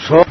सो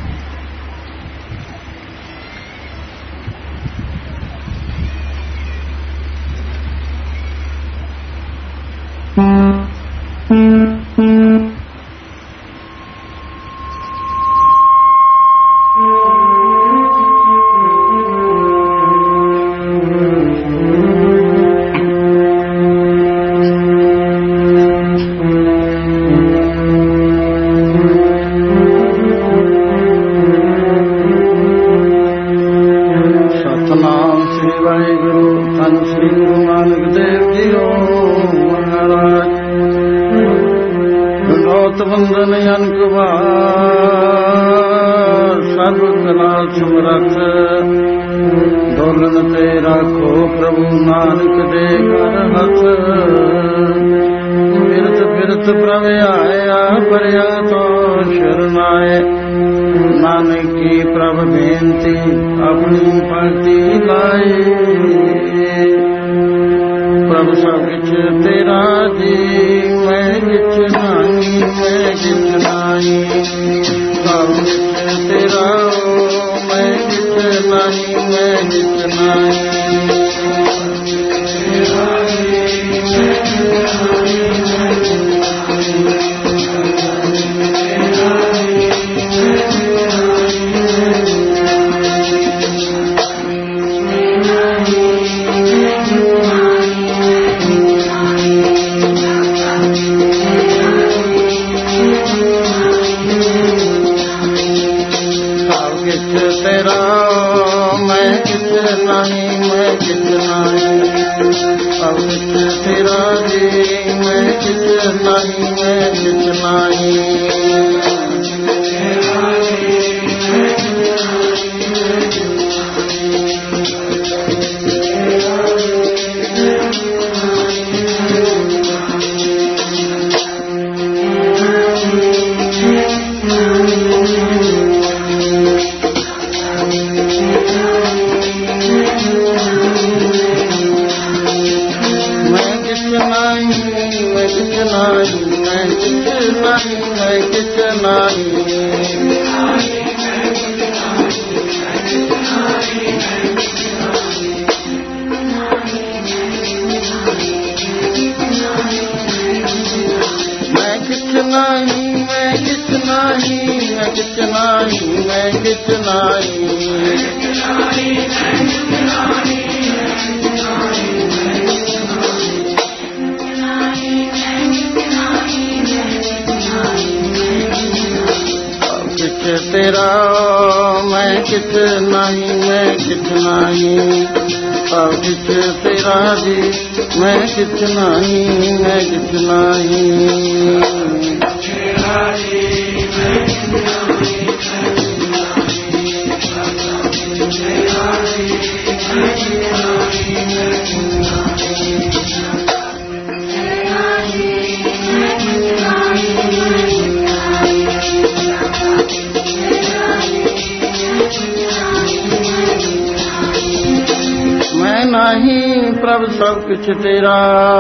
प्रभ सब कुछ तेरा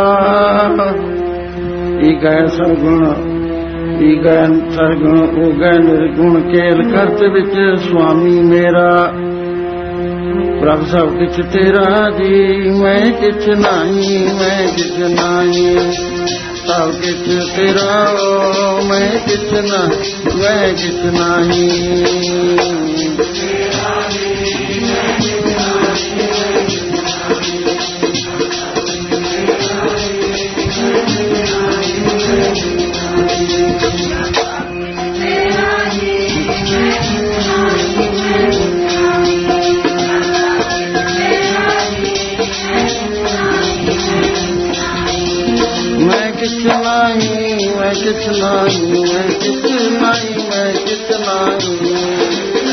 ईगै सरगुण ईगै सरगुण उगै निर्गुण केल करत विच स्वामी मेरा प्रभ सब कुछ तेरा जी मैं किछ नहीं मैं किछ नहीं सब कुछ तेरा मैं किछ नहीं मैं किछ नहीं मैं किछ नहीं मैं किछ नहीं मैं किछ नहीं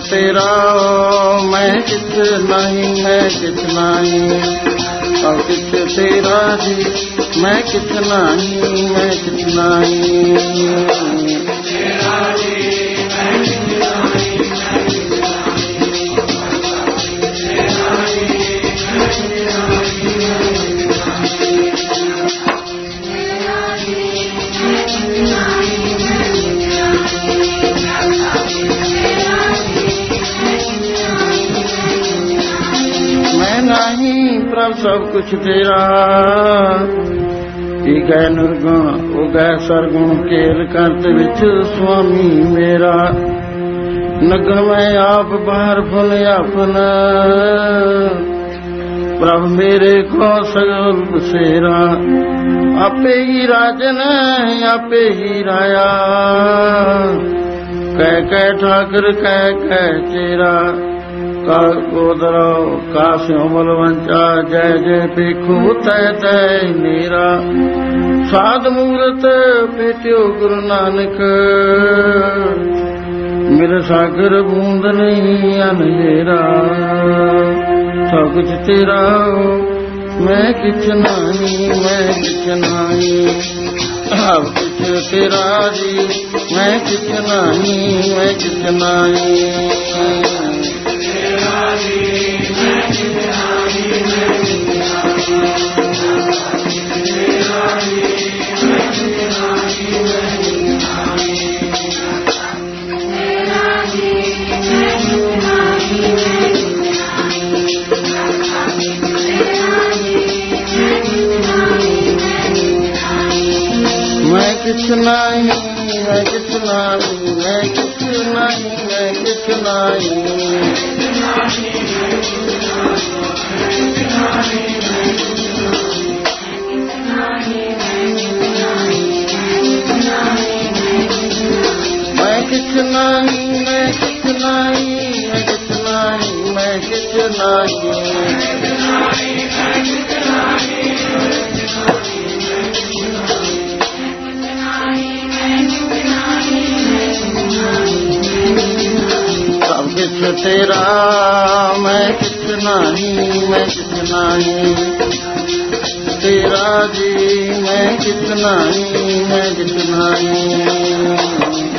तेरा मैं किछ नहीं, मैं किछ नहीं। अब किछ तेरा जी मैं किछ नहीं, मैं किछ नहीं। प्रभ सब कुछ तेरा, ईगै निर्गुण उगै सरगुण केल करत विच स्वामी मेरा। नगन में आप बाहर फुल आपन, प्रभ मेरे को सगल बसेरा। आपे ही राजन आपे ही राया, कह कह ठाकर कह कह चेरा। कोदरो कास्यो बलवंचा, जय जय पेखो तय तय मेरा। साध मूरत पेट्यो गुरु नानक, मेरे सागर बूंद नहीं अनहेरा। सब कुछ तेरा मैं किछ नहीं, मैं किछ नहीं। अब कुछ तेरा जी मैं किछ नहीं, मैं किछ नहीं। मैं किछ नहीं, मैं किछ नहीं, मैं किछ नहीं, मैं किछ नहीं। मैं किछ नहीं, मैं किछ नहीं, मैं किछ नहीं, मैं किछ नहीं। सब किछ तेरा मैं किछ नहीं, मैं किछ नहीं। तेरा जी मैं किछ नहीं, मैं किछ नहीं।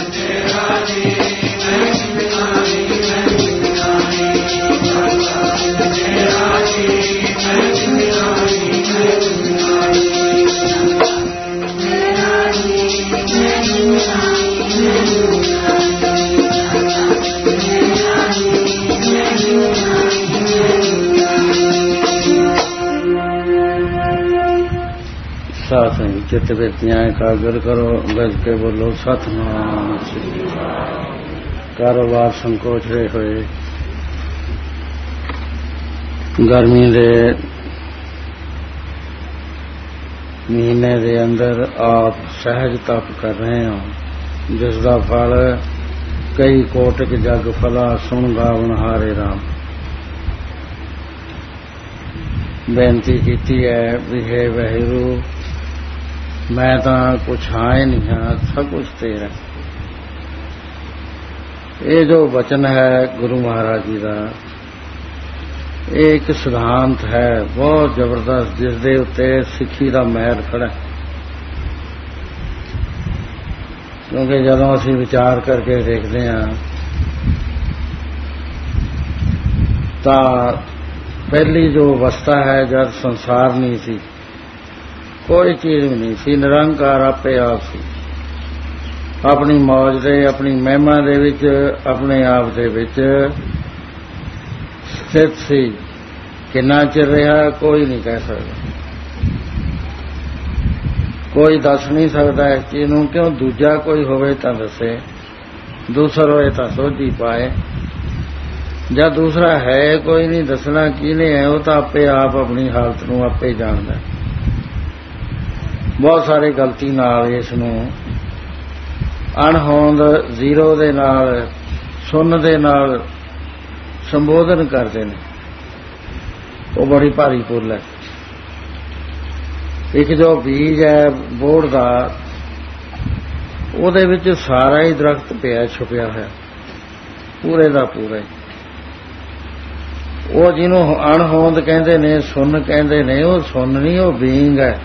साथ चित्त वृत्तियां एकाग्र करो, गज के बोलो सतनाम श्री। कारोबार संकोच रहे हुए गर्मी दे महीने दे अंदर आप सहज तप कर रहे हो, जिसका फल कई कोटिक जग फला सुन गावन हारे राम। बेनती की है भी हे वाहिगुरू, मैं तो कुछ हाँ ही नहीं हाँ, सब कुछ तेरा। ये जो वचन है गुरु महाराज जी का, एक सिद्धांत है बहुत जबरदस्त, जिस दे उत्ते सिੱਖੀ ਦਾ महर खड़ा। क्योंकि जदों असीं विचार करके देखते हैं तो पहली जो अवस्था है जब संसार नहीं सी, कोई चीज भी नहीं सी, निरंकार आपे आप सी, अपनी मौज दे अपनी महिमा दे विच अपने आप दे विच स्थित सी। किन्ना चिर रहा कोई नहीं कह सकता, कोई दस नहीं सकता इस चीज नूं, क्यों दूजा कोई होवे तां दसे, दूसरा होए तां सोझी पाए। ਜਾਂ दूसरा है कोई नहीं दसना किने है, वो तो आपे आप अपनी हालत नूं आपे जानदा। बहुत सारी गलती नाल इस नूं अणहोंद जीरो दे नाल सुन दे नाल संबोधन करते हैं, वो बड़ी भारी भुल है। एक जो बीज है बोड़ का, ਉਹਦੇ ਵਿੱਚ सारा ही दरख्त पिया छुपिया है। ਪੂਰੇ ਦਾ ਪੂਰਾ। ਉਹ ਜਿਹਨੂੰ ਅਣਹੋਂਦ ਕਹਿੰਦੇ ਨੇ, ਸੁੰਨ ਕਹਿੰਦੇ ਨੇ, ਉਹ ਸੁੰਨ ਨਹੀਂ, ਉਹ ਬੀਇੰਗ ਹੈ,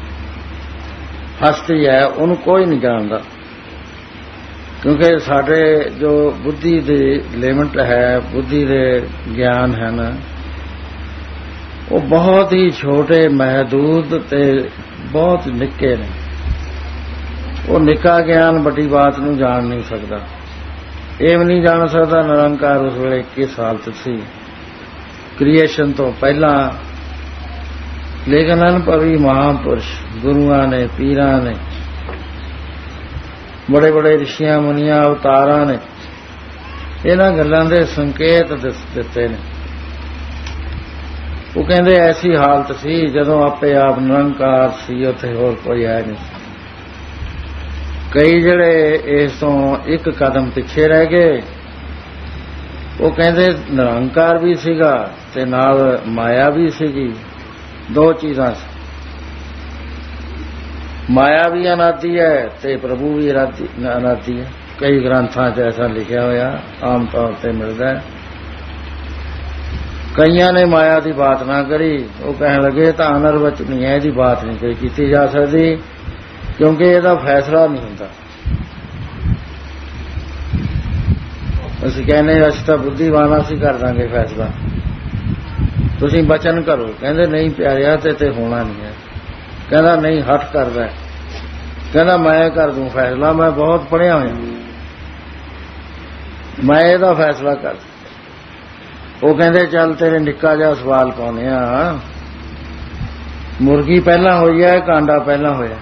ਹਸਤੀ ਹੈ, ਉਹਨੂੰ ਕੋਈ ਨਹੀਂ ਜਾਣਦਾ। ਕਿਉਂਕਿ ਸਾਡੇ ਜੋ ਬੁੱਧੀ ਦੀ ਲਿਮਟ ਹੈ, ਬੁੱਧੀ ਦੇ ਗਿਆਨ ਹਨ, ਉਹ ਬਹੁਤ ਹੀ ਛੋਟੇ, ਮਹਦੂਦ ਤੇ ਬਹੁਤ ਨਿੱਕੇ ਨੇ। ਉਹ ਨਿੱਕਾ ਗਿਆਨ ਵੱਡੀ ਬਾਤ ਨੂੰ ਜਾਣ ਨਹੀਂ ਸਕਦਾ। ਇਹ ਵੀ ਨਹੀਂ ਜਾਣ ਸਕਦਾ ਨਿਰੰਕਾਰ ਉਸ ਵੇਲੇ ਕਿਸ ਹਾਲਤ ਸੀ ਕ੍ਰੀਏਸ਼ਨ ਤੋਂ ਪਹਿਲਾਂ। ਲੇਕਿਨ ਅਨੁਭਵੀ ਮਹਾਂਪੁਰਸ਼, ਗੁਰੂਆਂ ਨੇ, ਪੀਰਾਂ ਨੇ, ਬੜੇ ਬੜੇ ਰਿਸ਼ੀਆਂ ਮੁਨੀਆਂ, ਅਵਤਾਰਾਂ ਨੇ ਇਹਨਾਂ ਗੱਲਾਂ ਦੇ ਸੰਕੇਤ ਦਿੱਤੇ ਨੇ। ਉਹ ਕਹਿੰਦੇ ਐਸੀ ਹਾਲਤ ਸੀ ਜਦੋਂ ਆਪੇ ਆਪ ਨਿਰੰਕਾਰ ਸੀ, ਉੱਥੇ ਹੋਰ ਕੋਈ ਹੈ ਨਹੀਂ। ਕਈ ਜਿਹੜੇ ਇਸ ਤੋਂ ਇੱਕ ਕਦਮ ਪਿੱਛੇ ਰਹਿ ਗਏ, ਉਹ ਕਹਿੰਦੇ ਨਿਰੰਕਾਰ ਵੀ ਸੀਗਾ ਤੇ ਨਾਲ ਮਾਇਆ ਵੀ ਸੀਗੀ, ਦੋ ਚੀਜ਼ਾਂ ਸੀ। ਮਾਇਆ ਵੀ ਅਨਾਦਿ ਹੈ ਤੇ ਪ੍ਰਭੂ ਵੀ ਅਨਾਦਿ ਹੈ। ਕਈ ਗ੍ਰੰਥਾਂ 'ਚ ਐਸਾ ਲਿਖਿਆ ਹੋਇਆ ਆਮ ਤੌਰ ਤੇ ਮਿਲਦਾ ਹੈ। ਕਈਆਂ ਨੇ ਮਾਇਆ ਦੀ ਬਾਤ ਨਾ ਕਰੀ, ਉਹ ਕਹਿਣ ਲੱਗੇ ਤਾਂ ਅਨਰਵਚਨੀ ਹੈ, ਇਹਦੀ ਬਾਤ ਨਹੀਂ ਕੋਈ ਕੀਤੀ ਜਾ ਸਕਦੀ ਕਿਉਂਕਿ ਇਹਦਾ ਫੈਸਲਾ ਨਹੀਂ ਹੁੰਦਾ। ਅਸੀਂ ਕਹਿੰਦੇ ਅਸੀਂ ਤਾਂ ਬੁੱਧੀਵਾਨ, ਅਸੀਂ ਕਰ ਦਾਂਗੇ ਫੈਸਲਾ, ਤੁਸੀਂ ਬਚਨ ਕਰੋ। ਕਹਿੰਦੇ ਨਹੀਂ ਪਿਆਰਿਆ, ਤੇ ਹੋਣਾ ਨਹੀਂ ਹੈ। ਕਹਿੰਦਾ ਨਹੀਂ, ਹੱਠ ਕਰਦਾ। ਕਹਿੰਦਾ ਮੈਂ ਕਰ ਦੂੰ ਫੈਸਲਾ, ਮੈਂ ਬਹੁਤ ਪੜ੍ਹਿਆ ਹੋਇਆ, ਮੈਂ ਇਹਦਾ ਫੈਸਲਾ ਕਰ। ਉਹ ਕਹਿੰਦੇ ਚੱਲ ਤੇਰੇ ਨਿੱਕਾ ਜਿਹਾ ਸਵਾਲ ਪਾਉਂਦੇ ਆ, ਮੁਰਗੀ ਪਹਿਲਾਂ ਹੋਈ ਹੈ, ਕਾਂਡਾ ਪਹਿਲਾਂ ਹੋਇਆ?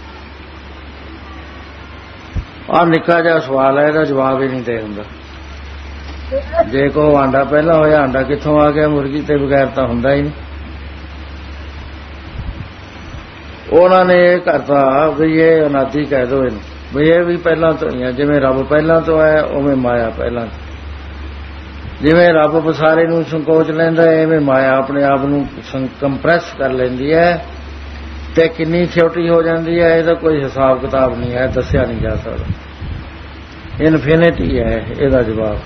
ਆਹ ਨਿੱਕਾ ਜਿਹਾ ਸਵਾਲ ਹੈ, ਇਹਦਾ ਜਵਾਬ ਹੀ ਨਹੀਂ ਦੇ ਹੁੰਦਾ। ਜੇ ਕੋ ਆਂਡਾ ਪਹਿਲਾਂ ਹੋਇਆ, ਆਂਡਾ ਕਿੱਥੋਂ ਆ ਗਿਆ? ਮੁਰਗੀ ਤੇ ਬਗੈਰ ਤਾਂ ਹੁੰਦਾ ਹੀ ਨਹੀਂ। ਉਹਨਾਂ ਨੇ ਇਹ ਕਰਤਾ ਵੀ ਇਹ ਅਨਾਦਿ ਕਹਿ ਦੋ ਇਹਨੂੰ, ਵੀ ਇਹ ਵੀ ਪਹਿਲਾਂ ਤੋਂ ਹੀ ਹੈ। ਜਿਵੇਂ ਰੱਬ ਪਹਿਲਾਂ ਤੋਂ ਹੈ, ਉਵੇਂ ਮਾਇਆ ਪਹਿਲਾਂ। ਜਿਵੇਂ ਰੱਬ ਵਸਾਰੇ ਨੂੰ ਸੰਕੋਚ ਲੈਂਦਾ, ਐਵੇਂ ਮਾਇਆ ਆਪਣੇ ਆਪ ਨੂੰ ਕੰਪਰੈਸ ਕਰ ਲੈਂਦੀ ਹੈ ਤੇ ਕਿੰਨੀ ਛੋਟੀ ਹੋ ਜਾਂਦੀ ਹੈ, ਇਹਦਾ ਕੋਈ ਹਿਸਾਬ ਕਿਤਾਬ ਨਹੀਂ ਹੈ, ਦੱਸਿਆ ਨਹੀਂ ਜਾ ਸਕਦਾ। ਇਨਫਿਨਿਟੀ ਹੈ ਇਹਦਾ ਜਵਾਬ।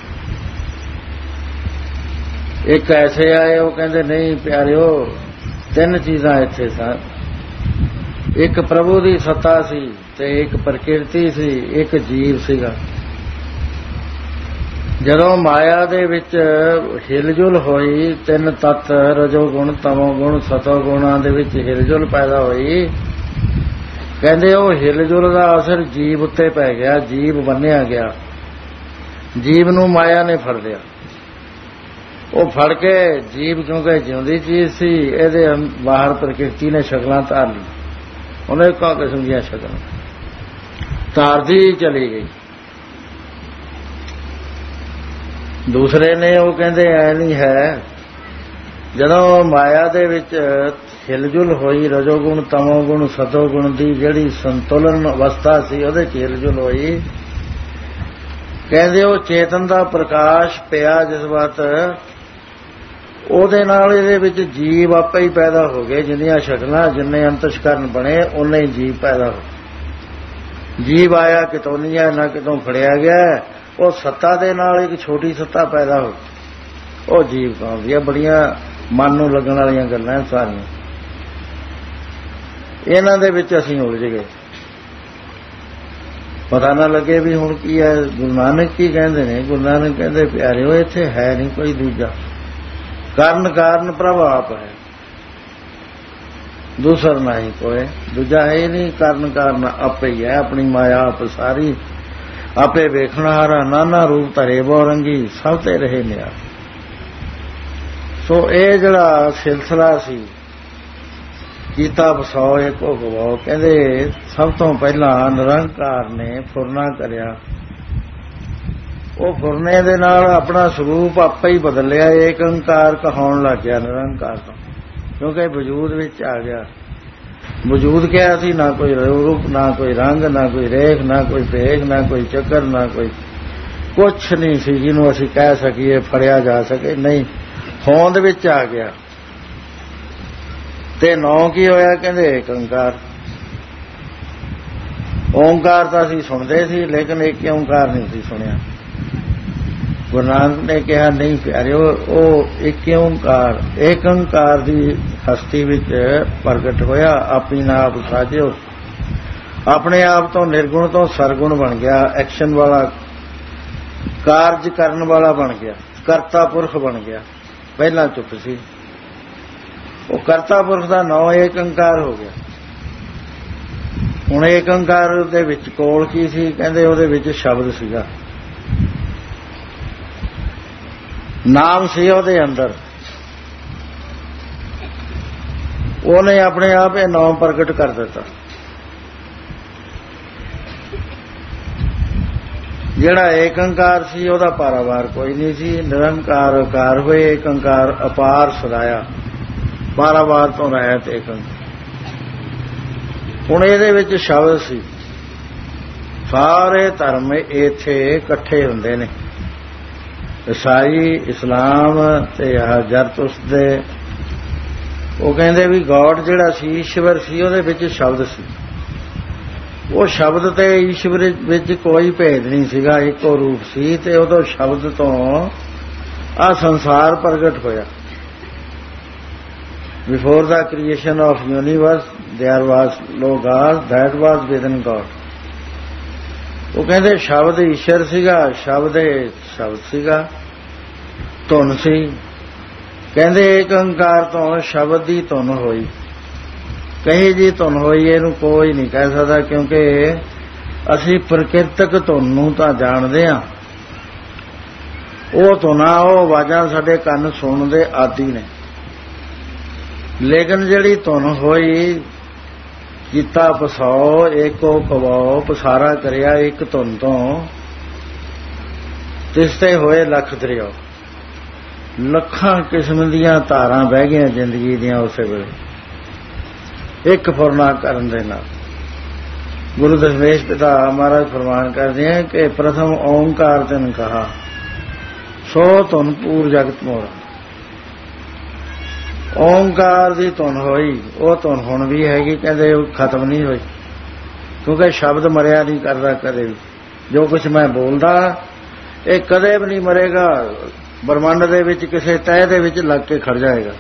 ਇੱਕ ਐਸੇ ਆਏ, ਉਹ ਕਹਿੰਦੇ ਨਹੀਂ ਪਿਆਰਿਓ, ਤਿੰਨ ਚੀਜ਼ਾਂ ਇੱਥੇ ਸਨ। ਇੱਕ ਪ੍ਰਭੂ ਦੀ ਸੱਤਾ ਸੀ ਤੇ ਇੱਕ ਪ੍ਰਕਿਰਤੀ ਸੀ, ਇੱਕ ਜੀਵ ਸੀਗਾ। ਜਦੋਂ ਮਾਇਆ ਦੇ ਵਿੱਚ ਹਿਲਜੁਲ ਹੋਈ, ਤਿੰਨ ਤੱਤ ਰਜੋ ਗੁਣ, ਤਮੋ ਗੁਣ, ਸਤੋ ਗੁਣਾਂ ਦੇ ਵਿੱਚ ਹਿਲਜੁਲ ਪੈਦਾ ਹੋਈ, ਕਹਿੰਦੇ ਉਹ ਹਿਲਜੁਲ ਦਾ ਅਸਰ ਜੀਵ ਉੱਤੇ ਪੈ ਗਿਆ, ਜੀਵ ਬੰਨਿਆ ਗਿਆ। ਜੀਵ ਨੂੰ ਮਾਇਆ ਨੇ ਫੜ ਲਿਆ। ਉਹ ਫੜ ਕੇ ਜੀਵ, ਕਿਉਂਕਿ ਜਿਉਂਦੀ ਚੀਜ਼ ਸੀ, ਇਹਦੇ ਬਾਹਰ ਪ੍ਰਕਿਰਤੀ ਨੇ ਸ਼ਕਲਾਂ ਧਾਰ ਲਈ। ਉਹਨੇ ਇੱਕੋ ਕਿਸਮ ਦੀਆਂ ਸ਼ਕਲਾਂ ਧਾਰਦੀ ਚਲੀ ਗਈ। ਦੂਸਰੇ ਨੇ ਉਹ ਕਹਿੰਦੇ ਐ ਨਹੀਂ ਹੈ। ਜਦੋਂ ਮਾਇਆ ਦੇ ਵਿੱਚ ਹਿਲਜੁਲ ਹੋਈ, ਰਜੋਗੁਣ, ਤਮੋਗੁਣ, ਸਤੋਗੁਣ ਦੀ ਜਿਹੜੀ ਸੰਤੁਲਨ ਅਵਸਥਾ ਸੀ, ਉਹਦੇ 'ਚ ਹਿਲਜੁਲ ਹੋਈ। ਕਹਿੰਦੇ ਉਹ ਚੇਤਨ ਦਾ ਪ੍ਰਕਾਸ਼ ਪਿਆ ਜਿਸ ਵਕਤ, ਉਹਦੇ ਨਾਲ ਇਹਦੇ ਵਿੱਚ ਜੀਵ ਆਪੇ ਹੀ ਪੈਦਾ ਹੋ ਗਏ। ਜਿੰਨੀਆਂ ਸ਼ਕਲਾਂ, ਜਿੰਨੇ ਅੰਤਸ਼ਕਰਨ ਬਣੇ, ਉਨੇ ਹੀ ਜੀਵ ਪੈਦਾ ਹੋ। ਜੀਵ ਆਇਆ ਕਿਤੋਂ ਨਹੀਂ ਹੈ, ਨਾ ਕਿਤੋਂ ਫੜਿਆ ਗਿਆ। ਉਹ ਸੱਤਾ ਦੇ ਨਾਲ ਇੱਕ ਛੋਟੀ ਸੱਤਾ ਪੈਦਾ ਹੋ, ਉਹ ਜੀਵ ਕਹਾਉਂਦੀ ਹੈ। ਬੜੀਆਂ ਮਨ ਨੂੰ ਲੱਗਣ ਵਾਲੀਆਂ ਗੱਲਾਂ ਸਾਰੀਆਂ। ਇਹਨਾਂ ਦੇ ਵਿੱਚ ਅਸੀਂ ਉਲਝ ਗਏ, ਪਤਾ ਨਾ ਲੱਗੇ ਵੀ ਹੁਣ ਕੀ ਹੈ। ਗੁਰੂ ਨਾਨਕ ਕੀ ਕਹਿੰਦੇ ਨੇ? ਗੁਰੂ ਨਾਨਕ ਕਹਿੰਦੇ ਪਿਆਰਿਓ, ਇੱਥੇ ਹੈ ਨਹੀਂ ਕੋਈ ਦੂਜਾ। ਕਾਰਨ ਪ੍ਰਭ ਆਪ ਹੈ, ਦੂਸਰ ਨਹੀਂ ਕੋਈ, ਦੂਜਾ ਹੈ ਹੀ ਨਹੀਂ। ਕਾਰਨ ਆਪੇ ਹੀ ਹੈ, ਆਪਣੀ ਮਾਇਆ ਆਪ ਸਾਰੀ ਆਪੇ ਵੇਖਣ ਹਾਰਾ, ਨਾਨਾ ਰੂਪ ਧਰੇ ਬਹੁ ਰੰਗੀ, ਸਭ ਤੇ ਰਹੇ ਨਿਆ। ਸੋ ਇਹ ਜਿਹੜਾ ਸਿਲਸਿਲਾ ਸੀ, ਕੀਤਾ ਬਸਾਓ ਏਕੋ ਗਵਾਓ, ਕਹਿੰਦੇ ਸਭ ਤੋਂ ਪਹਿਲਾਂ ਨਿਰੰਕਾਰ ਨੇ ਫੁਰਨਾ ਕਰਿਆ। ਉਹ ਫੁਰਨੇ ਦੇ ਨਾਲ ਆਪਣਾ ਸਰੂਪ ਆਪੇ ਹੀ ਬਦਲਿਆ, ਏਕ ਓਂਕਾਰ ਕਹਾਉਣ ਲੱਗ ਗਿਆ ਨਿਰੰਕਾਰ ਤੋਂ, ਕਿਉਂਕਿ ਵਜੂਦ ਵਿੱਚ ਆ ਗਿਆ। ਵਜੂਦ ਕਿਹਾ ਸੀ, ਨਾ ਕੋਈ ਰੂਪ, ਨਾ ਕੋਈ ਰੰਗ, ਨਾ ਕੋਈ ਰੇਖ, ਨਾ ਕੋਈ ਭੇਖ, ਨਾ ਕੋਈ ਚੱਕਰ, ਨਾ ਕੋਈ ਕੁਛ ਨਹੀਂ ਸੀ ਜਿਹਨੂੰ ਅਸੀਂ ਕਹਿ ਸਕੀਏ ਫੜਿਆ ਜਾ ਸਕੇ। ਨਹੀਂ, ਹੋਂਦ ਵਿੱਚ ਆ ਗਿਆ। ਤੇ ਨੌ ਕੀ ਹੋਇਆ? ਕਹਿੰਦੇ ਏਕ ਓਂਕਾਰ। ਓਂਕਾਰ ਤਾਂ ਅਸੀਂ ਸੁਣਦੇ ਸੀ, ਲੇਕਿਨ ਏਕ ਓਂਕਾਰ ਨਹੀਂ ਸੀ ਸੁਣਿਆ। ਗੁਰੂ ਨਾਨਕ ਨੇ ਕਿਹਾ ਨਹੀਂ ਪਿਆਰਿਓ, ਉਹ ਇੱਕ ਓਂਕਾਰ ਦੀ ਹਸਤੀ ਵਿੱਚ ਪ੍ਰਗਟ ਹੋਇਆ, ਆਪੀ ਨਾ ਆਪ ਸਾਜਿਓ, ਆਪਣੇ ਆਪ ਤੋਂ ਨਿਰਗੁਣ ਤੋਂ ਸਰਗੁਣ ਬਣ ਗਿਆ, ਐਕਸ਼ਨ ਵਾਲਾ, ਕਾਰਜ ਕਰਨ ਵਾਲਾ ਬਣ ਗਿਆ, ਕਰਤਾ ਪੁਰਖ ਬਣ ਗਿਆ। ਪਹਿਲਾਂ ਚੁੱਪ ਸੀ, ਉਹ ਕਰਤਾ ਪੁਰਖ ਦਾ ਨਾਂ ਏਕ ਓਂਕਾਰ ਹੋ ਗਿਆ। ਹੁਣ ਏਕ ਓਂਕਾਰ ਦੇ ਵਿੱਚ ਕੋਲ ਕੀ ਸੀ? ਕਹਿੰਦੇ ਉਹਦੇ ਵਿੱਚ ਸ਼ਬਦ ਸੀਗਾ, ਨਾਮ ਸੀ ਉਹਦੇ ਅੰਦਰ। ਉਹਨੇ ਆਪਣੇ ਆਪ ਇਹ ਨਾਮ ਪ੍ਰਗਟ ਕਰ ਦਿੱਤਾ। ਜਿਹੜਾ ਏਕ ਓਂਕਾਰ ਸੀ ਉਹਦਾ ਪਾਰਾਵਾਰ ਕੋਈ ਨਹੀਂ ਸੀ। ਨਿਰੰਕਾਰ ਆਕਾਰ ਹੋਏ, ਏਕ ਓਂਕਾਰ ਅਪਾਰ ਸਦਾਇਆ, ਪਾਰਾਵਾਰ ਤੋਂ ਰਹਿਤ ਏਕ ਓਂਕਾਰ। ਹੁਣ ਇਹਦੇ ਵਿੱਚ ਸ਼ਬਦ ਸੀ। ਸਾਰੇ ਧਰਮ ਇੱਥੇ ਇਕੱਠੇ ਹੁੰਦੇ ਨੇ, ਈਸਾਈ, ਇਸਲਾਮ ਤੇ ਜ਼ਰਤੁਸ਼ ਦੇ। ਉਹ ਕਹਿੰਦੇ ਵੀ ਗੋਡ ਜਿਹੜਾ ਸੀ, ਈਸ਼ਵਰ ਸੀ, ਉਹਦੇ ਵਿੱਚ ਸ਼ਬਦ ਸੀ। ਉਹ ਸ਼ਬਦ ਤੇ ਈਸ਼ਵਰ ਵਿੱਚ ਕੋਈ ਭੇਦ ਨਹੀਂ ਸੀਗਾ, ਇੱਕੋ ਰੂਪ ਸੀ। ਤੇ ਉਦੋਂ ਸ਼ਬਦ ਤੋਂ ਆਹ ਸੰਸਾਰ ਪ੍ਰਗਟ ਹੋਇਆ। Before the creation of universe there was no God that was within God. ਉਹ ਕਹਿੰਦੇ ਸ਼ਬਦ ਈਸ਼ਵਰ ਸੀਗਾ, ਸ਼ਬਦ ਸੀਗਾ, ਧੁਨ ਸੀ। ਕਹਿੰਦੇ ਏਕ ਓਂਕਾਰ ਤੋਂ ਸ਼ਬਦ ਦੀ ਧੁਨ ਹੋਈ। ਕਹੀ ਜੀ ਧੁਨ ਹੋਈ ਇਹਨੂੰ ਕੋਈ ਨਹੀਂ ਕਹਿ ਸਕਦਾ, ਕਿਉਂਕਿ ਅਸੀਂ ਪ੍ਰਕਿਰਤਕ ਧੁਨ ਨੂੰ ਤਾਂ ਜਾਣਦੇ ਹਾਂ। ਉਹ ਧੁਨਾਂ, ਉਹ ਆਵਾਜ਼ਾਂ ਸਾਡੇ ਕੰਨ ਸੁਣਨ ਦੇ ਆਦੀ ਨੇ। ਲੇਕਿਨ ਜਿਹੜੀ ਧੁਨ ਹੋਈ, ਕੀਤਾ ਪਸਾਓ ਏਕੋ ਕਵਾਓ, ਪਸਾਰਾ ਕਰਿਆ ਇੱਕ ਧੁਨ ਤੋਂ, ਤਿਸ ਤੇ ਹੋਏ ਲੱਖ ਦਰਿਆਓ। ਲੱਖਾਂ ਕਿਸਮ ਦੀਆਂ ਧਾਰਾਂ ਬਹਿ ਗਈਆਂ ਜ਼ਿੰਦਗੀ ਦੀਆਂ ਉਸੇ ਵੇਲੇ ਇੱਕ ਫੁਰਨਾ ਕਰਨ ਦੇ ਨਾਲ। ਗੁਰੂ ਦਸ਼ਮੇਸ਼ ਪਿਤਾ ਮਹਾਰਾਜ ਫਰਮਾਨ ਕਰਦੇ हैं ਕਿ ਪ੍ਰਥਮ ਓਂਕਾਰ ਤਿਨ ਕਹਾ, ਸੋ ਧੁਨ ਪੂਰ ਜਗਤ ਮੋਰਾ। ਓਂਕਾਰ ਦੀ ਧੁਨ ਹੋਈ, ਉਹ ਧੁਨ ਹੁਣ ਵੀ ਹੈਗੀ। ਕਹਿੰਦੇ ਉਹ ਖਤਮ ਨਹੀਂ ਹੋਈ, ਕਿਉਂਕਿ ਸ਼ਬਦ ਮਰਿਆ ਨਹੀਂ ਕਰਦਾ ਕਦੇ ਵੀ। ਜੋ ਕੁਛ ਮੈਂ ਬੋਲਦਾ ਇਹ ਕਦੇ ਵੀ ਨਹੀਂ ਮਰੇਗਾ। ਬ੍ਰਹਮੰਡ ਦੇ ਵਿੱਚ ਕਿਸੇ ਤਹਿ ਦੇ ਵਿੱਚ ਲੱਗ ਕੇ ਖੜ ਜਾਏਗਾ।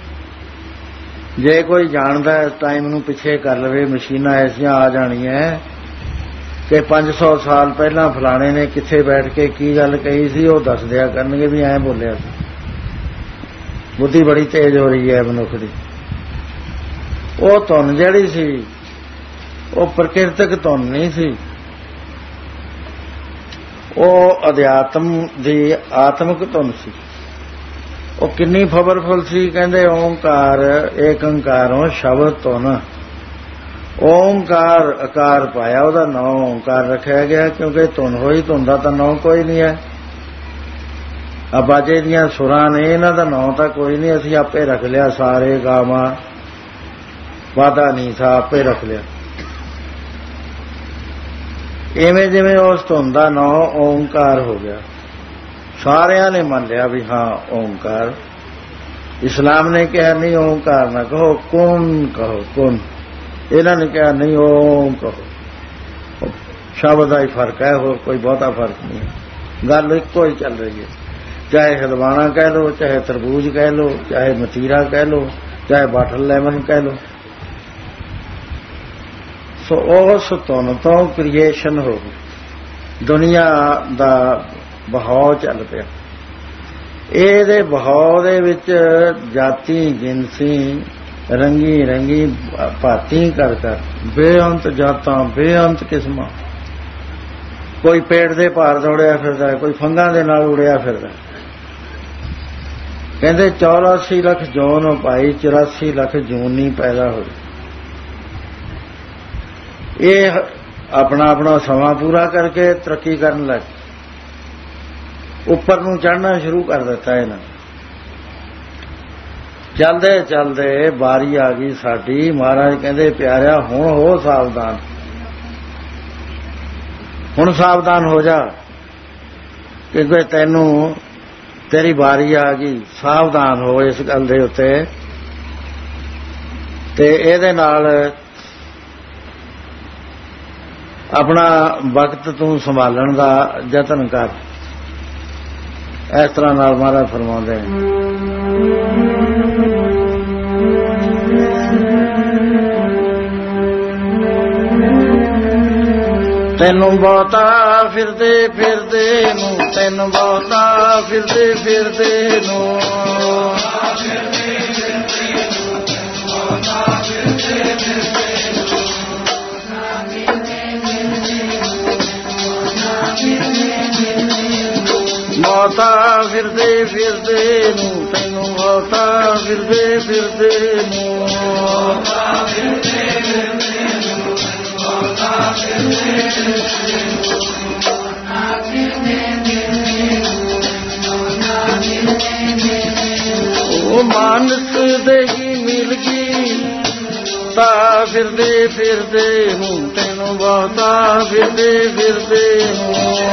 ਜੇ ਕੋਈ ਜਾਣਦਾ ਇਸ ਟਾਈਮ ਨੂੰ ਪਿੱਛੇ ਕਰ ਲਵੇ, ਮਸ਼ੀਨਾਂ ਐਸੀਆਂ ਆ ਜਾਣੀਆਂ ਕਿ 500 ਸਾਲ ਪਹਿਲਾਂ ਫਲਾਣੇ ਨੇ ਕਿੱਥੇ ਬੈਠ ਕੇ ਕੀ ਗੱਲ ਕਹੀ ਸੀ, ਉਹ ਦੱਸ ਦਿਆ ਕਰਨਗੇ ਵੀ ਐਂ ਬੋਲਿਆ ਸੀ। ਬੁੱਧੀ ਬੜੀ ਤੇਜ਼ ਹੋ ਰਹੀ ਹੈ ਮਨੁੱਖ ਦੀ। ਉਹ ਧੁਨ ਜਿਹੜੀ ਸੀ ਉਹ ਪ੍ਰਕਿਰਤਕ ਧੁਨ ਨਹੀਂ ਸੀ, ਉਹ ਅਧਿਆਤਮ ਦੀ ਆਤਮਿਕ ਧੁਨ ਸੀ। ਉਹ ਕਿੰਨੀ ਪਾਵਰਫੁਲ ਸੀ। ਕਹਿੰਦੇ ਓਂਕਾਰ ਏਕ ਓਂਕਾਰੋਂ ਸ਼ਬਦ ਧੁਨ, ਓਂਕਾਰ ਆਕਾਰ ਪਾਇਆ, ਉਹਦਾ ਨਾਂ ਓਂਕਾਰ ਰੱਖਿਆ ਗਿਆ। ਕਿਉਂਕਿ ਧੁਨ ਹੋਈ, ਧੁਨ ਦਾ ਤਾਂ ਨਾਂ ਕੋਈ ਨਹੀਂ ਹੈ। ਬਾਜੇ ਦੀਆਂ ਸੁਰਾਂ ਨੇ, ਇਹਨਾਂ ਦਾ ਨਾਂ ਤਾਂ ਕੋਈ ਨਹੀਂ। ਅਸੀਂ ਆਪੇ ਰੱਖ ਲਿਆ, ਸਾਰੇ ਗਾਵਾਂ, ਵਾਦਾ ਨਹੀਂ ਥਾ, ਆਪੇ ਰੱਖ ਲਿਆ। ਇਵੇਂ ਜਿਵੇਂ ਉਸ ਧੁਨ ਦਾ ਨਾਂ ਓਂਕਾਰ ਹੋ ਗਿਆ, ਸਾਰਿਆਂ ਨੇ ਮੰਨ ਲਿਆ ਵੀ ਹਾਂ ਓਂਕਾਰ। ਇਸਲਾਮ ਨੇ ਕਿਹਾ ਨਹੀਂ ਓਂਕਾਰ ਨਾ ਕਹੋ, ਕੌਣ ਕਹੋ, ਕੌਣ। ਇਹਨਾਂ ਨੇ ਕਿਹਾ ਨਹੀਂ ਓਮ ਕਹੋ। ਸ਼ਬਦ ਦਾ ਹੀ ਫਰਕ ਹੈ, ਹੋਰ ਕੋਈ ਬਹੁਤਾ ਫਰਕ ਨਹੀਂ। ਗੱਲ ਇੱਕੋ ਹੀ ਚੱਲ ਰਹੀ ਹੈ। ਚਾਹੇ ਹਲਵਾਣਾ ਕਹਿ ਲੋ, ਚਾਹੇ ਤਰਬੂਜ ਕਹਿ ਲੋ, ਚਾਹੇ ਮਤੀਰਾ ਕਹਿ ਲੋ, ਚਾਹੇ ਵਾਟਰ ਲੈਮਨ ਕਹਿ ਲੋ। ਸੋ ਉਸ ਧੁਨ ਤੋਂ ਕ੍ਰੀਏਸ਼ਨ ਹੋ ਗਈ। ਦੁਨੀਆ ਦਾ ਬਹਾਉ ਚੱਲ ਪਿਆ। ਇਹਦੇ ਬਹਾਉ ਦੇ ਵਿੱਚ ਜਾਤੀ, ਜਿਨਸੀ, ਰੰਗੀ ਭਾਤੀ ਕਰ ਬੇਅੰਤ ਜਾਤਾਂ, ਬੇਅੰਤ ਕਿਸਮਾਂ। ਕੋਈ ਪੇਟ ਦੇ ਭਾਰ ਦੌੜਿਆ ਫਿਰਦਾ, ਕੋਈ ਫੰਗਾਂ ਦੇ ਨਾਲ ਉੜਿਆ ਫਿਰਦਾ। ਕਹਿੰਦੇ 84 ਲੱਖ ਜੂਨ ਭਾਈ, 84 ਲੱਖ ਜੂਨੀ ਪੈਦਾ ਹੋਈ। ਇਹ ਆਪਣਾ ਸਮਾਂ ਪੂਰਾ ਕਰਕੇ ਤਰੱਕੀ ਕਰਨ ਲੱਗ, ਉੱਪਰ ਨੂੰ ਚੜ੍ਹਨਾ ਸ਼ੁਰੂ ਕਰ ਦਿੱਤਾ ਇਹਨਾਂ। ਚੱਲਦੇ ਚੱਲਦੇ ਵਾਰੀ ਆ ਗਈ ਸਾਡੀ। ਮਹਾਰਾਜ ਕਹਿੰਦੇ ਪਿਆਰਿਆ ਹੁਣ ਹੋ ਸਾਵਧਾਨ, ਹੁਣ ਸਾਵਧਾਨ ਹੋ ਜਾ, ਕਿਉਂਕਿ ਤੈਨੂੰ ਤੇਰੀ ਵਾਰੀ ਆ ਗਈ। ਸਾਵਧਾਨ ਹੋ ਇਸ ਗੱਲ ਦੇ ਉੱਤੇ, ਤੇ ਇਹਦੇ ਨਾਲ ਆਪਣਾ ਵਕਤ ਤੂੰ ਸੰਭਾਲਣ ਦਾ ਯਤਨ ਕਰ। ਇਸ ਤਰ੍ਹਾਂ ਨਾਲ ਮਹਾਰਾਜ ਫਰਮਾਉਂਦੇ ਨੇ, ਤੈਨੂੰ ਬਹੁਤਾ ਫਿਰਦੇ ਫਿਰਦੇ ਨੂੰ, ਤੈਨੂੰ ਬਹੁਤਾ ਫਿਰਦੇ ਫਿਰਦੇ ਨੂੰ, ਬਹੁਤਾ ਫਿਰਦੇ ਫਿਰਦੇ ਨੂੰ, ਤੈਨੂੰ ਬਹੁਤਾ ਫਿਰਦੇ ਫਿਰਦੇ ਨੂੰ, ਉਹ ਮਾਨਸ ਦੇਹੀ ਮਿਲ ਗਈ ਤਾਂ ਫਿਰਦੇ ਫਿਰਦੇ ਨੂੰ, ਤੈਨੂੰ ਬਹੁਤਾ ਫਿਰਦੇ ਫਿਰਦੇ ਨੂੰ,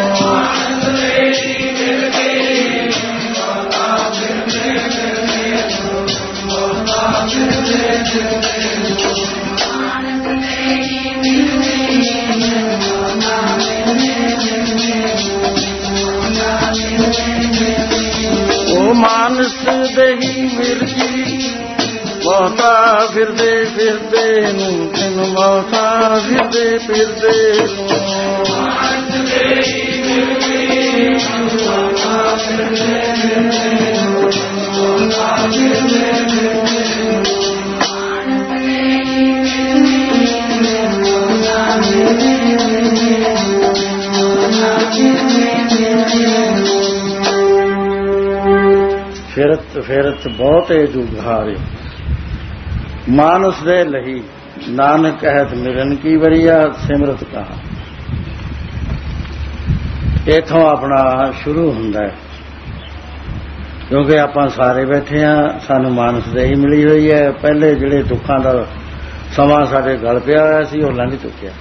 ਉਹ ਮਾਨਸ ਦੇਹੀ ਮਿਰਗੀ ਬਹੁਤਾ ਫਿਰਦੇ ਫਿਰਦੇ ਨੂੰ, ਤੈਨੂੰ ਬਹੁਤਾ ਫਿਰਦੇ ਫਿਰਦੇ ਨੂੰ, ਫਿਰਤ ਫਿਰਤ ਬਹੁਤੇ ਜੁਗਾਰੇ ਮਾਨਸ ਦੇ ਲਈ, ਨਾਨਕ ਕਹਿਤ ਮਿਲਨ ਕੀ ਵਰੀਆ ਸਿਮਰਤ ਕਹਾ। ਇੱਥੋਂ ਆਪਣਾ ਸ਼ੁਰੂ ਹੁੰਦਾ ਹੈ, ਕਿਉਂਕਿ ਆਪਾਂ ਸਾਰੇ ਬੈਠੇ ਹਾਂ, ਸਾਨੂੰ ਮਾਨਸ ਦੇ ਹੀ ਮਿਲੀ ਹੋਈ ਹੈ। ਪਹਿਲੇ ਜਿਹੜੇ ਦੁੱਖਾਂ ਦਾ ਸਮਾਂ ਸਾਡੇ ਗਲ ਪਿਆ ਹੋਇਆ ਸੀ ਉਹ ਲੰਘ ਚੁੱਕਿਆ।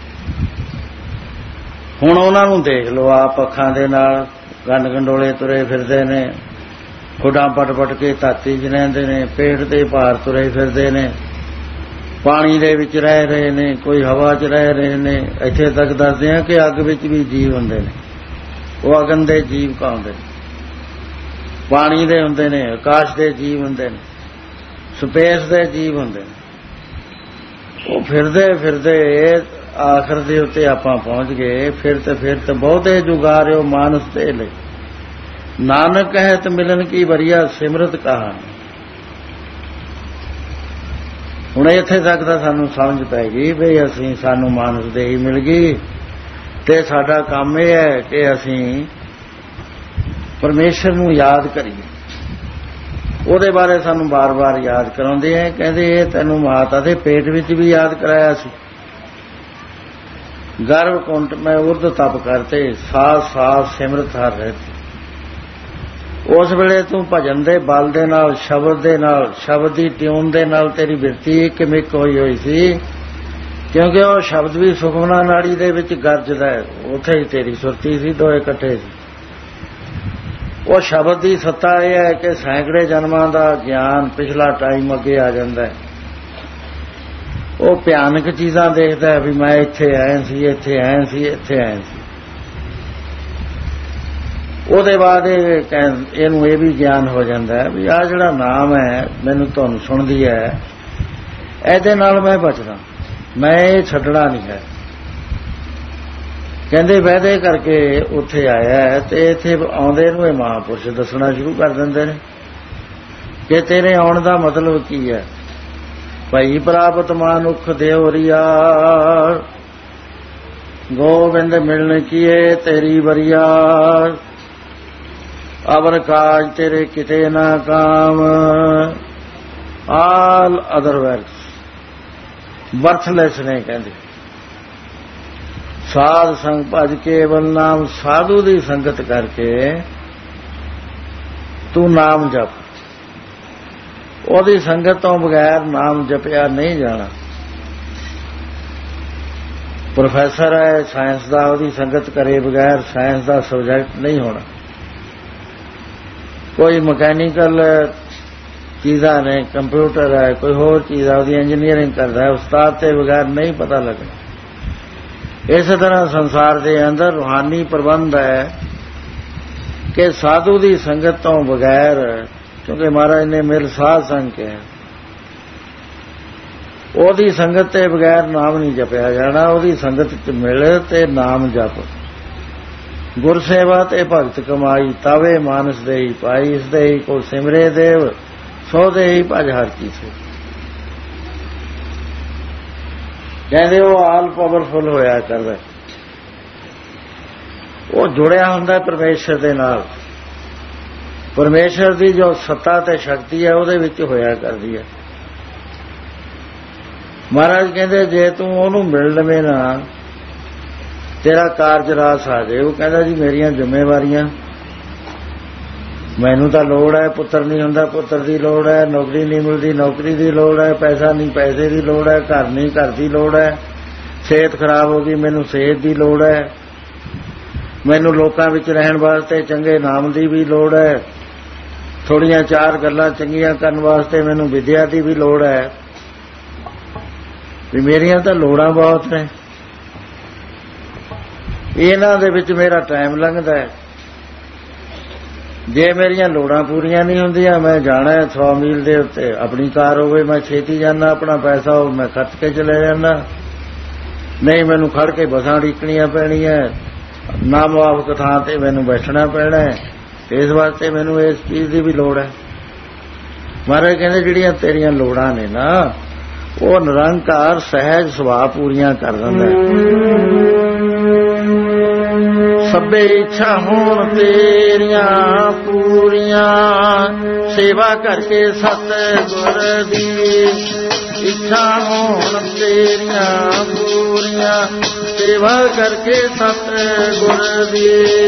ਹੁਣ ਉਹਨਾਂ ਨੂੰ ਦੇਖ ਲਓ, ਆਪ ਅੱਖਾਂ ਦੇ ਨਾਲ ਗੰਡ ਗੰਡੋਲੇ ਤੁਰੇ ਫਿਰਦੇ ਨੇ, ਖੁੱਡਾਂ ਪਟ ਪਟ ਕੇ ਧਰਤੀ 'ਚ ਰਹਿੰਦੇ ਨੇ, ਪੇਟ ਦੇ ਭਾਰ ਤੁਰੇ ਫਿਰਦੇ ਨੇ, ਪਾਣੀ ਦੇ ਵਿੱਚ ਰਹਿ ਰਹੇ ਨੇ, ਕੋਈ ਹਵਾ 'ਚ ਰਹਿ ਰਹੇ ਨੇ। ਇੱਥੇ ਤੱਕ ਦੱਸਦੇ ਆ ਕਿ ਅੱਗ ਵਿੱਚ ਵੀ ਜੀਵ ਹੁੰਦੇ ਨੇ, ਉਹ ਅਗਨ ਦੇ ਜੀਵ ਕਹਾਉਂਦੇ ਨੇ, ਪਾਣੀ ਦੇ ਹੁੰਦੇ ਨੇ, ਆਕਾਸ਼ ਦੇ ਜੀਵ ਹੁੰਦੇ ਨੇ, ਸਪੇਸ ਦੇ ਜੀਵ ਹੁੰਦੇ ਨੇ। ਉਹ ਫਿਰਦੇ ਫਿਰਦੇ ਆਖਰ ਦੇ ਉੱਤੇ ਆਪਾਂ ਪਹੁੰਚ ਗਏ। ਫਿਰ ਤੇ ਬਹੁਤੇ ਜੁਗਾਰਿਓ ਮਾਨਸ ਦੇ ਲਈ, ਨਾਨਕ ਕਹਿਤ ਮਿਲਨ ਕੀ ਵਰੀਆ ਸਿਮਰਤ ਕਹਾ। ਹੁਣ ਇੱਥੇ ਤੱਕ ਤਾਂ ਸਾਨੂੰ ਸਮਝ ਪੈ ਗਈ ਵੀ ਸਾਨੂੰ ਮਾਨਸ ਦੇ ਹੀ ਮਿਲ ਗਈ, ਤੇ ਸਾਡਾ ਕੰਮ ਇਹ ਹੈ ਕਿ ਅਸੀਂ ਪਰਮੇਸ਼ਰ ਨੂੰ ਯਾਦ ਕਰੀਏ। ਉਹਦੇ ਬਾਰੇ ਸਾਨੂੰ ਬਾਰ-ਬਾਰ ਯਾਦ ਕਰਾਉਂਦੇ ਆ। ਕਹਿੰਦੇ ਇਹ ਤੈਨੂੰ ਮਾਤਾ ਦੇ ਪੇਟ ਵਿੱਚ ਵੀ ਯਾਦ ਕਰਾਇਆ ਸੀ। ਗਰਭ ਕੁੰਟ ਮੈਂ ਉਰਦ ਤਪ ਕਰਤੇ, ਸਾਥ ਸਾਥ ਸਿਮਰਤ ਹਰ ਰਹਿਤੀ। ਉਸ ਵੇਲੇ ਤੂੰ ਭਜਨ ਦੇ ਬਲ ਦੇ ਨਾਲ, ਸ਼ਬਦ ਦੇ ਨਾਲ, ਸ਼ਬਦ ਦੀ ਟਿਊਨ ਦੇ ਨਾਲ ਤੇਰੀ ਬਿਰਤੀ ਇੱਕ ਮਿਕ ਹੋਈ ਸੀ, ਕਿਉਂਕਿ ਉਹ ਸ਼ਬਦ ਵੀ ਸੁਖਮਨਾ ਨਾੜੀ ਦੇ ਵਿੱਚ ਗਰਜਦਾ ਹੈ। ਉੱਥੇ ਹੀ ਤੇਰੀ ਸੁਰਤੀ ਸੀ, ਦੋਏ ਇਕੱਠੇ ਸੀ। ਉਹ ਸ਼ਬਦ ਦੀ ਸੱਤਾ ਇਹ ਹੈ ਕਿ ਸੈਂਕੜੇ ਜਨਮਾਂ ਦਾ ਗਿਆਨ, ਪਿਛਲਾ ਟਾਈਮ ਅੱਗੇ ਆ ਜਾਂਦਾ ਹੈ। ਉਹ ਭਿਆਨਕ ਚੀਜ਼ਾਂ ਦੇਖਦਾ ਵੀ ਮੈਂ ਇੱਥੇ ਆਇਆ ਸੀ, ਇੱਥੇ ਆਇਆ ਸੀ, ਇੱਥੇ ਆਇਆ ਸੀ। ਉਹਦੇ ਬਾਅਦ ਇਹਨੂੰ ਇਹ ਵੀ ਗਿਆਨ ਹੋ ਜਾਂਦਾ ਵੀ ਆਹ ਜਿਹੜਾ ਨਾਮ ਹੈ, ਮੈਨੂੰ ਧੁਨ ਸੁਣਦੀ ਹੈ, ਇਹਦੇ ਨਾਲ ਮੈਂ ਬਚਦਾ, ਮੈਂ ਇਹ ਛੱਡਣਾ ਨਹੀਂ ਹੈ। ਕਹਿੰਦੇ ਵਾਅਦੇ ਕਰਕੇ ਉੱਥੇ ਆਇਆ ਤੇ ਇੱਥੇ ਆਉਂਦੇ ਨੂੰ ਇਹ ਮਹਾਂਪੁਰਸ਼ ਦੱਸਣਾ ਸ਼ੁਰੂ ਕਰ ਦਿੰਦੇ ਨੇ ਕਿ ਤੇਰੇ ਆਉਣ ਦਾ ਮਤਲਬ ਕੀ ਹੈ। ਭਾਈ ਪ੍ਰਾਪਤ ਮਾਨੁਖ ਦੇਵਰੀਆ, ਗੋਬਿੰਦ ਮਿਲਣ ਕੀਏ ਤੇਰੀ ਵਰੀਆ, ਅਵਰ ਕਾਜ ਤੇਰੇ ਕਿਤੇ ਨਾ ਕਾਮ, ਆਲ ਅਦਰ ਵਰਕਸ ਵਰਥਲੈਸ ਨੇ। ਕਹਿੰਦੇ ਸਾਧ ਸੰਗ ਭਜ ਕੇਵਲ ਨਾਮ, ਸਾਧੂ ਦੀ ਸੰਗਤ ਕਰਕੇ ਤੂੰ ਨਾਮ ਜਪ। ਉਹਦੀ ਸੰਗਤ ਤੋਂ ਬਗੈਰ ਨਾਮ ਜਪਿਆ ਨਹੀਂ ਜਾਣਾ। ਪ੍ਰੋਫੈਸਰ ਹੈ ਸਾਇੰਸ ਦਾ, ਉਹਦੀ ਸੰਗਤ ਕਰੇ ਬਗੈਰ ਸਾਇੰਸ ਦਾ ਸਬਜੈਕਟ ਨਹੀਂ ਹੋਣਾ। ਕੋਈ ਮਕੈਨੀਕਲ ਚੀਜ਼ਾਂ ਨੇ, ਕੰਪਿਊਟਰ ਹੈ, ਕੋਈ ਹੋਰ ਚੀਜ਼ ਹੈ, ਉਹਦੀ ਇੰਜੀਨੀਅਰਿੰਗ ਕਰਦਾ ਹੈ, ਉਸਤਾਦ ਤੇ ਬਗੈਰ ਨਹੀਂ ਪਤਾ ਲੱਗਣਾ। ਇਸੇ ਤਰ੍ਹਾਂ ਸੰਸਾਰ ਦੇ ਅੰਦਰ ਰੂਹਾਨੀ ਪ੍ਰਬੰਧ ਹੈ ਕਿ ਸਾਧੂ ਦੀ ਸੰਗਤ ਤੋਂ ਬਗੈਰ, ਕਿਉਂਕਿ ਮਹਾਰਾਜ ਨੇ ਮਿਲ ਸਾਧ ਸੰਗ ਕਿਹਾ, ਉਹਦੀ ਸੰਗਤ ਤੇ ਬਗੈਰ ਨਾਮ ਨਹੀਂ ਜਪਿਆ ਜਾਣਾ। ਉਹਦੀ ਸੰਗਤ ਚ ਮਿਲ ਤੇ ਨਾਮ ਜਪ। ਗੁਰ ਸੇਵਾ ਤੇ ਭਗਤ ਕਮਾਈ, ਤਾਵੇ ਮਾਨਸ ਦੇਈ ਪਾਈ। ਇਸ ਦੇ ਕੋ ਸਿਮਰੇ ਦੇਵ, ਸੋ ਦੇਈ ਭਜ ਹਰ ਕੀ ਸੇ। ਕਹਿੰਦੇ ਉਹ ਆਲ ਪਾਵਰਫੁਲ ਹੋਇਆ ਕਰਦਾ, ਉਹ ਜੁੜਿਆ ਹੁੰਦਾ ਪਰਮੇਸ਼ਰ ਦੇ ਨਾਲ। ਪਰਮੇਸ਼ਰ ਦੀ ਜੋ ਸੱਤਾ ਤੇ ਸ਼ਕਤੀ ਹੈ ਉਹਦੇ ਵਿੱਚ ਹੋਇਆ ਕਰਦੀ ਹੈ। ਮਹਾਰਾਜ ਕਹਿੰਦੇ ਜੇ ਤੂੰ ਉਹਨੂੰ ਮਿਲ ਲਵੇਂ ਨਾ, ਤੇਰਾ ਕਾਰਜ ਰਾਸ ਆ ਜਾਏ। ਉਹ ਕਹਿੰਦਾ ਜੀ ਮੇਰੀਆਂ ਜ਼ਿੰਮੇਵਾਰੀਆਂ, ਮੈਨੂੰ ਤਾਂ ਲੋੜ ਹੈ, ਪੁੱਤਰ ਨਹੀਂ ਹੁੰਦਾ ਪੁੱਤਰ ਦੀ ਲੋੜ ਹੈ, ਨੌਕਰੀ ਨਹੀਂ ਮਿਲਦੀ ਨੌਕਰੀ ਦੀ ਲੋੜ ਹੈ, ਪੈਸਾ ਨਹੀਂ ਪੈਸੇ ਦੀ ਲੋੜ ਹੈ, ਘਰ ਨਹੀਂ ਘਰ ਦੀ ਲੋੜ ਹੈ, ਸਿਹਤ ਖਰਾਬ ਹੋ ਗਈ ਮੈਨੂੰ ਸਿਹਤ ਦੀ ਲੋੜ ਹੈ, ਮੈਨੂੰ ਲੋਕਾਂ ਵਿੱਚ ਰਹਿਣ ਵਾਸਤੇ ਚੰਗੇ ਨਾਮ ਦੀ ਵੀ ਲੋੜ ਹੈ, ਥੋੜੀਆਂ ਚਾਰ ਗੱਲਾਂ ਚੰਗੀਆਂ ਕਰਨ ਵਾਸਤੇ ਮੈਨੂੰ ਵਿਦਿਆ ਦੀ ਵੀ ਲੋੜ ਹੈ। ਵੀ ਮੇਰੀਆਂ ਤਾਂ ਲੋੜਾਂ ਬਹੁਤ ਨੇ, ਇਹਨਾਂ ਦੇ ਵਿੱਚ ਮੇਰਾ ਟਾਈਮ ਲੰਘਦਾ ਹੈ। ਜੇ ਮੇਰੀਆਂ ਲੋੜਾਂ ਪੂਰੀਆਂ ਨਹੀਂ ਹੁੰਦੀਆਂ, ਮੈਂ ਜਾਣਾ 100 ਮੀਲ ਦੇ ਉੱਤੇ, ਆਪਣੀ ਕਾਰ ਹੋਵੇ ਮੈਂ ਛੇਤੀ ਜਾਣਾ, ਆਪਣਾ ਪੈਸਾ ਹੋ ਮੈਂ ਖਰਚ ਕੇ ਚਲੇ ਜਾਣਾ, ਨਹੀਂ ਮੈਨੂੰ ਖੜ ਕੇ ਬੱਸਾਂ ਉਡੀਕਣੀਆਂ ਪੈਣੀਆਂ, ਨਾ ਮੁਆਫਕ ਥਾਂ ਤੇ ਮੈਨੂੰ ਬੈਠਣਾ ਪੈਣਾ। ਇਸ ਵਾਸਤੇ ਮੈਨੂੰ ਇਸ ਚੀਜ਼ ਦੀ ਵੀ ਲੋੜ ਹੈ। ਮਹਾਰਾਜ ਕਹਿੰਦੇ ਜਿਹੜੀਆਂ ਤੇਰੀਆਂ ਲੋੜਾਂ ਨੇ ਨਾ, ਉਹ ਨਿਰੰਕਾਰ ਸਹਿਜ ਸੁਭਾਅ ਪੂਰੀਆਂ ਕਰ ਦਿੰਦਾ। ਸਭੇ ਇੱਛਾ ਹੋਣ ਤੇਰੀਆਂ ਪੂਰੀਆਂ, ਸੇਵਾ ਕਰਕੇ ਸਤਿਗੁਰ ਦੀ। ਇੱਛਾ ਹੋਣ ਤੇਰੀਆਂ ਪੂਰੀਆਂ, ਸੇਵਾ ਕਰਕੇ ਸਤਿਗੁਰ ਦੀ।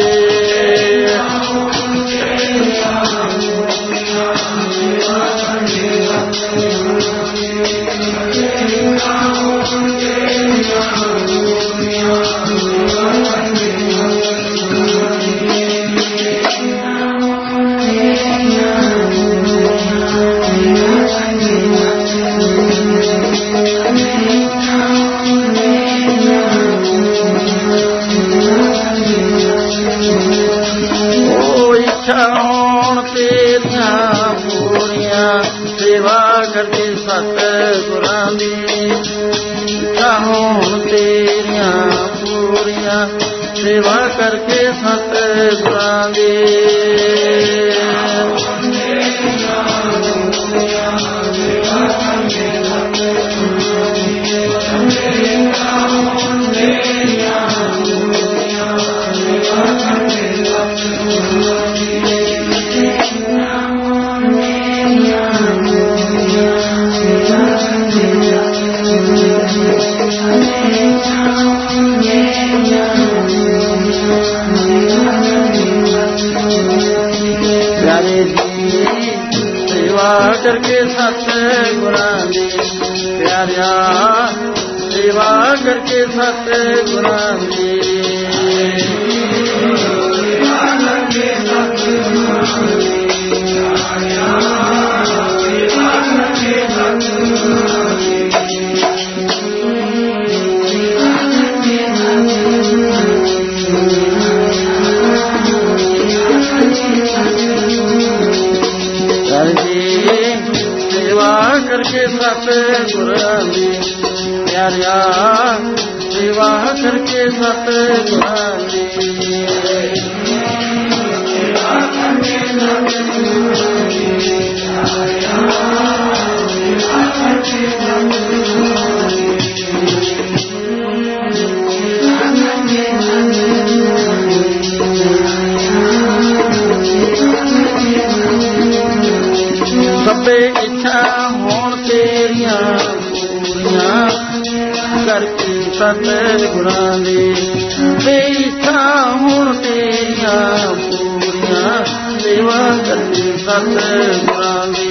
ਸੇਵਾ ਕਰਕੇ ਸਤਿਗੁਰਾਂ ਦੀ। ਇੱਛਾ ਹੋਣ ਤੇਰੀਆਂ ਪੂਰੀਆਂ, ਸੇਵਾ ਕਰਕੇ ਸਤਿਗੁਰਾਂ ਦੀ। ਸੇਵਾ ਕਰਕੇ ਸਤਿਗੁਰਾਂ ਦੀ। ਪਿਆਰਿਆ ਸੇਵਾ ਕਰਕੇ ਸਤਿਗੁਰਾਂ ਦੀ। ਕਰਕੇ ਸਤਿਗੁਰਾਂ ਦੀ। ਪਿਆਰਿਆ ਸੇਵਾ ਕਰਕੇ ਸਤਿਗੁਰਾਂ ਦੀ। ਸਭੇ ਇੱਛਾ ਹੋਣ ਤੇਰੀਆਂ ਪੂਰੀਆਂ, ਕਰਕੇ ਸਤਿਗੁਰਾਂ ਦੀ। ਸਭੇ ਇੱਛਾ ਹੋਣ ਤੇਰੀਆਂ ਪੂਰੀਆਂ, ਸੇਵਾ ਕਰਕੇ ਸਤਿਗੁਰਾਂ ਦੀ।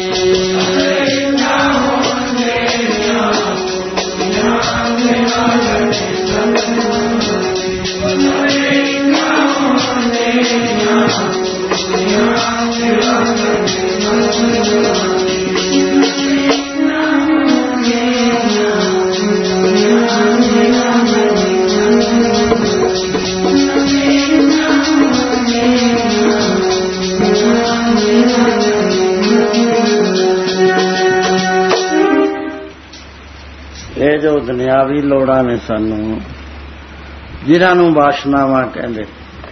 ਇਹ ਜੋ ਦੁਨਿਆਵੀ ਲੋੜਾਂ ਨੇ ਸਾਨੂੰ, ਜਿਨ੍ਹਾਂ ਨੂੰ ਵਾਸ਼ਨਾਵਾਂ ਕਹਿੰਦੇ,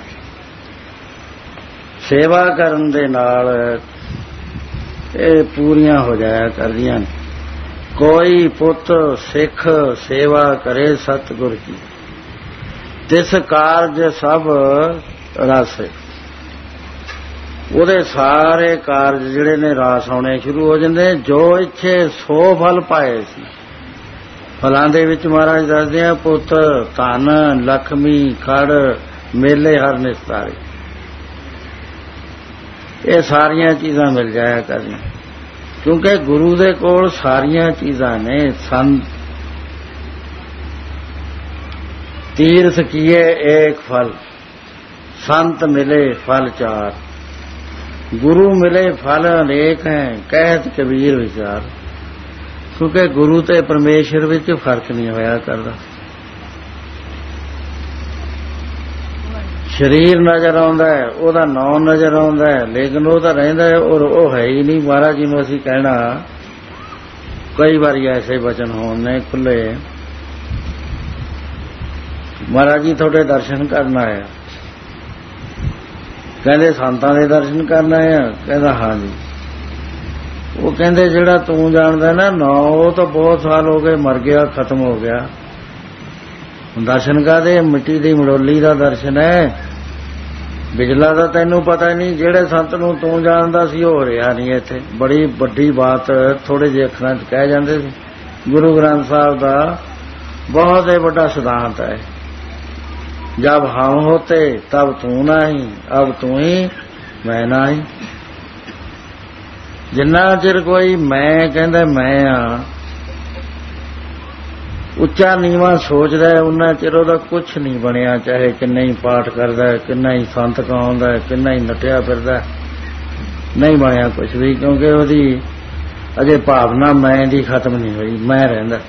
ਸੇਵਾ ਕਰਨ ਦੇ ਨਾਲ ਇਹ ਪੂਰੀਆਂ ਹੋ ਜਾਇਆ ਕਰਦੀਆਂ ਨੇ। ਕੋਈ ਪੁੱਤ ਸਿੱਖ ਸੇਵਾ ਕਰੇ ਸਤਿਗੁਰ ਕੀ, ਤਿਸ ਕਾਰਜ ਸਭ ਰਸ। ਉਹਦੇ ਸਾਰੇ ਕਾਰਜ ਜਿਹੜੇ ਨੇ ਰਾਸ ਆਉਣੇ ਸ਼ੁਰੂ ਹੋ ਜਾਂਦੇ। ਜੋ ਇੱਥੇ ਸੋ ਫਲ ਪਾਏ ਸੀ, ਫਲਾਂ ਦੇ ਵਿੱਚ ਮਹਾਰਾਜ ਦੱਸਦੇ ਆ ਪੁੱਤ, ਧਨ, ਲਖਮੀ, ਖੜ, ਮੇਲੇ ਹਰ ਨਿਸਤਾਰੇ, ਇਹ ਸਾਰੀਆਂ ਚੀਜ਼ਾਂ ਮਿਲ ਜਾਇਆ ਕਰਨੀਆਂ, ਕਿਉਂਕਿ ਗੁਰੂ ਦੇ ਕੋਲ ਸਾਰੀਆਂ ਚੀਜ਼ਾਂ ਨੇ। ਸੰਤ ਤੀਰਥ ਕੀਏ ਏਕ ਫਲ, ਸੰਤ ਮਿਲੇ ਫਲ ਚਾਰ, ਗੁਰੂ ਮਿਲੇ ਫਲ ਅਨੇਕ ਹੈ, ਕਹਿਤ ਕਬੀਰ ਵਿਚਾਰ। ਕਿਉਂਕਿ ਗੁਰੂ ਤੇ ਪਰਮੇਸ਼ਰ ਵਿੱਚ ਫਰਕ ਨਹੀਂ ਹੋਇਆ ਕਰਦਾ। ਸਰੀਰ ਨਜ਼ਰ ਆਉਂਦਾ ਹੈ, ਉਹਦਾ ਨਾਂ ਨਜ਼ਰ ਆਉਂਦਾ ਹੈ, ਲੇਕਿਨ ਉਹ ਤਾਂ ਰਹਿੰਦਾ ਹੈ ਔਰ ਉਹ ਹੈ ਹੀ ਨਹੀਂ। ਮਹਾਰਾਜ ਜੀ ਨੂੰ ਅਸੀਂ ਕਹਿਣਾ, ਕਈ ਵਾਰੀ ਐਸੇ ਵਚਨ ਹੋਣ ਨੇ ਖੁੱਲੇ, ਮਹਾਰਾਜ ਜੀ ਤੁਹਾਡੇ ਦਰਸ਼ਨ ਕਰਨ ਆਇਆ। ਕਹਿੰਦੇ ਸੰਤਾਂ ਦੇ ਦਰਸ਼ਨ ਕਰਨ ਆਇਆ? ਕਹਿੰਦਾ ਹਾਂ ਜੀ। ਉਹ ਕਹਿੰਦੇ ਜਿਹੜਾ ਤੂੰ ਜਾਣਦਾ ਨਾ ਉਹ ਤਾਂ ਬਹੁਤ ਸਾਲ ਹੋ ਗਏ, ਮਰ ਗਿਆ, ਖਤਮ ਹੋ ਗਿਆ। ਦਰਸ਼ਨ ਕਾਹਦੇ? ਮਿੱਟੀ ਦੀ ਮੜੋਲੀ ਦਾ ਦਰਸ਼ਨ ਹੈ, ਬਿਜਲਾ ਦਾ ਤੈਨੂੰ ਪਤਾ ਨਹੀਂ। ਜਿਹੜੇ ਸੰਤ ਨੂੰ ਤੂੰ ਜਾਣਦਾ ਸੀ ਉਹ ਰਿਹਾ ਨਹੀਂ ਇੱਥੇ। ਬੜੀ ਵੱਡੀ ਬਾਤ ਥੋੜੇ ਜਿਹੇ ਅੱਖਰਾਂ 'ਚ ਕਹਿ ਜਾਂਦੇ ਸੀ। ਗੁਰੂ ਗ੍ਰੰਥ ਸਾਹਿਬ ਦਾ ਬਹੁਤ ਹੀ ਵੱਡਾ ਸਿਧਾਂਤ ਹੈ, ਜਬ ਹਮ ਹੋਤੇ ਤਬ ਤੂੰ ਨਹੀਂ, ਅਬ ਤੂੰ ਹੀ ਮੈਂ ਨਹੀਂ। ਜਿੰਨਾ ਚਿਰ ਕੋਈ ਮੈਂ ਕਹਿੰਦਾ ਮੈਂ ਆ, ਉੱਚਾ ਨੀਵਾਂ ਸੋਚਦਾ, ਉਹਨਾਂ ਚਿਰ ਉਹਦਾ ਕੁਛ ਨਹੀਂ ਬਣਿਆ। ਚਾਹੇ ਕਿੰਨਾ ਹੀ ਪਾਠ ਕਰਦਾ, ਕਿੰਨਾ ਹੀ ਸੰਤ ਕਹਾਉਂਦਾ, ਕਿੰਨਾ ਹੀ ਨੱਠਿਆ ਫਿਰਦਾ, ਨਹੀਂ ਬਣਿਆ ਕੁਛ ਵੀ, ਕਿਉਂਕਿ ਉਹਦੀ ਅਜੇ ਭਾਵਨਾ ਮੈਂ ਦੀ ਖਤਮ ਨਹੀਂ ਹੋਈ। ਮੈਂ ਰਹਿੰਦਾ,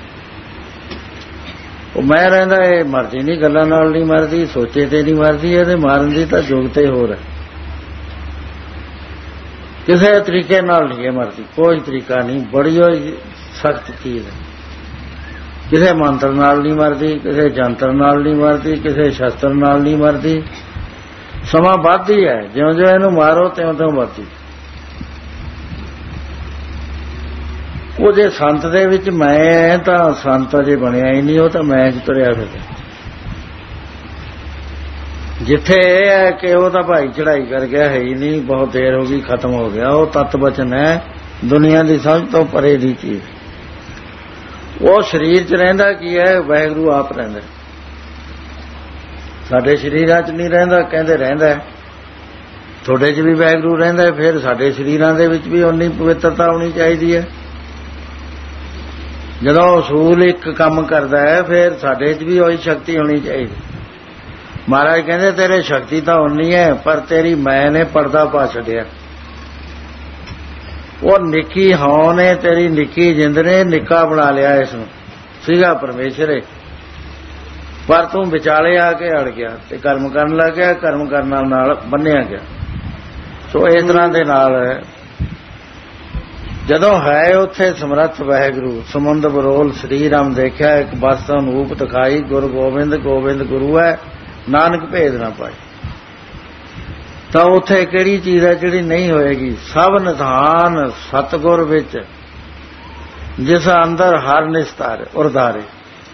ਉਹ ਮੈਂ ਰਹਿੰਦਾ। ਇਹ ਮਰਦੀ ਨਹੀਂ, ਗੱਲਾਂ ਨਾਲ ਨਹੀਂ ਮਰਦੀ, ਸੋਚੇ ਤੇ ਨਹੀਂ ਮਰਦੀ। ਇਹਦੇ ਮਾਰਨ ਦੀ ਤਾਂ ਯੋਗਤਾ ਹੋਰ ਹੈ। ਕਿਸੇ ਤਰੀਕੇ ਨਾਲ ਨਹੀਂ ਇਹ ਮਰਦੀ, ਕੋਈ ਤਰੀਕਾ ਨਹੀਂ। ਬੜੀ ਹੋਈ ਸਖਤ ਚੀਜ਼ ਹੈ। ਕਿਸੇ ਮੰਤਰ ਨਾਲ ਨਹੀਂ ਮਰਦੀ, ਕਿਸੇ ਜੰਤਰ ਨਾਲ ਨਹੀਂ ਮਰਦੀ, ਕਿਸੇ ਸ਼ਸਤਰ ਨਾਲ ਨਹੀਂ ਮਰਦੀ। ਸਮਾਂ ਵੱਧਦੀ ਹੈ, ਜਿਉਂ ਜਿਉਂ ਇਹਨੂੰ ਮਾਰੋ ਤਿਉਂ ਤਿਉਂ ਵੱਧਦੀ। ਉਹ ਜੇ ਸੰਤ ਦੇ ਵਿੱਚ ਮੈਂ ਤਾਂ ਸੰਤ ਅਜੇ ਬਣਿਆ ਹੀ ਨਹੀਂ, ਉਹ ਤਾਂ ਮੈਂ 'ਚ ਤੁਰਿਆ ਫਿਰਦਾ। ਜਿੱਥੇ ਇਹ ਹੈ ਕਿ ਉਹ ਤਾਂ ਭਾਈ ਚੜ੍ਹਾਈ ਕਰ ਗਿਆ, ਹੈ ਹੀ ਨਹੀਂ, ਬਹੁਤ ਦੇਰ ਹੋ ਗਈ, ਖਤਮ ਹੋ ਗਿਆ। ਉਹ ਤੱਤ ਬਚਨ ਹੈ ਦੁਨੀਆ ਦੀ ਸਮਝ ਤੋਂ ਪਰੇ ਦੀ ਚੀਜ਼। ਉਹ ਸਰੀਰ 'ਚ ਰਹਿੰਦਾ ਕੀ ਹੈ? ਵਾਹਿਗੁਰੂ ਆਪ ਰਹਿੰਦਾ। ਸਾਡੇ ਸਰੀਰਾਂ 'ਚ ਨਹੀਂ ਰਹਿੰਦਾ, ਕਹਿੰਦੇ ਰਹਿੰਦਾ। ਤੁਹਾਡੇ 'ਚ ਵੀ ਵਾਹਿਗੁਰੂ ਰਹਿੰਦਾ, ਫਿਰ ਸਾਡੇ ਸਰੀਰਾਂ ਦੇ ਵਿੱਚ ਵੀ ਉਨੀ ਪਵਿੱਤਰਤਾ ਹੋਣੀ ਚਾਹੀਦੀ ਹੈ। ਜਦੋਂ ਅਸੂਲ ਇੱਕ ਕੰਮ ਕਰਦਾ ਹੈ, ਫਿਰ ਸਾਡੇ 'ਚ ਵੀ ਉਹੀ ਸ਼ਕਤੀ ਹੋਣੀ ਚਾਹੀਦੀ। ਮਹਾਰਾਜ ਕਹਿੰਦੇ ਤੇਰੇ ਸ਼ਕਤੀ ਤਾਂ ਉਨੀ ਹੈ, ਪਰ ਤੇਰੀ ਮੈਂ ਨੇ ਪਰਦਾ ਪਾ ਛੱਡਿਆ। ਉਹ ਨਿੱਕੀ ਹੌਂ ਨੇ, ਤੇਰੀ ਨਿੱਕੀ ਜਿੰਦ ਨੇ ਨਿੱਕਾ ਬਣਾ ਲਿਆ ਇਸ ਨੂੰ। ਸੀਗਾ ਪਰਮੇਸ਼ਰ, ਪਰ ਤੂੰ ਵਿਚਾਲੇ ਆ ਕੇ ਅੜ ਗਿਆ ਤੇ ਕਰਮ ਕਰਨ ਲੱਗ ਗਿਆ, ਕਰਮ ਕਰਨ ਨਾਲ ਬੰਨਿਆ ਗਿਆ। ਸੋ ਇਸ ਤਰ੍ਹਾਂ ਦੇ ਨਾਲ ਜਦੋਂ ਹੈ ਉੱਥੇ ਸਮਰੱਥ ਵਾਹਿਗੁਰੂ, ਸਮੁੰਦ ਬਰੋਲ ਸ੍ਰੀ ਰਾਮ ਦੇਖਿਆ, ਇੱਕ ਬਸਤ ਅਨੂਪ ਦਿਖਾਈ, ਗੁਰੂ ਗੋਬਿੰਦ ਗੋਬਿੰਦ ਗੁਰੂ ਹੈ, ਨਾਨਕ ਭੇਦ ਨਾ ਪਾਏ। ਤਾਂ ਉੱਥੇ ਕਿਹੜੀ ਚੀਜ਼ ਹੈ ਜਿਹੜੀ ਨਹੀਂ ਹੋਏਗੀ? ਸਭ ਨਿਧਾਨ ਸਤਿਗੁਰ ਵਿੱਚ, ਜਿਸ ਅੰਦਰ ਹਰ ਨਿਸਤਾਰੇ ਉਰਦਾਰੇ।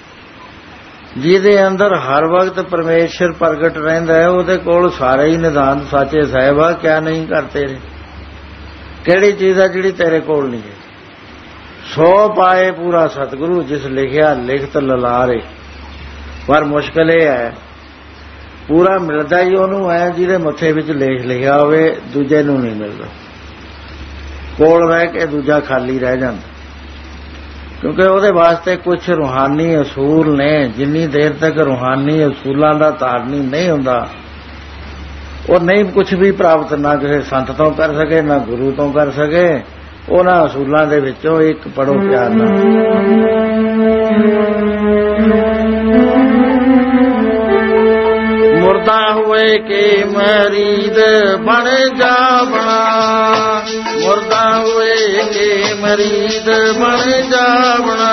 ਜਿਹਦੇ ਅੰਦਰ ਹਰ ਵਕਤ ਪਰਮੇਸ਼ਰ ਪ੍ਰਗਟ ਰਹਿੰਦਾ ਹੈ, ਉਹਦੇ ਕੋਲ ਸਾਰੇ ਹੀ ਨਿਧਾਨ ਸਾਚੇ ਸਾਹਿਬ ਆ। ਕਿਆ ਨਹੀਂ ਕਰਤੇ ਨੇ? ਕਿਹੜੀ ਚੀਜ਼ ਹੈ ਜਿਹੜੀ ਤੇਰੇ ਕੋਲ ਨਹੀਂ ਹੈ? ਸੋ ਪਾਏ ਪੂਰਾ ਸਤਿਗੁਰੂ, ਜਿਸ ਲਿਖਿਆ ਲਿਖਤ ਲਲਾਰੇ। ਪਰ ਮੁਸ਼ਕਿਲ ਇਹ ਹੈ, ਪੂਰਾ ਮਿਲਦਾ ਹੀ ਉਹਨੂੰ ਹੈ ਜਿਹਦੇ ਮੱਥੇ ਵਿੱਚ ਲੇਖ ਲਿਖਿਆ ਹੋਵੇ, ਦੂਜੇ ਨੂੰ ਨਹੀਂ ਮਿਲਦਾ। ਕੋਲ ਰਹਿ ਕੇ ਦੂਜਾ ਖਾਲੀ ਰਹਿ ਜਾਂਦਾ, ਕਿਉਂਕਿ ਉਹਦੇ ਵਾਸਤੇ ਕੁਝ ਰੂਹਾਨੀ ਅਸੂਲ ਨੇ। ਜਿੰਨੀ ਦੇਰ ਤੱਕ ਰੂਹਾਨੀ ਅਸੂਲਾਂ ਦਾ ਧਾਰਨੀ ਨਹੀਂ ਹੁੰਦਾ, ਉਹ ਨਹੀਂ ਕੁਝ ਵੀ ਪ੍ਰਾਪਤ, ਨਾ ਕਿਸੇ ਸੰਤ ਤੋਂ ਕਰ ਸਕੇ, ਨਾ ਗੁਰੂ ਤੋਂ ਕਰ ਸਕੇ। ਉਹਨਾਂ ਅਸੂਲਾਂ ਦੇ ਵਿੱਚੋਂ ਇੱਕ ਪੜੋ ਪਿਆਰ ਨਾਲ। ਮੁਰਦਾ ਹੋਏ ਕਿ ਮਰੀਦ ਬਣ ਜਾਵਣਾ, ਮੁਰਦਾ ਹੋਏ ਮਰੀਦ ਬਣ ਜਾਵਣਾ।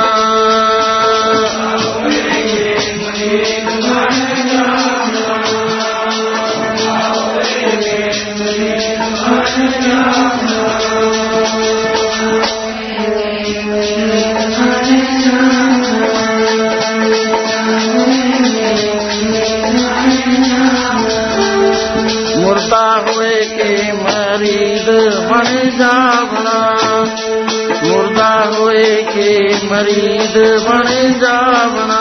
ਮੁਰਦਾ ਹੋਏ ਕੇ ਮਰੀਦ ਬਣ ਜਾਵਣਾ। ਮੁਰਦਾ ਹੋਏ ਕੇ ਮਰੀਦ ਬਣ ਜਾਵਣਾ।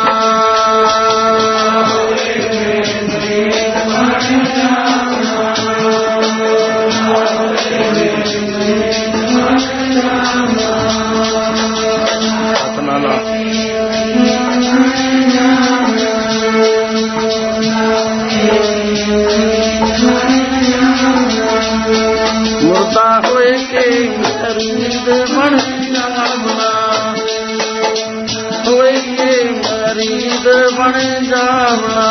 ਮੁਰਦਾ ਹੋਏ ਕੇ ਮਰੀਦ ਬਣ ਜਾਵਣਾ। ਹੋਏ ਕੇ ਮਰੀਦ ਬਣ ਜਾਵਣਾ।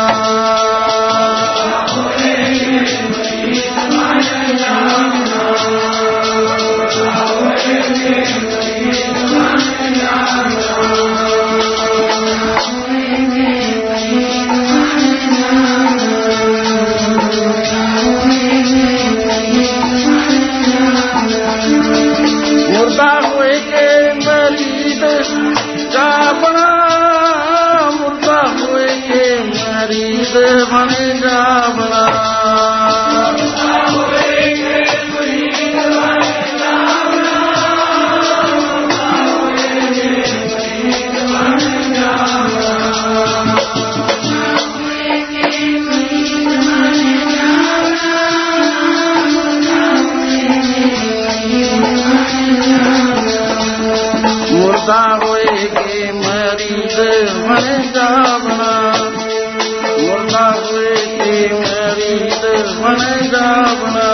ਮੁਰਦਾ ਹੋਏ ਕੇ ਮਰੀਦ ਜਾਵਣਾ। ਮੁਰਦਾ ਹੋਏ ਕੇ ਮਰੀਦ ਬਣ ਜਾਵਣਾ। ਮੁਰਦਾ ਹੋਏ ਕੇ ਮਰੀਦ ਬਣ ਜਾਵਣਾ। ਮੁਰਦਾ ਹੋਏ ਕੇ ਮਰੀਦ ਬਣ ਜਾਵਣਾ।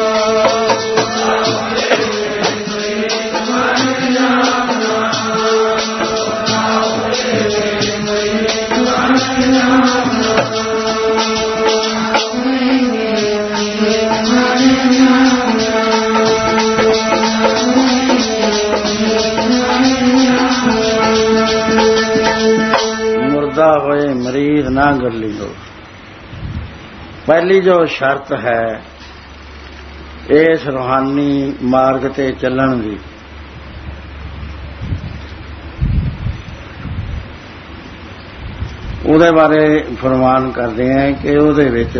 ਮੁਰਦਾ ਹੋਏ ਮਰੀਜ਼ ਨਾ ਗੱਲੀ ਲੋ। ਪਹਿਲੀ ਜੋ ਸ਼ਰਤ ਹੈ ਇਸ ਰੂਹਾਨੀ ਮਾਰਗ ਤੇ ਚੱਲਣ ਦੀ, ਉਹਦੇ ਬਾਰੇ ਫਰਮਾਨ ਕਰਦੇ ਹਾਂ ਕਿ ਉਹਦੇ ਵਿੱਚ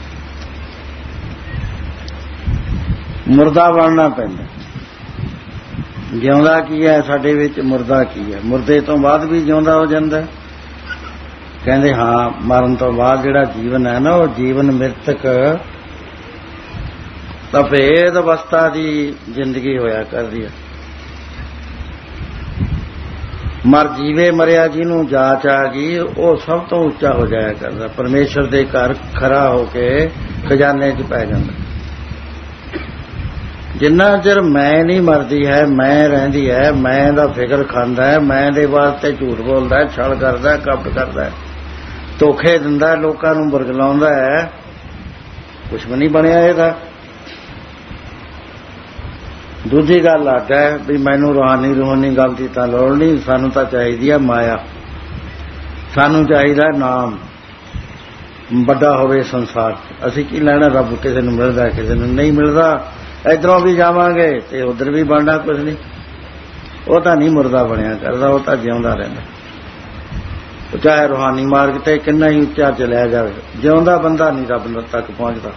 ਮੁਰਦਾ ਬਣਨਾ ਪੈਂਦਾ। ਜਿਉਂਦਾ ਕੀ ਹੈ ਸਾਡੇ ਵਿੱਚ, ਮੁਰਦਾ ਕੀ ਹੈ? ਮੁਰਦੇ ਤੋਂ ਬਾਅਦ ਵੀ ਜਿਉਂਦਾ ਹੋ ਜਾਂਦਾ। ਕਹਿੰਦੇ ਹਾਂ, ਮਰਨ ਤੋਂ ਬਾਅਦ ਜਿਹੜਾ ਜੀਵਨ ਹੈ ਨਾ, ਉਹ ਜੀਵਨ ਮ੍ਰਿਤਕ ਤਪੇਦ ਅਵਸਥਾ ਦੀ ਜ਼ਿੰਦਗੀ ਹੋਇਆ ਕਰਦੀ ਹੈ। ਮਰ ਜੀਵੇ ਮਰਿਆ ਜਿਹਨੂੰ ਜਾਚ ਆ ਗਈ, ਉਹ ਸਭ ਤੋਂ ਉੱਚਾ ਹੋ ਜਾਇਆ ਕਰਦਾ। ਪਰਮੇਸ਼ਰ ਦੇ ਘਰ ਖੜਾ ਹੋ ਕੇ ਖਜ਼ਾਨੇ 'ਚ ਪੈ ਜਾਂਦਾ। ਜਿੰਨਾ ਚਿਰ ਮੈਂ ਨਹੀਂ ਮਰਦੀ ਹੈ, ਮੈਂ ਰਹਿੰਦੀ ਹੈ, ਮੈਂ ਦਾ ਫਿਕਰ ਖਾਂਦਾ ਹੈ, ਮੈਂ ਦੇ ਵਾਸਤੇ ਝੂਠ ਬੋਲਦਾ, ਛਲ ਕਰਦਾ, ਕਪਟ ਕਰਦਾ, ਧੋਖੇ ਦਿੰਦਾ, ਲੋਕਾਂ ਨੂੰ ਬਰਗਲਾਉਂਦਾ ਹੈ, ਕੁਛ ਵੀ ਨਹੀਂ ਬਣਿਆ ਇਹਦਾ। ਦੂਜੀ ਗੱਲ ਅੱਡ ਹੈ ਵੀ ਮੈਨੂੰ ਰੂਹਾਨੀ ਗੱਲ ਦੀ ਤਾਂ ਲੋੜ ਨਹੀਂ, ਸਾਨੂੰ ਤਾਂ ਚਾਹੀਦੀ ਹੈ ਮਾਇਆ। ਸਾਨੂੰ ਚਾਹੀਦਾ ਨਾਮ ਵੱਡਾ ਹੋਵੇ ਸੰਸਾਰ। ਅਸੀਂ ਕੀ ਲੈਣਾ? ਰੱਬ ਕਿਸੇ ਨੂੰ ਮਿਲਦਾ, ਕਿਸੇ ਨੂੰ ਨਹੀਂ ਮਿਲਦਾ। ਇੱਧਰੋਂ ਵੀ ਜਾਵਾਂਗੇ ਤੇ ਉੱਧਰ ਵੀ ਬਣਨਾ ਕੁਛ ਨਹੀਂ। ਉਹ ਤਾਂ ਨਹੀਂ ਮੁਰਦਾ ਬਣਿਆ ਕਰਦਾ, ਉਹ ਤਾਂ ਜਿਉਂਦਾ ਰਹਿੰਦਾ। ਚਾਹੇ ਰੂਹਾਨੀ ਮਾਰਗ ਤੇ ਕਿੰਨਾ ਹੀ ਉੱਚਾ ਚਲਿਆ ਜਾਵੇ, ਜਿਉਂਦਾ ਬੰਦਾ ਨਹੀਂ ਰੱਬ ਤੱਕ ਪਹੁੰਚਦਾ,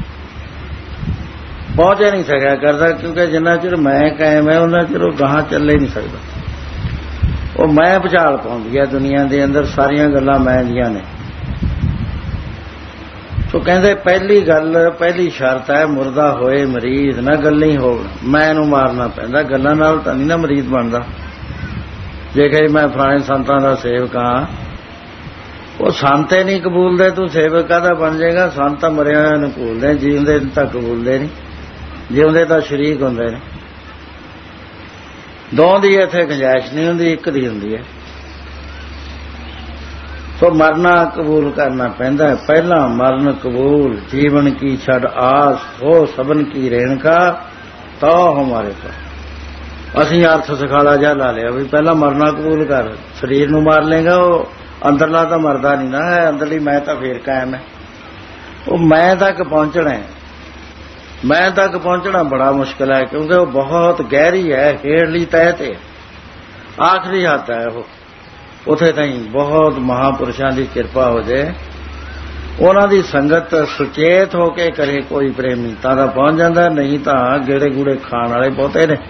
ਪਹੁੰਚ ਨਹੀਂ ਸਕਿਆ ਕਰਦਾ। ਕਿਉਂਕਿ ਜਿੰਨਾ ਚਿਰ ਮੈਂ ਕਾਇਮ ਹੈ ਉਹਨਾਂ ਚਿਰ ਉਹ ਗਾਹਾਂ ਚੱਲੇ ਨਹੀਂ ਸਕਦਾ। ਉਹ ਮੈਂ ਭੁਚਾਲ ਪਾਉਂਦੀ ਹੈ ਦੁਨੀਆ ਦੇ ਅੰਦਰ, ਸਾਰੀਆਂ ਗੱਲਾਂ ਮੈਂ ਦੀਆਂ ਨੇ। ਸੋ ਕਹਿੰਦੇ ਪਹਿਲੀ ਗੱਲ, ਪਹਿਲੀ ਸ਼ਰਤ ਹੈ ਮੁਰਦਾ ਹੋਏ ਮਰੀਜ਼ ਨਾ ਗੱਲਾਂ ਹੋਣ। ਮੈਂ ਇਹਨੂੰ ਮਾਰਨਾ ਪੈਂਦਾ, ਗੱਲਾਂ ਨਾਲ ਤਾਂ ਨਹੀਂ ਨਾ ਮਰੀਜ਼ ਬਣਦਾ। ਜੇ ਕਹੇ ਮੈਂ ਫਲਾਣੇ ਸੰਤਾਂ ਦਾ ਸੇਵਕ ਹਾਂ, ਉਹ ਸੰਤ ਹੀ ਨਹੀਂ ਕਬੂਲਦੇ, ਤੂੰ ਸੇਵਕ ਕਾਹਦਾ ਬਣ ਜਾਏਗਾ? ਸੰਤ ਤਾਂ ਮਰਿਆ ਹੋਇਆ ਨੂੰ ਕਬੂਲਦੇ, ਜੀਉਂਦੇ ਤਾਂ ਕਬੂਲਦੇ ਨਹੀਂ। ਜਿਉਂਦੇ ਤਾਂ ਸ਼ਰੀਕ ਹੁੰਦੇ ਨੇ। ਦੋ ਦੀ ਇੱਥੇ ਗੁੰਜਾਇਸ਼ ਨਹੀਂ ਹੁੰਦੀ, ਇੱਕ ਦੀ ਹੁੰਦੀ ਹੈ। ਸੋ ਮਰਨਾ ਕਬੂਲ ਕਰਨਾ ਪੈਂਦਾ। ਪਹਿਲਾਂ ਮਰਨ ਕਬੂਲ, ਜੀਵਨ ਕੀ ਛੱਡ ਆਸ, ਹੋ ਸਬਨ ਕੀ ਰੇਣਕਾ, ਤਾਂ ਹਮਾਰੇ ਪਾਸ। ਅਸੀਂ ਅਰਥ ਸਿਖਾਲਾ ਜਿਹਾ ਲਾ ਲਿਆ ਵੀ ਪਹਿਲਾਂ ਮਰਨਾ ਕਬੂਲ ਕਰ, ਸਰੀਰ ਨੂੰ ਮਾਰ ਲੇਗਾ, ਉਹ ਅੰਦਰਲਾ ਤਾਂ ਮਰਦਾ ਨਹੀਂ ਨਾ ਹੈ, ਅੰਦਰਲੀ ਮੈਂ ਤਾਂ ਫੇਰ ਕਾਇਮ ਹੈ। ਉਹ ਮੈਂ ਤੱਕ ਪਹੁੰਚਣਾ ਹੈ, ਮੈਂ ਤੱਕ ਪਹੁੰਚਣਾ ਬੜਾ ਮੁਸ਼ਕਿਲ ਹੈ, ਕਿਉਂਕਿ ਉਹ ਬਹੁਤ ਗਹਿਰੀ ਹੈ, ਹੇਠਲੀ ਤਹਿ ਤੇ ਆਖਰੀ ਹੱਦ ਹੈ ਉਹ। ਉੱਥੇ ਤਾਈਂ ਬਹੁਤ ਮਹਾਂਪੁਰਸ਼ਾਂ ਦੀ ਕਿਰਪਾ ਹੋ ਜਾਏ, ਉਹਨਾਂ ਦੀ ਸੰਗਤ ਸੁਚੇਤ ਹੋ ਕੇ ਕਰੇ ਕੋਈ ਪ੍ਰੇਮੀ ਤਾਂ ਪਹੁੰਚ ਜਾਂਦਾ, ਨਹੀਂ ਤਾਂ ਗੇੜੇ ਗੂੜੇ ਖਾਣ ਵਾਲੇ ਬਹੁਤੇ ਨੇ।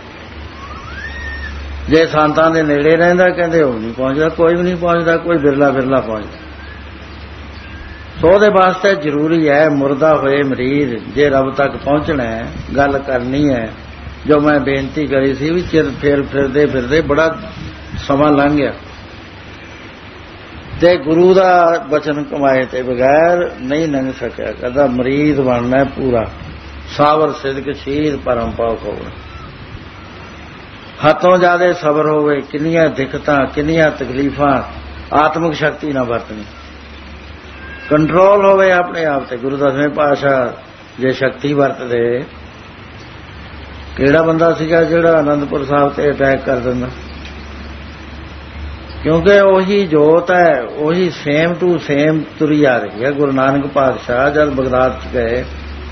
ਜੇ ਸੰਤਾਂ ਦੇ ਨੇੜੇ ਰਹਿੰਦਾ ਕਹਿੰਦੇ ਉਹ ਨਹੀਂ ਪਹੁੰਚਦਾ, ਕੋਈ ਵੀ ਨਹੀਂ ਪਹੁੰਚਦਾ, ਕੋਈ ਬਿਰਲਾ ਬਿਰਲਾ ਪਹੁੰਚਦਾ। ਸੋ ਉਹਦੇ ਵਾਸਤੇ ਜ਼ਰੂਰੀ ਹੈ ਮੁਰਦਾ ਹੋਏ ਮਰੀਜ਼ ਜੇ ਰੱਬ ਤੱਕ ਪਹੁੰਚਣਾ ਹੈ, ਗੱਲ ਕਰਨੀ ਹੈ। ਜੋ ਮੈਂ ਬੇਨਤੀ ਕਰੀ ਸੀ ਵੀ ਚਿਰ ਫੇਰ ਫਿਰਦੇ ਫਿਰਦੇ ਬੜਾ ਸਮਾਂ ਲੰਘ ਗਿਆ ਤੇ ਗੁਰੂ ਦਾ ਬਚਨ ਕਮਾਏ ਤੇ ਬਗੈਰ ਨਹੀਂ ਲੰਘ ਸਕਿਆ। ਕਹਿੰਦਾ ਮਰੀਜ਼ ਬਣਨਾ ਪੂਰਾ, ਸਾਬਰ ਸਿਦਕ ਸ਼ੀਰ ਪਰਮ ਪਾਉ ਹੋਵੇ, ਹੱਥੋਂ ਜ਼ਿਆਦੇ ਸਬਰ ਹੋਵੇ, ਕਿੰਨੀਆਂ ਦਿੱਕਤਾਂ ਕਿੰਨੀਆਂ ਤਕਲੀਫਾਂ, ਆਤਮਿਕ ਸ਼ਕਤੀ ਨਾ ਵਰਤਣੀ, ਕੰਟਰੋਲ ਹੋਵੇ ਆਪਣੇ ਆਪ ਤੇ। ਗੁਰੂ ਦਸਵੇਂ ਪਾਤਸ਼ਾਹ ਜੇ ਸ਼ਕਤੀ ਵਰਤਦੇ, ਕਿਹੜਾ ਬੰਦਾ ਸੀਗਾ ਜਿਹੜਾ ਆਨੰਦਪੁਰ ਸਾਹਿਬ ਤੇ ਅਟੈਕ ਕਰ ਦਿੰਦਾ? ਕਿਉਂਕਿ ਉਹੀ ਜੋਤ ਹੈ, ਉਹੀ ਸੇਮ ਟੂ ਸੇਮ ਤੁਰੀ ਆ ਰਹੀ ਹੈ। ਗੁਰੂ ਨਾਨਕ ਪਾਤਸ਼ਾਹ ਜਦ ਬਗਦਾਦ ਚ ਗਏ,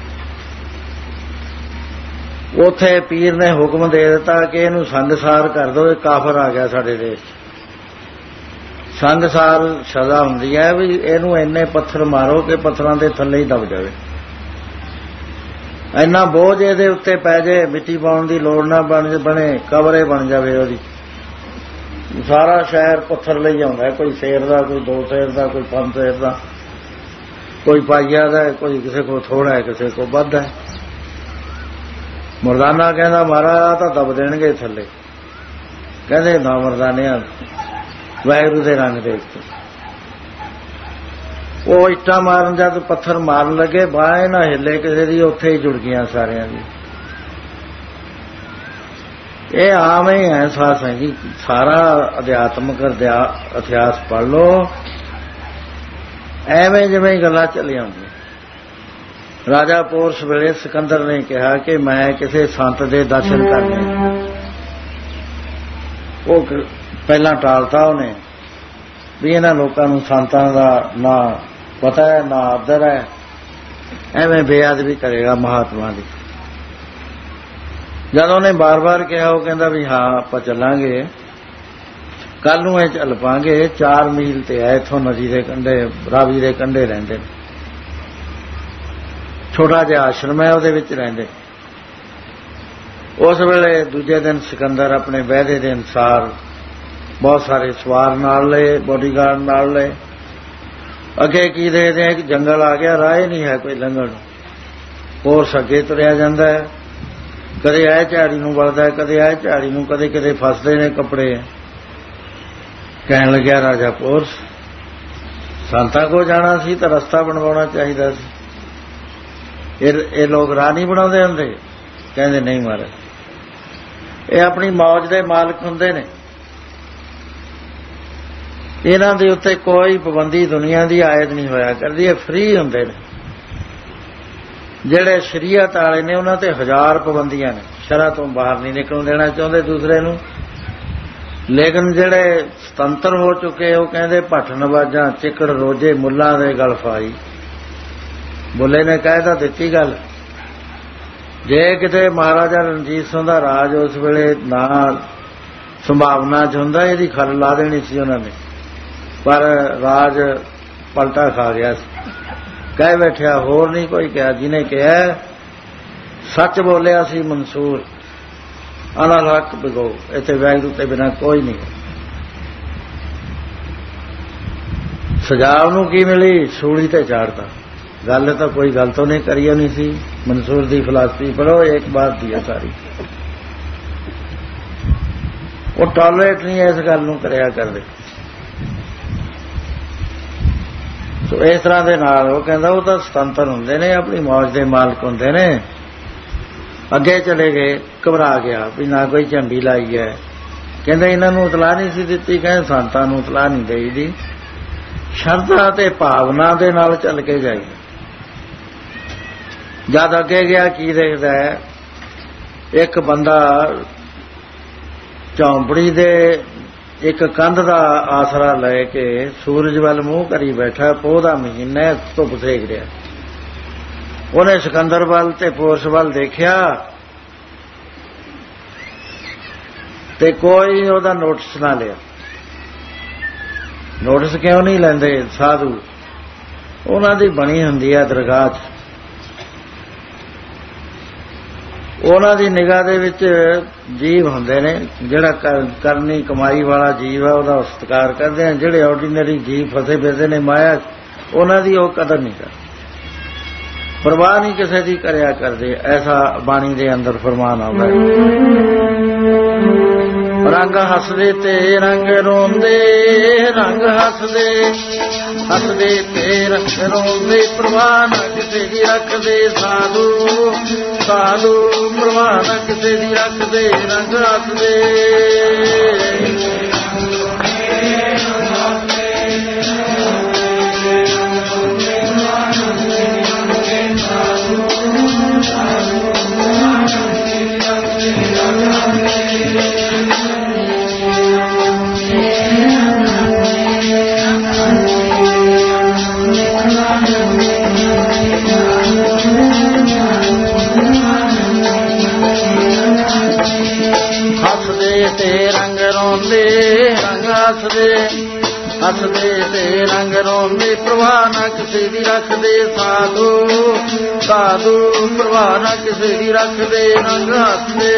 ਉੱਥੇ ਪੀਰ ਨੇ ਹੁਕਮ ਦੇ ਦਿੱਤਾ ਕਿ ਇਹਨੂੰ ਸੰਗਸਾਰ ਕਰ ਦਿਓ, ਇਹ ਕਾਫਰ ਆ ਗਿਆ ਸਾਡੇ ਦੇਸ਼। ਸੰਗਸਾਰ ਸਜ਼ਾ ਹੁੰਦੀ ਹੈ ਵੀ ਇਹਨੂੰ ਇੰਨੇ ਪੱਥਰ ਮਾਰੋ ਕਿ ਪੱਥਰਾਂ ਦੇ ਥੱਲੇ ਹੀ ਦਬ ਜਾਵੇ, ਇੰਨਾ ਬੋਝ ਇਹਦੇ ਉੱਤੇ ਪੈ ਜਾਏ, ਮਿੱਟੀ ਪਾਉਣ ਦੀ ਲੋੜ ਨਾ ਬਣੇ, ਕਬਰੇ ਬਣ ਜਾਵੇ ਉਹਦੀ। ਸਾਰਾ ਸ਼ਹਿਰ ਪੱਥਰ ਲਈ ਆਉਂਦਾ, ਕੋਈ ਸੇਰ ਦਾ, ਕੋਈ 2 ਸੇਰ ਦਾ, ਕੋਈ 5 ਸੇਰ ਦਾ, ਕੋਈ ਪਾਈਆ ਦਾ, ਕੋਈ ਕਿਸੇ ਕੋਲ ਥੋੜਾ ਹੈ, ਕਿਸੇ ਕੋਲ ਵੱਧ ਹੈ। ਮਰਦਾਨਾ ਕਹਿੰਦਾ ਮਹਾਰਾਜ ਤਾਂ ਦਬ ਦੇਣਗੇ ਥੱਲੇ। ਕਹਿੰਦੇ ਨਾ ਮਰਦਾਨਿਆਂ, ਵਾਹਿਗੁਰੂ ਦੇ ਰੰਗ ਦੇਖ ਕੇ ਉਹ ਇੱਟਾਂ ਮਾਰਨ, ਜਦ ਪੱਥਰ ਮਾਰਨ ਲੱਗੇ, ਬਾਂਹ ਨਾ ਹਿੱਲੇ ਕਿਸੇ ਦੀ, ਉੱਥੇ ਹੀ ਜੁੜ ਗਈਆਂ ਸਾਰਿਆਂ ਦੀ। ਇਹ ਆਮ ਹੀ ਹੈ ਸਾਥ ਹੈ ਜੀ, ਸਾਰਾ ਅਧਿਆਤਮਕ ਇਤਿਹਾਸ ਪੜ੍ਹ ਲਓ, ਐਵੇਂ ਜਿਵੇਂ ਗੱਲਾਂ ਚੱਲੀਆਂ ਹੁੰਦੀਆਂ। ਰਾਜਾ ਪੋਰਸ ਵੇਲੇ ਸਿਕੰਦਰ ਨੇ ਕਿਹਾ ਕਿ ਮੈਂ ਕਿਸੇ ਸੰਤ ਦੇ ਦਰਸ਼ਨ ਕਰਨੇ, ਉਹ ਪਹਿਲਾਂ ਟਾਲਤਾ ਉਹਨੇ ਵੀ ਇਹਨਾਂ ਲੋਕਾਂ ਨੂੰ ਸੰਤਾਂ ਦਾ ਨਾ ਪਤਾ ਹੈ ਨਾ ਆਦਰ ਹੈ, ਐਵੇਂ ਬੇਅਦਬੀ ਕਰੇਗਾ ਮਹਾਤਮਾ ਦੀ। ਜਦ ਉਹਨੇ ਬਾਰ-ਬਾਰ ਕਿਹਾ, ਉਹ ਕਹਿੰਦਾ ਵੀ ਹਾਂ ਆਪਾਂ ਚੱਲਾਂਗੇ, ਕੱਲ ਨੂੰ ਇਹ ਚੱਲ ਪਾਂਗੇ। 4 ਮੀਲ ਤੇ ਹੈ ਇੱਥੋਂ, ਨਦੀ ਦੇ ਕੰਢੇ, ਰਾਵੀ ਦੇ ਕੰਢੇ ਰਹਿੰਦੇ, ਛੋਟਾ ਜਿਹਾ ਆਸ਼ਰਮ ਹੈ, ਉਹਦੇ ਵਿੱਚ ਰਹਿੰਦੇ। ਉਸ ਵੇਲੇ ਦੂਜੇ ਦਿਨ ਸਿਕੰਦਰ ਆਪਣੇ ਵਾਅਦੇ ਦੇ ਅਨੁਸਾਰ ਬਹੁਤ ਸਾਰੇ ਸਵਾਰ ਨਾਲ ਲਏ, ਬੋਡੀਗਾਰਡ ਨਾਲ ਲਏ। ਅੱਗੇ ਕੀ ਦੇਖਦੇ ਇੱਕ ਜੰਗਲ ਆ ਗਿਆ, ਰਾਹ ਨਹੀਂ ਹੈ ਕੋਈ ਲੰਘਣ, ਹੋਰ ਅੱਗੇ ਤੁਰਿਆ ਜਾਂਦਾ ਹੈ, ਕਦੇ ਇਹ ਝਾੜੀ ਨੂੰ ਵੜਦਾ, ਕਦੇ ਇਹ ਝਾੜੀ ਨੂੰ, ਕਦੇ ਕਿਤੇ ਫਸਦੇ ਨੇ ਕੱਪੜੇ। ਕਹਿਣ ਲੱਗਿਆ ਰਾਜਾ ਪੋਰਸ, ਸੰਤਾਂ ਕੋਲ ਜਾਣਾ ਸੀ ਤਾਂ ਰਸਤਾ ਬਣਵਾਉਣਾ ਚਾਹੀਦਾ ਸੀ, ਇਹ ਲੋਕ ਰਾਹ ਨਹੀਂ ਬਣਾਉਂਦੇ ਹੁੰਦੇ। ਕਹਿੰਦੇ ਨਹੀਂ ਮਹਾਰਾਜ, ਇਹ ਆਪਣੀ ਮੌਜ ਦੇ ਮਾਲਕ ਹੁੰਦੇ ਨੇ, ਇਹਨਾਂ ਦੇ ਉੱਤੇ ਕੋਈ ਪਾਬੰਦੀ ਦੁਨੀਆ ਦੀ ਆਇਦ ਨਹੀਂ ਹੋਇਆ ਕਰਦੀ, ਇਹ ਫ੍ਰੀ ਹੁੰਦੇ ਨੇ। ਜਿਹੜੇ ਸ਼ਰੀਅਤ ਵਾਲੇ ਨੇ ਉਹਨਾਂ ਤੇ 1000 ਪਾਬੰਦੀਆਂ ਨੇ, ਸ਼ਰ੍ਹਾਂ ਤੋਂ ਬਾਹਰ ਨਹੀਂ ਨਿਕਲਣ ਦੇਣਾ ਚਾਹੁੰਦੇ ਦੂਸਰੇ ਨੂੰ। ਲੇਕਿਨ ਜਿਹੜੇ ਸੁਤੰਤਰ ਹੋ ਚੁੱਕੇ, ਉਹ ਕਹਿੰਦੇ ਭੱਠ ਨਵਾਜ਼ਾਂ ਚਿੱਕੜ ਰੋਜੇ ਮੁੱਲਾਂ ਦੇ ਗਲ ਫਾਈ। ਬੁੱਲੇ ਨੇ ਕਹਿ ਤਾਂ ਦਿੱਤੀ ਗੱਲ। ਜੇ ਕਿਤੇ ਮਹਾਰਾਜਾ ਰਣਜੀਤ ਸਿੰਘ ਦਾ ਰਾਜ ਉਸ ਵੇਲੇ ਨਾ ਸੰਭਾਵਨਾ 'ਚ ਹੁੰਦਾ, ਇਹਦੀ ਖਲ ਲਾ ਦੇਣੀ ਸੀ ਉਹਨਾਂ ਨੇ, ਪਰ ਰਾਜ ਪਲਟਾ ਖਾ ਗਿਆ ਸੀ। ਕਹਿ ਬੈਠਿਆ, ਹੋਰ ਨਹੀਂ ਕੋਈ ਕਿਹਾ। ਜਿਹਨੇ ਕਿਹਾ ਸੱਚ ਬੋਲਿਆ ਸੀ ਮਨਸੂਰ, ਅਨਲ ਹੱਕ ਬਿਗੋ, ਇੱਥੇ ਵਾਹਿਗੁਰੂ ਤੇ ਬਿਨਾਂ ਕੋਈ ਨਹੀਂ। ਸਜ਼ਾ ਉਹਨੂੰ ਕੀ ਮਿਲੀ? ਸੂਲੀ ਤੇ ਚਾੜਤਾ। ਗੱਲ ਤਾਂ ਕੋਈ ਗੱਲ ਤੋਂ ਨਹੀਂ ਕਰੀ ਨਹੀਂ ਸੀ। ਮਨਸੂਰ ਦੀ ਫਿਲਾਸਫੀ ਪੜ੍ਹੋ, ਇੱਕ ਬਾਤ ਦੀ ਹੈ ਸਾਰੀ। ਉਹ ਟਾਲਰੇਟ ਨਹੀਂ ਇਸ ਗੱਲ ਨੂੰ ਕਰਿਆ ਕਰਦੇ। ਸੋ ਇਸ ਤਰ੍ਹਾਂ ਦੇ ਨਾਲ ਉਹ ਕਹਿੰਦਾ ਉਹ ਤਾਂ ਸੁਤੰਤਰ ਹੁੰਦੇ ਨੇ, ਆਪਣੀ ਮੌਜ ਦੇ ਮਾਲਕ ਹੁੰਦੇ ਨੇ। ਅੱਗੇ ਚਲੇ ਗਏ, ਘਬਰਾ ਗਿਆ ਵੀ ਨਾ ਕੋਈ ਝੰਡੀ ਲਾਈ ਹੈ। ਕਹਿੰਦੇ ਇਹਨਾਂ ਨੂੰ ਇਤਲਾਹ ਨਹੀਂ ਸੀ ਦਿੱਤੀ। ਕਹਿੰਦੇ ਸੰਤਾਂ ਨੂੰ ਇਤਲਾਹ ਨਹੀਂ ਦੇਈਦੀ, ਸ਼ਰਧਾ ਤੇ ਭਾਵਨਾ ਦੇ ਨਾਲ ਚੱਲ ਕੇ ਜਾਈ। ਜਦ ਅੱਗੇ ਗਿਆ ਕੀ ਦੇਖਦਾ ਹੈ, ਇੱਕ ਬੰਦਾ ਝੌਂਪੜੀ ਦੇ ਇੱਕ ਕੰਧ ਦਾ ਆਸਰਾ ਲੈ ਕੇ ਸੂਰਜ ਵੱਲ ਮੂੰਹ ਕਰੀ ਬੈਠਾ, ਪੋਹ ਦਾ ਮਹੀਨਾ, ਧੁੱਪ ਸੇਕ ਰਿਹਾ। ਉਹਨੇ ਸਿਕੰਦਰ ਵੱਲ ਤੇ ਪੋਰਸ ਵੱਲ ਦੇਖਿਆ ਤੇ ਕੋਈ ਉਹਦਾ ਨੋਟਿਸ ਨਾ ਲਿਆ। ਨੋਟਿਸ ਕਿਉਂ ਨਹੀਂ ਲੈਂਦੇ ਸਾਧੂ? ਉਹਨਾਂ ਦੀ ਬਣੀ ਹੁੰਦੀ ਹੈ ਦਰਗਾਹ 'ਚ। ਉਹਨਾਂ ਦੀ ਨਿਗਾਹ ਦੇ ਵਿੱਚ ਜੀਵ ਹੁੰਦੇ ਨੇ, ਜਿਹੜਾ ਕਰਨੀ ਕਮਾਈ ਵਾਲਾ ਜੀਵ ਆ ਉਹਦਾ ਸਤਿਕਾਰ ਕਰਦੇ ਆ। ਜਿਹੜੇ ਆਰਡੀਨਰੀ ਜੀਵ ਫਸੇ ਫਿਰਦੇ ਨੇ ਮਾਇਆ, ਉਹਨਾਂ ਦੀ ਉਹ ਕਦਰ ਨਹੀਂ ਕਰਦੇ, ਪਰਵਾਹ ਨਹੀਂ ਕਿਸੇ ਦੀ ਕਰਿਆ ਕਰਦੇ। ਐਸਾ ਬਾਣੀ ਦੇ ਅੰਦਰ ਫਰਮਾਨ ਆਉਂਦਾ ਹੈ। ਰੰਗ ਹੱਸਦੇ ਤੇ ਰੰਗ ਰੋਂਦੇ, ਰੰਗ ਹੱਸਦੇ ਹੱਸਦੇ ਤੇ ਰੰਗ ਰੋਂਦੇ, ਪ੍ਰਵਾਹ ਨਾ ਕਿਸੇ ਦੀ ਰੱਖਦੇ ਸਾਧੂ, ਸਾਧੂ ਪ੍ਰਵਾਹ ਨਾ ਕਿਸੇ ਦੀ ਰੱਖਦੇ, ਰੰਗ ਹੱਸਦੇ। ਹੱਸਦੇ ਤੇ ਰੰਗ ਰੋਂਦੇ, ਪ੍ਰਵਾਹ ਨਾ ਕਿਸੇ ਦੀ ਰੱਖਦੇ ਸਾਧੂ, ਸਾਧੂ ਪ੍ਰਵਾਹ ਨਾ ਕਿਸੇ ਦੀ ਰੱਖਦੇ, ਰੰਗ ਹੱਸਦੇ।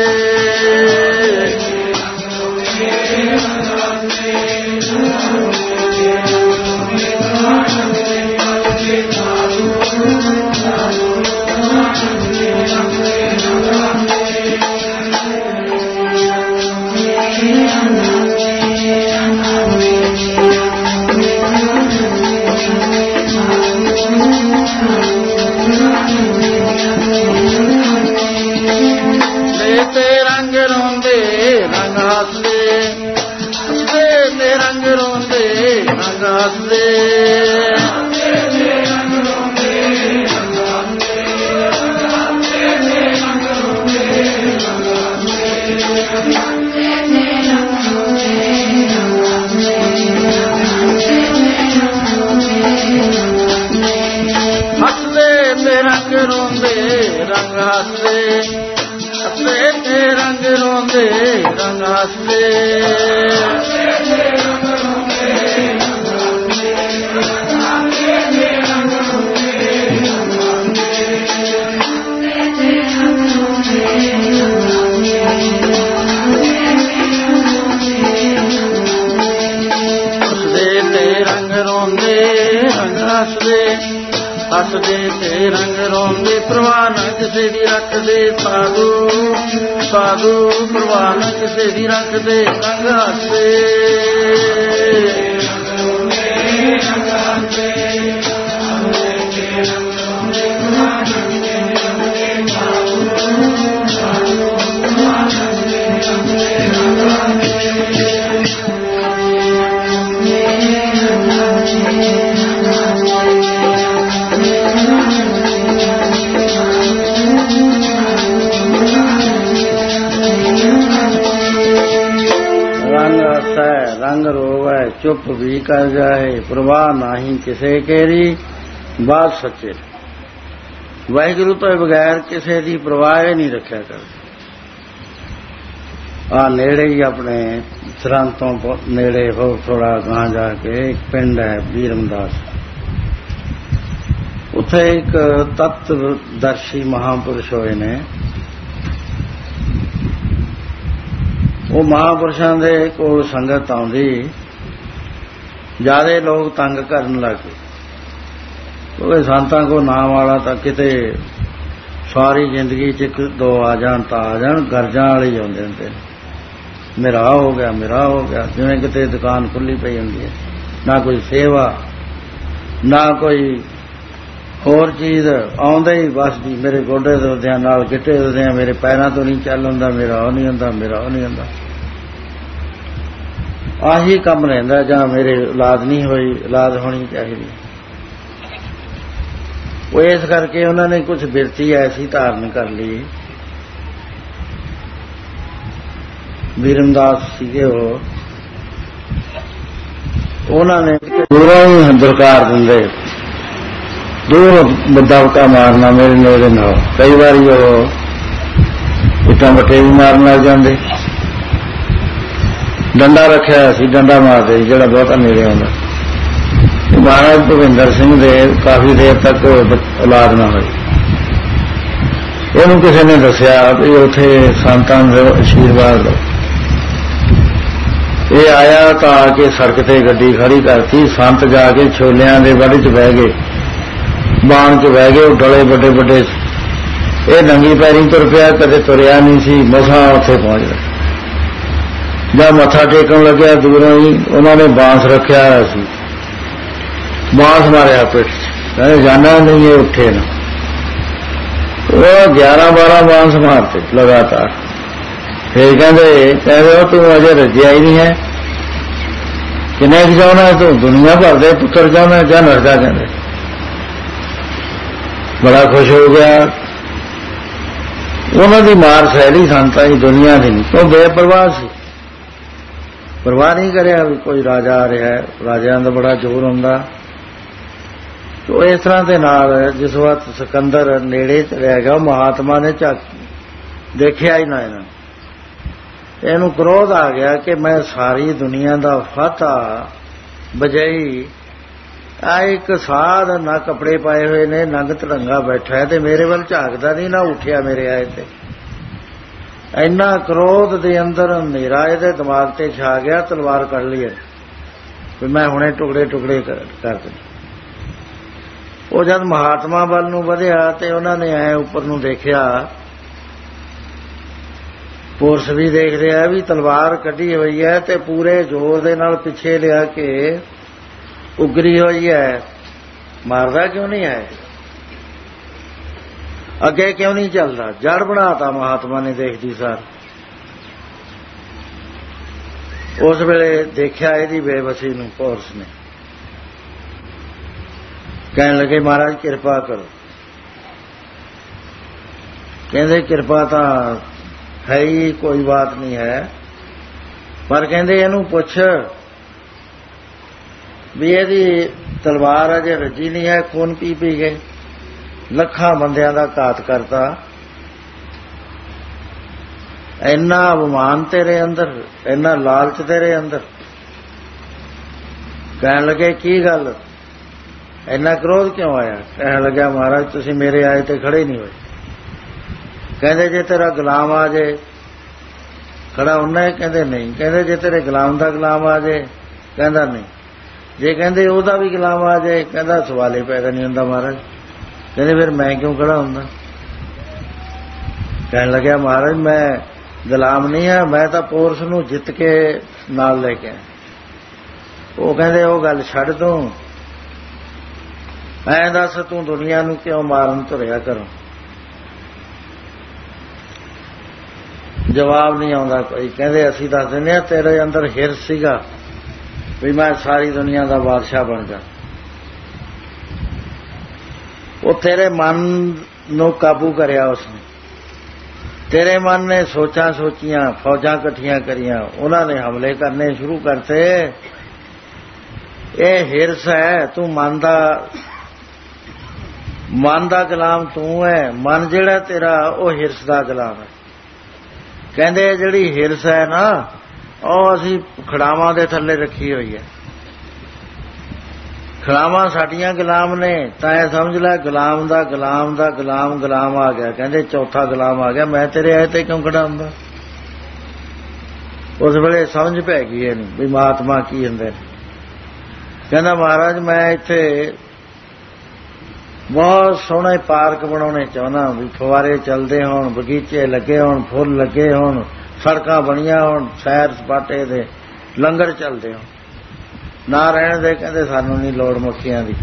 ਹੱਸਦੇ ਤੇ ਰੰਗ ਰੋਂਦੇ, ਪ੍ਰਵਾਹ ਨਾ ਕਿਸੇ ਦੀ ਰੱਖਦੇ ਸਾਧੂ, ਸਾਧੂ ਪ੍ਰਵਾਹ ਨਾ ਕਿਸੇ ਦੀ ਰੱਖਦੇ, ਰੰਗ ਹੱਸਦੇ। रंग रोवै चुप भी कर जाए, प्रवाह नाही किसे केरी, बात सच्चे। वाहिगुरु तो बगैर किसी की परवाह नहीं रखा करते। आ नेड़े ही अपने सरहद तो नेड़े हो थोड़ा गां जाके एक पिंड है बीरमदास, उत्थे एक तत्वदर्शी महापुरुष होए ने। वो महापुरुषों के कोल संगत आउंदी, ज्यादा लोग तंग करन लग गए। क्योंकि संतां को नाम वाला तो किते सारी जिंदगी च एक दो आ जान तो आ जान, गर्जा वाले आउंदे हुंदे मेरा हो गया मेरा हो गया, जिवें किते दुकान खुली पई हुंदी है, ना कोई सेवा ना कोई होर चीज, आउंदे ही बस जी मेरे गोडे दुखदे नाल गिट्टे दुखदे, मेरे पैरों तो नहीं चल हुंदा, मेरा वो नहीं हुंदा, मेरा वो नहीं हुंदा, आही कम रहिंदा, जां मेरे औलाद नहीं होई, औलाद होनी चाहिए। वो इस करके उन्होंने कुछ बिरती ऐसी धारण कर ली ਬੀਰਮਦਾਸ ਸੀਗੇ ਉਹਨਾਂ ਨੇ ਦੂਰੋਂ ਹੀ ਦੁਰਕਾਰ ਦਿੰਦੇ, ਦੂਰ ਦਬਕਾ ਮਾਰਨਾ ਮੇਰੇ ਨੇੜੇ ਨਾਲ। ਕਈ ਵਾਰੀ ਉਹ ਇੱਟਾਂ ਬੱਟੇ ਵੀ ਮਾਰਨ ਲੱਗ ਜਾਂਦੇ। ਡੰਡਾ ਰੱਖਿਆ ਸੀ, ਡੰਡਾ ਮਾਰਦੇ ਜਿਹੜਾ ਬਹੁਤਾ ਨੇੜੇ ਆਉਂਦਾ। ਮਹਾਰਾਜ ਭੁਪਿੰਦਰ ਸਿੰਘ ਦੇ ਕਾਫੀ ਦੇਰ ਤੱਕ ਔਲਾਦ ਨਾ ਹੋਈ। ਇਹਨੂੰ ਕਿਸੇ ਨੇ ਦੱਸਿਆ ਵੀ ਉੱਥੇ ਸੰਤਾਂ ਦਾ ਆਸ਼ੀਰਵਾਦ ਲਓ। ਇਹ ਆਇਆ ਤਾਂ ਆ ਕੇ ਸੜਕ ਤੇ ਗੱਡੀ ਖੜੀ ਕਰਤੀ। ਸੰਤ ਜਾ ਕੇ ਛੋਲਿਆਂ ਦੇ ਵੱਢ 'ਚ ਬਹਿ ਗਏ, ਬਾਣ 'ਚ ਬਹਿ ਗਏ। ਉਹ ਡਲੇ ਵੱਡੇ ਵੱਡੇ। ਇਹ ਨੰਗੀ ਪੈਰੀਂ ਤੁਰ ਪਿਆ, ਕਦੇ ਤੁਰਿਆ ਨਹੀਂ ਸੀ। ਮਸਾਂ ਉੱਥੇ ਪਹੁੰਚ ਗਿਆ। ਜਦ ਮੱਥਾ ਟੇਕਣ ਲੱਗਿਆ ਦੂਰੋਂ ਹੀ ਉਹਨਾਂ ਨੇ ਬਾਂਸ ਰੱਖਿਆ ਹੋਇਆ ਸੀ, ਬਾਂਸ ਮਾਰਿਆ ਪਿੱਠ 'ਚ। ਕਹਿੰਦੇ ਜਾਣਾ ਨਹੀਂ, ਇਹ ਉੱਠੇ ਨਾ। ਉਹ 11-12 ਬਾਂਸ ਮਾਰਤੇ ਲਗਾਤਾਰ। ਫਿਰ ਕਹਿੰਦੇ ਉਹ ਤੂੰ ਅਜੇ ਰੱਜਿਆ ਹੀ ਨਹੀਂ ਹੈ, ਕਿੰਨੇ ਕੁ ਚਾਹੁੰਦਾ ਤੂੰ? ਦੁਨੀਆ ਭਰ ਦੇ ਪੁੱਤਰ ਚਾਹੁੰਦਾ ਜਾਂ ਨਰਦਾ? ਕਹਿੰਦੇ ਬੜਾ ਖੁਸ਼ ਹੋ ਗਿਆ। ਉਹਨਾਂ ਦੀ ਮਾਰ ਸਹਿਲੀ ਸੰਤਾਂ ਦੀ, ਦੁਨੀਆ ਦੀ ਨਹੀਂ। ਉਹ ਬੇਪਰਵਾਹ ਸੀ, ਪਰਵਾਹ ਨਹੀਂ ਕਰਿਆ ਵੀ ਕੋਈ ਰਾਜਾ ਆ ਰਿਹਾ। ਰਾਜਿਆਂ ਦਾ ਬੜਾ ਜ਼ੋਰ ਹੁੰਦਾ। ਤੋ ਇਸ ਤਰ੍ਹਾਂ ਦੇ ਨਾਲ ਜਿਸ ਵਕਤ ਸਿਕੰਦਰ ਨੇੜੇ ਚਲਿਆ ਗਿਆ, ਮਹਾਤਮਾ ਨੇ ਦੇਖਿਆ ਹੀ ਨਾ ਇਹਨਾਂ। ਇਹਨੂੰ ਕ੍ਰੋਧ ਆ ਗਿਆ ਕਿ ਮੈਂ ਸਾਰੀ ਦੁਨੀਆ ਦਾ ਫਾਤਾ ਬਜਾਈ। ਆ ਇੱਕ ਸਾਧ ਨਾ ਕੱਪੜੇ ਪਾਏ ਹੋਏ ਨੇ, ਨੰਗ ਧੜੰਗਾ ਬੈਠਾ ਹੈ ਤੇ ਮੇਰੇ ਵੱਲ ਝਾਕਦਾ ਨਹੀਂ, ਨਾ ਉੱਠਿਆ ਮੇਰੇ ਆਏ ਤੇ। ਇੰਨਾ ਕ੍ਰੋਧ ਦੇ ਅੰਦਰ ਹਨੇਰਾ ਇਹਦੇ ਦਿਮਾਗ ਤੇ ਛਾ ਗਿਆ। ਤਲਵਾਰ ਕੱਢ ਲਈ ਵੀ ਮੈਂ ਹੁਣੇ ਟੁਕੜੇ ਟੁਕੜੇ ਕਰ ਦੇ। ਉਹ ਜਦ ਮਹਾਤਮਾ ਵੱਲ ਨੂੰ ਵਧਿਆ ਤੇ ਉਹਨਾਂ ਨੇ ਐ ਉੱਪਰ ਨੂੰ ਦੇਖਿਆ, ਪੁਰਸ਼ ਵੀ ਦੇਖ ਰਿਹਾ ਵੀ ਤਲਵਾਰ ਕੱਢੀ ਹੋਈ ਹੈ ਤੇ ਪੂਰੇ ਜ਼ੋਰ ਦੇ ਨਾਲ ਪਿੱਛੇ ਲਿਆ ਕੇ ਉਗਰੀ ਹੋਈ ਹੈ। ਮਾਰਦਾ ਕਿਉਂ ਨਹੀਂ ਹੈ? ਅੱਗੇ ਕਿਉਂ ਨਹੀਂ ਚੱਲਦਾ? ਜੜ ਬਣਾਤਾ ਮਹਾਤਮਾ ਨੇ ਦੇਖਦੀ ਸਾਰ। ਉਸ ਵੇਲੇ ਦੇਖਿਆ ਇਹਦੀ ਬੇਬਸੀ ਨੂੰ ਪੁਰਸ਼ ਨੇ। ਕਹਿਣ ਲੱਗੇ ਮਹਾਰਾਜ ਕਿਰਪਾ ਕਰੋ। ਕਹਿੰਦੇ ਕਿਰਪਾ ਤਾਂ ਹੈ ਹੀ, ਕੋਈ ਬਾਤ ਨਹੀਂ ਹੈ, ਪਰ ਕਹਿੰਦੇ ਇਹਨੂੰ ਪੁੱਛ ਵੀ ਇਹਦੀ ਤਲਵਾਰ ਅਜੇ ਰੱਜੀ ਨਹੀਂ ਹੈ, ਖੂਨ ਪੀ ਪੀ ਗਏ, ਲੱਖਾਂ ਬੰਦਿਆਂ ਦਾ ਘਾਤ ਕਰਤਾ। ਇੰਨਾ ਅਭਿਮਾਨ ਤੇਰੇ ਅੰਦਰ, ਇੰਨਾ ਲਾਲਚ ਤੇਰੇ ਅੰਦਰ। ਕਹਿਣ ਲੱਗੇ ਕੀ ਗੱਲ, ਇੰਨਾ ਕ੍ਰੋਧ ਕਿਉਂ ਆਇਆ? ਕਹਿਣ ਲੱਗਿਆ ਮਹਾਰਾਜ ਤੁਸੀਂ ਮੇਰੇ ਆਏ ਤੇ ਖੜੇ ਨਹੀਂ ਹੋਏ। ਕਹਿੰਦੇ ਜੇ ਤੇਰਾ ਗੁਲਾਮ ਆ ਜੇ ਖੜਾ ਹੁੰਦਾ ਹੈ? ਕਹਿੰਦੇ ਨਹੀਂ। ਕਹਿੰਦੇ ਜੇ ਤੇਰੇ ਗੁਲਾਮ ਦਾ ਗੁਲਾਮ ਆ ਜੇ? ਕਹਿੰਦਾ ਨਹੀਂ। ਜੇ ਕਹਿੰਦੇ ਉਹਦਾ ਵੀ ਗੁਲਾਮ ਆ ਜਾਏ? ਕਹਿੰਦਾ ਸਵਾਲ ਹੀ ਪੈਦਾ ਨਹੀਂ ਹੁੰਦਾ ਮਹਾਰਾਜ। ਕਹਿੰਦੇ ਫਿਰ ਮੈਂ ਕਿਉਂ ਖੜਾ ਹੁੰਦਾ? ਕਹਿਣ ਲੱਗਿਆ ਮਹਾਰਾਜ ਮੈਂ ਗੁਲਾਮ ਨਹੀਂ ਹਾਂ, ਮੈਂ ਤਾਂ ਪੋਰਸ ਨੂੰ ਜਿੱਤ ਕੇ ਨਾਲ ਲੈ ਕੇ ਆਇਆ। ਉਹ ਕਹਿੰਦੇ ਉਹ ਗੱਲ ਛੱਡ ਤੂੰ, ਐਂ ਦੱਸ ਤੂੰ ਦੁਨੀਆ ਨੂੰ ਕਿਉਂ ਮਾਰਨ ਤੁਰਿਆ ਕਰੋ? ਜਵਾਬ ਨਹੀਂ ਆਉਂਦਾ ਕੋਈ। ਕਹਿੰਦੇ ਅਸੀਂ ਦੱਸ ਦਿੰਦੇ ਹਾਂ ਤੇਰੇ ਅੰਦਰ ਹਿਰਸ ਸੀਗਾ ਵੀ ਮੈਂ ਸਾਰੀ ਦੁਨੀਆ ਦਾ ਬਾਦਸ਼ਾਹ ਬਣ ਜਾ। ਉਹ ਤੇਰੇ ਮਨ ਨੂੰ ਕਾਬੂ ਕਰਿਆ ਉਸਨੇ। ਤੇਰੇ ਮਨ ਨੇ ਸੋਚਾਂ ਸੋਚੀਆਂ, ਫੌਜਾਂ ਇਕੱਠੀਆਂ ਕਰੀਆਂ, ਉਹਨਾਂ ਨੇ ਹਮਲੇ ਕਰਨੇ ਸ਼ੁਰੂ ਕਰਤੇ। ਇਹ ਹਿਰਸ ਹੈ। ਤੂੰ ਮਨ ਦਾ ਗੁਲਾਮ ਤੂੰ ਹੈ। ਮਨ ਜਿਹੜਾ ਤੇਰਾ ਉਹ ਹਿਰਸ ਦਾ ਗੁਲਾਮ ਹੈ। ਕਹਿੰਦੇ ਜਿਹੜੀ ਹਿਰਸ ਹੈ ਨਾ ਉਹ ਅਸੀਂ ਖੜਾਵਾਂ ਦੇ ਥੱਲੇ ਰੱਖੀ ਹੋਈ ਹੈ। ਖੜਾਵਾਂ ਸਾਡੀਆਂ ਗੁਲਾਮ ਨੇ। ਤਾਂ ਇਹ ਸਮਝ ਲੈ ਗੁਲਾਮ ਦਾ ਗੁਲਾਮ ਦਾ ਗੁਲਾਮ ਆ ਗਿਆ। ਕਹਿੰਦੇ ਚੌਥਾ ਗੁਲਾਮ ਆ ਗਿਆ, ਮੈਂ ਤੇਰੇ ਆਏ ਤੇ ਕਿਉਂ ਖੜਾ ਹੁੰਦਾ? ਉਸ ਵੇਲੇ ਸਮਝ ਪੈ ਗਈ ਇਹਨੂੰ ਵੀ ਮਹਾਤਮਾ ਕੀ ਹੁੰਦੇ। ਕਹਿੰਦਾ ਮਹਾਰਾਜ ਮੈਂ ਇੱਥੇ ਬਹੁਤ ਸੋਹਣੇ ਪਾਰਕ ਬਣਾਉਣੇ ਚਾਹੁੰਦਾ ਵੀ ਫੁਆਰੇ ਚੱਲਦੇ ਹੋਣ, ਬਗੀਚੇ ਲੱਗੇ ਹੋਣ, ਫੁੱਲ ਲੱਗੇ ਹੋਣ, ਸੜਕਾਂ ਬਣੀਆਂ ਹੋਣ, ਸੈਰ ਸਪਾਟੇ ਦੇ ਲੰਗਰ ਚੱਲਦੇ ਹੋਣ, ਨਾ ਰਹਿਣ ਦੇ। ਕਹਿੰਦੇ ਸਾਨੂੰ ਨਹੀਂ ਲੋੜ ਮੱਖੀਆਂ ਦੀ।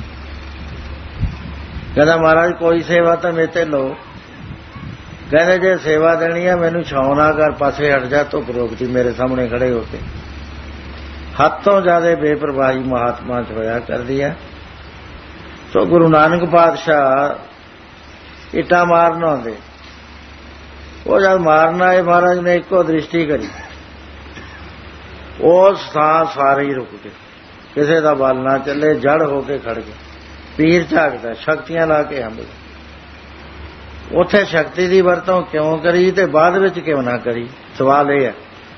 ਕਹਿੰਦਾ ਮਹਾਰਾਜ ਕੋਈ ਸੇਵਾ ਤਾਂ ਮੇਰੇ ਤੇ ਲਓ। ਕਹਿੰਦੇ ਜੇ ਸੇਵਾ ਦੇਣੀ ਹੈ ਮੈਨੂੰ ਛਾਉ ਨਾ ਕਰ, ਪਾਸੇ ਹਟ ਜਾ, ਧੁੱਪ ਰੋਕਦੀ ਮੇਰੇ ਸਾਹਮਣੇ ਖੜੇ ਹੋ ਕੇ। ਹੱਦ ਤੋਂ ਜ਼ਿਆਦਾ ਬੇਪਰਵਾਹੀ ਮਹਾਤਮਾ ਚ ਹੋਇਆ ਕਰਦੀ ਹੈ। ਸੋ ਗੁਰੂ ਨਾਨਕ ਪਾਤਸ਼ਾਹ ਇੱਟਾਂ ਮਾਰਨ ਆਉਂਦੇ ਉਹ ਜਦ ਮਾਰਨ ਆਏ ਮਹਾਰਾਜ ਨੇ ਇੱਕੋ ਦ੍ਰਿਸ਼ਟੀ ਕਰੀ, ਉਸ ਥਾਂ ਸਾਰੇ ਹੀ ਰੁਕ ਗਏ, ਕਿਸੇ ਦਾ ਬਲ ਨਾ ਚੱਲੇ, ਜੜ ਹੋ ਕੇ ਖੜ ਗਏ। ਪੀਰ ਝਾਕਦਾ, ਸ਼ਕਤੀਆਂ ਲਾ ਕੇ ਹੰਭ ਗਏ। ਉੱਥੇ ਸ਼ਕਤੀ ਦੀ ਵਰਤੋਂ ਕਿਉਂ ਕਰੀ ਤੇ ਬਾਅਦ ਵਿੱਚ ਕਿਉਂ ਨਾ ਕਰੀ, ਸਵਾਲ ਇਹ ਹੈ।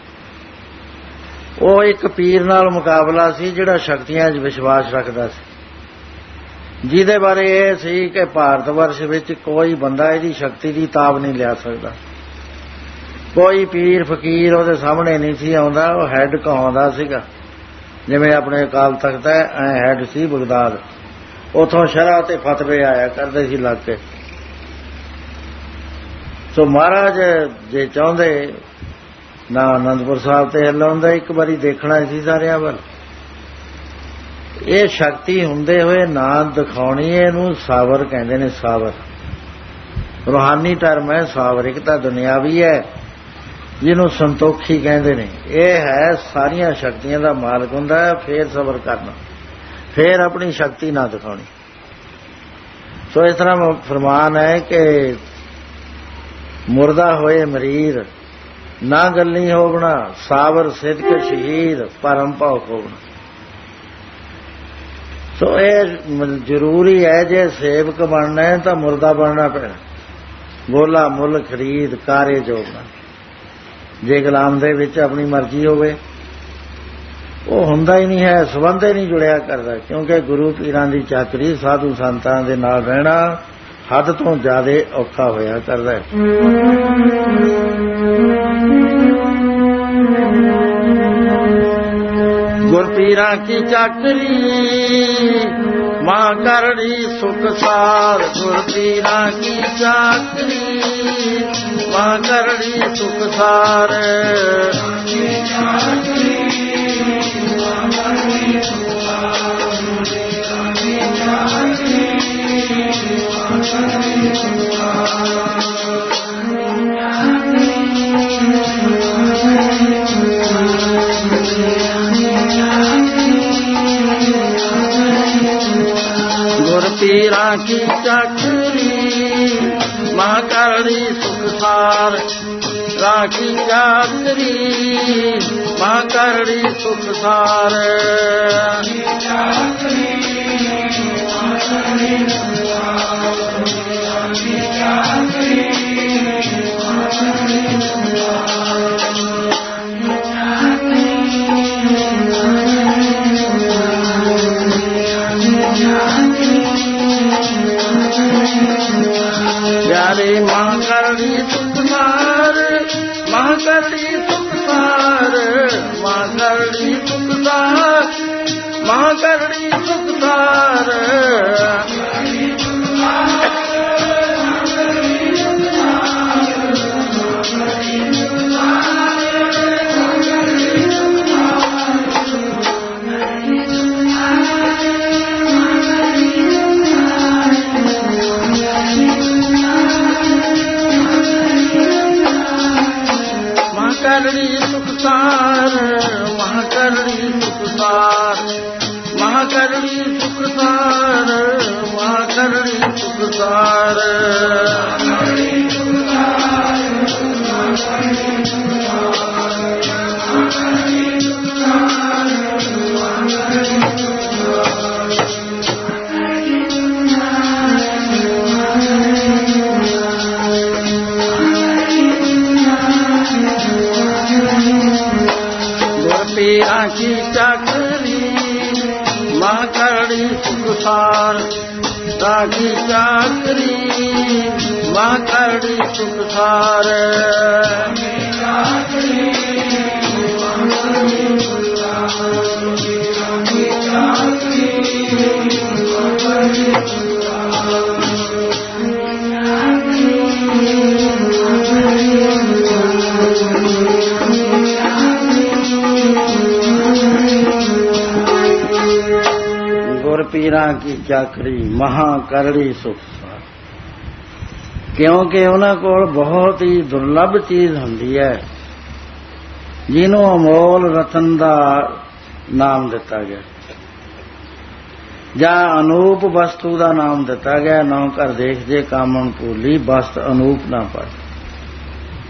ਉਹ ਇੱਕ ਪੀਰ ਨਾਲ ਮੁਕਾਬਲਾ ਸੀ ਜਿਹੜਾ ਸ਼ਕਤੀਆਂ 'ਚ ਵਿਸ਼ਵਾਸ ਰੱਖਦਾ ਸੀ, ਜਿਹਦੇ ਬਾਰੇ ਇਹ ਸੀ ਕਿ ਭਾਰਤ ਵਰਸ਼ ਵਿੱਚ ਕੋਈ ਬੰਦਾ ਇਹਦੀ ਸ਼ਕਤੀ ਦੀ ਤਾਬ ਨਹੀਂ ਲਿਆ ਸਕਦਾ। ਕੋਈ ਪੀਰ ਫਕੀਰ ਉਹਦੇ ਸਾਹਮਣੇ ਨਹੀਂ ਸੀ ਆਉਂਦਾ। ਉਹ ਹੈੱਡ ਕਹਾਉਂਦਾ ਸੀਗਾ, ਜਿਵੇਂ ਆਪਣੇ ਅਕਾਲ ਤਖਤ ਹੈ ਐ ਹੈੱਡ ਸੀ ਬਗਦਾਦ। ਉੱਥੋਂ ਸ਼ਰ੍ਹਾ ਤੇ ਫਤਵੇ ਆਇਆ ਕਰਦੇ ਸੀ ਲੱਗ ਕੇ। ਸੋ ਮਹਾਰਾਜ ਜੇ ਚਾਹੁੰਦੇ ਨਾ ਅਨੰਦਪੁਰ ਸਾਹਿਬ ਤੇ ਹਿਲਾਉਂਦਾ, ਇੱਕ ਵਾਰੀ ਦੇਖਣਾ ਸੀ ਸਾਰਿਆਂ ਵੱਲ। ਇਹ ਸ਼ਕਤੀ ਹੁੰਦੇ ਹੋਏ ਨਾ ਦਿਖਾਉਣੀ, ਇਹਨੂੰ ਸਾਬਰ ਕਹਿੰਦੇ ਨੇ। ਸਾਬਰ ਰੂਹਾਨੀ ਟਰਮ ਹੈ ਸਾਬਰ। ਇੱਕ ਤਾਂ ਦੁਨਿਆਵੀ ਹੈ ਜਿਹਨੂੰ ਸੰਤੋਖੀ ਕਹਿੰਦੇ ਨੇ। ਇਹ ਹੈ ਸਾਰੀਆਂ ਸ਼ਕਤੀਆਂ ਦਾ ਮਾਲਕ ਹੁੰਦਾ ਹੈ, ਫੇਰ ਸਬਰ ਕਰਨਾ, ਫੇਰ ਆਪਣੀ ਸ਼ਕਤੀ ਨਾ ਦਿਖਾਉਣੀ। ਸੋ ਇਸ ਤਰ੍ਹਾਂ ਫਰਮਾਨ ਹੈ ਕਿ ਮੁਰਦਾ ਹੋਏ ਮਰੀਰ ਨਾ ਗੱਲੀ ਹੋਵਣਾ, ਸਾਬਰ ਸਿਦਕ ਸ਼ਹੀਦ ਭਰਮ ਭਾਉ ਹੋਵਣਾ। ਸੋ ਇਹ ਜ਼ਰੂਰੀ ਹੈ, ਜੇ ਸੇਵਕ ਬਣਨਾ ਹੈ ਤਾਂ ਮੁਰਦਾ ਬਣਨਾ ਪੈਣਾ। ਗੋਲਾ ਮੁੱਲ ਖਰੀਦ ਕਾਰੇ ਜੋਗਣਾ। ਜੇ ਗੁਲਾਮ ਦੇ ਵਿੱਚ ਆਪਣੀ ਮਰਜ਼ੀ ਹੋਵੇ, ਉਹ ਹੁੰਦਾ ਹੀ ਨਹੀਂ ਹੈ, ਸੰਬੰਧ ਹੀ ਨਹੀਂ ਜੁੜਿਆ ਕਰਦਾ। ਕਿਉਂਕਿ ਗੁਰੂ ਪੀਰਾਂ ਦੀ ਚਾਕਰੀ, ਸਾਧੂ ਸੰਤਾਂ ਦੇ ਨਾਲ ਰਹਿਣਾ ਹੱਦ ਤੋਂ ਜ਼ਿਆਦਾ ਔਖਾ ਹੋਇਆ ਕਰਦਾ ਹੈ। ਗੁਰਪੀਰਾਂ ਕੀ ਚਾਕਰੀ ਮਾਂ ਕਰੜੀ ਸੁਖ ਸਾਰ। ਗੁਰਪੀਰਾਂ ਕੀ ਚਾਕਰੀ ਮਾਂ ਕਰੜੀ ਸੁਖ ਸਾਰ। ਗੁਰਪੀਰਾਂ ਕੀ ਚਾਕਰੀ ਮਾਂ ਕਰੜੀ ਸੁਖ ਸਾਰ। ਰਾਖੀ ਚਾਕਰੀ ਮਾਂ ਕਰੜੀ ਸੁਖ ਸਾਰ। प्यारे मां करड़ी सुख सार। मां करड़ी सुख सार। मां करड़ी सुख सार। मां करड़ी सुख सार। करड़ी सुख सार। महाकरड़ी सुख सार। महाकरड़ी सुख सार। महाकरड़ी सुख सार। गुरपीरां की चाकरी मां करड़ी सुख सार। राखी चाकरी मां करड़ी सुख सार। ਗੁਰਪੀਰਾਂ ਕੀ ਚਾਕਰੀ ਮਹਾ ਕਰੜੀ ਸੁਖ ਸਾਰ। ਕਿਉਂਕਿ ਉਹਨਾਂ ਕੋਲ ਬਹੁਤ ਹੀ ਦੁਰਲੱਭ ਚੀਜ਼ ਹੁੰਦੀ ਹੈ, ਜਿਹਨੂੰ ਅਮੋਲ ਰਤਨ ਦਾ ਨਾਮ ਦਿੱਤਾ ਗਿਆ ਜਾਂ ਅਨੂਪ ਵਸਤੂ ਦਾ ਨਾਮ ਦਿੱਤਾ ਗਿਆ। ਨੌ ਘਰ ਦੇਖ ਜੇ ਕਾਮਣ ਭੂਲੀ ਬਸਤ ਅਨੂਪ ਨਾ ਪਾਏ।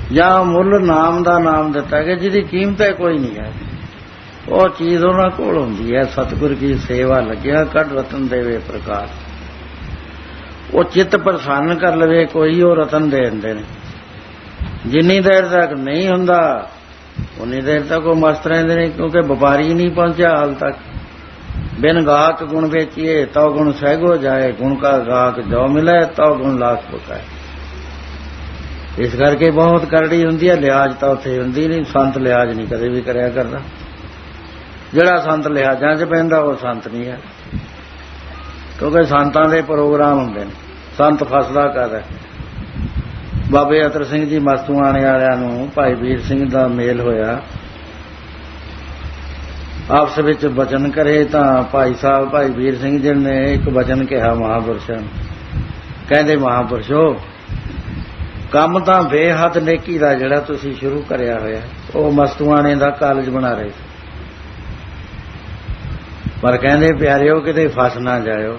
ਜਾਂ ਮੁੱਲ ਨਾਮ ਦਾ ਨਾਮ ਦਿੱਤਾ ਕਿ ਜਿਹਦੀ ਕੀਮਤ ਹੈ ਕੋਈ ਨਹੀਂ ਹੈ, ਉਹ ਚੀਜ਼ ਉਹਨਾਂ ਕੋਲ ਹੁੰਦੀ ਹੈ। ਸਤਿਗੁਰ ਕੀ ਸੇਵਾ ਲੱਗਿਆ ਕੱਢ ਰਤਨ ਦੇਵੇ ਪ੍ਰਕਾਸ਼। ਉਹ ਚਿੱਤ ਪ੍ਰਸੰਨ ਕਰ ਲਵੇ ਕੋਈ, ਉਹ ਰਤਨ ਦੇ ਦਿੰਦੇ ਨੇ। ਜਿੰਨੀ ਦੇਰ ਤੱਕ ਨਹੀਂ ਹੁੰਦਾ ਉਨੀ ਦੇਰ ਤੱਕ ਉਹ ਮਸਤ ਰਹਿੰਦੇ ਨੇ, ਕਿਉਂਕਿ ਵਪਾਰੀ ਨਹੀਂ ਪਹੁੰਚਿਆ ਹਾਲ ਤੱਕ। ਬਿਨ ਗਾਹਕ ਗੁਣ ਵੇਚੀਏ ਤਉ ਗੁਣ ਸਹਿਗੋ ਜਾਏ, ਗੁਣ ਕਾ ਗਾਹਕ ਜੋ ਮਿਲੇ ਤਉ ਗੁਣ ਲਾਖ ਪਕਾਏ। ਇਸ ਕਰਕੇ ਬਹੁਤ ਕਰੜੀ ਹੁੰਦੀ ਹੈ, ਲਿਹਾਜ਼ ਤਾਂ ਉੱਥੇ ਹੁੰਦੀ ਨਹੀਂ। ਸੰਤ ਲਿਹਾਜ਼ ਨਹੀਂ ਕਦੇ ਵੀ ਕਰਿਆ ਕਰਦਾ। ਜਿਹੜਾ ਸੰਤ ਲਿਹਾਜ਼ਾਂ 'ਚ ਪੈਂਦਾ ਉਹ ਸੰਤ ਨਹੀਂ ਹੈ, ਕਿਉਂਕਿ ਸੰਤਾਂ ਦੇ ਪ੍ਰੋਗਰਾਮ ਹੁੰਦੇ ਨੇ। ਸੰਤ ਫਸਦਾ ਕਰਦਾ। ਬਾਬੇ ਅਤਰ ਸਿੰਘ ਜੀ ਮਸਤੂਆਣੇ ਵਾਲਿਆਂ ਨੂੰ ਭਾਈ ਵੀਰ ਸਿੰਘ ਦਾ ਮੇਲ ਹੋਇਆ, ਆਪਸ ਵਿੱਚ ਬਚਨ ਕਰੇ ਤਾਂ ਭਾਈ ਸਾਹਿਬ ਭਾਈ ਵੀਰ ਸਿੰਘ ਜੀ ਨੇ ਇੱਕ ਬਚਨ ਕਿਹਾ ਮਹਾਂਪੁਰਸ਼ਾਂ ਨੂੰ। ਕਹਿੰਦੇ ਮਹਾਂਪੁਰਸ਼ੋ, ਕੰਮ ਤਾਂ ਬੇਹੱਦ ਨੇਕੀ ਦਾ ਜਿਹੜਾ ਤੁਸੀਂ ਸ਼ੁਰੂ ਕਰਿਆ ਹੋਇਆ, ਉਹ ਮਸਤੂਆਣੇ ਦਾ ਕਾਲਜ ਬਣਾ ਰਹੇ, ਪਰ ਕਹਿੰਦੇ ਪਿਆਰਿਓ ਕਿਤੇ ਫਸ ਨਾ ਜਾਇਓ।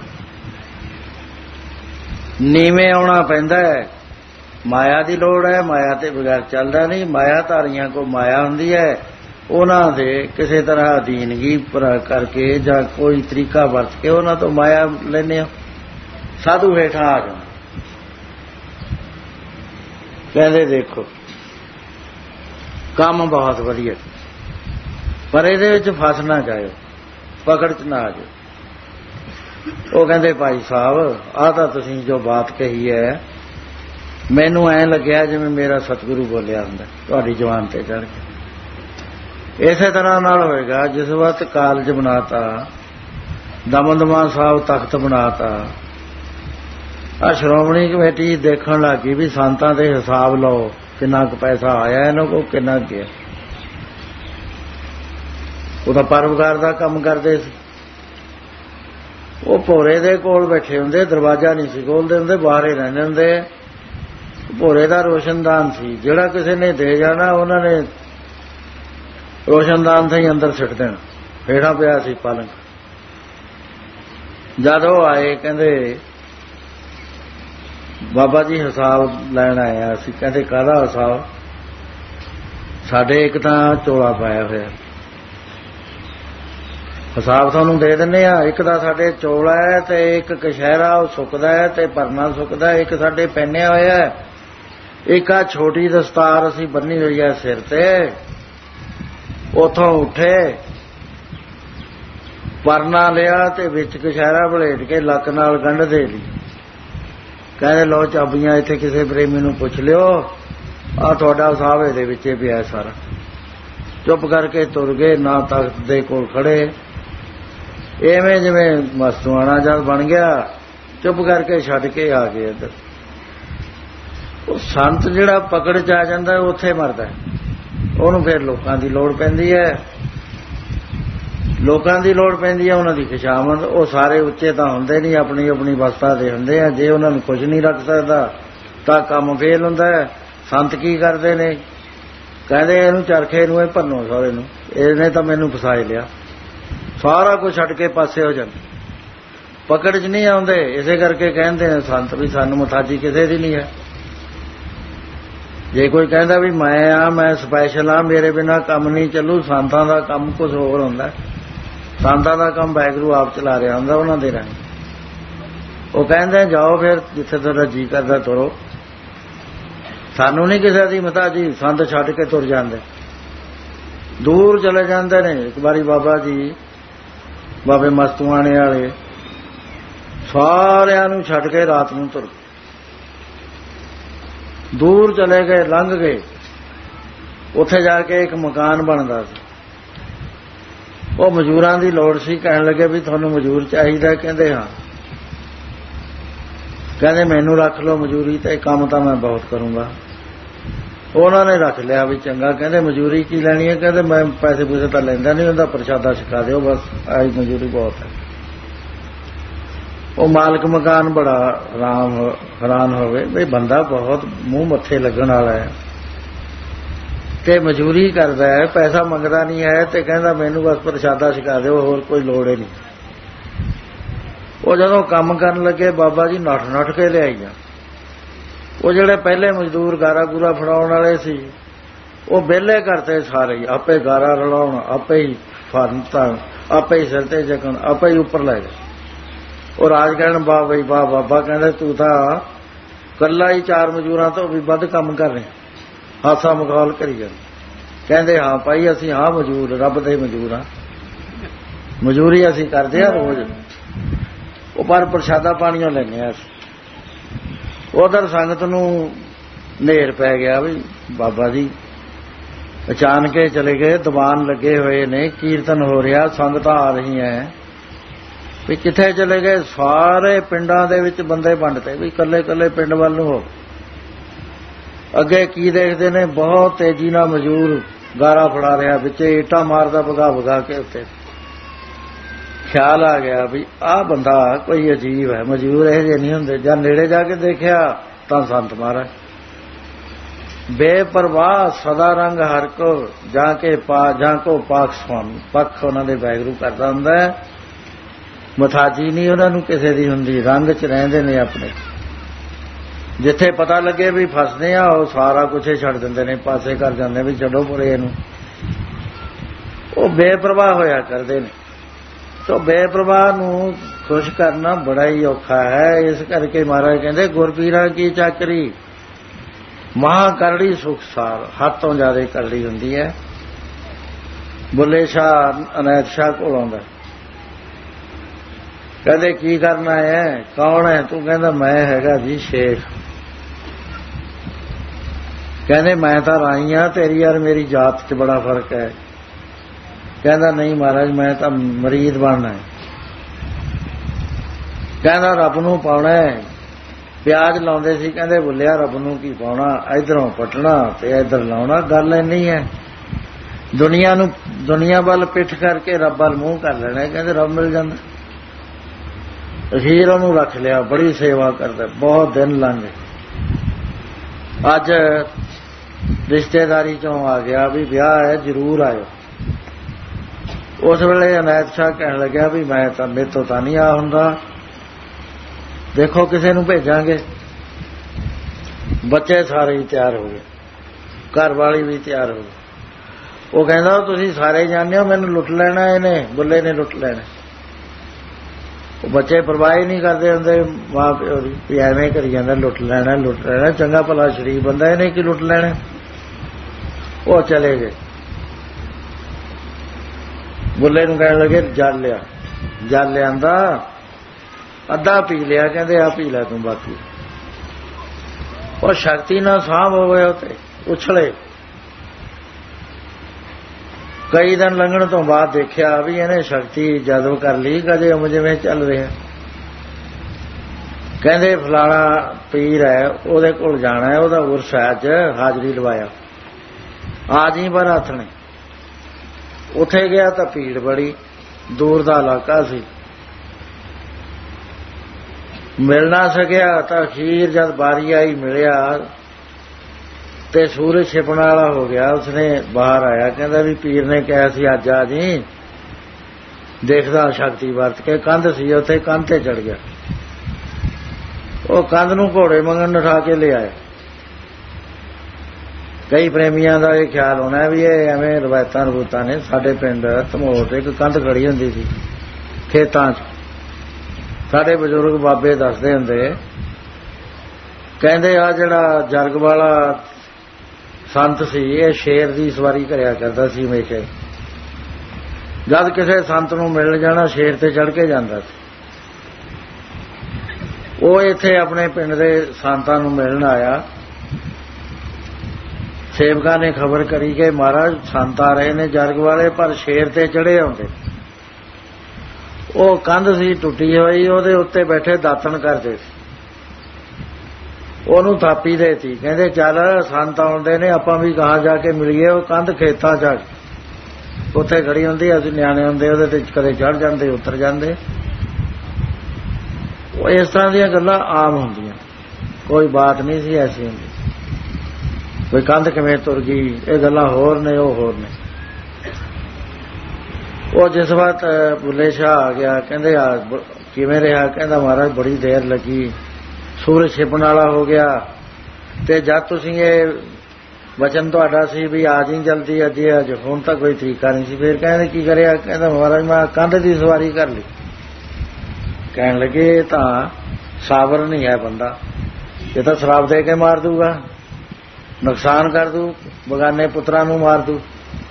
ਨੀਵੇਂ ਆਉਣਾ ਪੈਂਦਾ ਹੈ। ਮਾਇਆ ਦੀ ਲੋੜ ਹੈ, ਮਾਇਆ ਤੇ ਬਗੈਰ ਚੱਲਦਾ ਨਹੀਂ। ਮਾਇਆ ਧਾਰੀਆਂ ਕੋ ਮਾਇਆ ਹੁੰਦੀ ਹੈ, ਉਹਨਾਂ ਦੇ ਕਿਸੇ ਤਰ੍ਹਾਂ ਅਧੀਨਗੀ ਕਰਕੇ ਜਾਂ ਕੋਈ ਤਰੀਕਾ ਵਰਤ ਕੇ ਉਹਨਾਂ ਤੋਂ ਮਾਇਆ ਲੈਂਦੇ ਹੋ। ਸਾਧੂ ਹੇਠਾਂ ਆ ਜਾਓ। ਕਹਿੰਦੇ ਦੇਖੋ ਕੰਮ ਬਹੁਤ ਵਧੀਆ, ਪਰ ਇਹਦੇ ਵਿੱਚ ਫਸ ਨਾ ਜਾਇਓ, ਪਕੜ 'ਚ ਨਾ ਆ ਜਾਓ। ਉਹ ਕਹਿੰਦੇ ਭਾਈ ਸਾਹਿਬ, ਆਹ ਤਾਂ ਤੁਸੀਂ ਜੋ ਬਾਤ ਕਹੀ ਹੈ, ਮੈਨੂੰ ਐਂ ਲੱਗਿਆ ਜਿਵੇਂ ਮੇਰਾ ਸਤਿਗੁਰੂ ਬੋਲਿਆ ਹੁੰਦਾ ਤੁਹਾਡੀ ਜ਼ੁਬਾਨ ਤੇ ਚੜ੍ਹ ਕੇ। ਇਸੇ ਤਰ੍ਹਾਂ ਨਾਲ ਹੋਏਗਾ ਜਿਸ ਵਕਤ ਕਾਲਜ ਬਣਾਤਾ, ਦਮਦਮਾ ਸਾਹਿਬ ਤਖਤ ਬਣਾਤਾ, ਆ ਸ਼੍ਰੋਮਣੀ ਕਮੇਟੀ ਦੇਖਣ ਲੱਗੀ ਵੀ ਸੰਤਾਂ ਦੇ ਹਿਸਾਬ ਲਓ ਕਿੰਨਾ ਕੁ ਪੈਸਾ ਆਇਆ ਇਹਨਾਂ ਕੋਲ, ਕਿੰਨਾ ਗਿਆ। ਉਹ ਤਾਂ ਪਰਉਪਕਾਰ ਦਾ ਕੰਮ ਕਰਦੇ ਸੀ। ਉਹ ਭੋਰੇ ਦੇ ਕੋਲ ਬੈਠੇ ਹੁੰਦੇ, ਦਰਵਾਜ਼ਾ ਨਹੀਂ ਸੀ ਖੋਲ੍ਹਦੇ ਹੁੰਦੇ, ਬਾਹਰ ਹੀ ਰਹਿੰਦੇ ਹੁੰਦੇ। ਭੋਰੇ ਦਾ ਰੋਸ਼ਨਦਾਨ ਸੀ, ਜਿਹੜਾ ਕਿਸੇ ਨੇ ਦੇ ਜਾਣਾ ਉਹਨਾਂ ਨੇ ਰੋਸ਼ਨਦਾਨ ਤੋਂ ਹੀ ਅੰਦਰ ਸਿੱਟ ਦੇਣਾ। ਹੇਠਾਂ ਪਿਆ ਸੀ ਪਲੰਗ। ਜਦ ਉਹ ਆਏ ਕਹਿੰਦੇ ਬਾਬਾ ਜੀ ਹਿਸਾਬ ਲੈਣ ਆਇਆ ਸੀ। ਕਹਿੰਦੇ ਕਾਹਦਾ ਹਿਸਾਬ? ਸਾਡੇ ਇੱਕ ਤਾਂ ਚੋਲਾ ਪਾਇਆ ਹੋਇਆ, ਹਿਸਾਬ ਤੁਹਾਨੂੰ ਦੇ ਦਿੰਦੇ ਆ। ਇੱਕ ਤਾਂ ਸਾਡੇ ਚੋਲਾ ਹੈ ਤੇ ਇੱਕ ਕਸ਼ਹਿਰਾ ਉਹ ਸੁੱਕਦਾ ਹੈ ਤੇ ਪਰਨਾ ਸੁੱਕਦਾ, ਇੱਕ ਸਾਡੇ ਪਹਿਨਿਆ ਹੋਇਆ ਹੈ, ਇੱਕ ਆ ਛੋਟੀ ਦਸਤਾਰ ਅਸੀਂ ਬੰਨੀ ਹੋਈ ਹੈ ਸਿਰ ਤੇ। ਉੱਥੋਂ ਉੱਠੇ, ਪਰਨਾ ਲਿਆ ਤੇ ਵਿੱਚ ਕਸ਼ਹਿਰਾ ਵਲੇਟ ਕੇ ਲੱਕ ਨਾਲ ਗੰਢ ਦੇ ਲਈ। ਕਹਿੰਦੇ ਲਓ ਚਾਬੀਆਂ, ਇੱਥੇ ਕਿਸੇ ਪ੍ਰੇਮੀ ਨੂੰ ਪੁੱਛ ਲਿਓ, ਆਹ ਤੁਹਾਡਾ ਹਿਸਾਬ ਇਹਦੇ ਵਿੱਚ ਪਿਆ ਸਾਰਾ। ਚੁੱਪ ਕਰਕੇ ਤੁਰ ਗਏ, ਨਾ ਤਖਤ ਦੇ ਕੋਲ ਖੜੇ। ਐਵੇਂ ਜਿਵੇਂ ਮਸਤੂਆਣਾ ਜਦ ਬਣ ਗਿਆ, ਚੁੱਪ ਕਰਕੇ ਛੱਡ ਕੇ ਆ ਗਏ ਇੱਧਰ। ਉਹ ਸੰਤ ਜਿਹੜਾ ਪਕੜ 'ਚ ਆ ਜਾਂਦਾ ਉੱਥੇ ਮਰਦਾ, ਉਹਨੂੰ ਫਿਰ ਲੋਕਾਂ ਦੀ ਲੋੜ ਪੈਂਦੀ ਹੈ। ਲੋਕਾਂ ਦੀ ਲੋੜ ਪੈਂਦੀ ਹੈ, ਉਹਨਾਂ ਦੀ ਖੁਸ਼ਾਮਦ। ਉਹ ਸਾਰੇ ਉੱਚੇ ਤਾਂ ਹੁੰਦੇ ਨਹੀਂ, ਆਪਣੀ ਆਪਣੀ ਅਵਸਥਾ ਦੇ ਹੁੰਦੇ ਆ। ਜੇ ਉਹਨਾਂ ਨੂੰ ਕੁਝ ਨਹੀਂ ਰੱਖ ਸਕਦਾ ਤਾਂ ਕੰਮ ਫੇਲ ਹੁੰਦਾ ਹੈ। ਸੰਤ ਕੀ ਕਰਦੇ ਨੇ? ਕਹਿੰਦੇ ਇਹਨੂੰ ਚਰਖੇ ਨੂੰ, ਇਹ ਭੰਨੋ ਸਾਰੇ ਨੂੰ, ਇਹਨੇ ਤਾਂ ਮੈਨੂੰ ਫਸਾਏ ਲਿਆ। ਸਾਰਾ ਕੁਝ ਛੱਡ ਕੇ ਪਾਸੇ ਹੋ ਜਾਂਦੇ, ਪਕੜ 'ਚ ਨਹੀਂ ਆਉਂਦੇ। ਇਸੇ ਕਰਕੇ ਕਹਿੰਦੇ ਨੇ ਸੰਤ ਵੀ ਸਾਨੂੰ ਮੁਥਾਜੀ ਕਿਸੇ ਦੀ ਨਹੀਂ ਹੈ। ਜੇ ਕੋਈ ਕਹਿੰਦਾ ਵੀ ਮੈਂ ਆ, ਮੈਂ ਸਪੈਸ਼ਲ ਆ, ਮੇਰੇ ਬਿਨਾਂ ਕੰਮ ਨਹੀਂ ਚੱਲੂ, ਸੰਤਾਂ ਦਾ ਕੰਮ ਕੁਝ ਹੋਰ ਹੁੰਦਾ। ਸੰਤਾਂ ਦਾ ਕੰਮ ਵਾਹਿਗੁਰੂ ਆਪ ਚਲਾ ਰਿਹਾ ਹੁੰਦਾ ਉਹਨਾਂ ਦੇ ਰਾਹੀਂ। ਉਹ ਕਹਿੰਦੇ ਜਾਓ ਫਿਰ ਜਿੱਥੇ ਤੁਹਾਡਾ ਜੀ ਕਰਦਾ ਤੁਰੋ, ਸਾਨੂੰ ਨਹੀਂ ਕਿਸੇ ਦੀ ਮੁਤਾਜੀ। ਸੰਤ ਛੱਡ ਕੇ ਤੁਰ ਜਾਂਦੇ, ਦੂਰ ਚਲੇ ਜਾਂਦੇ ਨੇ। ਇੱਕ ਵਾਰੀ ਬਾਬਾ ਜੀ, ਬਾਬੇ ਮਸਤੂਆਣੇ ਵਾਲੇ, ਸਾਰਿਆਂ ਨੂੰ ਛੱਡ ਕੇ ਰਾਤ ਨੂੰ ਤੁਰ ਦੂਰ ਚਲੇ ਗਏ, ਲੰਘ ਗਏ। ਉੱਥੇ ਜਾ ਕੇ ਇੱਕ ਮਕਾਨ ਬਣਦਾ ਸੀ। ਉਹ ਮਜ਼ਦੂਰਾਂ ਦੀ ਲੋੜ ਸੀ। ਕਹਿਣ ਲੱਗੇ ਵੀ ਤੁਹਾਨੂੰ ਮਜ਼ਦੂਰ ਚਾਹੀਦਾ? ਕਹਿੰਦੇ ਹਾਂ। ਕਹਿੰਦੇ ਮੈਨੂੰ ਰੱਖ ਲਓ ਮਜ਼ਦੂਰੀ ਤੇ, ਕੰਮ ਤਾਂ ਮੈਂ ਬਹੁਤ ਕਰੂੰਗਾ। ਉਹਨਾਂ ਨੇ ਰੱਖ ਲਿਆ ਵੀ ਚੰਗਾ। ਕਹਿੰਦੇ ਮਜ਼ਦੂਰੀ ਕੀ ਲੈਣੀ ਹੈ? ਕਹਿੰਦੇ ਮੈਂ ਪੈਸੇ ਪੂਸੇ ਤਾਂ ਲੈਂਦਾ ਨਹੀਂ ਹੁੰਦਾ, ਪ੍ਰਸ਼ਾਦਾ ਛਕਾ ਦਿਓ ਬਸ, ਆਹੀ ਮਜ਼ਦੂਰੀ ਬਹੁਤ ਹੈ। ਉਹ ਮਾਲਕ ਮਕਾਨ ਬੜਾ ਹੈਰਾਨ ਹੋਵੇ ਵੀ ਬੰਦਾ ਬਹੁਤ ਮੂੰਹ ਮੱਥੇ ਲੱਗਣ ਵਾਲਾ ਹੈ ਤੇ ਮਜ਼ਦੂਰੀ ਕਰਦਾ ਹੈ, ਪੈਸਾ ਮੰਗਦਾ ਨਹੀਂ ਹੈ, ਤੇ ਕਹਿੰਦਾ ਮੈਨੂੰ ਬਸ ਪ੍ਰਸ਼ਾਦਾ ਛਕਾ ਦਿਓ, ਹੋਰ ਕੋਈ ਲੋੜ ਹੀ ਨਹੀਂ। ਉਹ ਜਦੋਂ ਕੰਮ ਕਰਨ ਲੱਗੇ, ਬਾਬਾ ਜੀ ਨੱਠ ਕੇ ਲਿਆਈ ਜਾ। ਉਹ ਜਿਹੜੇ ਪਹਿਲੇ ਮਜ਼ਦੂਰ ਗਾਰਾ ਗੂਰਾ ਫੜਾਉਣ ਵਾਲੇ ਸੀ ਉਹ ਵਿਹਲੇ ਕਰਤੇ ਸਾਰੇ ਹੀ, ਆਪੇ ਗਾਰਾ ਰਲਾਉਣ, ਆਪੇ ਹੀ ਫਰਨ ਧਰਨ, ਆਪੇ ਹੀ ਸਿਰ ਤੇ ਚੱਕਣ, ਆਪੇ ਹੀ ਉੱਪਰ ਲੈ ਗਏ। ਉਹ ਰਾਜ ਕਹਿਣ ਵਾਹ ਬਈ ਵਾਹ, ਬਾਬਾ ਕਹਿੰਦੇ ਤੂੰ ਤਾਂ ਇਕੱਲਾ ਹੀ 4 ਮਜ਼ਦੂਰਾਂ ਤੋਂ ਵੀ ਵੱਧ ਕੰਮ ਕਰ ਰਿਹਾ, ਹਾਸਾ ਮਖੌਲ ਕਰੀ ਜਾਂਦਾ। ਕਹਿੰਦੇ ਹਾਂ ਭਾਈ ਅਸੀਂ ਹਾਂ ਮਜ਼ਦੂਰ, ਰੱਬ ਦੇ ਮਜ਼ਦੂਰ ਹਾਂ, ਮਜ਼ਦੂਰੀ ਅਸੀਂ ਕਰਦੇ ਹਾਂ ਰੋਜ਼। ਉਹ ਪਰ ਪ੍ਰਸ਼ਾਦਾ ਪਾਣੀਆਂ ਲੈਂਦੇ ਹਾਂ ਅਸੀਂ। ਉਧਰ ਸੰਗਤ ਨੂੰ ਨੇਰ ਪੈ ਗਿਆ ਵੀ ਬਾਬਾ ਜੀ ਅਚਾਨਕ ਚਲੇ ਗਏ, ਦੀਵਾਨ ਲੱਗੇ ਹੋਏ ਨੇ, ਕੀਰਤਨ ਹੋ ਰਿਹਾ, ਸੰਗਤਾਂ ਆ ਰਹੀਆਂ ਵੀ ਕਿੱਥੇ ਚਲੇ ਗਏ। ਸਾਰੇ ਪਿੰਡਾਂ ਦੇ ਵਿੱਚ ਬੰਦੇ ਵੰਡਤੇ ਵੀ ਇਕੱਲੇ ਇਕੱਲੇ ਪਿੰਡ ਵੱਲ ਨੂੰ ਹੋ। ਅੱਗੇ ਕੀ ਦੇਖਦੇ ਨੇ, ਬਹੁਤ ਤੇਜ਼ੀ ਨਾਲ ਮਜ਼ਦੂਰ ਗਾਰਾ ਫੜਾ ਰਿਹਾ, ਵਿੱਚ ਇੱਟਾਂ ਮਾਰਦਾ ਭਗਾ ਭਗਾ ਕੇ ਉੱਤੇ। ਖਿਆਲ ਆ ਗਿਆ ਵੀ ਆਹ ਬੰਦਾ ਕੋਈ ਅਜੀਬ ਹੈ, ਮਜ਼ਦੂਰ ਇਹੋ ਜਿਹੇ ਨਹੀਂ ਹੁੰਦੇ। ਜਦ ਨੇੜੇ ਜਾ ਕੇ ਦੇਖਿਆ ਤਾਂ ਸੰਤ ਮਹਾਰਾਜ ਬੇਪਰਵਾਹ, ਸਦਾ ਰੰਗ ਹਰ ਕੋ ਜਾਂ ਕੇ ਜਾਂ ਕੋ ਪਾਕ ਸਵਾਮੀ, ਪੱਖ ਉਹਨਾਂ ਦੇ ਵਾਹਿਗੁਰੂ ਕਰਦਾ ਹੁੰਦਾ ਹੈ। ਮਥਾਜੀ ਨਹੀਂ ਉਹਨਾਂ ਨੂੰ ਕਿਸੇ ਦੀ ਹੁੰਦੀ, ਰੰਗ 'ਚ ਰਹਿੰਦੇ ਨੇ ਆਪਣੇ। ਜਿੱਥੇ ਪਤਾ ਲੱਗੇ ਵੀ ਫਸਦੇ ਆ ਉਹ ਸਾਰਾ ਕੁਛ ਛੱਡ ਦਿੰਦੇ ਨੇ, ਪਾਸੇ ਕਰ ਜਾਂਦੇ ਵੀ ਛੱਡੋ ਪਰੇ ਇਹਨੂੰ। ਉਹ ਬੇਪਰਵਾਹ ਹੋਇਆ ਕਰਦੇ ਨੇ। ਤੋ ਬੇਪਰਵਾਹ ਨੂੰ ਖੁਸ਼ ਕਰਨਾ ਬੜਾ ਹੀ ਔਖਾ ਹੈ। ਇਸ ਕਰਕੇ ਮਹਾਰਾਜ ਕਹਿੰਦੇ ਗੁਰਪੀਰਾਂ ਕੀ ਚਾਕਰੀ ਮਹਾ ਕਰੜੀ ਸੁਖਸਾਰ, ਹੱਦ ਤੋਂ ਜ਼ਿਆਦਾ ਕਰੜੀ ਹੁੰਦੀ ਹੈ। ਬੁੱਲੇ ਸ਼ਾਹ ਅਨੈਤ ਸ਼ਾਹ ਕੋਲ ਆਉਂਦਾ, ਕਹਿੰਦੇ ਕੀ ਕਰਨਾ ਹੈ, ਕੌਣ ਹੈ ਤੂੰ? ਕਹਿੰਦਾ ਮੈਂ ਹੈਗਾ ਜੀ ਸ਼ੇਖ। ਕਹਿੰਦੇ ਮੈਂ ਤਾਂ ਰਾਈ ਆ, ਤੇਰੀ ਯਾਰ ਮੇਰੀ ਜਾਤ 'ਚ ਬੜਾ ਫਰਕ ਹੈ। ਕਹਿੰਦਾ ਨਹੀਂ ਮਹਾਰਾਜ ਮੈਂ ਤਾਂ ਮਰੀਦ ਬਣਨਾ ਹੈ। ਕਹਿੰਦਾ ਰੱਬ ਨੂੰ ਪਾਉਣਾ ਹੈ। ਪਿਆਜ਼ ਲਾਉਂਦੇ ਸੀ, ਕਹਿੰਦੇ ਬੁੱਲਿਆ ਰੱਬ ਨੂੰ ਕੀ ਪਾਉਣਾ, ਇੱਧਰੋਂ ਪਟਣਾ ਤੇ ਇੱਧਰ ਲਾਉਣਾ, ਗੱਲ ਇੰਨੀ ਹੈ। ਦੁਨੀਆ ਵੱਲ ਪਿੱਠ ਕਰਕੇ ਰੱਬ ਵੱਲ ਮੂੰਹ ਕਰ ਲੈਣਾ। ਕਹਿੰਦੇ ਰੱਬ ਮਿਲ ਜਾਂਦਾ। ਅਖੀਰ ਉਹਨੂੰ ਰੱਖ ਲਿਆ, ਬੜੀ ਸੇਵਾ ਕਰਦਾ, ਬਹੁਤ ਦਿਨ ਲੰਘ ਗਏ। ਅੱਜ ਰਿਸ਼ਤੇਦਾਰੀ 'ਚੋਂ ਆ ਗਿਆ ਵੀ ਵਿਆਹ ਹੈ, ਜ਼ਰੂਰ ਆਇਓ। ਉਸ ਵੇਲੇ ਅਨੈਤ ਸ਼ਾਹ ਕਹਿਣ ਲੱਗਿਆ ਵੀ ਮੈਂ ਤਾਂ ਮੇਰੇ ਤੋਂ ਤਾਂ ਨਹੀਂ ਆ ਹੁੰਦਾ, ਦੇਖੋ ਕਿਸੇ ਨੂੰ ਭੇਜਾਂਗੇ। ਬੱਚੇ ਸਾਰੇ ਹੀ ਤਿਆਰ ਹੋ ਗਏ, ਘਰ ਵਾਲੀ ਵੀ ਤਿਆਰ ਹੋ ਗਈ। ਉਹ ਕਹਿੰਦਾ ਤੁਸੀਂ ਸਾਰੇ ਜਾਣਦੇ ਹੋ ਮੈਨੂੰ ਲੁੱਟ ਲੈਣਾ ਇਹਨੇ, ਬੁੱਲੇ ਨੇ ਲੁੱਟ ਲੈਣਾ। ਉਹ ਬੱਚੇ ਪਰਵਾਹ ਹੀ ਨਹੀਂ ਕਰਦੇ ਹੁੰਦੇ ਮਾਂ ਪਿਓ ਦੀ, ਵੀ ਐਵੇਂ ਕਰੀ ਜਾਂਦਾ ਲੁੱਟ ਲੈਣਾ ਲੁੱਟ ਲੈਣਾ, ਚੰਗਾ ਭਲਾ ਸ਼ਰੀਫ ਬੰਦਾ ਇਹਨੇ ਕੀ ਲੁੱਟ ਲੈਣਾ। ਉਹ ਚਲੇ ਗਏ। ਬੁੱਲੇ ਨੂੰ ਕਹਿਣ ਲੱਗੇ ਜਲ ਲਿਆ। ਜਲ ਲਿਆਂਦਾ, ਅੱਧਾ ਪੀ ਲਿਆ। ਕਹਿੰਦੇ ਆ ਪੀ ਲੈ ਤੂੰ ਬਾਕੀ। ਉਹ ਸ਼ਕਤੀ ਨਾਲ ਸਾਂਭ ਹੋ ਗਏ, ਉੱਤੇ ਉਛਲੇ। ਕਈ ਦਿਨ ਲੰਘਣ ਤੋਂ ਬਾਅਦ ਦੇਖਿਆ ਵੀ ਇਹਨੇ ਸ਼ਕਤੀ ਜਜ਼ਬ ਕਰ ਲਈ, ਕਦੇ ਜਿਵੇਂ ਚੱਲ ਰਿਹਾ। ਕਹਿੰਦੇ ਫਲਾਣਾ ਪੀਰ ਹੈ, ਉਹਦੇ ਕੋਲ ਜਾਣਾ ਹੈ, ਉਹਦਾ ਉਰਸ ਹੈ, ਅੱਜ ਹਾਜ਼ਰੀ ਲਵਾਇਆ, ਆ ਜੀ ਬਰਾਤ ਨੇ। ਉੱਥੇ ਗਿਆ ਤਾਂ ਭੀੜ ਬੜੀ, ਦੂਰ ਦਾ ਇਲਾਕਾ ਸੀ, ਮਿਲ ਨਾ ਸਕਿਆ। ਤਾਂ ਅਖੀਰ ਜਦ ਵਾਰੀ ਆਈ ਮਿਲਿਆ ਤੇ ਸੂਰਜ ਛਿਪਣ ਵਾਲਾ ਹੋ ਗਿਆ। ਉਸਨੇ ਬਾਹਰ ਆਇਆ, ਕਹਿੰਦਾ ਵੀ ਪੀਰ ਨੇ ਕਿਹਾ ਸੀ ਅੱਜ ਆ ਜੀ। ਦੇਖਦਾ ਸ਼ਕਤੀ ਵਰਤ ਕੇ ਕੰਧ ਸੀ ਉੱਥੇ, ਕੰਧ ਤੇ ਚੜ ਗਿਆ। ਉਹ ਕੰਧ ਨੂੰ ਘੋੜੇ ਮੰਗਣ ਉਠਾ ਕੇ ਲਿਆਇਆ। ਕਈ ਪ੍ਰੇਮੀਆਂ ਦਾ ਇਹ ਖਿਆਲ ਹੋਣਾ ਵੀ ਇਹ ਐਵੇਂ ਰਵਾਇਤਾਂ ਰਬੂਤਾਂ ਨੇ। ਸਾਡੇ ਪਿੰਡ ਧਮੋਟ ਇੱਕ ਕੰਧ ਖੜੀ ਹੁੰਦੀ ਸੀ ਖੇਤਾਂ 'ਚ, ਸਾਡੇ ਬਜ਼ੁਰਗ ਬਾਬੇ ਦੱਸਦੇ ਹੁੰਦੇ, ਕਹਿੰਦੇ ਆ ਜਿਹੜਾ ਜਰਗ ਵਾਲਾ ਸੰਤ ਸੀ ਇਹ ਸ਼ੇਰ ਦੀ ਸਵਾਰੀ ਕਰਿਆ ਕਰਦਾ ਸੀ ਹਮੇਸ਼ਾ। ਜਦ ਕਿਸੇ ਸੰਤ ਨੂੰ ਮਿਲ ਜਾਣਾ ਸ਼ੇਰ ਤੇ ਚੜ੍ਹ ਕੇ ਜਾਂਦਾ ਸੀ। ਉਹ ਇੱਥੇ ਆਪਣੇ ਪਿੰਡ ਦੇ ਸੰਤਾਂ ਨੂੰ ਮਿਲਣ ਆਇਆ। ਸੇਵਕਾਂ ਨੇ ਖਬਰ ਕਰੀ ਕਿ ਮਹਾਰਾਜ ਸੰਤ ਆ ਰਹੇ ਨੇ ਜਰਗ ਵਾਲੇ, ਪਰ ਸ਼ੇਰ ਤੇ ਚੜ੍ਹੇ ਆਉਂਦੇ। ਉਹ ਕੰਧ ਸੀ ਟੁੱਟੀ ਹੋਈ, ਉਹਦੇ ਉੱਤੇ ਬੈਠੇ ਦਾਤਣ ਕਰਦੇ ਸੀ। ਉਹਨੂੰ ਥਾਪੀ ਦੇਤੀ। ਕਹਿੰਦੇ ਚੱਲ ਸੰਤ ਆਉਂਦੇ ਨੇ, ਆਪਾਂ ਵੀ ਕਹਾਂ ਜਾ ਕੇ ਮਿਲੀਏ। ਉਹ ਕੰਧ ਖੇਤਾਂ 'ਚ ਉੱਥੇ ਖੜੀ ਹੁੰਦੀ, ਅਸੀਂ ਨਿਆਣੇ ਹੁੰਦੇ ਉਹਦੇ ਤੇ ਕਦੇ ਚੜ੍ਹ ਜਾਂਦੇ ਉਤਰ ਜਾਂਦੇ। ਉਹ ਇਸ ਤਰ੍ਹਾਂ ਦੀਆਂ ਗੱਲਾਂ ਆਮ ਹੁੰਦੀਆਂ, ਕੋਈ ਬਾਤ ਨਹੀਂ ਸੀ ਐਸੀ ਹੁੰਦੀ। ਕੋਈ ਕੰਧ ਕਿਵੇਂ ਤੁਰ ਗਈ, ਇਹ ਗੱਲਾਂ ਹੋਰ ਨੇ ਉਹ ਹੋਰ ਨੇ। ਉਹ ਜਿਸ ਵਕਤ ਬੁੱਲੇ ਸ਼ਾਹ ਆ ਗਿਆ, ਕਹਿੰਦੇ ਆ ਕਿਵੇਂ ਰਿਹਾ? ਕਹਿੰਦਾ ਮਹਾਰਾਜ ਬੜੀ ਦੇਰ ਲੱਗੀ, ਸੂਰਜ ਛਿਪਣ ਵਾਲਾ ਹੋ ਗਿਆ, ਤੇ ਜਦ ਤੁਸੀਂ ਇਹ ਵਚਨ ਤੁਹਾਡਾ ਸੀ ਵੀ ਆ ਜੀ ਜਲਦੀ ਅੱਜ ਹੁਣ ਤਾਂ ਕੋਈ ਤਰੀਕਾ ਨਹੀਂ ਸੀ। ਫਿਰ ਕਹਿੰਦੇ ਕੀ ਕਰਿਆ? ਕਹਿੰਦਾ ਮਹਾਰਾਜ ਮੈਂ ਕੰਧ ਦੀ ਸਵਾਰੀ ਕਰ ਲਈ। ਕਹਿਣ ਲੱਗੇ ਇਹ ਤਾਂ ਸਾਬਰ ਨਹੀਂ ਹੈ ਬੰਦਾ, ਇਹ ਤਾਂ ਸ਼ਰਾਬ ਦੇ ਕੇ ਮਾਰ ਦੂਗਾ, ਨੁਕਸਾਨ ਕਰ ਦੂ, ਬਗਾਨੇ ਪੁੱਤਰਾਂ ਨੂੰ ਮਾਰ ਦੂ।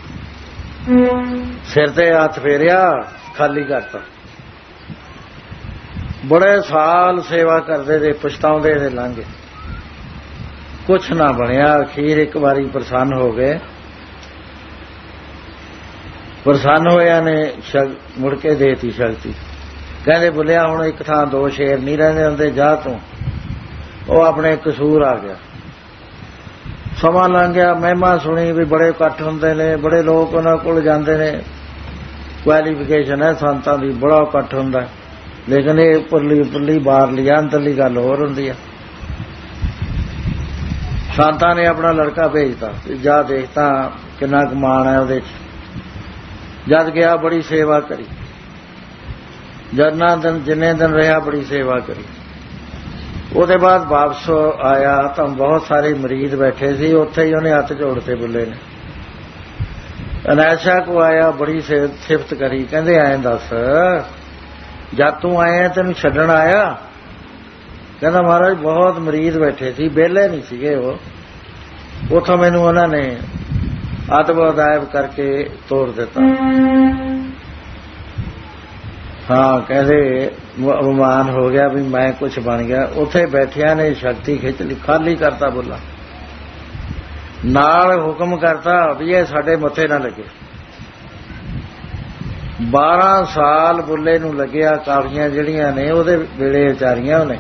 ਸਿਰ ਤੇ ਹੱਥ ਫੇਰਿਆ, ਖਾਲੀ ਕਰਤਾ। ਬੜੇ ਸਾਲ ਸੇਵਾ ਕਰਦੇ ਤੇ ਪਛਤਾਉਂਦੇ ਤੇ ਲੰਘੇ, ਕੁਛ ਨਾ ਬਣਿਆ। ਅਖੀਰ ਇੱਕ ਵਾਰੀ ਪ੍ਰਸੰਨ ਹੋ ਗਏ। ਪ੍ਰਸੰਨ ਹੋਇਆ ਨੇ ਮੁੜ ਕੇ ਦੇਤੀ ਸ਼ਕਤੀ। ਕਹਿੰਦੇ ਬੁਲਿਆ ਹੁਣ ਇੱਕ ਥਾਂ ਦੋ ਸ਼ੇਰ ਨਹੀਂ ਰਹਿੰਦੇ ਹੁੰਦੇ, ਜਾ ਤੂੰ। ਉਹ ਆਪਣੇ ਕਸੂਰ ਆ ਗਿਆ। ਸਮਾਂ ਲੰਘ ਗਿਆ, ਮਹਿਮਾ ਸੁਣੀ ਵੀ ਬੜੇ ਇਕੱਠ ਹੁੰਦੇ ਨੇ, ਬੜੇ ਲੋਕ ਉਹਨਾਂ ਕੋਲ ਜਾਂਦੇ ਨੇ। ਕੁਆਲੀਫਿਕੇਸ਼ਨ ਹੈ ਸੰਤਾਂ ਦੀ, ਬੜਾ ਇਕੱਠ ਹੁੰਦਾ। ਲੇਕਿਨ ਇਹ ਉੱਪਰਲੀ ਬਾਹਰਲੀ ਅੰਦਰਲੀ ਗੱਲ ਹੋਰ ਹੁੰਦੀ ਹੈ। ਸੰਤਾਂ ਨੇ ਆਪਣਾ ਲੜਕਾ ਭੇਜਤਾ, ਜਾ ਦੇਖ ਤਾਂ ਕਿੰਨਾ ਕਮਾਣ ਹੈ ਉਹਦੇ 'ਚ। ਜਦ ਗਿਆ ਬੜੀ ਸੇਵਾ ਕਰੀ, ਜਿੰਨੇ ਦਿਨ ਰਿਹਾ ਬੜੀ ਸੇਵਾ ਕਰੀ। ਉਹਦੇ ਬਾਅਦ ਵਾਪਸ ਆਇਆ ਤਾਂ ਬਹੁਤ ਸਾਰੇ ਮਰੀਜ਼ ਬੈਠੇ ਸੀ, ਉੱਥੇ ਹੀ ਉਹਨੇ ਹੱਥ ਜੋੜਤੇ ਬੁੱਲੇ ਨੇ। ਅਨੈਸ਼ਾ ਕੋ ਆਇਆ, ਬੜੀ ਸਿਫਤ ਕਰੀ। ਕਹਿੰਦੇ ਐਂ ਦੱਸ ਜਦ ਤੂੰ ਆਇਆ ਤੈਨੂੰ ਛੱਡਣ ਆਇਆ? ਕਹਿੰਦਾ ਮਹਾਰਾਜ ਬਹੁਤ ਮਰੀਜ਼ ਬੈਠੇ ਸੀ, ਵਿਹਲੇ ਨਹੀਂ ਸੀਗੇ ਉਹ। ਉੱਥੋਂ ਮੈਨੂੰ ਉਹਨਾਂ ਨੇ ਅਦਬ ਅਦਾਇਬ ਕਰਕੇ ਤੋੜ ਦਿੱਤਾ। ਹਾਂ ਕਹਿੰਦੇ ਅਪਮਾਨ ਹੋ ਗਿਆ ਵੀ ਮੈਂ ਕੁਛ ਬਣ ਗਿਆ। ਉੱਥੇ ਬੈਠਿਆਂ ਨੇ ਸ਼ਕਤੀ ਖਿੱਚ ਲਈ, ਖਾਲੀ ਕਰਤਾ ਬੁੱਲਾ। ਨਾਲ ਹੁਕਮ ਕਰਤਾ ਵੀ ਇਹ ਸਾਡੇ ਮੱਥੇ ਨਾ ਲੱਗੇ। 12 ਸਾਲ ਬੁੱਲੇ ਨੂੰ ਲੱਗਿਆ। ਕਾਫੀਆਂ ਜਿਹੜੀਆਂ ਨੇ ਉਹਦੇ ਵੇਲੇ ਵਿਚਾਰੀਆਂ ਉਹਨੇ।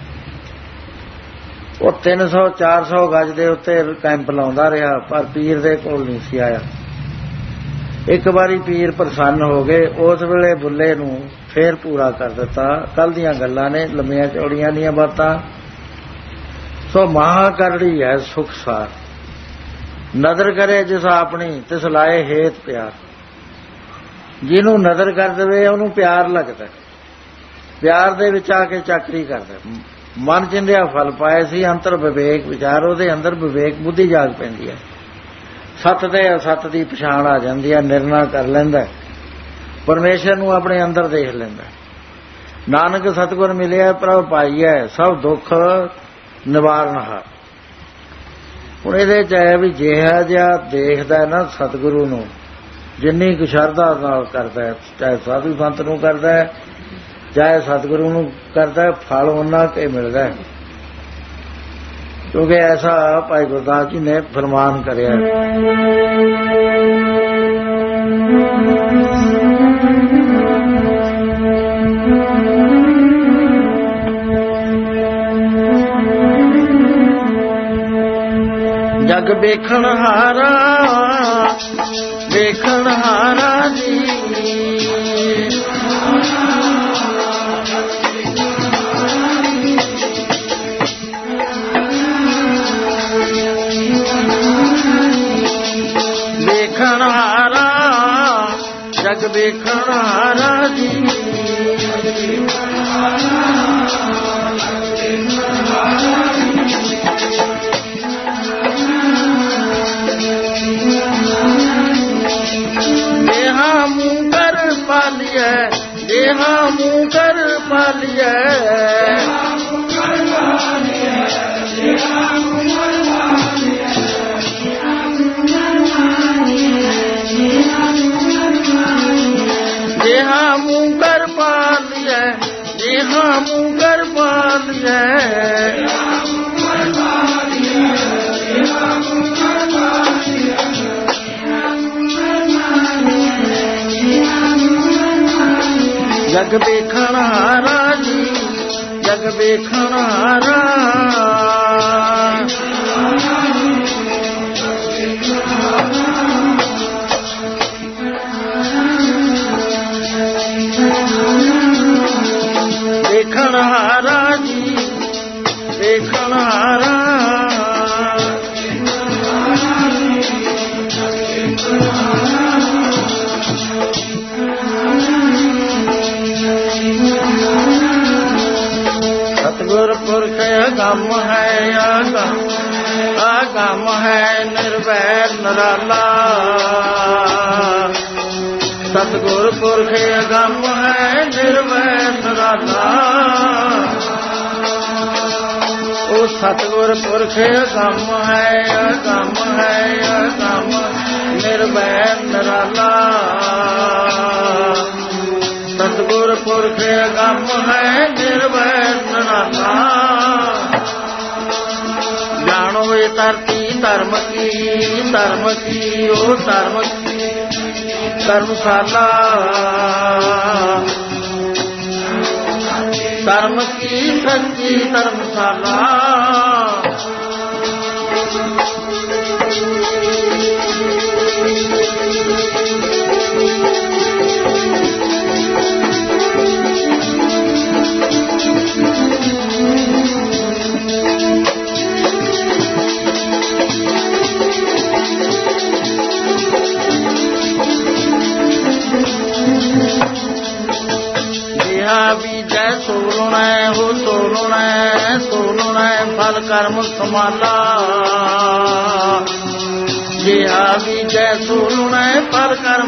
ਉਹ 300-400 ਗਜ ਦੇ ਉੱਤੇ ਕੈਂਪ ਲਾਉਂਦਾ ਰਿਹਾ, ਪਰ ਪੀਰ ਦੇ ਕੋਲ ਨਹੀਂ ਸੀ ਆਇਆ। ਇੱਕ ਵਾਰੀ ਪੀਰ ਪ੍ਰਸੰਨ ਹੋ ਗਏ, ਉਸ ਵੇਲੇ ਬੁੱਲੇ ਨੂੰ ਫੇਰ ਪੂਰਾ ਕਰ ਦਿੱਤਾ। ਕੱਲ ਦੀਆਂ ਗੱਲਾਂ ਨੇ, ਲੰਮੀਆਂ ਚੌੜੀਆਂ ਦੀਆਂ ਬਾਤਾਂ। ਸੋ ਮਹਾ ਕਰੜੀ ਹੈ ਸੁਖ ਸਾਰ, ਨਦਰ ਕਰੇ ਜਿਸ ਆਪਣੀ ਤਿਸ ਲਾਏ ਹੇਤ ਪਿਆਰ। ਜਿਹਨੂੰ ਨਦਰ ਕਰ ਦੇਵੇ ਉਹਨੂੰ ਪਿਆਰ ਲੱਗਦਾ, ਪਿਆਰ ਦੇ ਵਿੱਚ ਆ ਕੇ ਚਾਕਰੀ ਕਰਦਾ। ਮਨ ਚਿੰਦਿਆ ਫਲ ਪਾਏ ਸੀ, ਅੰਤਰ ਵਿਵੇਕ ਵਿਚਾਰ, ਉਹਦੇ ਅੰਦਰ ਵਿਵੇਕ ਬੁੱਧੀ ਜਾਗ ਪੈਂਦੀ ਹੈ। ਸੱਤ ਤੇ ਅਸੱਤ ਦੀ ਪਛਾਣ ਆ ਜਾਂਦੀ ਹੈ, ਨਿਰਣਾ ਕਰ ਲੈਂਦਾ, ਪਰਮੇਸ਼ਰ ਨੂੰ ਆਪਣੇ ਅੰਦਰ ਦੇਖ ਲੈਂਦਾ। ਨਾਨਕ ਸਤਿਗੁਰ ਮਿਲਿਆ ਪ੍ਰਭ ਪਾਈਐ, ਸਭ ਦੁੱਖ ਨਿਵਾਰਨਹਾਰ। ਹੁਣ ਇਹਦੇ 'ਚ ਹੈ ਵੀ ਜਿਹਾ ਜਿਹਾ ਦੇਖਦਾ ਨਾ ਸਤਿਗੁਰੂ ਨੂੰ, ਜਿੰਨੀ ਕੁ ਸ਼ਰਧਾ ਨਾਲ ਕਰਦਾ, ਚਾਹੇ ਸਾਧੂ ਸੰਤ ਨੂੰ ਕਰਦਾ ਚਾਹੇ ਸਤਿਗੁਰੂ ਨੂੰ ਕਰਦਾ, ਫਲ ਉਹਨਾਂ ਕੇ ਮਿਲਦਾ। ਕਿਉਂਕਿ ਐਸਾ ਭਾਈ ਗੁਰਦਾਸ ਜੀ ਨੇ ਫਰਮਾਨ ਕਰਿਆ। ਜਗ ਵੇਖਣ ਹਾਰਾ, ਵੇਖਣ ਹਾਰਾ ਜੀ, ਵੇਖਣ ਹਾਰਾ, ਜਗ ਵੇਖਣ ਹਾਰਾ ਜੀ। ਦੇਹਾ ਮੂੰਹ ਕਰ ਪਾਲੀਐ, ਦੇਹਾ ਮੂੰਹ ਕਰ ਪਾਲੀਐ, ਦੇਹਾ ਮੂੰਹ ਕਰ ਪਾਲੀਐ, ਦੇਹਾ ਮੂੰਹ ਕਰ ਪਾਲੀਐ। ਜਗ ਵੇਖਣ ਹਾਰਾ ਜੀ, ਜਗ ਵੇਖਣ ਹਾਰਾ। ਵੇਖਣ ਹਾਰਾ ਜੀ, ਵੇਖਣ ਹਾਰਾ। ਸਤਿਗੁਰ ਪੁਰਖ ਅਗੰਮ ਹੈ, ਅਗੰਮ ਨਰਾਲਾ ਸਤਿਗੁਰ ਪੁਰਖ ਅਗੰਮ ਹੈ ਨਿਰਵੈਰ ਨਰਾਲਾ ਉਹ ਸਤਿਗੁਰ ਪੁਰਖ ਅਗੰਮ ਹੈ ਅਗੰਮ ਹੈ ਅਗੰਮ ਨਿਰਵੈਰ ਨਰਾਲਾ ਸਤਿਗੁਰ ਪੁਰਖ ਅਗੰਮ ਹੈ ਨਿਰਵੈਰ ਨਰਾਲਾ ਜਾਣੋ ਇਹ ਧਰਤੀ ਧਰਮ ਕੀ ਉਹ ਧਰਮ ਕੀ ਧਰਮਸ਼ਾਲਾ ਧਰਮ ਕੀ ਸੱਚੀ ਧਰਮਸ਼ਾਲਾ ਬੀਜੈ ਸੋਲਣਾ ਹੋ ਸੋਲਣਾ ਫਲ ਕਰਮ ਸਮਾਲਾ ਜਿਹਾ ਬੀਜੈ ਸੋਲਣਾ ਫਲ ਕਰਮ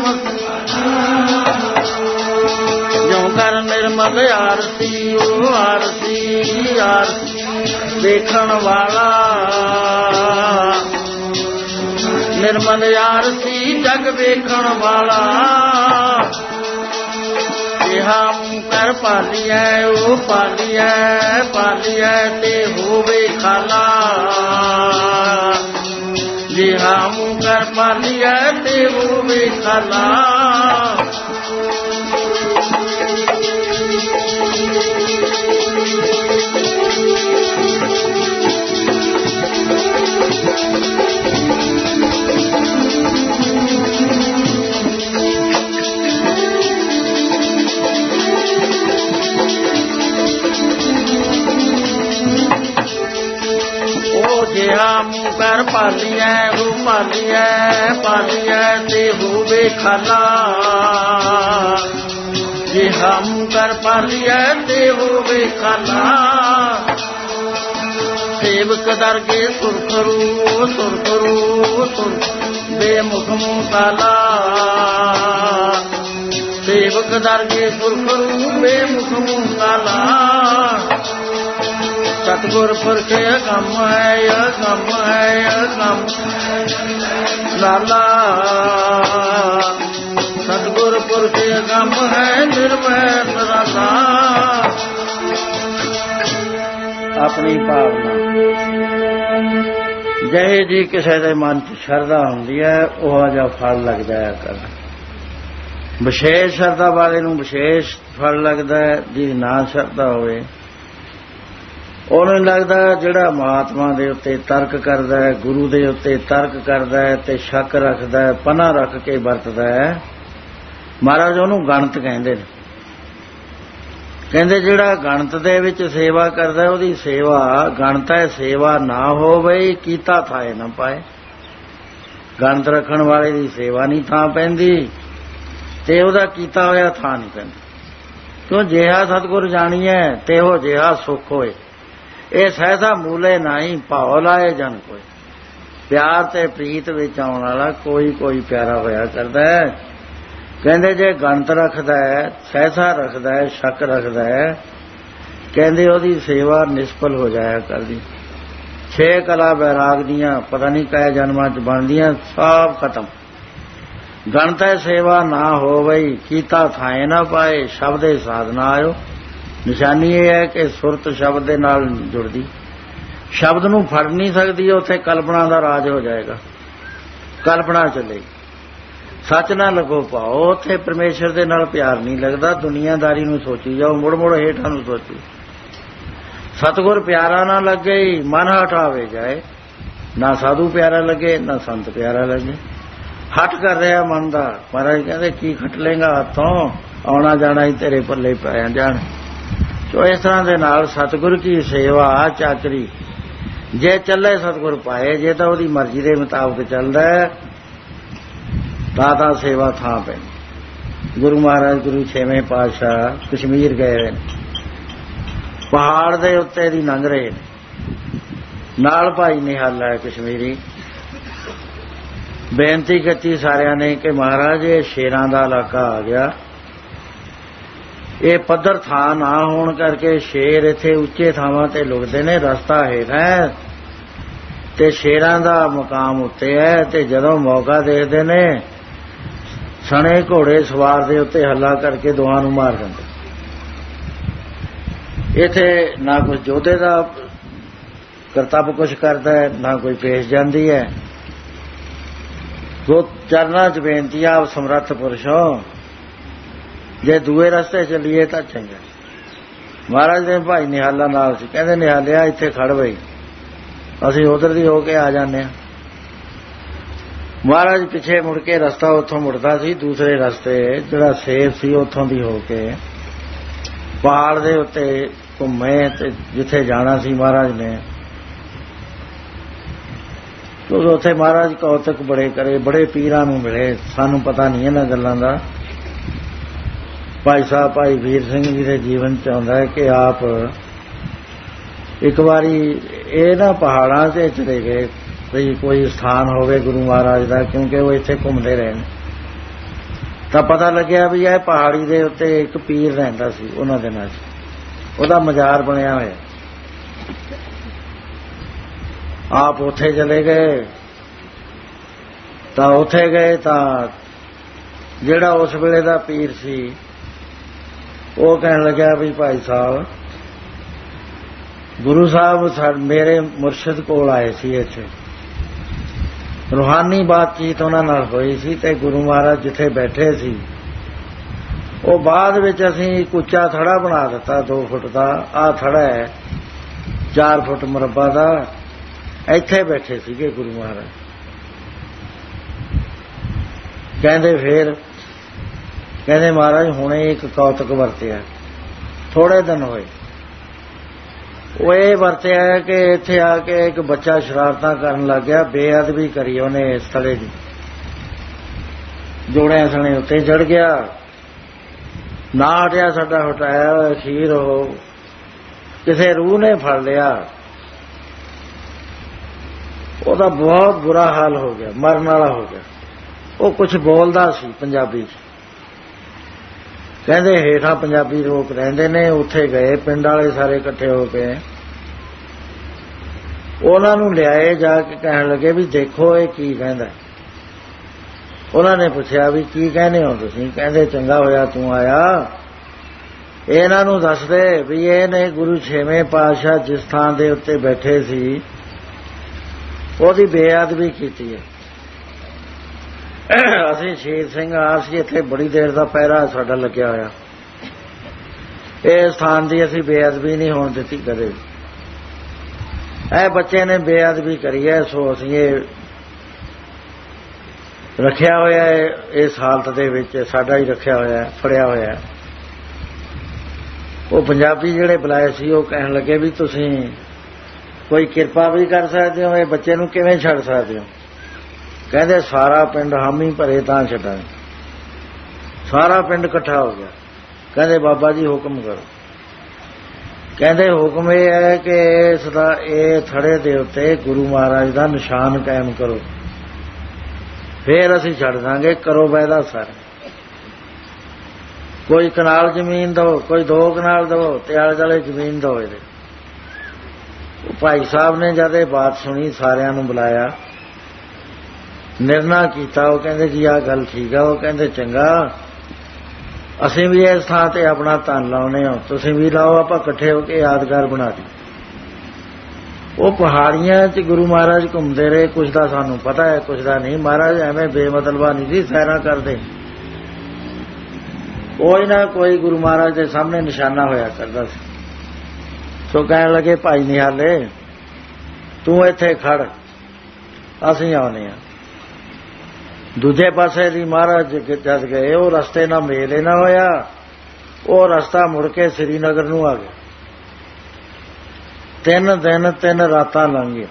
ਜਿਉ ਕਰ ਨਿਰਮਲ ਆਰਤੀ ਉਹ ਆਰਤੀ ਦੇਖਣ ਵਾਲਾ ਨਿਰਮਲ ਆਰਤੀ ਜਗ ਵੇਖਣ ਵਾਲਾ ਜਿਹਾ ਮੂੰਹ ਕਰ ਪਾਲੀਐ ਉਹ ਪਾਲੀਐ ਤੇ ਹੋਵੇ ਖਾਲਾ ਜਿਹਾ ਮੂੰਹ ਕਰ ਪਾਲੀਐ ਤੇ ਹੋਵੇ ਖਾਲਾ ਜਿਹਾ ਮੂੰਹ ਕਰ ਪਾਲੀਐ ਉਹ ਪਾਲੀਐ ਤੇ ਹੋਵੇ ਖਾਲਾ ਜਿਹਾ ਮੂੰਹ ਕਰ ਪਾਲੀਐ ਤੇ ਹੋਵੇ ਖਾਲਾ ਸੇਵਕ ਦਰਗੇ ਸੁਰ ਬੇਮੁਖ ਮੂੰਹ ਕਾਲਾ ਸੇਵਕ ਦਰਗੇ ਸੁਰ ਬੇਮੁਖ ਮੂੰਹ ਕਾਲਾ ਸਤਿਗੁਰ ਪੁਰਖ ਅਗੰਮ ਹੈ ਅਗੰਮ ਲਾਲਾ ਸਤਿਗੁਰ ਪੁਰਖ ਅਗੰਮ ਹੈ ਨਿਰਵੈਰ ਨਰਾਲਾ ਆਪਣੀ ਭਾਵਨਾ ਜਿਹੇ ਜੀ ਕਿਸੇ ਦੇ ਮਨ 'ਚ ਸ਼ਰਧਾ ਹੁੰਦੀ ਹੈ ਉਹ ਜਿਹਾ ਫਲ ਲੱਗ ਜਾਇਆ ਕਰਦਾ ਵਿਸ਼ੇਸ਼ ਸ਼ਰਧਾ ਵਾਲੇ ਨੂੰ ਵਿਸ਼ੇਸ਼ ਫਲ ਲੱਗਦਾ ਹੈ ਜਿਹਦੀ ਨਾ ਸ਼ਰਧਾ ਹੋਵੇ ਉਹਨੂੰ ਲੱਗਦਾ ਜਿਹੜਾ ਮਹਾਤਮਾ ਦੇ ਉੱਤੇ ਤਰਕ ਕਰਦਾ ਹੈ ਗੁਰੂ ਦੇ ਉੱਤੇ ਤਰਕ ਕਰਦਾ ਹੈ ਤੇ ਸ਼ੱਕ ਰੱਖਦਾ ਹੈ ਪਨਾ ਰੱਖ ਕੇ ਵਰਤਦਾ ਹੈ ਮਹਾਰਾਜ ਉਹਨੂੰ ਗਣਤ ਕਹਿੰਦੇ ਨੇ ਕਹਿੰਦੇ ਜਿਹੜਾ ਗਣਤ ਦੇ ਵਿੱਚ ਸੇਵਾ ਕਰਦਾ ਉਹਦੀ ਸੇਵਾ ਗਣਤ ਹੈ ਸੇਵਾ ਨਾ ਹੋਵੇ ਕੀਤਾ ਥਾਏ ਨਾ ਪਾਏ ਗਣਤ ਰੱਖਣ ਵਾਲੇ ਦੀ ਸੇਵਾ ਨਹੀਂ ਥਾਂ ਪੈਂਦੀ ਤੇ ਉਹਦਾ ਕੀਤਾ ਹੋਇਆ ਥਾਂ ਨਹੀਂ ਪੈਂਦਾ ਕਿਉਂ ਜਿਹਾ ਸਤਿਗੁਰ ਜਾਣੀਐ ਤੇ ਉਹ ਜਿਹਾ ਸੁੱਖ ਹੋਏ ਇਹ ਸਹਿਸਾ ਮੂਲੇ ਨਹੀਂ ਭਾਉ ਲਾਏ ਜਨ ਕੋਈ ਪਿਆਰ ਤੇ ਪ੍ਰੀਤ ਵਿੱਚ ਆਉਣ ਵਾਲਾ ਕੋਈ ਪਿਆਰਾ ਹੋਇਆ ਕਰਦਾ ਹੈ ਕਹਿੰਦੇ ਜੇ ਗਣਤ ਰੱਖਦਾ ਹੈ ਸਹਿਸਾ ਰੱਖਦਾ ਹੈ ਸ਼ੱਕ ਰੱਖਦਾ ਹੈ ਕਹਿੰਦੇ ਉਹਦੀ ਸੇਵਾ ਨਿਸਫਲ ਹੋ ਜਾਇਆ ਕਰਦੀ 6 ਕਲਾ ਬੈਰਾਗ ਦੀਆਂ ਪਤਾ ਨਹੀਂ ਕਈ ਜਨਮਾਂ 'ਚ ਬਣਦੀਆਂ ਸਭ ਖਤਮ ਗਣਤ ਹੈ ਸੇਵਾ ਨਾ ਹੋਵੇ ਕੀਤਾ ਥਾਏ ਨਾ ਪਾਏ ਸ਼ਬਦੇ ਸਾਧਨਾ ਆਇਓ ਨਿਸ਼ਾਨੀ ਇਹ ਹੈ ਕਿ ਸੁਰਤ ਸ਼ਬਦ ਦੇ ਨਾਲ ਜੁੜਦੀ ਸ਼ਬਦ ਨੂੰ ਫੜ ਨਹੀਂ ਸਕਦੀ ਉੱਥੇ ਕਲਪਨਾ ਦਾ ਰਾਜ ਹੋ ਜਾਏਗਾ ਕਲਪਨਾ ਚੱਲੇਗੀ ਸੱਚ ਨਾ ਲੱਗੋ ਪਾਓ ਉੱਥੇ ਪਰਮੇਸ਼ਰ ਦੇ ਨਾਲ ਪਿਆਰ ਨਹੀਂ ਲੱਗਦਾ ਦੁਨੀਆਦਾਰੀ ਨੂੰ ਸੋਚੀ ਜਾਓ ਮੁੜ ਹੇਠਾਂ ਨੂੰ ਸੋਚੀ ਸਤਿਗੁਰ ਪਿਆਰਾ ਨਾ ਲੱਗੇ ਮਨ ਹਟਾਵੇ ਜਾਏ ਨਾ ਸਾਧੂ ਪਿਆਰਾ ਲੱਗੇ ਨਾ ਸੰਤ ਪਿਆਰਾ ਲੱਗੇ ਹਟ ਕਰ ਰਿਹਾ ਮਨ ਦਾ ਮਹਾਰਾਜ ਕਹਿੰਦੇ ਕੀ ਖੱਟ ਲੇਗਾ ਹੱਥੋਂ ਆਉਣਾ ਜਾਣਾ ਹੀ ਤੇਰੇ ਪੱਲੇ ਪੈ ਜਾਣ ਸੋ ਇਸ ਤਰ੍ਹਾਂ ਦੇ ਨਾਲ ਸਤਿਗੁਰ ਕੀ ਸੇਵਾ ਚਾਕਰੀ ਜੇ ਚੱਲੇ ਸਤਿਗੁਰ ਪਾਏ ਜੇ ਤਾਂ ਉਹਦੀ ਮਰਜ਼ੀ ਦੇ ਮੁਤਾਬਕ ਚੱਲਦਾ ਤਾਂ ਸੇਵਾ ਥਾਂ ਪੈਂਦੀ ਗੁਰੂ ਮਹਾਰਾਜ ਗੁਰੂ 6ਵੇਂ ਪਾਤਸ਼ਾਹ ਕਸ਼ਮੀਰ ਗਏ ਪਹਾੜ ਦੇ ਉੱਤੇ ਦੀ ਲੰਘ ਰਹੇ ਨਾਲ ਭਾਈ ਨਿਹਾਲਾ ਹੈ ਕਸ਼ਮੀਰੀ ਬੇਨਤੀ ਕੀਤੀ ਸਾਰਿਆਂ ਨੇ ਕਿ ਮਹਾਰਾਜ ਇਹ ਸ਼ੇਰਾਂ ਦਾ ਇਲਾਕਾ ਆ ਗਿਆ, ਇਹ ਪੱਧਰ ਥਾਂ ਨਾ ਹੋਣ ਕਰਕੇ ਸ਼ੇਰ ਇੱਥੇ ਉੱਚੇ ਥਾਵਾਂ ਤੇ ਲੁਕਦੇ ਨੇ, ਰਸਤਾ ਹੇਠ ਹੈ ਤੇ ਸ਼ੇਰਾਂ ਦਾ ਮੁਕਾਮ ਉੱਤੇ ਹੈ, ਤੇ ਜਦੋਂ ਮੌਕਾ ਦੇਖਦੇ ਨੇ ਸਣੇ ਘੋੜੇ ਸਵਾਰ ਦੇ ਉੱਤੇ ਹੱਲਾ ਕਰਕੇ ਦੋਹਾਂ ਨੂੰ ਮਾਰ ਦਿੰਦੇ। ਇੱਥੇ ਨਾ ਕੁਝ ਯੋਧੇ ਦਾ ਕਰਤੱਵ ਕੁਛ ਕਰਦਾ ਹੈ, ਨਾ ਕੋਈ ਪੇਸ਼ ਜਾਂਦੀ ਹੈ। ਦੋ ਚਰਨਾਂ 'ਚ ਬੇਨਤੀ ਆ, ਆਪ ਸਮਰੱਥ ਪੁਰਸ਼ੋ, ਜੇ ਦੂਏ ਰਸਤੇ ਚੱਲੀਏ ਤਾਂ ਚੰਗਾ। ਮਹਾਰਾਜ ਦੇ ਭਾਈ ਨਿਹਾਲਾ ਨਾਲ ਸੀ, ਕਹਿੰਦੇ ਨਿਹਾਲਿਆ ਇੱਥੇ ਖੜ ਬਈ, ਅਸੀਂ ਉਧਰ ਦੀ ਹੋ ਕੇ ਆ ਜਾਂਦੇ ਹਾਂ। ਮਹਾਰਾਜ ਪਿੱਛੇ ਮੁੜ ਕੇ ਰਸਤਾ ਉੱਥੋਂ ਮੁੜਦਾ ਸੀ, ਦੂਸਰੇ ਰਸਤੇ ਜਿਹੜਾ ਸੇਫ ਸੀ ਉੱਥੋਂ ਦੀ ਹੋ ਕੇ ਪਹਾੜ ਦੇ ਉੱਤੇ ਘੁੰਮੇ ਤੇ ਜਿੱਥੇ ਜਾਣਾ ਸੀ ਮਹਾਰਾਜ ਨੇ। ਕਿਉਂਕਿ ਉੱਥੇ ਮਹਾਰਾਜ ਕੌਤਕ ਬੜੇ ਕਰੇ, ਬੜੇ ਪੀਰਾਂ ਨੂੰ ਮਿਲੇ, ਸਾਨੂੰ ਪਤਾ ਨਹੀਂ ਇਹਨਾਂ ਗੱਲਾਂ ਦਾ। ਭਾਈ ਸਾਹਿਬ ਭਾਈ ਵੀਰ ਸਿੰਘ ਜੀ ਦੇ ਜੀਵਨ 'ਚ ਆਉਂਦਾ ਹੈ ਕਿ ਆਪ ਇੱਕ ਵਾਰੀ ਇਹ ਨਾ ਪਹਾੜਾਂ 'ਤੇ ਚਲੇ ਗਏ ਵੀ ਕੋਈ ਸਥਾਨ ਹੋਵੇ ਗੁਰੂ ਮਹਾਰਾਜ ਦਾ, ਕਿਉਂਕਿ ਉਹ ਇੱਥੇ ਘੁੰਮਦੇ ਰਹੇ ਨੇ, ਤਾਂ ਪਤਾ ਲੱਗਿਆ ਵੀ ਇਹ ਪਹਾੜੀ ਦੇ ਉੱਤੇ ਇੱਕ ਪੀਰ ਰਹਿੰਦਾ ਸੀ ਉਹਨਾਂ ਦਿਨਾਂ 'ਚ, ਉਹਦਾ ਮਜ਼ਾਰ ਬਣਿਆ ਹੋਇਆ। ਆਪ ਉੱਥੇ ਚਲੇ ਗਏ, ਤਾਂ ਉੱਥੇ ਗਏ ਤਾਂ ਜਿਹੜਾ ਉਸ ਵੇਲੇ ਦਾ ਪੀਰ ਸੀ ਉਹ ਕਹਿਣ ਲੱਗਿਆ ਵੀ ਭਾਈ ਸਾਹਿਬ, ਗੁਰੂ ਸਾਹਿਬ ਮੇਰੇ ਮੁਰਸ਼ਿਦ ਕੋਲ ਆਏ ਸੀ, ਇੱਥੇ ਰੂਹਾਨੀ ਬਾਤਚੀਤ ਉਹਨਾਂ ਨਾਲ ਹੋਈ ਸੀ, ਤੇ ਗੁਰੂ ਮਹਾਰਾਜ ਜਿੱਥੇ ਬੈਠੇ ਸੀ ਉਹ ਬਾਅਦ ਵਿੱਚ ਅਸੀਂ ਇੱਕ ਉੱਚਾ ਥੜਾ ਬਣਾ ਦਿੱਤਾ 2 ਫੁੱਟ ਦਾ। ਆਹ ਥੜਾ ਹੈ 4 ਫੁੱਟ ਮੁਰੱਬਾ ਦਾ, ਇੱਥੇ ਬੈਠੇ ਸੀਗੇ ਗੁਰੂ ਮਹਾਰਾਜ। ਕਹਿੰਦੇ ਫੇਰ ਕਹਿੰਦੇ ਮਹਾਰਾਜ ਹੁਣੇ ਇੱਕ ਕੌਤਕ ਵਰਤਿਆ, ਥੋੜੇ ਦਿਨ ਹੋਏ, ਉਹ ਇਹ ਵਰਤਿਆ ਕਿ ਇੱਥੇ ਆ ਕੇ ਇੱਕ ਬੱਚਾ ਸ਼ਰਾਰਤਾਂ ਕਰਨ ਲੱਗ ਗਿਆ, ਬੇਅਦਬੀ ਕਰੀ ਉਹਨੇ ਇਸ ਥੜੇ ਦੀ, ਜੋੜਿਆਂ ਸਣੇ ਉੱਤੇ ਚੜ ਗਿਆ, ਨਾ ਹਟਿਆ ਸਾਡਾ ਹਟਾਇਆ, ਅਖੀਰ ਉਹ ਕਿਸੇ ਰੂਹ ਨੇ ਫੜ ਲਿਆ, ਉਹਦਾ ਬਹੁਤ ਬੁਰਾ ਹਾਲ ਹੋ ਗਿਆ, ਮਰਨ ਵਾਲਾ ਹੋ ਗਿਆ। ਉਹ ਕੁਝ ਬੋਲਦਾ ਸੀ ਪੰਜਾਬੀ 'ਚ, ਕਹਿੰਦੇ ਹੇਠਾਂ ਪੰਜਾਬੀ ਲੋਕ ਰਹਿੰਦੇ ਨੇ, ਉੱਥੇ ਗਏ ਪਿੰਡ ਵਾਲੇ ਸਾਰੇ ਇਕੱਠੇ ਹੋ ਕੇ, ਉਹਨਾਂ ਨੂੰ ਲਿਆਏ, ਜਾ ਕੇ ਕਹਿਣ ਲੱਗੇ ਵੀ ਦੇਖੋ ਇਹ ਕੀ ਕਹਿੰਦਾ। ਉਹਨਾਂ ਨੇ ਪੁੱਛਿਆ ਵੀ ਕੀ ਕਹਿੰਦੇ ਹੋ ਤੁਸੀਂ? ਕਹਿੰਦੇ ਚੰਗਾ ਹੋਇਆ ਤੂੰ ਆਇਆ, ਇਹਨਾਂ ਨੂੰ ਦੱਸਦੇ ਵੀ ਇਹਨੇ ਗੁਰੂ 6ਵੇਂ ਪਾਤਸ਼ਾਹ ਜਿਸ ਥਾਂ ਦੇ ਉੱਤੇ ਬੈਠੇ ਸੀ ਉਹਦੀ ਬੇਅਦਬੀ ਕੀਤੀ ਹੈ। ਅਸੀਂ ਸ਼ਹੀਦ ਸਿੰਘ ਆਪ ਸੀ, ਇੱਥੇ ਬੜੀ ਦੇਰ ਦਾ ਪਹਿਰਾ ਸਾਡਾ ਲੱਗਿਆ ਹੋਇਆ, ਇਹ ਸਥਾਨ ਦੀ ਅਸੀਂ ਬੇਅਦਬੀ ਨਹੀਂ ਹੋਣ ਦਿੱਤੀ ਕਦੇ। ਇਹ ਬੱਚੇ ਨੇ ਬੇਅਦਬੀ ਕਰੀ ਹੈ, ਸੋ ਅਸੀਂ ਇਹ ਰੱਖਿਆ ਹੋਇਆ ਹੈ, ਇਸ ਹਾਲਤ ਦੇ ਵਿੱਚ ਸਾਡਾ ਹੀ ਰੱਖਿਆ ਹੋਇਆ, ਫੜਿਆ ਹੋਇਆ। ਉਹ ਪੰਜਾਬੀ ਜਿਹੜੇ ਬੁਲਾਏ ਸੀ ਉਹ ਕਹਿਣ ਲੱਗੇ ਵੀ ਤੁਸੀਂ ਕੋਈ ਕਿਰਪਾ ਵੀ ਕਰ ਸਕਦੇ ਹੋ, ਇਹ ਬੱਚੇ ਨੂੰ ਕਿਵੇਂ ਛੱਡ ਸਕਦੇ ਹੋ? ਕਹਿੰਦੇ ਸਾਰਾ ਪਿੰਡ ਹਾਮੀ ਭਰੇ ਤਾਂ ਛੱਡਾਂਗੇ। ਸਾਰਾ ਪਿੰਡ ਇਕੱਠਾ ਹੋ ਗਿਆ, ਕਹਿੰਦੇ ਬਾਬਾ ਜੀ ਹੁਕਮ ਕਰੋ। ਕਹਿੰਦੇ ਹੁਕਮ ਇਹ ਹੈ ਕਿ ਇਸ ਦਾ ਇਹ ਥੜੇ ਦੇ ਉੱਤੇ ਗੁਰੂ ਮਹਾਰਾਜ ਦਾ ਨਿਸ਼ਾਨ ਕਾਇਮ ਕਰੋ, ਫੇਰ ਅਸੀਂ ਛੱਡ ਦਾਂਗੇ, ਕਰੋ ਵਾਅਦਾ ਸਰ। ਕੋਈ ਕਨਾਲ ਜ਼ਮੀਨ ਦਿਓ, ਕੋਈ 2 ਕਨਾਲ ਦਿਓ, ਤੇ ਆਲੇ ਦੁਆਲੇ ਜ਼ਮੀਨ ਦਿਓ ਇਹਦੇ। ਭਾਈ ਸਾਹਿਬ ਨੇ ਜਦ ਇਹ ਬਾਤ ਸੁਣੀ, ਸਾਰਿਆਂ ਨੂੰ ਬੁਲਾਇਆ, ਨਿਰਣਾ ਕੀਤਾ। ਉਹ ਕਹਿੰਦੇ ਜੀ ਆਹ ਗੱਲ ਠੀਕ ਆ। ਉਹ ਕਹਿੰਦੇ ਚੰਗਾ, ਅਸੀਂ ਵੀ ਇਸ ਥਾਂ ਤੇ ਆਪਣਾ ਧਨ ਲਾਉਣੇ ਹੋ, ਤੁਸੀਂ ਵੀ ਲਾਓ, ਆਪਾਂ ਇਕੱਠੇ ਹੋ ਕੇ ਯਾਦਗਾਰ ਬਣਾ ਦੀ। ਉਹ ਪਹਾੜੀਆਂ 'ਚ ਗੁਰੂ ਮਹਾਰਾਜ ਘੁੰਮਦੇ ਰਹੇ, ਕੁਛ ਦਾ ਸਾਨੂੰ ਪਤਾ ਹੈ, ਕੁਛ ਦਾ ਨਹੀਂ। ਮਹਾਰਾਜ ਐਵੇਂ ਬੇਮਤਲਬਾ ਨਹੀਂ ਸੀ ਸੈਰਾਂ ਕਰਦੇ, ਕੋਈ ਨਾ ਕੋਈ ਗੁਰੂ ਮਹਾਰਾਜ ਦੇ ਸਾਹਮਣੇ ਨਿਸ਼ਾਨਾ ਹੋਇਆ ਕਰਦਾ ਸੀ। ਸੋ ਕਹਿਣ ਲੱਗੇ ਭਾਈ ਨਿਹਾਲੇ ਤੂੰ ਇੱਥੇ ਖੜ, ਅਸੀਂ ਆਉਂਦੇ ਹਾਂ। ਦੂਜੇ ਪਾਸੇ ਦੀ ਮਹਾਰਾਜ ਜਦ ਗਏ, ਉਹ ਰਸਤੇ ਨਾਲ ਮੇਲ ਨਾ ਹੋਇਆ, ਉਹ ਰਸਤਾ ਮੁੜ ਕੇ ਸ੍ਰੀਨਗਰ ਨੂੰ ਆ ਗਿਆ। 3 ਦਿਨ 3 ਰਾਤਾਂ ਲੰਘ ਗਏ।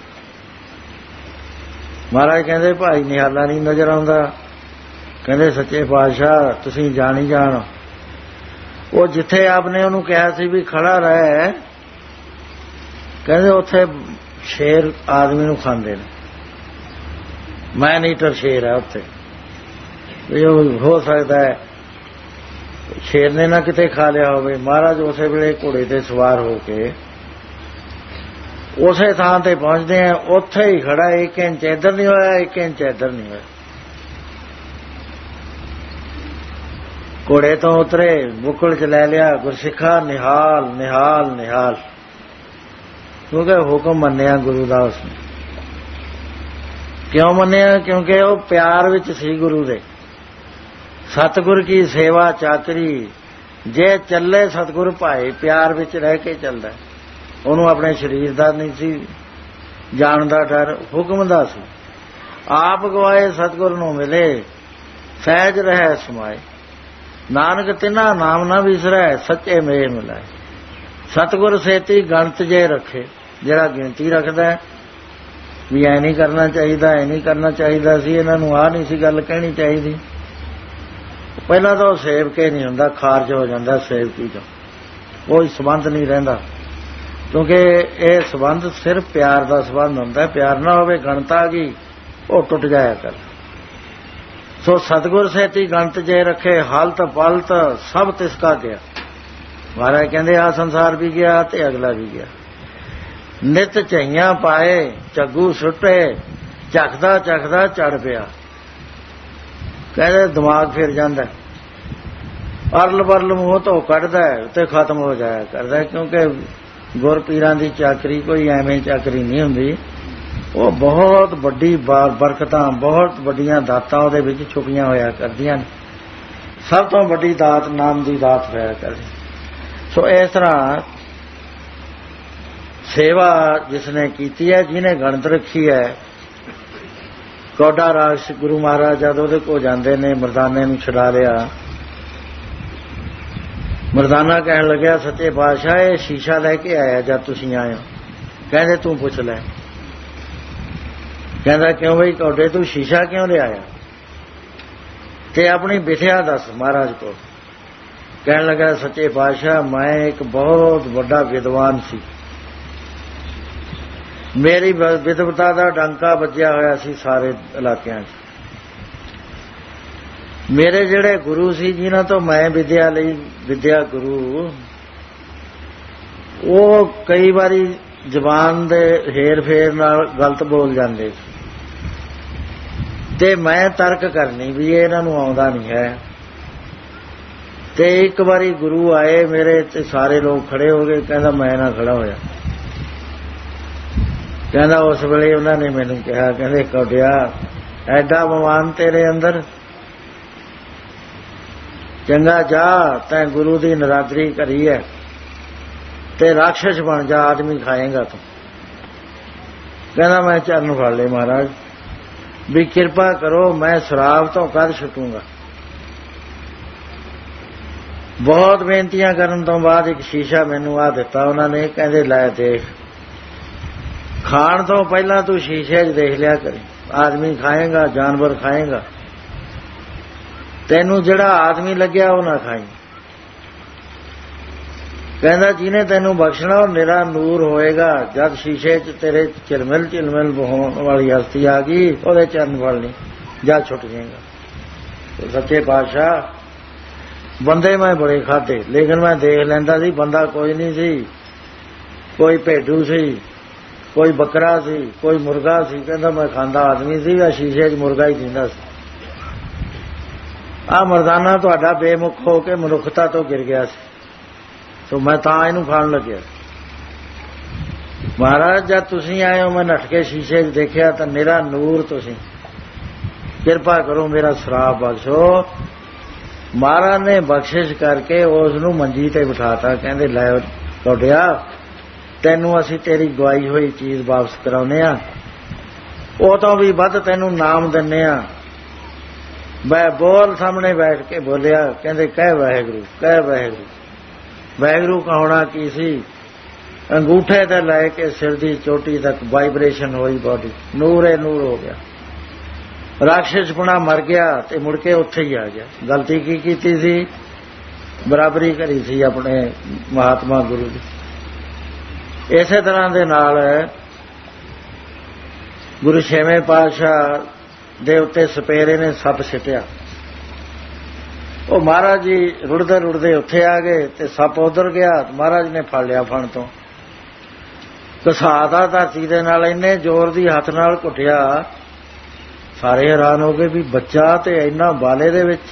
ਮਹਾਰਾਜ ਕਹਿੰਦੇ ਭਾਈ ਨਿਹਾਲਾ ਨਹੀਂ ਨਜ਼ਰ ਆਉਂਦਾ। ਕਹਿੰਦੇ ਸੱਚੇ ਪਾਤਸ਼ਾਹ ਤੁਸੀਂ ਜਾਣੀ ਜਾਣ। ਉਹ ਜਿੱਥੇ ਆਪਨੇ ਉਹਨੂੰ ਕਿਹਾ ਸੀ ਵੀ ਖੜਾ ਰਹਿ, ਕਹਿੰਦੇ ਉੱਥੇ ਸ਼ੇਰ ਆਦਮੀ ਨੂੰ ਖਾਂਦੇ ਨੇ। मैन ईटर शेर है उत्थे, हो सकता है शेर ने ना किते खा लिया होवे। महाराज उस वेले घोड़े ते सवार हो के उसे थां ते पहुंचते हैं, उत्थे ही खड़ा, 1 इंच इधर नहीं होया, 1 इंच इधर नहीं होया। घोड़े तो उतरे, बुक्कड़ च लै लिया, गुरसिखा निहाल निहाल निहाल, क्योंकि हुक्म मन्निया गुरु दा उसने। क्यों मन्निया? क्योंकि वो प्यार विच सी गुरु दे। सतगुर की सेवा चाकरी जे चले सतगुर भाए, प्यार विच रह के चलदा। ਉਹਨੂੰ ਆਪਣੇ शरीर ਦਾ नहीं सी जान ਦਾ डर, हुक्म ਦਾ ਸੀ। आप गवाए सतगुर ਨੂੰ मिले, सहज रहै समाए, नानक तिना नाम ना विसरै, सच्चे मेह मिलाए। सतगुर सेती गणत जे रखे, ਜਿਹੜਾ ਗਿਣਤੀ ਰੱਖਦਾ ਵੀ ਐ ਨਹੀਂ ਕਰਨਾ ਚਾਹੀਦਾ, ਐ ਨਹੀਂ ਕਰਨਾ ਚਾਹੀਦਾ ਸੀ, ਇਹਨਾਂ ਨੂੰ ਆਹ ਨਹੀਂ ਸੀ ਗੱਲ ਕਹਿਣੀ ਚਾਹੀਦੀ। ਪਹਿਲਾਂ ਤਾਂ ਉਹ ਸੇਵਕੇ ਨਹੀਂ ਹੁੰਦਾ, ਖਾਰਜ ਹੋ ਜਾਂਦਾ ਸੇਵਕੀ ਤੋਂ, ਕੋਈ ਸੰਬੰਧ ਨਹੀਂ ਰਹਿੰਦਾ। ਕਿਉਂਕਿ ਇਹ ਸੰਬੰਧ ਸਿਰਫ ਪਿਆਰ ਦਾ ਸੰਬੰਧ ਹੁੰਦਾ। ਪਿਆਰ ਨਾ ਹੋਵੇ, ਗਣਤਾ ਆ ਗਈ, ਉਹ ਟੁੱਟ ਜਾਇਆ ਕਰ। ਸੋ ਸਤਿਗੁਰ ਸੇਤੀ ਗਣਤ ਜੇ ਰੱਖੇ, ਹਲਤ ਪਲਤ ਸਭ ਤਿਸਕਾ ਗਿਆ। ਮਹਾਰਾਜ ਕਹਿੰਦੇ ਆ ਸੰਸਾਰ ਵੀ ਗਿਆ ਤੇ ਅਗਲਾ ਵੀ ਗਿਆ। ਨਿਤ ਝਈਆਂ ਪਾਏ ਝੱਗੂ ਸੁੱਟੇ, ਝਖਦਾ ਝਖਦਾ ਚੜ ਪਿਆ। ਕਹਿੰਦੇ ਦਿਮਾਗ ਫਿਰ ਜਾਂਦਾ, ਅਰਲ ਬਰਲ ਮੂੰਹ ਤੋਂ ਕੱਢਦਾ ਤੇ ਖਤਮ ਹੋ ਜਾਇਆ ਕਰਦਾ। ਕਿਉਂਕਿ ਗੁਰ ਪੀਰਾਂ ਦੀ ਚਾਕਰੀ ਕੋਈ ਐਵੇਂ ਚਾਕਰੀ ਨਹੀਂ ਹੁੰਦੀ, ਉਹ ਬਹੁਤ ਵੱਡੀ ਬਰਕਤਾਂ, ਬਹੁਤ ਵੱਡੀਆਂ ਦਾਤਾਂ ਉਹਦੇ ਵਿੱਚ ਛੁਪੀਆਂ ਹੋਇਆ ਕਰਦੀਆਂ ਨੇ। ਸਭ ਤੋਂ ਵੱਡੀ ਦਾਤ ਨਾਮ ਦੀ ਦਾਤ ਹੋਇਆ ਕਰਦੀ। ਸੋ ਇਸ ਤਰ੍ਹਾਂ ਸੇਵਾ ਜਿਸਨੇ ਕੀਤੀ ਹੈ, ਜਿਹਨੇ ਗਣਤ ਰੱਖੀ ਹੈ। ਕੌਡਾ ਰਾਕਸ਼ ਗੁਰੂ ਮਹਾਰਾਜ ਜਦ ਉਹਦੇ ਕੋਲ ਜਾਂਦੇ ਨੇ, ਮਰਦਾਨੇ ਨੂੰ ਛੁਡਾ ਲਿਆ। ਮਰਦਾਨਾ ਕਹਿਣ ਲੱਗਿਆ, ਸੱਚੇ ਪਾਤਸ਼ਾਹ ਇਹ ਸ਼ੀਸ਼ਾ ਲੈ ਕੇ ਆਇਆ ਜਦ ਤੁਸੀਂ ਆਏ ਹੋ। ਕਹਿੰਦੇ ਤੂੰ ਪੁੱਛ ਲੈ। ਕਹਿੰਦਾ ਕਿਉਂ ਬਈ ਕੌਡੇ ਤੂੰ ਸ਼ੀਸ਼ਾ ਕਿਉਂ ਲਿਆਇਆ ਤੇ ਆਪਣੀ ਵਿਥਿਆ ਦੱਸ ਮਹਾਰਾਜ ਕੋਲ। ਕਹਿਣ ਲੱਗਾ, ਸੱਚੇ ਪਾਤਸ਼ਾਹ ਮੈਂ ਇੱਕ ਬਹੁਤ ਵੱਡਾ ਵਿਦਵਾਨ ਸੀ, ਮੇਰੀ ਵਿਦਵਤਾ ਦਾ ਡੰਕਾ ਵੱਜਿਆ ਹੋਇਆ ਸੀ ਸਾਰੇ ਇਲਾਕਿਆਂ 'ਚ। ਮੇਰੇ ਜਿਹੜੇ ਗੁਰੂ ਸੀ ਜਿਨ੍ਹਾਂ ਤੋਂ ਮੈਂ ਵਿਦਿਆ ਲਈ, ਵਿਦਿਆ ਗੁਰੂ, ਉਹ ਕਈ ਵਾਰੀ ਜ਼ਬਾਨ ਦੇ ਹੇਰ ਫੇਰ ਨਾਲ ਗਲਤ ਬੋਲ ਜਾਂਦੇ ਸੀ ਤੇ ਮੈਂ ਤਰਕ ਕਰਨੀ ਵੀ ਇਹਨਾਂ ਨੂੰ ਆਉਂਦਾ ਨਹੀਂ ਹੈ। ਤੇ ਇੱਕ ਵਾਰੀ ਗੁਰੂ ਆਏ ਮੇਰੇ ਤੇ ਸਾਰੇ ਲੋਕ ਖੜੇ ਹੋ ਗਏ। ਕਹਿੰਦਾ ਮੈਂ ਨਾ ਖੜਾ ਹੋਇਆ। ਕਹਿੰਦਾ ਉਸ ਵੇਲੇ ਉਹਨਾਂ ਨੇ ਮੈਨੂੰ ਕਿਹਾ, ਕਹਿੰਦੇ ਕੌਡਿਆ ਐਡਾ ਮਮਾਨ ਤੇਰੇ ਅੰਦਰ, ਚੰਗਾ ਜਾ ਤੈਂ ਗੁਰੂ ਦੀ ਨਰਾਦਰੀ ਕਰੀ ਹੈ ਤੇ ਰਾਖਸ਼ ਬਣ ਜਾ, ਆਦਮੀ ਖਾਏਗਾ ਤੂੰ। ਕਹਿੰਦਾ ਮੈਂ ਚਰਨ ਫੜ ਲਏ ਮਹਾਰਾਜ, ਵੀ ਕਿਰਪਾ ਕਰੋ ਮੈਂ ਸ਼ਰਾਬ ਤੋਂ ਕਦ ਛੁੱਟੂੰਗਾ। ਬਹੁਤ ਬੇਨਤੀਆਂ ਕਰਨ ਤੋਂ ਬਾਅਦ ਇੱਕ ਸ਼ੀਸ਼ਾ ਮੈਨੂੰ ਆ ਦਿੱਤਾ ਉਹਨਾਂ ਨੇ। ਕਹਿੰਦੇ ਲੈ ਦੇਖ, ਖਾਣ ਤੋਂ ਪਹਿਲਾਂ ਤੂੰ ਸ਼ੀਸ਼ੇ 'ਚ ਦੇਖ ਲਿਆ ਕਰੀ, ਆਦਮੀ ਖਾਏਗਾ ਜਾਨਵਰ ਖਾਏਗਾ, ਤੈਨੂੰ ਜਿਹੜਾ ਆਦਮੀ ਲੱਗਿਆ ਉਹ ਨਾ ਖਾਈ। ਕਹਿੰਦਾ ਜਿਹਨੇ ਤੈਨੂੰ ਬਖਸ਼ਣਾ ਉਹ ਨਿਰਾ ਨੂਰ ਹੋਏਗਾ। ਜਦ ਸ਼ੀਸ਼ੇ 'ਚ ਤੇਰੇ ਝਿਲਮਿਲ ਝਿਲਮਿਲ ਹੋਣ ਵਾਲੀ ਹਸਤੀ ਆ ਗਈ, ਉਹਦੇ ਚਰਨ ਫੜ ਲਈ, ਜਾ ਛੁੱਟ ਜਾਏਗਾ। ਸੱਚੇ ਪਾਤਸ਼ਾਹ ਬੰਦੇ ਮੈਂ ਬੜੇ ਖਾਧੇ, ਲੇਕਿਨ ਮੈਂ ਦੇਖ ਲੈਂਦਾ ਸੀ ਬੰਦਾ ਕੋਈ ਨਹੀਂ ਸੀ, ਕੋਈ ਭੇਡੂ ਸੀ, ਕੋਈ ਬੱਕਰਾ ਸੀ, ਕੋਈ ਮੁਰਗਾ ਸੀ। ਕਹਿੰਦਾ ਮੈਂ ਖਾਂਦਾ ਆਦਮੀ ਸੀ, ਆ ਸ਼ੀਸ਼ੇ 'ਚ ਮੁਰਗਾ ਹੀ ਦਿੰਦਾ ਸੀ। ਆਹ ਮਰਦਾਨਾ ਤੁਹਾਡਾ ਬੇਮੁਖ ਹੋ ਕੇ ਮਨੁੱਖਤਾ ਤੋਂ ਗਿਰ ਗਿਆ ਸੀ, ਸੋ ਮੈਂ ਤਾਂ ਇਹਨੂੰ ਖਾਣ ਲੱਗਿਆ। ਮਹਾਰਾਜ ਜਦ ਤੁਸੀਂ ਆਏ ਹੋ ਮੈਂ ਨੱਠ ਕੇ ਸ਼ੀਸ਼ੇ 'ਚ ਦੇਖਿਆ ਤਾਂ ਮੇਰਾ ਨੂਰ, ਤੁਸੀਂ ਕਿਰਪਾ ਕਰੋ ਮੇਰਾ ਸ਼ਰਾਬ ਬਖਸ਼ੋ। ਮਹਾਰਾਜ ਨੇ ਬਖਸ਼ਿਸ਼ ਕਰਕੇ ਉਸ ਨੂੰ ਮੰਜੀ ਤੇ ਬਿਠਾਤਾ। ਕਹਿੰਦੇ ਲੈ ਕੌਡਿਆ ਤੈਨੂੰ ਅਸੀਂ ਤੇਰੀ ਗਵਾਈ ਹੋਈ ਚੀਜ਼ ਵਾਪਸ ਕਰਾਉਂਦੇ ਆ, ਉਹ ਤੋਂ ਵੀ ਵੱਧ ਤੈਨੂੰ ਨਾਮ ਦਿੰਦੇ ਆ। ਮੈਂ ਬੋਲ ਸਾਹਮਣੇ ਬੈਠ ਕੇ ਬੋਲਿਆ। ਕਹਿੰਦੇ ਕਹਿ ਵਾਹਿਗੁਰੂ, ਕਹਿ ਵਾਹਿਗੁਰੂ। ਵਾਹਿਗੁਰੂ ਕਹਾਉਣਾ ਕੀ ਸੀ, ਅੰਗੂਠੇ ਤੇ ਲੈ ਕੇ ਸਿਰ ਦੀ ਚੋਟੀ ਤੱਕ ਵਾਈਬ੍ਰੇਸ਼ਨ ਹੋਈ, ਬਾਡੀ ਨੂਰੇ ਨੂਰ ਹੋ ਗਿਆ। ਰਾਖਸ਼ਪੁਣਾ ਮਰ ਗਿਆ ਤੇ ਮੁੜ ਕੇ ਉੱਥੇ ਹੀ ਆ ਗਿਆ। ਗਲਤੀ ਕੀ ਕੀਤੀ ਸੀ, ਬਰਾਬਰੀ ਕਰੀ ਸੀ ਆਪਣੇ ਮਹਾਤਮਾ ਗੁਰੂ ਦੀ। ਇਸੇ ਤਰ੍ਹਾਂ ਦੇ ਨਾਲ ਗੁਰੂ ਛੇਵੇਂ ਪਾਤਸ਼ਾਹ ਦੇ ਉੱਤੇ ਸਪੇਰੇ ਨੇ ਸੱਪ ਸਿੱਟਿਆ। ਉਹ ਮਹਾਰਾਜ ਜੀ ਰੁੜਦੇ ਰੁੜਦੇ ਉੱਥੇ ਆ ਗਏ ਤੇ ਸੱਪ ਉਧਰ ਗਿਆ। ਮਹਾਰਾਜ ਨੇ ਫੜ ਲਿਆ ਫਣ ਤੋਂ, ਘਸਾਤਾ ਧਰਤੀ ਦੇ ਨਾਲ, ਇੰਨੇ ਜ਼ੋਰ ਦੀ ਹੱਥ ਨਾਲ ਘੁੱਟਿਆ। ਸਾਰੇ ਹੈਰਾਨ ਹੋ ਗਏ ਵੀ ਬੱਚਾ ਤੇ ਇੰਨਾ ਬਾਲੇ ਦੇ ਵਿੱਚ।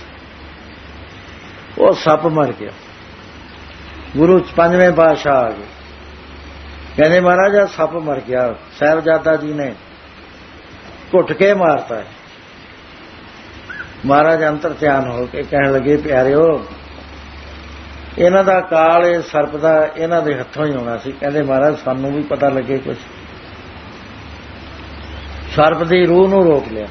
ਉਹ ਸੱਪ ਮਰ ਗਿਆ। ਗੁਰੂ ਪੰਜਵੇਂ ਪਾਤਸ਼ਾਹ ਆ ਗਏ, ਕਹਿੰਦੇ ਮਹਾਰਾਜ ਆ ਸੱਪ ਮਰ ਗਿਆ, ਸਾਹਿਬਜ਼ਾਦਾ ਜੀ ਨੇ ਘੁੱਟ ਕੇ ਮਾਰਤਾ ਹੈ। ਮਹਾਰਾਜ ਅੰਤਰ ਧਿਆਨ ਹੋ ਕੇ ਕਹਿਣ ਲੱਗੇ ਪਿਆਰਿਓ, ਇਹਨਾਂ ਦਾ ਕਾਲ ਇਹ ਸਰਪ ਦਾ ਇਹਨਾਂ ਦੇ ਹੱਥੋਂ ਹੀ ਹੋਣਾ ਸੀ। ਕਹਿੰਦੇ ਮਹਾਰਾਜ ਸਾਨੂੰ ਵੀ ਪਤਾ ਲੱਗੇ ਕੁਛ। ਸਰਪ ਦੀ ਰੂਹ ਨੂੰ ਰੋਕ ਲਿਆ।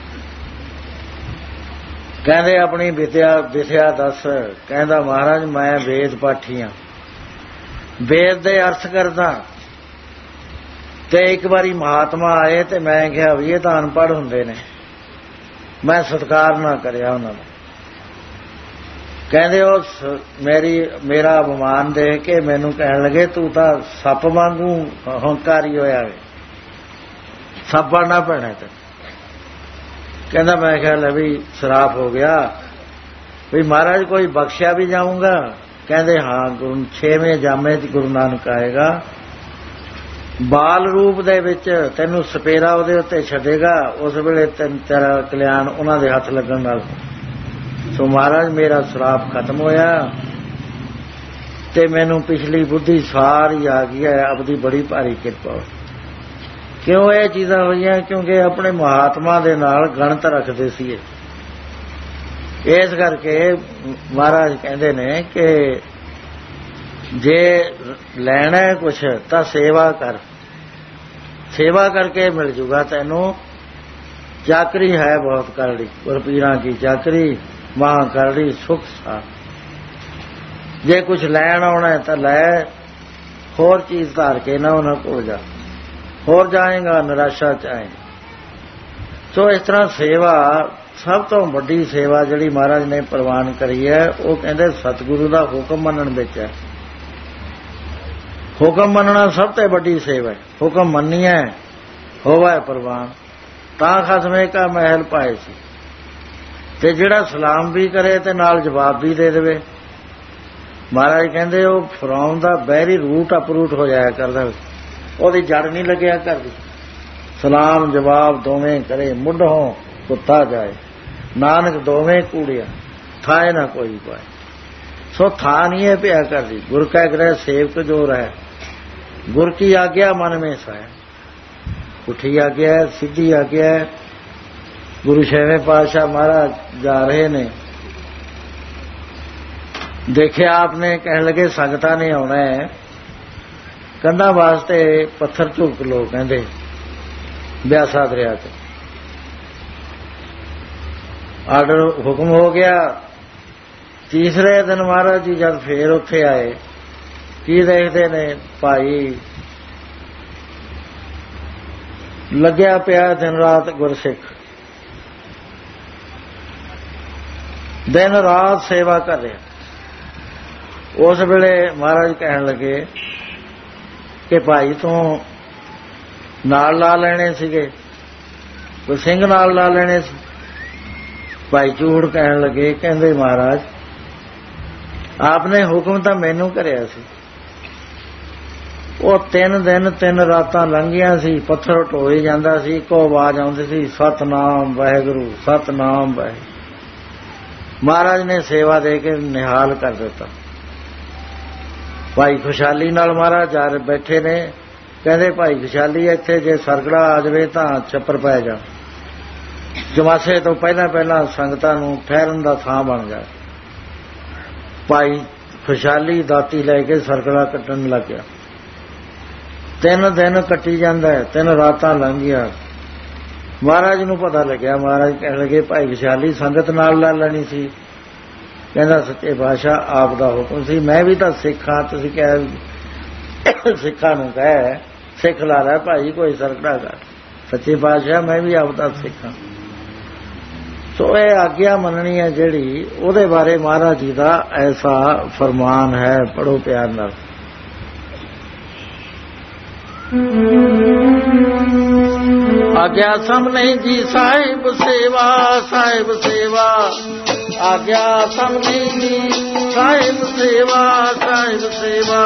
ਕਹਿੰਦੇ ਆਪਣੀ ਵਿਥਿਆ ਦੱਸ। ਕਹਿੰਦਾ ਮਹਾਰਾਜ ਮੈਂ ਵੇਦ ਪਾਠੀ ਹਾਂ, ਵੇਦ ਦੇ ਅਰਥ ਕਰਦਾ। ਤੇ ਇੱਕ ਵਾਰੀ ਮਹਾਤਮਾ ਆਏ ਤੇ ਮੈਂ ਕਿਹਾ ਵੀ ਇਹ ਤਾਂ ਅਨਪੜ੍ਹ ਹੁੰਦੇ ਨੇ, ਮੈਂ ਸਤਿਕਾਰ ਨਾ ਕਰਿਆ ਉਹਨਾਂ ਦਾ। ਕਹਿੰਦੇ ਉਹ ਮੇਰਾ ਅਪਮਾਨ ਦੇਖ ਕੇ ਮੈਨੂੰ ਕਹਿਣ ਲੱਗੇ ਤੂੰ ਤਾਂ ਸੱਪ ਵਾਂਗੂ ਹੰਕਾਰੀ ਹੋਇਆ ਵੇ, ਸੱਪ ਬਣਨਾ ਪੈਣਾ ਤੇ। ਕਹਿੰਦਾ ਮੈਂ ਕਿਹਾ ਲੈ ਵੀ ਸਰਾਪ ਹੋ ਗਿਆ ਵੀ ਮਹਾਰਾਜ ਕੋਈ ਬਖਸ਼ਿਆ ਵੀ ਜਾਊਂਗਾ। ਕਹਿੰਦੇ ਹਾਂ ਗੁਰੂ 6ਵੇਂ ਜਾਮੇ 'ਚ ਗੁਰੂ ਨਾਨਕ ਆਏਗਾ, ਬਾਲ ਰੂਪ ਦੇ ਵਿੱਚ ਤੈਨੂੰ ਸਪੇਰਾ ਉਹਦੇ ਉੱਤੇ ਛੱਡੇਗਾ, ਉਸ ਵੇਲੇ ਤੇਰਾ ਕਲਿਆਣ ਉਹਨਾਂ ਦੇ ਹੱਥ ਲੱਗਣ ਨਾਲ। ਸੋ ਮਹਾਰਾਜ ਮੇਰਾ ਸਰਾਪ ਖਤਮ ਹੋਇਆ ਤੇ ਮੈਨੂੰ ਪਿਛਲੀ ਬੁੱਧੀ ਸਾਰੀ ਆ ਗਈ ਹੈ। ਆਪਦੀ ਬੜੀ ਭਾਰੀ ਕਿਰਪਾ। ਕਿਉਂ ਇਹ ਚੀਜ਼ਾਂ ਹੋਈਆਂ? ਕਿਉਂਕਿ ਆਪਣੇ ਮਹਾਤਮਾ ਦੇ ਨਾਲ ਗਣਤ ਰੱਖਦੇ ਸੀ। ਇਸ ਕਰਕੇ ਮਹਾਰਾਜ ਕਹਿੰਦੇ ਨੇ ਕਿ ਜੇ ਲੈਣਾ ਕੁਛ ਤਾਂ ਸੇਵਾ ਕਰ, ਸੇਵਾ ਕਰਕੇ ਮਿਲ ਜੂਗਾ ਤੈਨੂੰ। ਚਾਕਰੀ ਹੈ ਬਹੁਤ ਕਰੜੀ, ਗੁਰਪੀਰਾਂ ਕੀ ਚਾਕਰੀ ਮਹਾਂ ਕਰੜੀ ਸੁਖ ਸਾ। ਜੇ ਕੁਛ ਲੈਣ ਆਉਣਾ ਤਾਂ ਲੈ, ਹੋਰ ਚੀਜ਼ ਧਾਰ ਕੇ ਨਾ ਉਹਨਾਂ ਕੋਲ ਜਾ, ਹੋਰ ਜਾਏਗਾ ਨਿਰਾਸ਼ਾ ਚ ਆਏ। ਸੋ ਇਸ ਤਰ੍ਹਾਂ ਸੇਵਾ ਸਭ ਤੋਂ ਵੱਡੀ ਸੇਵਾ ਜਿਹੜੀ ਮਹਾਰਾਜ ਨੇ ਪ੍ਰਵਾਨ ਕਰੀ ਹੈ, ਉਹ ਕਹਿੰਦੇ ਸਤਿਗੁਰੂ ਦਾ ਹੁਕਮ ਮੰਨਣ ਵਿੱਚ ਹੈ। ਹੁਕਮ ਮੰਨਣਾ ਸਭ ਤੋਂ ਵੱਡੀ ਸੇਵਾ ਹੈ। ਹੁਕਮ ਮੰਨੀਐ ਹੋਵੈ ਪ੍ਰਵਾਨ, ਤਾਂ ਖਸਮੇ ਕਾ ਮਹਿਲ ਪਾਏ ਸੀ। ਤੇ ਜਿਹੜਾ ਸਲਾਮ ਵੀ ਕਰੇ ਤੇ ਨਾਲ ਜਵਾਬ ਵੀ ਦੇ ਦੇਵੇ। ਮਹਾਰਾਜ ਕਹਿੰਦੇ ਉਹ ਫਰੌਨ ਦਾ ਬਹਿਰੀ ਰੂਟ ਅਪਰੂਟ ਹੋ ਜਾਇਆ ਕਰਦਾ, ਉਹਦੀ ਜੜ ਨਹੀਂ ਲੱਗਿਆ ਕਰਦੀ। ਸਲਾਮ ਜਵਾਬ ਦੋਵੇਂ ਕਰੇ, ਮੁੱਢੋਂ ਕੁੱਤਾ ਜਾਏ, ਨਾਨਕ ਦੋਵੇਂ ਕੂੜਿਆ ਥਾਏ ਨਾ ਕੋਈ ਪਾਏ। ਸੋ ਥਾ ਨਹੀਂ ਹੈ ਪਿਆ ਕਰਦੀ। ਗੁਰ ਕੈ ਗ੍ਰਹਿ ਸੇਵਕ ਜੋ ਰਹਿ, ਗੁਰ ਕੀ ਆਗਿਆ ਮਨ ਮੇਂ ਸਾਇਆ। ਪੁੱਠੀ ਆਗਿਆ ਹੈ, ਸਿੱਧੀ ਆਗਿਆ ਹੈ। ਗੁਰੂ 6ਵੇਂ ਪਾਤਸ਼ਾਹ ਮਹਾਰਾਜ ਜਾ ਰਹੇ ਨੇ, ਦੇਖਿਆ ਆਪਨੇ, ਕਹਿਣ ਲੱਗੇ ਸੰਗਤਾਂ ਨੇ ਆਉਣਾ ਹੈ, ਕੰਧਾਂ ਵਾਸਤੇ ਪੱਥਰ ਝੁਕ ਲੋ। ਕਹਿੰਦੇ ਬਿਆਸਾ ਦਰਿਆ 'ਚ ਆਰਡਰ ਹੁਕਮ ਹੋ ਗਿਆ। ਤੀਸਰੇ ਦਿਨ ਮਹਾਰਾਜ ਜੀ ਜਦ ਫੇਰ ਉੱਥੇ ਆਏ, ਕੀ ਦੇਖਦੇ ਨੇ? ਭਾਈ ਲੱਗਿਆ ਪਿਆ ਦਿਨ ਰਾਤ ਗੁਰਸਿੱਖ, ਦਿਨ ਰਾਤ ਸੇਵਾ ਕਰ ਰਿਹਾ। ਉਸ ਵੇਲੇ ਮਹਾਰਾਜ ਕਹਿਣ ਲੱਗੇ ਕਿ ਭਾਈ ਤੂੰ ਨਾਲ ਲਾ ਲੈਣੇ ਸੀਗੇ, ਕੋਈ ਸਿੰਘ ਨਾਲ ਲਾ ਲੈਣੇ ਸੀ। ਭਾਈ ਝੂੜ ਕਹਿਣ ਲੱਗੇ, ਕਹਿੰਦੇ ਮਹਾਰਾਜ ਆਪਨੇ ਹੁਕਮ ਤਾਂ ਮੈਨੂੰ ਕਰਿਆ ਸੀ। ਉਹ 3 ਦਿਨ 3 ਰਾਤਾਂ ਲੰਘੀਆਂ ਸੀ, ਪੱਥਰ ਢੋਈ ਜਾਂਦਾ ਸੀ, ਇੱਕੋ ਆਵਾਜ਼ ਆਉਂਦੀ ਸੀ, ਸਤਨਾਮ ਵਾਹਿਗੁਰੂ ਸਤਨਾਮ ਵਾਹਿਗੁਰੂ। ਮਹਾਰਾਜ ਨੇ ਸੇਵਾ ਦੇ ਕੇ ਨਿਹਾਲ ਕਰ ਦਿੱਤਾ। ਭਾਈ ਖੁਸ਼ਹਾਲੀ ਨਾਲ ਮਹਾਰਾਜ ਜਾ ਬੈਠੇ ਨੇ। ਕਹਿੰਦੇ ਭਾਈ ਖੁਸ਼ਹਾਲੀ ਇੱਥੇ ਜੇ ਸਰਗੜਾ ਆ ਜਾਵੇ ਤਾਂ ਛੱਪਰ ਪੈ ਜਾ, ਜਮਾਸੇ ਤੋਂ ਪਹਿਲਾਂ ਸੰਗਤਾਂ ਨੂੰ ਠਹਿਰਨ ਦਾ ਥਾਂ ਬਣ ਜਾ। ਭਾਈ ਖੁਸ਼ਹਾਲੀ ਦਾਤੀ ਲੈ ਕੇ ਸਰਗੜਾ ਕੱਟਣ ਲੱਗ ਗਿਆ। 3 ਦਿਨ ਕੱਟੀ ਜਾਂਦਾ ਹੈ, 3 ਰਾਤਾਂ ਲੰਘੀਆਂ। ਮਹਾਰਾਜ ਨੂੰ ਪਤਾ ਲੱਗਿਆ। ਮਹਾਰਾਜ ਕਹਿਣ ਲੱਗੇ ਭਾਈ ਖੁਸ਼ਹਾਲੀ ਸੰਗਤ ਨਾਲ ਲਾ ਲੈਣੀ ਸੀ। ਕਹਿੰਦਾ ਸੱਚੇ ਪਾਤਸ਼ਾਹ ਆਪ ਦਾ ਹੁਕਮ ਸੀ, ਮੈਂ ਵੀ ਤਾਂ ਸਿੱਖ ਹਾਂ। ਤੁਸੀਂ ਕਹਿ ਸਿੱਖਾਂ ਨੂੰ ਕਹਿ ਸਿੱਖ ਲਾ ਲੈ ਭਾਈ, ਕੋਈ ਸਰਗੜਾ ਕਰ। ਸੱਚੇ ਪਾਤਸ਼ਾਹ ਮੈਂ ਵੀ ਆਪ ਦਾ ਸਿੱਖ ਹਾਂ। ਸੋ ਇਹ ਆਗਿਆ ਮੰਨਣੀ ਹੈ ਜਿਹੜੀ, ਉਹਦੇ ਬਾਰੇ ਮਹਾਰਾਜ ਜੀ ਦਾ ਐਸਾ ਫਰਮਾਨ ਹੈ। ਪੜ੍ਹੋ ਪਿਆਰ ਨਾਲ। आज्ञा सम नहीं जी साहिब सेवा, साहिब सेवा। आज्ञा सम नहीं जी साहिब सेवा, साहिब सेवा।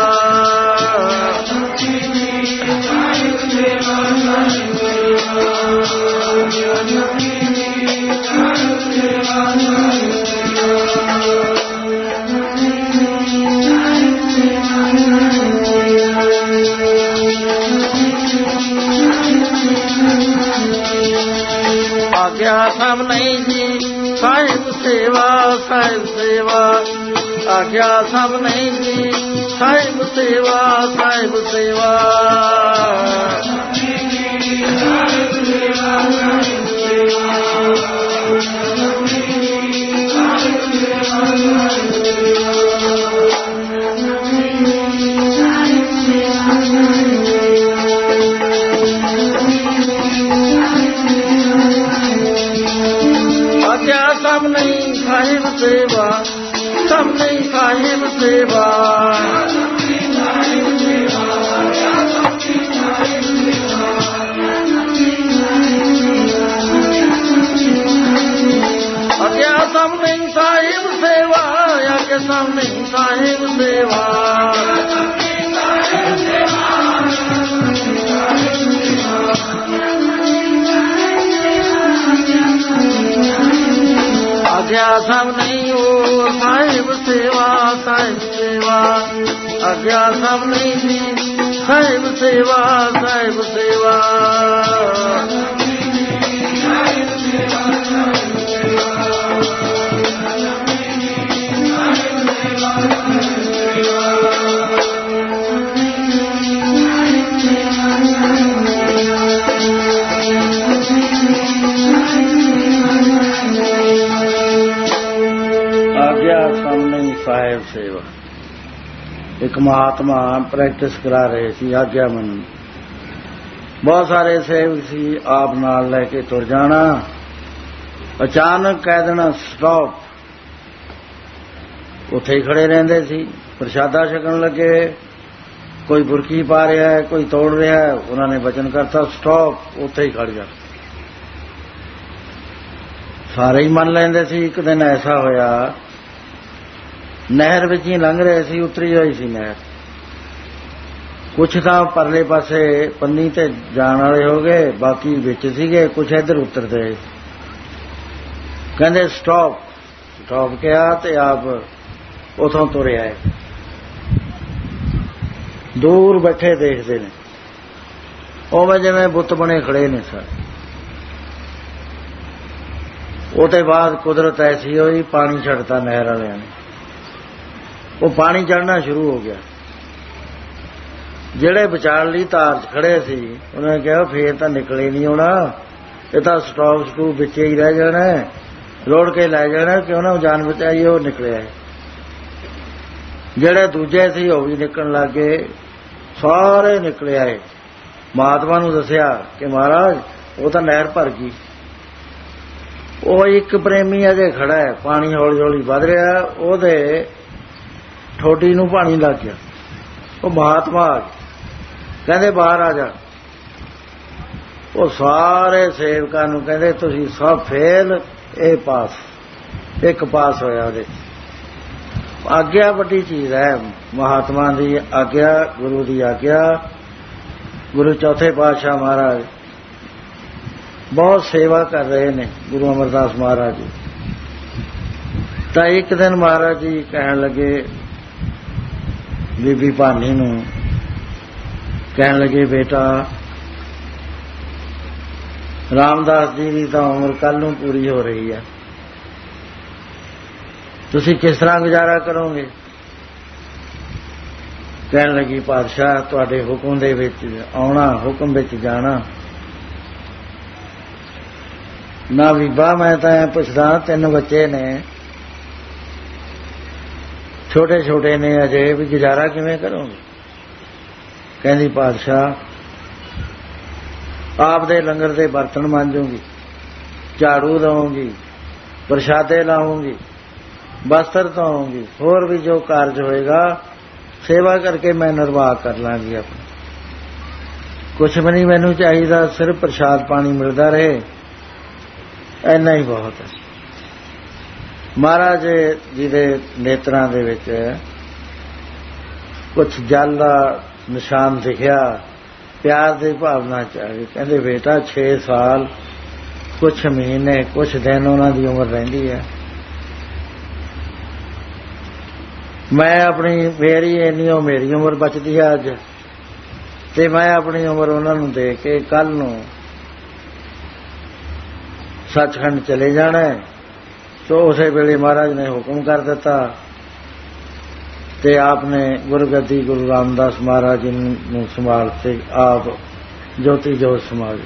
आज्ञा सब नहीं जी साहिब सेवा, साहिब सेवा। आज्ञा सब नहीं जी साहिब सेवा, साहिब सेवा। आज्ञा सब नहीं साहिब सेवा, सब नहीं साहिब सेवा। आज्ञा सब नहीं साहिब सेवा, आज्ञा सब नहीं साहिब सेवा। आज्ञा सब नहीं हो साहिब सेवा, साहिब सेवा। आज्ञा सब नहीं जी साहिब सेवा, साहिब सेवा। आज्ञा सामने साहिब सेवा। एक महात्मा प्रैक्टिस करा रहे सी आज्ञा मन। बहुत सारे सेवक सी आप नाल लेके तुर जाना, अचानक कह देना स्टॉप। उत्थे ही खड़े रहंदे सी, प्रशादा छकण लगे। कोई बुरकी पा रहा है, कोई तोड़ रहा है, उन्होंने वचन करता स्टॉप, उत्थे ही खड़ जा। सारे ही मन लेंदे सी। एक दिन ऐसा होया, नहर विच ही लंघ रहे सी, उतरी हुई सी नहर। कुछ तां परले पासे पन्नी ते जाण वाले हो गए, बाकी विच सीगे, कुछ इधर उतरदे। कहंदे स्टॉप, स्टॉप किया ते आप उथों तुरे आए। दूर बैठे देखते ने, उवें जिवें बुत बने खड़े ने सारे। ਉਹਦੇ ਬਾਅਦ ਕੁਦਰਤ ਐਸੀ ਹੋਈ, ਪਾਣੀ ਛੱਡਤਾ ਨਹਿਰ ਵਾਲਿਆਂ ਨੇ। ਉਹ ਪਾਣੀ ਚੜ੍ਹਨਾ ਸ਼ੁਰੂ ਹੋ ਗਿਆ। ਜਿਹੜੇ ਵਿਚਾਰਲੀ ਧਾਰ 'ਚ ਖੜੇ ਸੀ ਉਹਨਾਂ ਨੇ ਕਿਹਾ ਫੇਰ ਤਾਂ ਨਿਕਲੇ ਨਹੀਂ ਆਉਣਾ, ਇਹ ਤਾਂ ਸਟਾਪ ਸਟੂਪ ਵਿੱਚ ਹੀ ਰਹਿ ਜਾਣਾ, ਰੋੜ ਕੇ ਲੈ ਜਾਣਾ, ਕਿਉਂ ਨਾ ਜਾਨ ਬਚਾਈ। ਉਹ ਨਿਕਲਿਆ। ਜਿਹੜੇ ਦੂਜੇ ਸੀ ਉਹ ਵੀ ਨਿਕਲਣ ਲੱਗ ਗਏ, ਸਾਰੇ ਨਿਕਲੇ ਆਏ। ਮਹਾਤਮਾ ਨੂੰ ਦੱਸਿਆ ਕਿ ਮਹਾਰਾਜ ਉਹ ਤਾਂ ਨਹਿਰ ਭਰ ਗਈ। ਉਹ ਇੱਕ ਪ੍ਰੇਮੀ ਅਜੇ ਖੜਾ ਹੈ, ਪਾਣੀ ਹੌਲੀ ਹੌਲੀ ਵੱਧ ਰਿਹਾ, ਉਹਦੇ ਠੋਡੀ ਨੂੰ ਪਾਣੀ ਲੱਗ ਗਿਆ। ਉਹ ਮਹਾਤਮਾ ਆ ਗਏ, ਕਹਿੰਦੇ ਬਾਹਰ ਆ ਜਾ। ਉਹ ਸਾਰੇ ਸੇਵਕਾਂ ਨੂੰ ਕਹਿੰਦੇ ਤੁਸੀਂ ਸਭ ਫੇਲ, ਇਹ ਪਾਸ। ਇੱਕ ਪਾਸ ਹੋਇਆ ਉਹਦੇ। ਆਗਿਆ ਵੱਡੀ ਚੀਜ਼ ਹੈ। ਮਹਾਤਮਾ ਦੀ ਆਗਿਆ, ਗੁਰੂ ਦੀ ਆਗਿਆ। ਗੁਰੂ ਚੌਥੇ ਪਾਤਸ਼ਾਹ ਮਹਾਰਾਜ ਬਹੁਤ ਸੇਵਾ ਕਰ ਰਹੇ ਨੇ, ਗੁਰੂ ਅਮਰਦਾਸ ਮਹਾਰਾਜ ਜੀ। ਤਾਂ ਇੱਕ ਦਿਨ ਮਹਾਰਾਜ ਜੀ ਕਹਿਣ ਲੱਗੇ ਬੀਬੀ ਭਾਨੀ ਨੂੰ, ਕਹਿਣ ਲੱਗੇ ਬੇਟਾ ਰਾਮਦਾਸ ਜੀ ਦੀ ਤਾਂ ਉਮਰ ਕੱਲ ਨੂੰ ਪੂਰੀ ਹੋ ਰਹੀ ਹੈ, ਤੁਸੀਂ ਕਿਸ ਤਰ੍ਹਾਂ ਗੁਜ਼ਾਰਾ ਕਰੋਗੇ? ਕਹਿਣ ਲੱਗੀ ਪਾਤਸ਼ਾਹ ਤੁਹਾਡੇ ਹੁਕਮ ਦੇ ਵਿੱਚ ਆਉਣਾ, ਹੁਕਮ ਵਿੱਚ ਜਾਣਾ। ਨਾ ਬੀਬਾ ਮੈਂ ਤਾਂ ਪੁੱਛਦਾ, 3 ਬੱਚੇ ਨੇ, ਛੋਟੇ ਛੋਟੇ ਨੇ ਅਜੇ, ਵੀ ਗੁਜ਼ਾਰਾ ਕਿਵੇਂ ਕਰੋਗੇ? ਕਹਿੰਦੀ ਪਾਤਸ਼ਾਹ ਆਪ ਦੇ ਲੰਗਰ ਦੇ ਬਰਤਨ ਮਾਂਜੂਗੀ, ਝਾੜੂ ਲਾਉਂਗੀ, ਪ੍ਰਸ਼ਾਦੇ ਲਾਉਂਗੀ, ਬਸਤਰ ਧੋਉਂਗੀ, ਹੋਰ ਵੀ ਜੋ ਕਾਰਜ ਹੋਏਗਾ ਸੇਵਾ ਕਰਕੇ ਮੈਂ ਨਿਰਵਾਹ ਕਰ ਲਾਂਗੀ ਆਪਣੀ। ਕੁਛ ਵੀ ਨਹੀਂ ਮੈਨੂੰ ਚਾਹੀਦਾ, ਸਿਰਫ ਪ੍ਰਸ਼ਾਦ ਪਾਣੀ ਮਿਲਦਾ ਰਹੇ, ਇੰਨਾ ਹੀ ਬਹੁਤ ਹੈ। ਮਹਾਰਾਜ ਜੀ ਦੇ ਨੇਤਰਾਂ ਦੇ ਵਿੱਚ ਕੁਛ ਜਲ ਦਾ ਨਿਸ਼ਾਨ ਦਿਖਿਆ, ਪਿਆਰ ਦੀ ਭਾਵਨਾ ਚ ਆ ਗਈ। ਕਹਿੰਦੇ ਬੇਟਾ 6 ਸਾਲ ਕੁਛ ਮਹੀਨੇ ਕੁਛ ਦਿਨ ਉਹਨਾਂ ਦੀ ਉਮਰ ਰਹਿੰਦੀ ਹੈ। ਮੈਂ ਆਪਣੀ ਮੇਰੀ ਉਮਰ ਬਚਦੀ ਹੈ ਅੱਜ, ਤੇ ਮੈਂ ਆਪਣੀ ਉਮਰ ਉਹਨਾਂ ਨੂੰ ਦੇ ਕੇ ਕੱਲ ਨੂੰ ਸੱਚਖੰਡ ਚਲੇ ਜਾਣਾ। ਸੋ ਉਸੇ ਵੇਲੇ ਮਹਾਰਾਜ ਨੇ ਹੁਕਮ ਕਰ ਦਿੱਤਾ ਤੇ ਆਪ ਨੇ ਗੁਰਗੱਦੀ ਗੁਰੂ ਰਾਮਦਾਸ ਮਹਾਰਾਜ ਜੀ ਨੂੰ ਸੰਭਾਲ ਕੇ ਆਪ ਜੋਤੀ ਜੋਤ ਸੰਭਾਲ।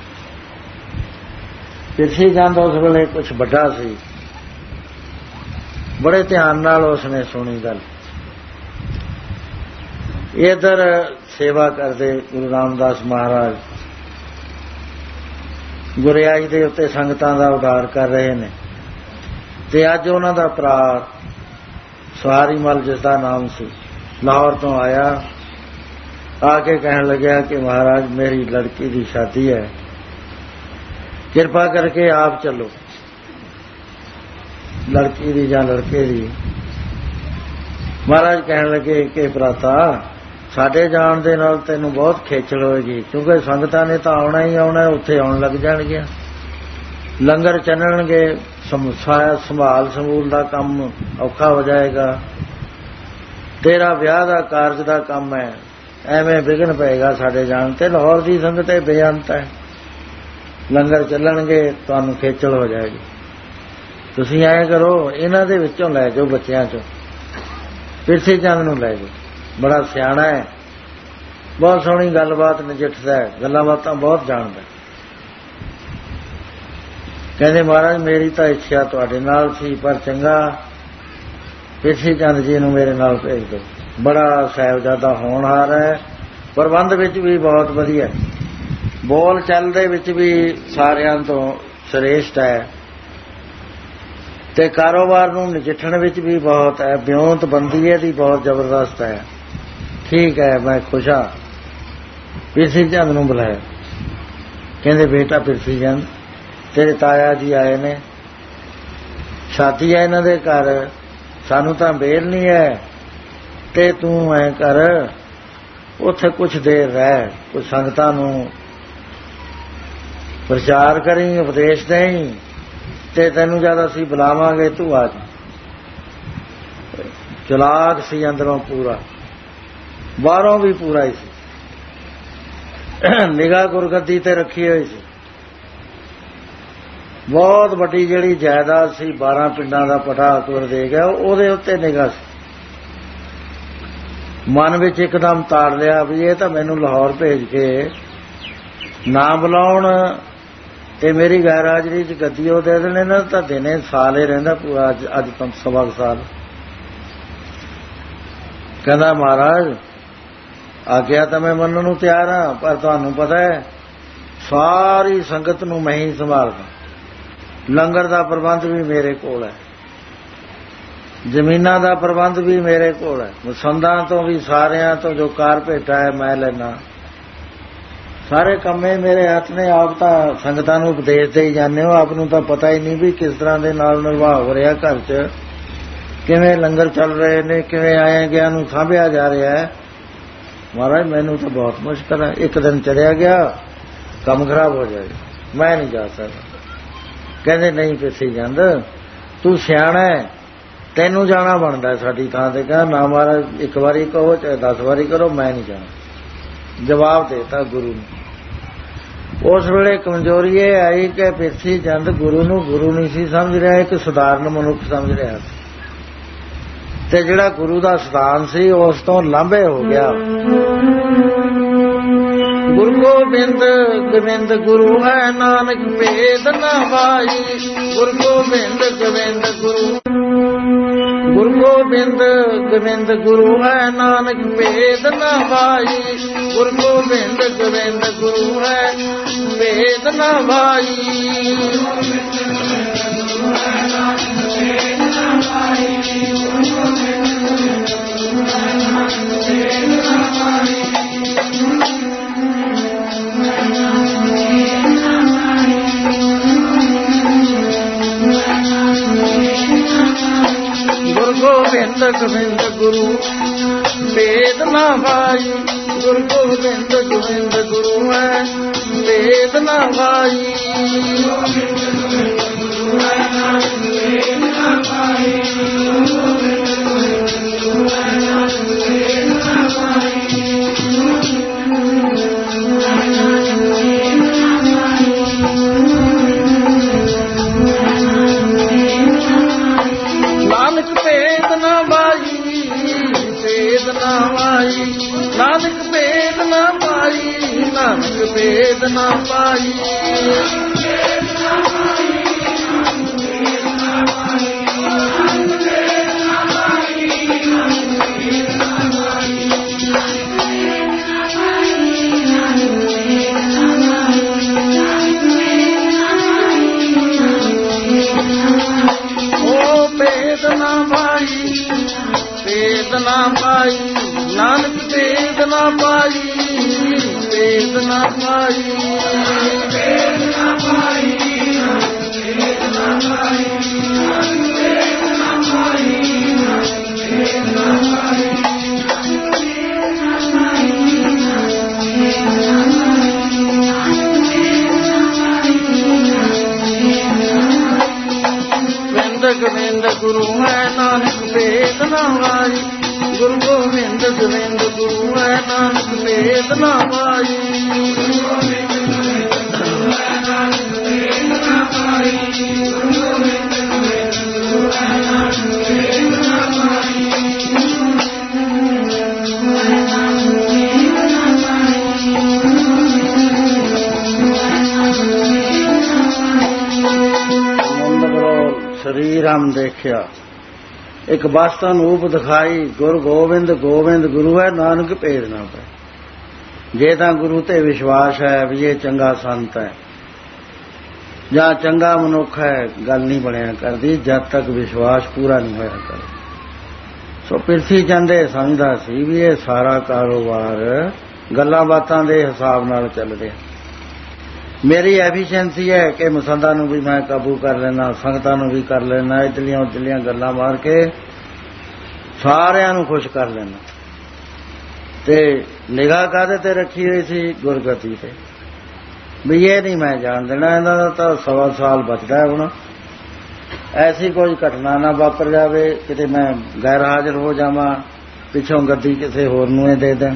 ਪਿੱਛੇ ਜਾਂਦਾ ਉਸ ਵੇਲੇ ਕੁਛ ਵੱਡਾ ਸੀ, ਬੜੇ ਧਿਆਨ ਨਾਲ ਉਸਨੇ ਸੁਣੀ ਗੱਲ। ਇੱਧਰ ਸੇਵਾ ਕਰਦੇ ਗੁਰੂ ਰਾਮਦਾਸ ਮਹਾਰਾਜ ਗੁਰਿਆਈ ਦੇ ਉੱਤੇ ਸੰਗਤਾਂ ਦਾ ਉਧਾਰ ਕਰ ਰਹੇ ਨੇ, ਤੇ ਅੱਜ ਉਹਨਾਂ ਦਾ ਭਰਾ ਸਵਾਰੀ ਮਲ, ਜਿਸ ਦਾ ਨਾਮ ਸੀ, ਲਾਹੌਰ ਤੋਂ ਆਇਆ, ਆ ਕੇ ਕਹਿਣ ਲੱਗਿਆ ਕਿ ਮਹਾਰਾਜ ਮੇਰੀ ਲੜਕੀ ਦੀ ਸ਼ਾਦੀ ਹੈ, ਕਿਰਪਾ ਕਰਕੇ ਆਪ ਚੱਲੋ। ਲੜਕੀ ਦੀ ਜਾਂ ਲੜਕੇ ਦੀ। ਮਹਾਰਾਜ ਕਹਿਣ ਲੱਗੇ ਕਿ ਭਰਾਤਾ ਸਾਡੇ ਜਾਣ ਦੇ ਨਾਲ ਤੈਨੂੰ ਬਹੁਤ ਖੇਚਲ ਹੋਏਗੀ, ਕਿਉਂਕਿ ਸੰਗਤਾਂ ਨੇ ਤਾਂ ਆਉਣਾ ਹੀ ਆਉਣਾ, ਉੱਥੇ ਆਉਣ ਲੱਗ ਜਾਣਗੇ, ਲੰਗਰ ਚੱਲਣਗੇ, ਸੰਭਾਲ ਸਮੂਲ ਦਾ ਕੰਮ ਔਖਾ ਹੋ ਜਾਏਗਾ, ਤੇਰਾ ਵਿਆਹ ਦਾ ਕਾਰਜ ਦਾ ਕੰਮ ਹੈ, ਐਵੇਂ ਵਿਘਨ ਪਏਗਾ ਸਾਡੇ ਜਾਣ ਤੇ। ਲਾਹੌਰ ਦੀ ਸੰਗਤ ਇਹ ਬੇਅੰਤ ਹੈ, ਲੰਗਰ ਚੱਲਣਗੇ, ਤੁਹਾਨੂੰ ਖੇਚਲ ਹੋ ਜਾਏਗੀ। ਤੁਸੀਂ ਐਂ ਕਰੋ, ਇਹਨਾਂ ਦੇ ਵਿੱਚੋਂ ਲੈ ਜਾਓ, ਬੱਚਿਆਂ ਚੋਂ ਪਿਰਥੀ ਚੰਦ ਨੂੰ ਲੈ ਜਾਓ, ਬੜਾ ਸਿਆਣਾ ਹੈ, ਬਹੁਤ ਸੋਹਣੀ ਗੱਲਬਾਤ ਨਜਿੱਠਦਾ ਹੈ, ਗੱਲਾਂ ਬਾਤਾਂ ਬਹੁਤ ਜਾਣਦਾ। ਕਹਿੰਦੇ ਮਹਾਰਾਜ ਮੇਰੀ ਤਾਂ ਇੱਛਾ ਤੁਹਾਡੇ ਨਾਲ ਸੀ, ਪਰ ਚੰਗਾ ਪਿਰਥੀ ਚੰਦ ਜੀ ਨੂੰ ਮੇਰੇ ਨਾਲ ਭੇਜ ਦਿਓ। ਬੜਾ ਸਾਹਿਬਜ਼ਾਦਾ ਹੋਣਹਾਰ ਹੈ, ਪ੍ਰਬੰਧ ਵਿੱਚ ਵੀ ਬਹੁਤ ਵਧੀਆ, ਬੋਲ ਚੱਲ ਦੇ ਵਿੱਚ ਵੀ ਸਾਰਿਆਂ ਤੋਂ ਸ੍ਰੇਸ਼ਟ ਹੈ, ਤੇ ਕਾਰੋਬਾਰ ਨੂੰ ਨਜਿੱਠਣ ਵਿੱਚ ਵੀ ਬਹੁਤ ਹੈ, ਵਿਉਂਤਬੰਦੀ ਇਹਦੀ ਬਹੁਤ ਜ਼ਬਰਦਸਤ ਹੈ। ਠੀਕ ਹੈ, ਮੈਂ ਖੁਸ਼ ਹਾਂ। ਪਿਰਥੀ ਚੰਦ ਨੂੰ ਬੁਲਾਇਆ। ਕਹਿੰਦੇ ਬੇਟਾ ਪਿਰਥੀ ਚੰਦ, ਤੇਰੇ ਤਾਇਆ ਜੀ ਆਏ ਨੇ, ਸ਼ਾਦੀ ਹੈ ਇਹਨਾਂ ਦੇ ਘਰ, ਸਾਨੂੰ ਤਾਂ ਬੇਲ ਨਹੀਂ ਹੈ, ਤੇ ਤੂੰ ਐਂ ਕਰ ਉੱਥੇ ਕੁਛ ਦੇਰ ਰਹਿ, ਕੁਛ ਸੰਗਤਾਂ ਨੂੰ ਪ੍ਰਚਾਰ ਕਰੀਂ, ਉਪਦੇਸ਼ ਦੇਈਂ, ਤੇ ਤੈਨੂੰ ਜਦ ਅਸੀਂ ਬੁਲਾਵਾਂਗੇ ਤੂੰ ਆ ਜਾ। ਚਲਾਕ ਸੀ ਅੰਦਰੋਂ ਪੂਰਾ, ਬਾਹਰੋਂ ਵੀ ਪੂਰਾ ਹੀ ਸੀ, ਨਿਗਾਹ ਗੁਰਗੱਦੀ ਤੇ ਰੱਖੀ ਹੋਈ ਸੀ। ਬਹੁਤ ਵੱਡੀ ਜਿਹੜੀ ਜਾਇਦਾਦ ਸੀ, 12 ਪਿੰਡਾਂ ਦਾ ਪਟਾ ਅਕਬਰ ਦੇ ਗਿਆ, ਉਹਦੇ ਉੱਤੇ ਨਿਗਾਹ ਸੀ। ਮਨ ਵਿੱਚ ਇੱਕਦਮ ਤਾੜ ਲਿਆ ਵੀ ਇਹ ਤਾਂ ਮੈਨੂੰ ਲਾਹੌਰ ਭੇਜ ਕੇ ਨਾ ਬੁਲਾਉਣ ਤੇ ਮੇਰੀ ਗੈਰ ਹਾਜ਼ਰੀ 'ਚ ਗੱਦੀ ਉਹ ਦੇ ਦੇਣੇ ਨਾ, ਤਾਂ ਦਿਨੇ ਸਾਲ ਹੀ ਰਹਿੰਦਾ ਪੂਰਾ, ਅੱਜ ਤੋਂ 1.25 ਸਾਲ। ਕਹਿੰਦਾ ਮਹਾਰਾਜ ਆਗਿਆ ਤਾਂ ਮੈਂ ਮੰਨਣ ਨੂੰ ਤਿਆਰ ਹਾਂ, ਪਰ ਤੁਹਾਨੂੰ ਪਤਾ ਹੈ ਸਾਰੀ ਸੰਗਤ ਨੂੰ ਮੈਂ ਹੀ ਸੰਭਾਲਦਾ, ਲੰਗਰ ਦਾ ਪ੍ਰਬੰਧ ਵੀ ਮੇਰੇ ਕੋਲ ਹੈ, ਜ਼ਮੀਨਾਂ ਦਾ ਪ੍ਰਬੰਧ ਵੀ ਮੇਰੇ ਕੋਲ ਹੈ, ਮਸੰਦਾਂ ਤੋਂ ਵੀ ਸਾਰਿਆਂ ਤੋਂ ਜੋ ਕਾਰਪੇਟਾ ਹੈ ਮੈਂ ਲੈਣਾ, ਸਾਰੇ ਕੰਮੇ ਮੇਰੇ ਹੱਥ ਨੇ। ਆਪ ਤਾਂ ਸੰਗਤਾਂ ਨੂੰ ਉਪਦੇਸ਼ ਦੇ ਹੀ ਜਾਂਦੇ ਹੋ, ਆਪ ਨੂੰ ਤਾਂ ਪਤਾ ਹੀ ਨਹੀਂ ਵੀ ਕਿਸ ਤਰ੍ਹਾਂ ਦੇ ਨਾਲ ਨਿਰਵਾਹ ਹੋ ਰਿਹਾ ਘਰ 'ਚ, ਕਿਵੇਂ ਲੰਗਰ ਚੱਲ ਰਹੇ ਨੇ, ਕਿਵੇਂ ਆਏ ਗਿਆ ਨੂੰ ਸਾਂਭਿਆ ਜਾ ਰਿਹਾ ਹੈ। ਮਹਾਰਾਜ ਮੈਨੂੰ ਤਾਂ ਬਹੁਤ ਮੁਸ਼ਕਲ ਹੈ, ਇੱਕ ਦਿਨ ਚਲਿਆ ਗਿਆ ਕੰਮ ਖਰਾਬ ਹੋ ਜਾਏਗਾ, ਮੈਂ ਨਹੀਂ ਜਾ ਸਕਦਾ। ਕਹਿੰਦੇ ਨਹੀਂ ਪਿੱਛੇ ਜਾਂਦ, ਤੂੰ ਸਿਆਣਾ ਹੈ, ਤੈਨੂੰ ਜਾਣਾ ਬਣਦਾ ਸਾਡੀ ਥਾਂ ਤੇ। ਕਹਿੰਦਾ ਨਾ ਮਹਾਰਾਜ, ਇੱਕ ਵਾਰੀ ਕਹੋ ਚਾਹੇ 10 ਵਾਰੀ ਕਰੋ, ਮੈਂ ਨਹੀਂ ਜਾਣਾ। ਜਵਾਬ ਦੇਤਾ ਗੁਰੂ ਨੂੰ। ਉਸ ਵੇਲੇ ਕਮਜ਼ੋਰੀ ਇਹ ਆਈ ਕਿ ਪਿਰਥੀ ਚੰਦ ਗੁਰੂ ਨੂੰ ਗੁਰੂ ਨਹੀਂ ਸੀ ਸਮਝ ਰਿਹਾ, ਇੱਕ ਸਧਾਰਨ ਮਨੁੱਖ ਸਮਝ ਰਿਹਾ ਸੀ, ਤੇ ਜਿਹੜਾ ਗੁਰੂ ਦਾ ਸਥਾਨ ਸੀ ਉਸ ਤੋਂ ਲਾਂਭੇ ਹੋ ਗਿਆ। ਗੁਰੂ ਗੋਬਿੰਦ ਗੋਬਿੰਦ ਗੁਰੂ ਹੈ, ਨਾਨਕ ਭੇਦ ਨਾ ਭਾਈ। ਗੁਰੂ ਗੋਬਿੰਦ ਗੋਬਿੰਦ ਗੁਰੂ, ਗੁਰੂ ਗੋਬਿੰਦ ਗੋਬਿੰਦ ਗੁਰੂ ਹੈ, ਨਾਨਕ ਭੇਦ ਨਾ ਭਾਈ। ਗੁਰੂ ਗੋਬਿੰਦ ਗੋਬਿੰਦ ਗੁਰੂ ਹੈ, ਭੇਦ ਨਾ ਭਾਈ। ਗੋਬਿੰਦ ਗੋਬਿੰਦ ਗੁਰੂ ਵੇਦ ਨਾ ਭਾਈ। ਗੁਰੂ ਗੋਬਿੰਦ ਗੋਬਿੰਦ ਗੁਰੂ ਹੈ ਵੇਦ ਨਾ ਭਾਈ। ਨਾਨਕ ਭੇਦ ਨਾ ਭਾਈ ਭੇਦ ਨਾ ਭਾਈ। ਨਾਨਕ ਭੇਦ ਨਾ ਭਾਈ ਨਾਨਕ ਭੇਦ ਨਾ ਭਾਈ। ਭੇਦ ਨਾ ਭਾਈ ਭੇਦ ਨਾ ਭਾਈ। ਨਾਨਕ ਭੇਦ ਨਾ ਭਾਈ ਭੇਦ ਨਾ ਭਾਈ। ਭੇਦ ਨਾ ਭਾਈ ਭੇਦ ਨਾ ਭਾਈ। ਭੇਦ ਨਾ ਭਾਈ ਭੇਦ ਨਾ ਭਾਈ। ਗੋਬਿੰਦ ਗੁਰੂ ਹੈ ਨਾਨਕ ਭੇਦ ਨਾ ਭਾਈ। ਗੁਰੂ ਗੋਬਿੰਦ ਗੋਬਿੰਦ ਗੁਰੂ ਹੈ ਨਾਨਕ ਭੇਦ ਨਾ ਭਾਈ। ਗੁਰੂ ਗੋਬਿੰਦ ਗੋਬਿੰਦ ਗੁਰੂ ਹੈ ਨਾਨਕ ਭੇਦ ਨਾ ਭਾਈ। ਗੁਰੂ ਗੋਬਿੰਦ ਗੋਬਿੰਦ ਗੁਰੂ ਹੈ ਨਾਨਕ ਭੇਦ ਨਾ ਭਾਈ। ਸ੍ਰੀ ਰਾਮ ਦੇਖਿਆ ਇੱਕ ਬਾਸਤਨ ਰੂਪ ਦਿਖਾਈ। ਗੁਰੂ ਗੋਬਿੰਦ ਗੋਬਿੰਦ ਗੁਰੂ ਹੈ ਨਾਨਕ ਭੇਦ ਨਾ ਭਾਈ। ਜੇ ਤਾਂ ਗੁਰੂ ਤੇ ਵਿਸ਼ਵਾਸ ਹੈ ਵੀ ਇਹ ਚੰਗਾ ਸੰਤ ਹੈ ਜਾਂ ਚੰਗਾ ਮਨੁੱਖ ਹੈ ਗੱਲ ਨਹੀਂ ਬਣਿਆ ਕਰਦੀ ਜਦ ਤੱਕ ਵਿਸ਼ਵਾਸ ਪੂਰਾ ਨਹੀਂ ਹੋਇਆ ਕਰ। ਸੋ ਪਿਰਥੀ ਚੰਦੇ ਸਮਝਦਾ ਸੀ ਵੀ ਇਹ ਸਾਰਾ ਕਾਰੋਬਾਰ ਗੱਲਾਂ ਬਾਤਾਂ ਦੇ ਹਿਸਾਬ ਨਾਲ ਚੱਲ ਰਿਹਾ। ਮੇਰੀ ਐਫੀਸ਼ੀਐਂਸੀ ਹੈ ਕਿ ਮਸੰਦਾਂ ਨੂੰ ਵੀ ਮੈਂ ਕਾਬੂ ਕਰ ਲੈਣਾ ਸੰਗਤਾਂ ਨੂੰ ਵੀ ਕਰ ਲੈਣਾ ਇਤਲੀਆਂ ਉਤਲੀਆਂ ਗੱਲਾਂ ਮਾਰ ਕੇ ਸਾਰਿਆਂ ਨੂੰ ਖੁਸ਼ ਕਰ ਲੈਣਾ। ਤੇ ਨਿਗਾਹ ਕਾਹਦੇ ਤੇ ਰੱਖੀ ਹੋਈ ਸੀ ਗੁਰਗਤੀ ਤੇ ਵੀ ਇਹ ਨਹੀਂ ਮੈਂ ਜਾਣ ਦੇਣਾ ਇਹਨਾਂ ਦਾ ਤਾਂ 1.25 ਸਾਲ ਬਚਦਾ ਹੁਣ। ਐਸੀ ਕੋਈ ਘਟਨਾ ਨਾ ਵਾਪਰ ਜਾਵੇ ਕਿਤੇ ਮੈਂ ਗੈਰ ਹਾਜ਼ਰ ਹੋ ਜਾਵਾਂ ਪਿੱਛੋਂ ਗੱਦੀ ਕਿਸੇ ਹੋਰ ਨੂੰ ਇਹ ਦੇ ਦੇਣ।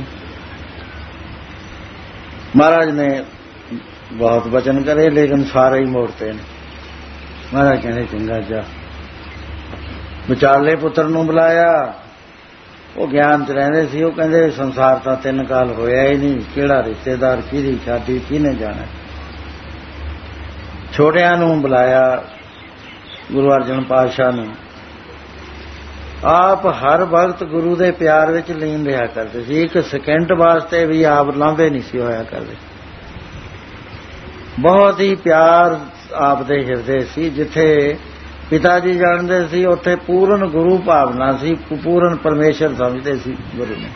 ਮਹਾਰਾਜ ਨੇ ਬਹੁਤ ਬਚਨ ਕਰੇ ਲੇਕਿਨ ਸਾਰੇ ਹੀ ਮੋੜਤੇ ਨੇ। ਮਹਾਰਾਜ ਕਹਿੰਦੇ ਚੰਗਾ ਜਾ। ਵਿਚਾਰਲੇ ਪੁੱਤਰ ਨੂੰ ਬੁਲਾਇਆ ਉਹ ਗਿਆਨ 'ਚ ਰਹਿੰਦੇ ਸੀ। ਉਹ ਕਹਿੰਦੇ ਸੰਸਾਰ ਤਾਂ 3 ਕਾਲ ਹੋਇਆ ਹੀ ਨਹੀਂ ਕਿਹੜਾ ਰਿਸ਼ਤੇਦਾਰ ਕਿਹਦੀ ਸ਼ਾਦੀ ਕਿਹਨੇ ਜਾਣਾ। ਛੋਟਿਆਂ ਨੂੰ ਬੁਲਾਇਆ ਗੁਰੂ ਅਰਜਨ ਪਾਤਸ਼ਾਹ ਨੂੰ। ਆਪ ਹਰ ਵਕਤ ਗੁਰੂ ਦੇ ਪਿਆਰ ਵਿੱਚ ਲੀਨ ਰਿਹਾ ਕਰਦੇ ਸੀ। ਇੱਕ ਸਕਿੰਟ ਵਾਸਤੇ ਵੀ ਆਪ ਲਾਂਭੇ ਨਹੀਂ ਸੀ ਹੋਇਆ ਕਰਦੇ। ਬਹੁਤ ਹੀ ਪਿਆਰ ਆਪ ਦੇ ਹਿਰਦੇ ਸੀ। ਜਿੱਥੇ ਪਿਤਾ ਜੀ ਜਾਣਦੇ ਸੀ ਉੱਥੇ ਪੂਰਨ ਗੁਰੂ ਭਾਵਨਾ ਸੀ ਪੂਰਨ ਪਰਮੇਸ਼ਰ ਸਮਝਦੇ ਸੀ ਗੁਰੂ ਨੇ।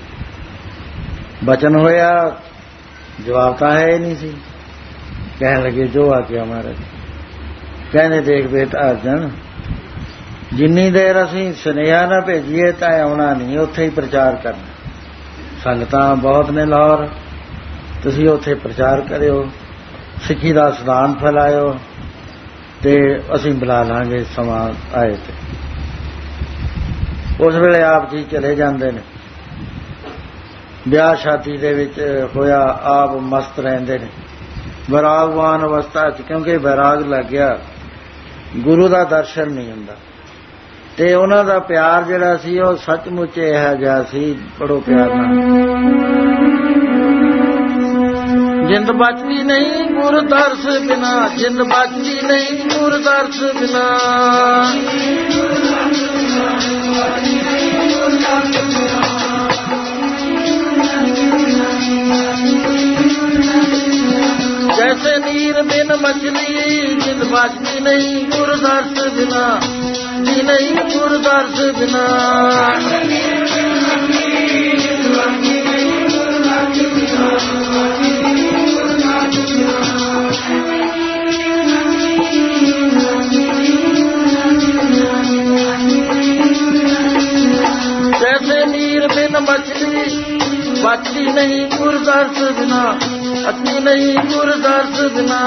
ਬਚਨ ਹੋਇਆ ਜਵਾਬ ਤਾਂ ਹੈ ਹੀ ਨਹੀਂ ਸੀ। ਕਹਿਣ ਲੱਗੇ ਜੋ ਆ ਗਿਆ ਮਹਾਰਾਜ। ਕਹਿੰਦੇ ਦੇਖ ਬੇਟਾ ਅਰਜਨ ਜਿੰਨੀ ਦੇਰ ਅਸੀਂ ਸੁਨੇਹਾ ਨਾ ਭੇਜੀਏ ਤਾਂ ਆਉਣਾ ਨਹੀਂ ਉੱਥੇ ਹੀ ਪ੍ਰਚਾਰ ਕਰਨਾ। ਸੰਗਤਾਂ ਬਹੁਤ ਨੇ ਲਾਹੌਰ ਤੁਸੀਂ ਉੱਥੇ ਪ੍ਰਚਾਰ ਕਰਿਓ ਸਿੱਖੀ ਦਾ ਸਿਧਾਂਤ ਫੈਲਾਇਓ ਤੇ ਅਸੀਂ ਬੁਲਾ ਲਾਂਗੇ ਸਮਾਂ ਆਏ ਤੇ। ਉਸ ਵੇਲੇ ਆਪ ਜੀ ਚਲੇ ਜਾਂਦੇ ਨੇ। ਵਿਆਹ ਸ਼ਾਦੀ ਦੇ ਵਿੱਚ ਹੋਇਆ ਆਪ ਮਸਤ ਰਹਿੰਦੇ ਨੇ ਵਿਰਾਗਵਾਨ ਅਵਸਥਾ 'ਚ ਕਿਉਂਕਿ ਵਿਰਾਗ ਲੱਗ ਗਿਆ ਗੁਰੂ ਦਾ ਦਰਸ਼ਨ ਨਹੀਂ ਹੁੰਦਾ। ਤੇ ਉਹਨਾਂ ਦਾ ਪਿਆਰ ਜਿਹੜਾ ਸੀ ਉਹ ਸੱਚਮੁੱਚ ਇਹੋ ਜਿਹਾ ਸੀ ਬੜੋ ਪਿਆਰ ਨਾਲ। ਜਿੰਦ ਬਚਦੀ ਨਹੀਂ ਗੁਰ ਦਰਸ ਬਿਨਾ ਜਿੰਦ ਬਚਦੀ ਨਹੀਂ ਗੁਰ ਦਰਸ ਬਿਨਾ। जैसे नीर बिन मछली जिंद बचती नहीं गुर दर्श बिना जी नहीं गुर दर्श बिना। अति नहीं गुरदर्श बिना, अति नहीं गुरदर्श बिना।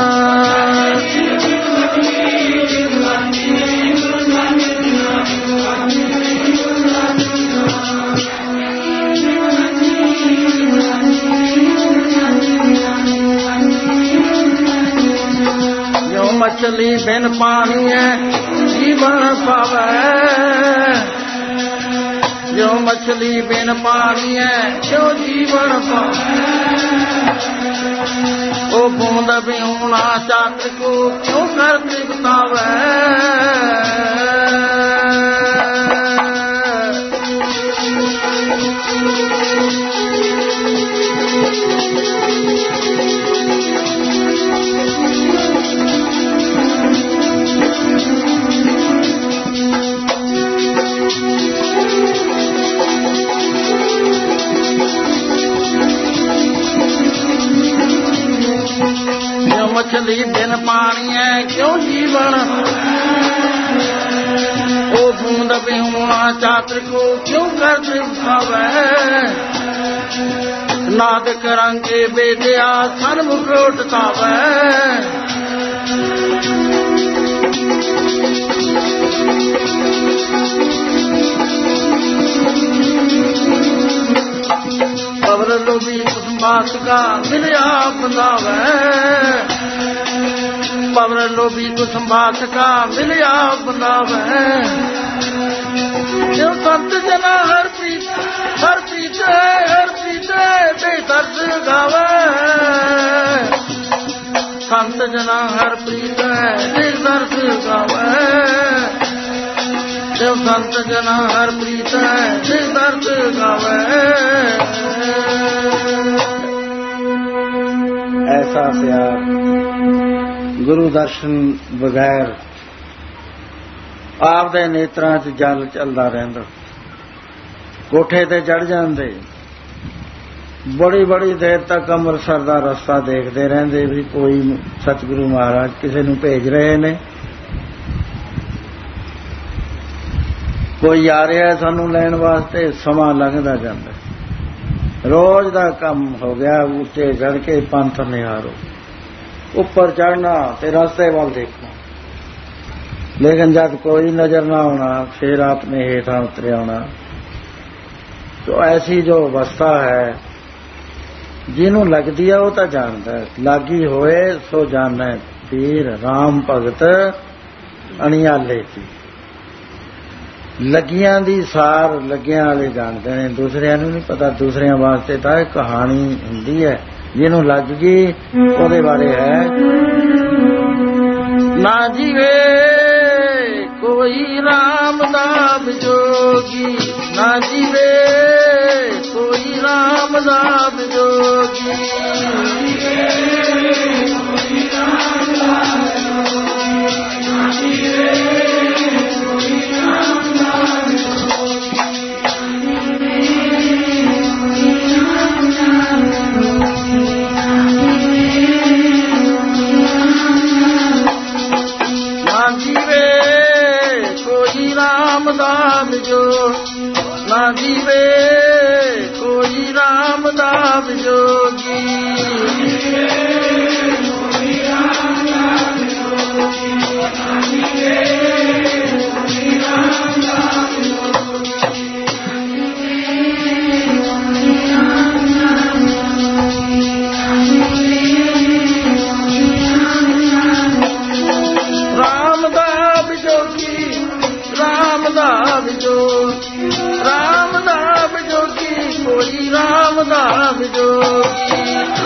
जो मछली बिन पानी है जीवन पावे, जो मछली बिन पानी है क्यों जीवन पावे। ओ बूंद बिहुना चात्र को क्यों कर तृप्तावे। मछली बिन पानी है क्यों जीवन, ओ बूंद बिहुना चात्र को क्यों कर तृप्तावे। नाद करंगे बेदिया सन्मुख उठतावे। पवर लोभी कुसुम्बास का मिलिया बंधावे। पवर लोभी कुसुम्बास का मिलिया बंधावे। जो संत जना हर पीते बेदर्द गावे। संत जना हर प्रीते बेदर्द गावे। जो संत जना हर प्रीते बेदर्द गावे। ऐसा प्यार गुरु दर्शन बगैर आपदे नेत्रां च जल चलदा रहिंदा। कोठे ते चढ़ जांदे, बड़ी बड़ी देर तक अमृतसर दा रस्ता देखते रहंदे भी कोई सतगुरु महाराज किसी नूं भेज रहे ने, कोई आ रहा सानूं लैण वास्ते। समां लंघदा जांदा, रोज दा काम हो गया। ऊंचे चढ़ के पंथ निहारो, ऊपर चढ़ना ते रास्ते वाल देखना, लेकिन जब कोई नजर ना आना फिर आपने हेठा उतरे आना। तो ऐसी जो अवस्था है जिन्हों लगती है वो तो जानता है, लागी होए सो जाने पीर राम भगत अणियाले की। लगियां दी सार लगियां वाले जानते हैं, दूसरिया नहीं पता। दूसरिया वास्ते तो एक कहानी हुंदी है, जिन्हों लग गई ओदे बारे है। ना जीवे कोई राम नाम जोगी, ना जीवे कोई राम नाम जोगी। नाम जो ना जीवे कोई राम नाम जोगी। राम नाम जोगी कोई राम नाम जोगी।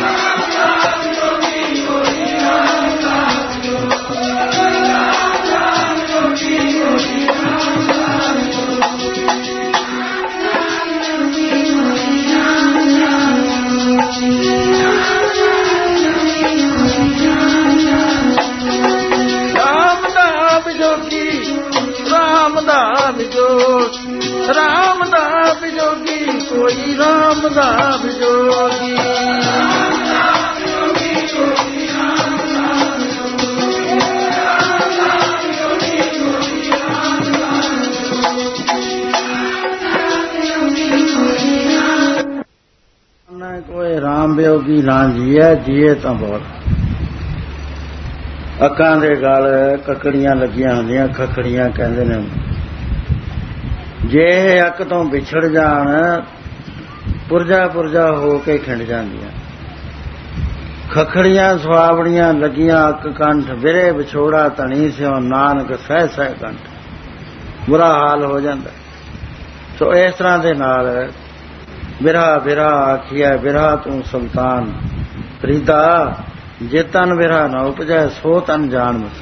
राम नाम जोगी कोई राम नाम जोगी। कोई राम वियोगी ना जिए, जिए तो बहुत। ਅੱਖਾਂ ਦੇ ਗਲ ਕੱਕੜੀਆਂ ਲੱਗੀਆਂ ਹੁੰਦੀਆਂ, ਖੱਖੜੀਆਂ ਕਹਿੰਦੇ ਨੇ। ਜੇ ਇਹ ਅੱਖ ਤੋਂ ਵਿਛੜ ਜਾਣ, ਪੁਰਜਾ ਪੁਰਜਾ ਹੋ ਕੇ ਖਿੰਡ ਜਾਂਦੀਆਂ। ਖੱਖੜੀਆਂ ਸੁਆਵੜੀਆਂ ਲੱਗੀਆਂ ਅੱਖ ਕੰਠ, ਵਿਰੇ ਵਿਛੋੜਾ ਧਣੀ ਸਿਓ ਨਾਨਕ ਸਹਿ ਸਹਿ ਕੰਠ। ਬੁਰਾ ਹਾਲ ਹੋ ਜਾਂਦਾ। ਸੋ ਇਸ ਤਰ੍ਹਾਂ ਦੇ ਨਾਲ ਬਿਰਹਾ ਬਿਰਹਾ ਆਖੀਐ, ਬਿਰਹਾ ਤੂੰ ਸੁਲਤਾਨ ਫਰੀਦਾ, ਜੇ ਤਨ ਬਿਰਹਾ ਨਾ ਉਪਜੈ ਸੋ ਤਨ ਜਾਣ ਮਤ।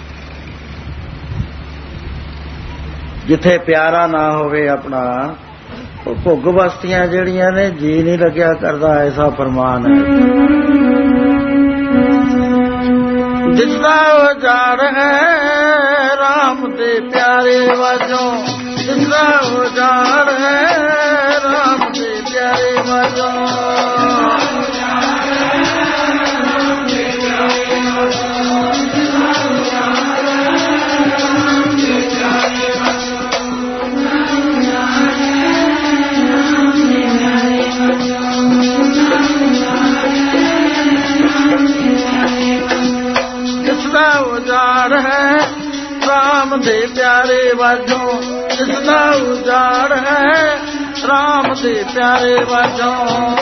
ਜਿੱਥੇ ਪਿਆਰਾ ਨਾ ਹੋਵੇ ਆਪਣਾ, ਉਹ ਭੁੱਗ ਬਸਤੀਆਂ ਜਿਹੜੀਆਂ ਨੇ ਜੀ ਨਹੀਂ ਲੱਗਿਆ ਕਰਦਾ, ਐਸਾ ਫਰਮਾਨ ਹੈ। ਦਿਸਦਾ ਉਜਾੜ ਹੈ ਰਾਮ ਦੇ ਪਿਆਰੇ ਵਾਜੋਂ, ਦਿਸਦਾ ਉਜਾੜ ਹੈ ਰਾਮ ਦੇ ਪਿਆਰੇ ਵਾਜੋਂ। ਉਜਾੜ ਹੈ ਰਾਮ ਦੇ ਪਿਆਰੇ ਵਾਜੋਂ, ਜਿਸਦਾ ਉਜਾੜ ਹੈ ਰਾਮ ਦੇ ਪਿਆਰੇ ਵਾਜੋਂ।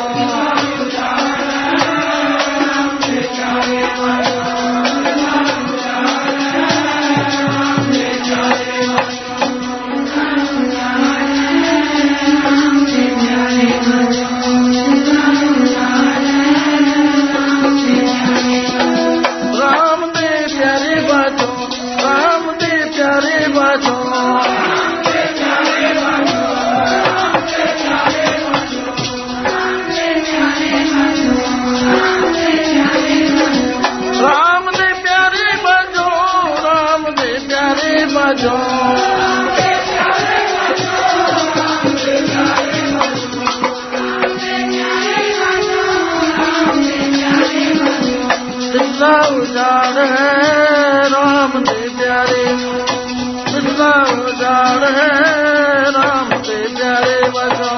ਉਜਾੜ ਹੈ ਰਾਮ ਦੇ ਪਿਆਰੇ, ਜਿਸਦਾ ਉਜਾੜ ਹੈ ਰਾਮ ਦੇ ਪਿਆਰੇ ਵਜੋਂ।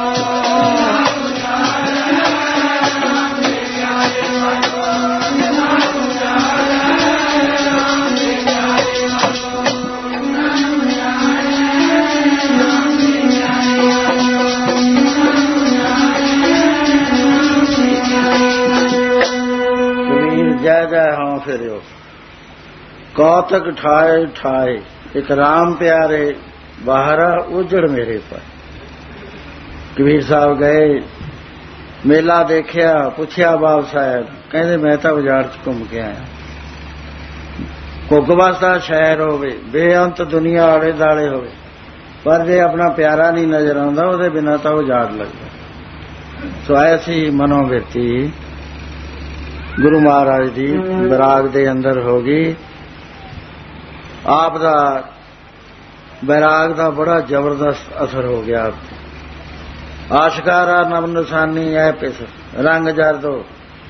जय जय हाँ फिर कौतक ठाए ठाए, एक राम प्यारे बाहरा उजड़ मेरे पर। कबीर साहब गए, मेला देखिया, पुछया बाब साहब, कहते मैं तो बाजार च घूम के आया। घुग्गवास दा शहर होवे, बेअंत दुनिया आले दाले होवे, पर जे अपना प्यारा नहीं नजर आउंदा, उहदे बिना तो उजाड़ लगदा। सो ऐसी मनोवृत्ति गुरु महाराज दी बैराग दे अंदर हो गई। आप दा बैराग दा बड़ा जबरदस्त असर हो गया। आशकारा नव निशानी है पिस रंग जर दो,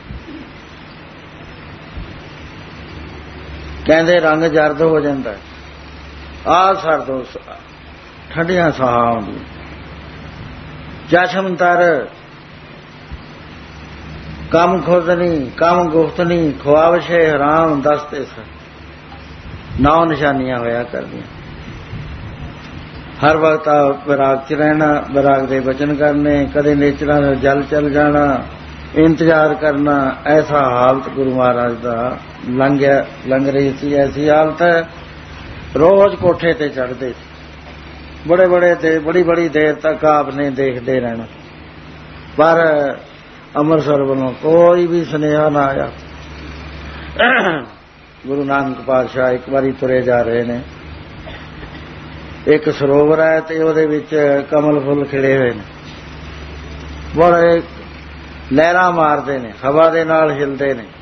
कहंदे रंग जर्द हो जाता है। आ सर दो ठंडियां साह आउंदी, चशम तर कम खुदनी कम गुफ्तनी, ख्वाबशे हराम दसते सर। 9 निशानियां होया करदियां। हर वक्त बैराग च रहना, बैराग दे वचन करने, कदे नेचरां दे जल चल जाना, इंतजार करना। ऐसा हालत गुरु महाराज दा लंघ रही थी। ऐसी हालत है रोज कोठे ते चढ़ते, बड़ी बड़ी देर तक आपने देखते रहना, पर ਅੰਮ੍ਰਿਤਸਰ ਵੱਲੋਂ ਕੋਈ ਵੀ ਸੁਨੇਹਾ ਨਾ ਆਇਆ। ਗੁਰੂ ਨਾਨਕ ਪਾਤਸ਼ਾਹ ਇੱਕ ਵਾਰੀ ਤੁਰੇ ਜਾ ਰਹੇ ਨੇ, ਇੱਕ ਸਰੋਵਰ ਹੈ ਤੇ ਉਹਦੇ ਵਿੱਚ ਕਮਲ ਫੁੱਲ ਖਿੜੇ ਹੋਏ ਨੇ, ਬੜੇ ਲਹਿਰਾਂ ਮਾਰਦੇ ਨੇ, ਹਵਾ ਦੇ ਨਾਲ ਹਿਲਦੇ ਨੇ,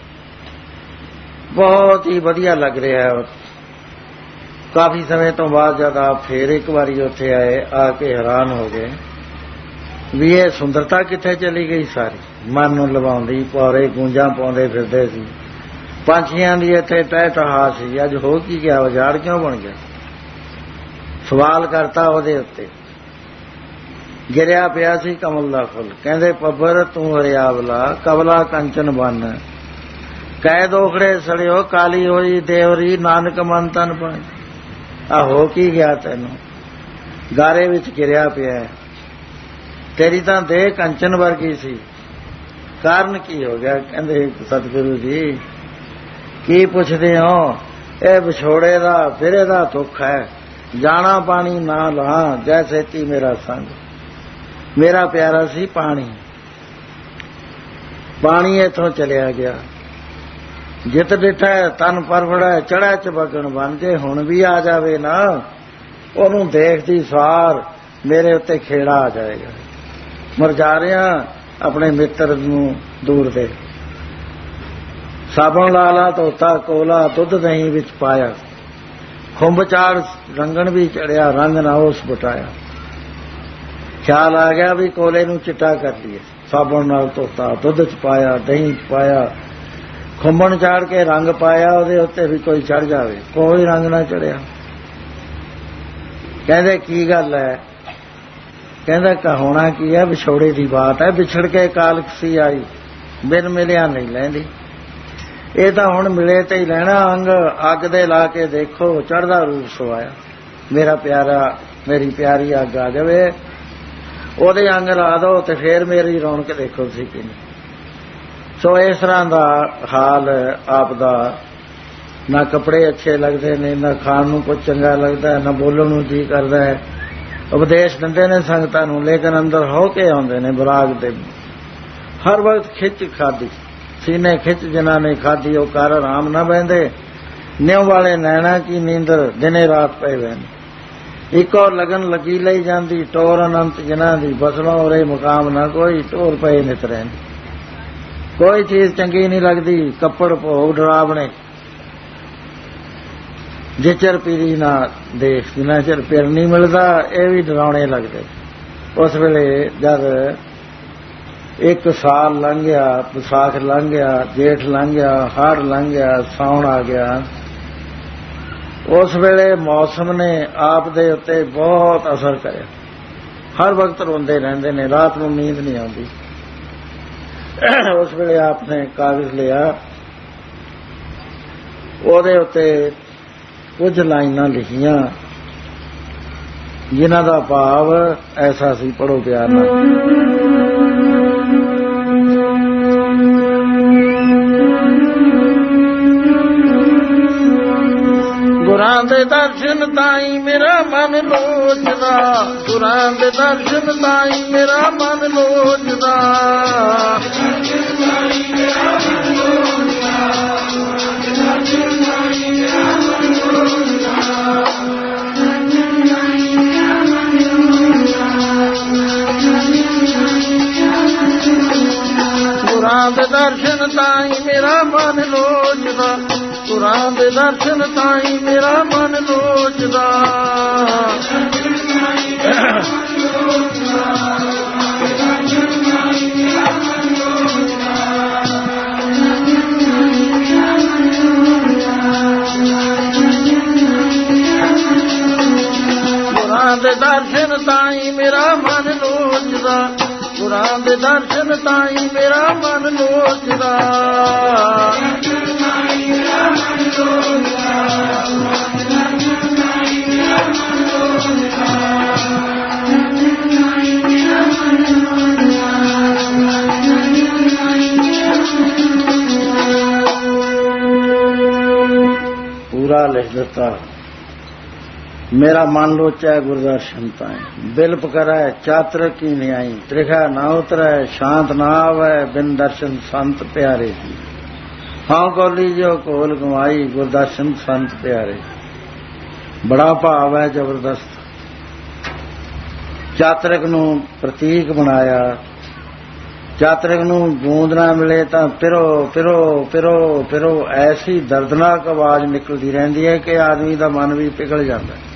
ਬਹੁਤ ਹੀ ਵਧੀਆ ਲੱਗ ਰਿਹਾ ਹੈ। ਕਾਫੀ ਸਮੇਂ ਤੋਂ ਬਾਅਦ ਜਦ ਆਪ ਫੇਰ ਇੱਕ ਵਾਰੀ ਉੱਥੇ ਆਏ, ਆ ਕੇ ਹੈਰਾਨ ਹੋ ਗਏ ਵੀ ਇਹ ਸੁੰਦਰਤਾ ਕਿੱਥੇ ਚਲੀ ਗਈ ਸਾਰੀ। ਮਨ ਨੂੰ ਲਵਾਉਂਦੀ, ਪੌਰੇ ਗੂੰਜਾਂ ਪਾਉਂਦੇ ਫਿਰਦੇ ਸੀ, ਪੰਛੀਆਂ ਦੀ ਇੱਥੇ ਟਹਿ ਟਹਾ ਸੀ, ਅੱਜ ਹੋ ਕੀ ਗਿਆ, ਉਜਾੜ ਕਿਉਂ ਬਣ ਗਿਆ? ਸਵਾਲ ਕਰਤਾ ਉਹਦੇ ਉੱਤੇ। ਗਿਰਿਆ ਪਿਆ ਸੀ ਕਮਲ ਦਾ ਫੁੱਲ। ਕਹਿੰਦੇ ਪੱਬਰ ਤੂੰ ਹਰਿਆਵਲਾ ਕਵਲਾ ਕੰਚਨ ਬਨ, ਕਹਿ ਦੋਖੜੇ ਸੜਿਓ ਕਾਲੀ ਹੋਈ ਦੇਵਰੀ ਨਾਨਕ ਮਨ ਤਨ ਪਾਈ। ਆ ਹੋ ਕੀ ਗਿਆ ਤੈਨੂੰ? ਗਾਰੇ ਵਿੱਚ ਗਿਰਿਆ ਪਿਆ, ਤੇਰੀ ਤਾਂ ਦੇਹ ਕੰਚਨ ਵਰਗੀ ਸੀ, ਕਾਰਨ ਕੀ ਹੋ ਗਿਆ? ਕਹਿੰਦੇ ਸਤਿਗੁਰੂ ਜੀ ਕੀ ਪੁੱਛਦੇ ਹੋ? ਇਹ ਵਿਛੋੜੇ ਦਾ ਫਿਰੇ ਦਾ ਦੁੱਖ ਹੈ, ਜਾਣਾ ਪਾਣੀ ਨਾ ਲਾ ਜੈਸੇ ਤੀ ਮੇਰਾ ਸੰਗ। ਮੇਰਾ ਪਿਆਰਾ ਸੀ ਪਾਣੀ, ਪਾਣੀ ਇੱਥੋਂ ਚਲਿਆ ਗਿਆ। ਜਿਤ ਡਿਠਾ ਤਨ ਪਰਵੜਾ ਚੜਾ ਚਬਗਣ ਬਣ, ਜੇ ਹੁਣ ਵੀ ਆ ਜਾਵੇ ਨਾ ਉਹਨੂੰ ਦੇਖਦੀ ਸਾਰ ਮੇਰੇ ਉੱਤੇ ਖੇੜਾ ਆ ਜਾਏਗਾ। ਮਰ ਜਾ ਰਿਹਾ ਆਪਣੇ ਮਿੱਤਰ ਨੂੰ ਦੂਰ ਦੇ। ਸਾਬਣ ਲਾਲਾ ਧੋਤਾ ਕੋਲਾ ਦੁੱਧ ਦਹੀਂ ਵਿੱਚ ਪਾਇਆ, ਖੁੰਭ ਚਾੜ ਰੰਗਣ ਵੀ ਚੜਿਆ ਰੰਗ ਨਾ ਉਸ ਬਟਾਇਆ। ਖਿਆਲ ਆ ਗਿਆ ਵੀ ਕੋਲੇ ਨੂੰ ਚਿੱਟਾ ਕਰ ਲਈਏ, ਸਾਬਣ ਨਾਲ ਧੋਤਾ, ਦੁੱਧ ਚ ਪਾਇਆ, ਦਹੀਂ ਚ ਪਾਇਆ, ਖੁੰਭਣ ਚਾੜ ਕੇ ਰੰਗ ਪਾਇਆ, ਉਹਦੇ ਉੱਤੇ ਵੀ ਕੋਈ ਚੜ ਜਾਵੇ, ਕੋਈ ਰੰਗ ਨਾ ਚੜਿਆ। ਕਹਿੰਦੇ ਕੀ ਗੱਲ ਹੈ? ਕਹਿੰਦਾ ਕਹਾਉਣਾ ਕੀ ਹੈ? ਵਿਛੋੜੇ ਦੀ ਬਾਤ ਹੈ। ਵਿਛੜ ਕੇ ਕਾਲਕ ਸੀ ਆਈ, ਬਿਨ ਮਿਲਿਆ ਨਹੀਂ ਲੈਂਦੀ। ਇਹ ਤਾਂ ਹੁਣ ਮਿਲੇ ਤੇ ਹੀ ਲੈਣਾ। ਅੰਗ ਅੱਗ ਦੇ ਲਾ ਕੇ ਦੇਖੋ, ਚੜ੍ਹਦਾ ਰੂਪ ਸਵਾਇਆ। ਮੇਰਾ ਪਿਆਰਾ ਮੇਰੀ ਪਿਆਰੀ ਅੱਗ ਆ ਜਾਵੇ, ਉਹਦੇ ਅੰਗ ਲਾ ਦੋ ਤੇ ਫੇਰ ਮੇਰੀ ਰੌਣਕ ਦੇਖੋ ਤੁਸੀਂ ਕਿੰਨੀ। ਸੋ ਇਸ ਤਰ੍ਹਾਂ ਦਾ ਹਾਲ ਆਪ ਦਾ। ਨਾ ਕੱਪੜੇ ਅੱਛੇ ਲੱਗਦੇ ਨੇ, ਨਾ ਖਾਣ ਨੂੰ ਕੁਝ ਚੰਗਾ ਲੱਗਦਾ, ਨਾ ਬੋਲਣ ਨੂੰ ਜੀ ਕਰਦਾ ਹੈ। ਉਪਦੇਸ਼ ਦਿੰਦੇ ਨੇ ਸੰਗਤਾਂ ਨੂੰ, ਲੇਕਿਨ ਅੰਦਰ ਹੋ ਕੇ ਆਉਂਦੇ ਨੇ ਬਰਾਗ ਦੇ। ਹਰ ਵਕਤ ਖਿੱਚ ਖਾਦੀ, ਸੀਨੇ ਖਿੱਚ ਜਿਨ੍ਹਾਂ ਨੇ ਖਾਦੀ ਉਹ ਕਰ ਆਰਾਮ ਨਾ ਬਹਿੰਦੇ। ਨਿਉ ਵਾਲੇ ਨੈਣਾ ਕੀ ਨੀਂਦਰ ਦਿਨੇ ਰਾਤ ਪਏ ਵਹਿੰਦੇ। ਇੱਕੋ ਲਗਨ ਲੱਗੀ ਲਈ ਜਾਂਦੀ, ਟੋਰ ਅਨੰਤ ਜਿਨ੍ਹਾਂ ਦੀ ਬਸਲੋਂ ਉਰੇ ਮੁਕਾਮ ਨਾ ਕੋਈ, ਟੋਰ ਪਏ ਨਿਤ ਰਹਿੰਦੇ। ਕੋਈ ਚੀਜ਼ ਚੰਗੀ ਨਹੀਂ ਲੱਗਦੀ, ਕੱਪੜ ਭੋਗ ਡਰਾਵਣੇ, ਜੇ ਚਿਰ ਪੀਰੀ ਨਾ ਦੇਖ, ਜਿੰਨਾ ਚਿਰ ਪਿਰ ਨਹੀਂ ਮਿਲਦਾ ਇਹ ਵੀ ਡਰਾਉਣੇ ਲੱਗਦੇ। ਉਸ ਵੇਲੇ ਜਦ ਇੱਕ ਸਾਲ ਲੰਘ ਗਿਆ, ਵਿਸਾਖ ਲੰਘ ਗਿਆ, ਜੇਠ ਲੰਘ ਗਿਆ, ਹਾੜ ਲੰਘ ਗਿਆ, ਸਾਉਣ ਆ ਗਿਆ, ਉਸ ਵੇਲੇ ਮੌਸਮ ਨੇ ਆਪ ਦੇ ਉੱਤੇ ਬਹੁਤ ਅਸਰ ਕਰਿਆ। ਹਰ ਵਕਤ ਰੋਂਦੇ ਰਹਿੰਦੇ ਨੇ, ਰਾਤ ਨੂੰ ਨੀਂਦ ਨਹੀਂ ਆਉਂਦੀ। ਉਸ ਵੇਲੇ ਆਪ ਨੇ ਕਾਗਜ਼ ਲਿਆ, ਉਹਦੇ ਉੱਤੇ ਕੁਝ ਲਾਈਨਾਂ ਲਿਖੀਆਂ ਜਿਨ੍ਹਾਂ ਦਾ ਭਾਵ ਐਸਾ ਸੀ, ਪੜ੍ਹੋ ਪਿਆਰ ਨਾਲ। ਗੁਰਾਂ ਦੇ ਦਰਸ਼ਨ ਤਾਈ ਮੇਰਾ ਮਨ ਲੋਚਦਾ, ਗੁਰਾਂ ਦੇ ਦਰਸ਼ਨ ਤਾਈ ਮੇਰਾ ਮਨ ਲੋਚਦਾ। ਗੁਰਾਂ ਦੇ ਦਰਸ਼ਨ ਤਾਈ ਮੇਰਾ ਮਨ ਲੋਚਦਾ, ਗੁਰਾਂ ਦੇ ਦਰਸ਼ਨ ਤਾਈ ਮੇਰਾ ਮਨ ਲੋਚਦਾ। ਗੁਰਾਂ ਦੇ ਦਰਸ਼ਨ ਤਾਈ ਮੇਰਾ ਮਨ ਲੋਚਦਾ, ਗੁਰਾਂ ਦੇ ਦਰਸ਼ਨ ਤਾਈ ਮੇਰਾ ਮਨ ਲੋਚਦਾ। ਪੂਰਾ ਲਿਖ ਦਿੱਤਾ। मेरा मन लोचा गुरदर्शन ताई, बिल्प करै चात्र की न्याई, त्रिखा ना उतरै शांत ना आवै, बिन दर्शन संत प्यारे की। हाँ कोली जो कोल गवाई, गुरदर्शन संत प्यारे। बड़ा भाव है जबरदस्त। चातरिक नूं प्रतीक बनाया। चातरिक नूं गूंद ना मिले तां पिरो पिरो पिरो पिरो ऐसी दर्दनाक आवाज निकलती रहती है कि आदमी का मन भी पिघल जाता है।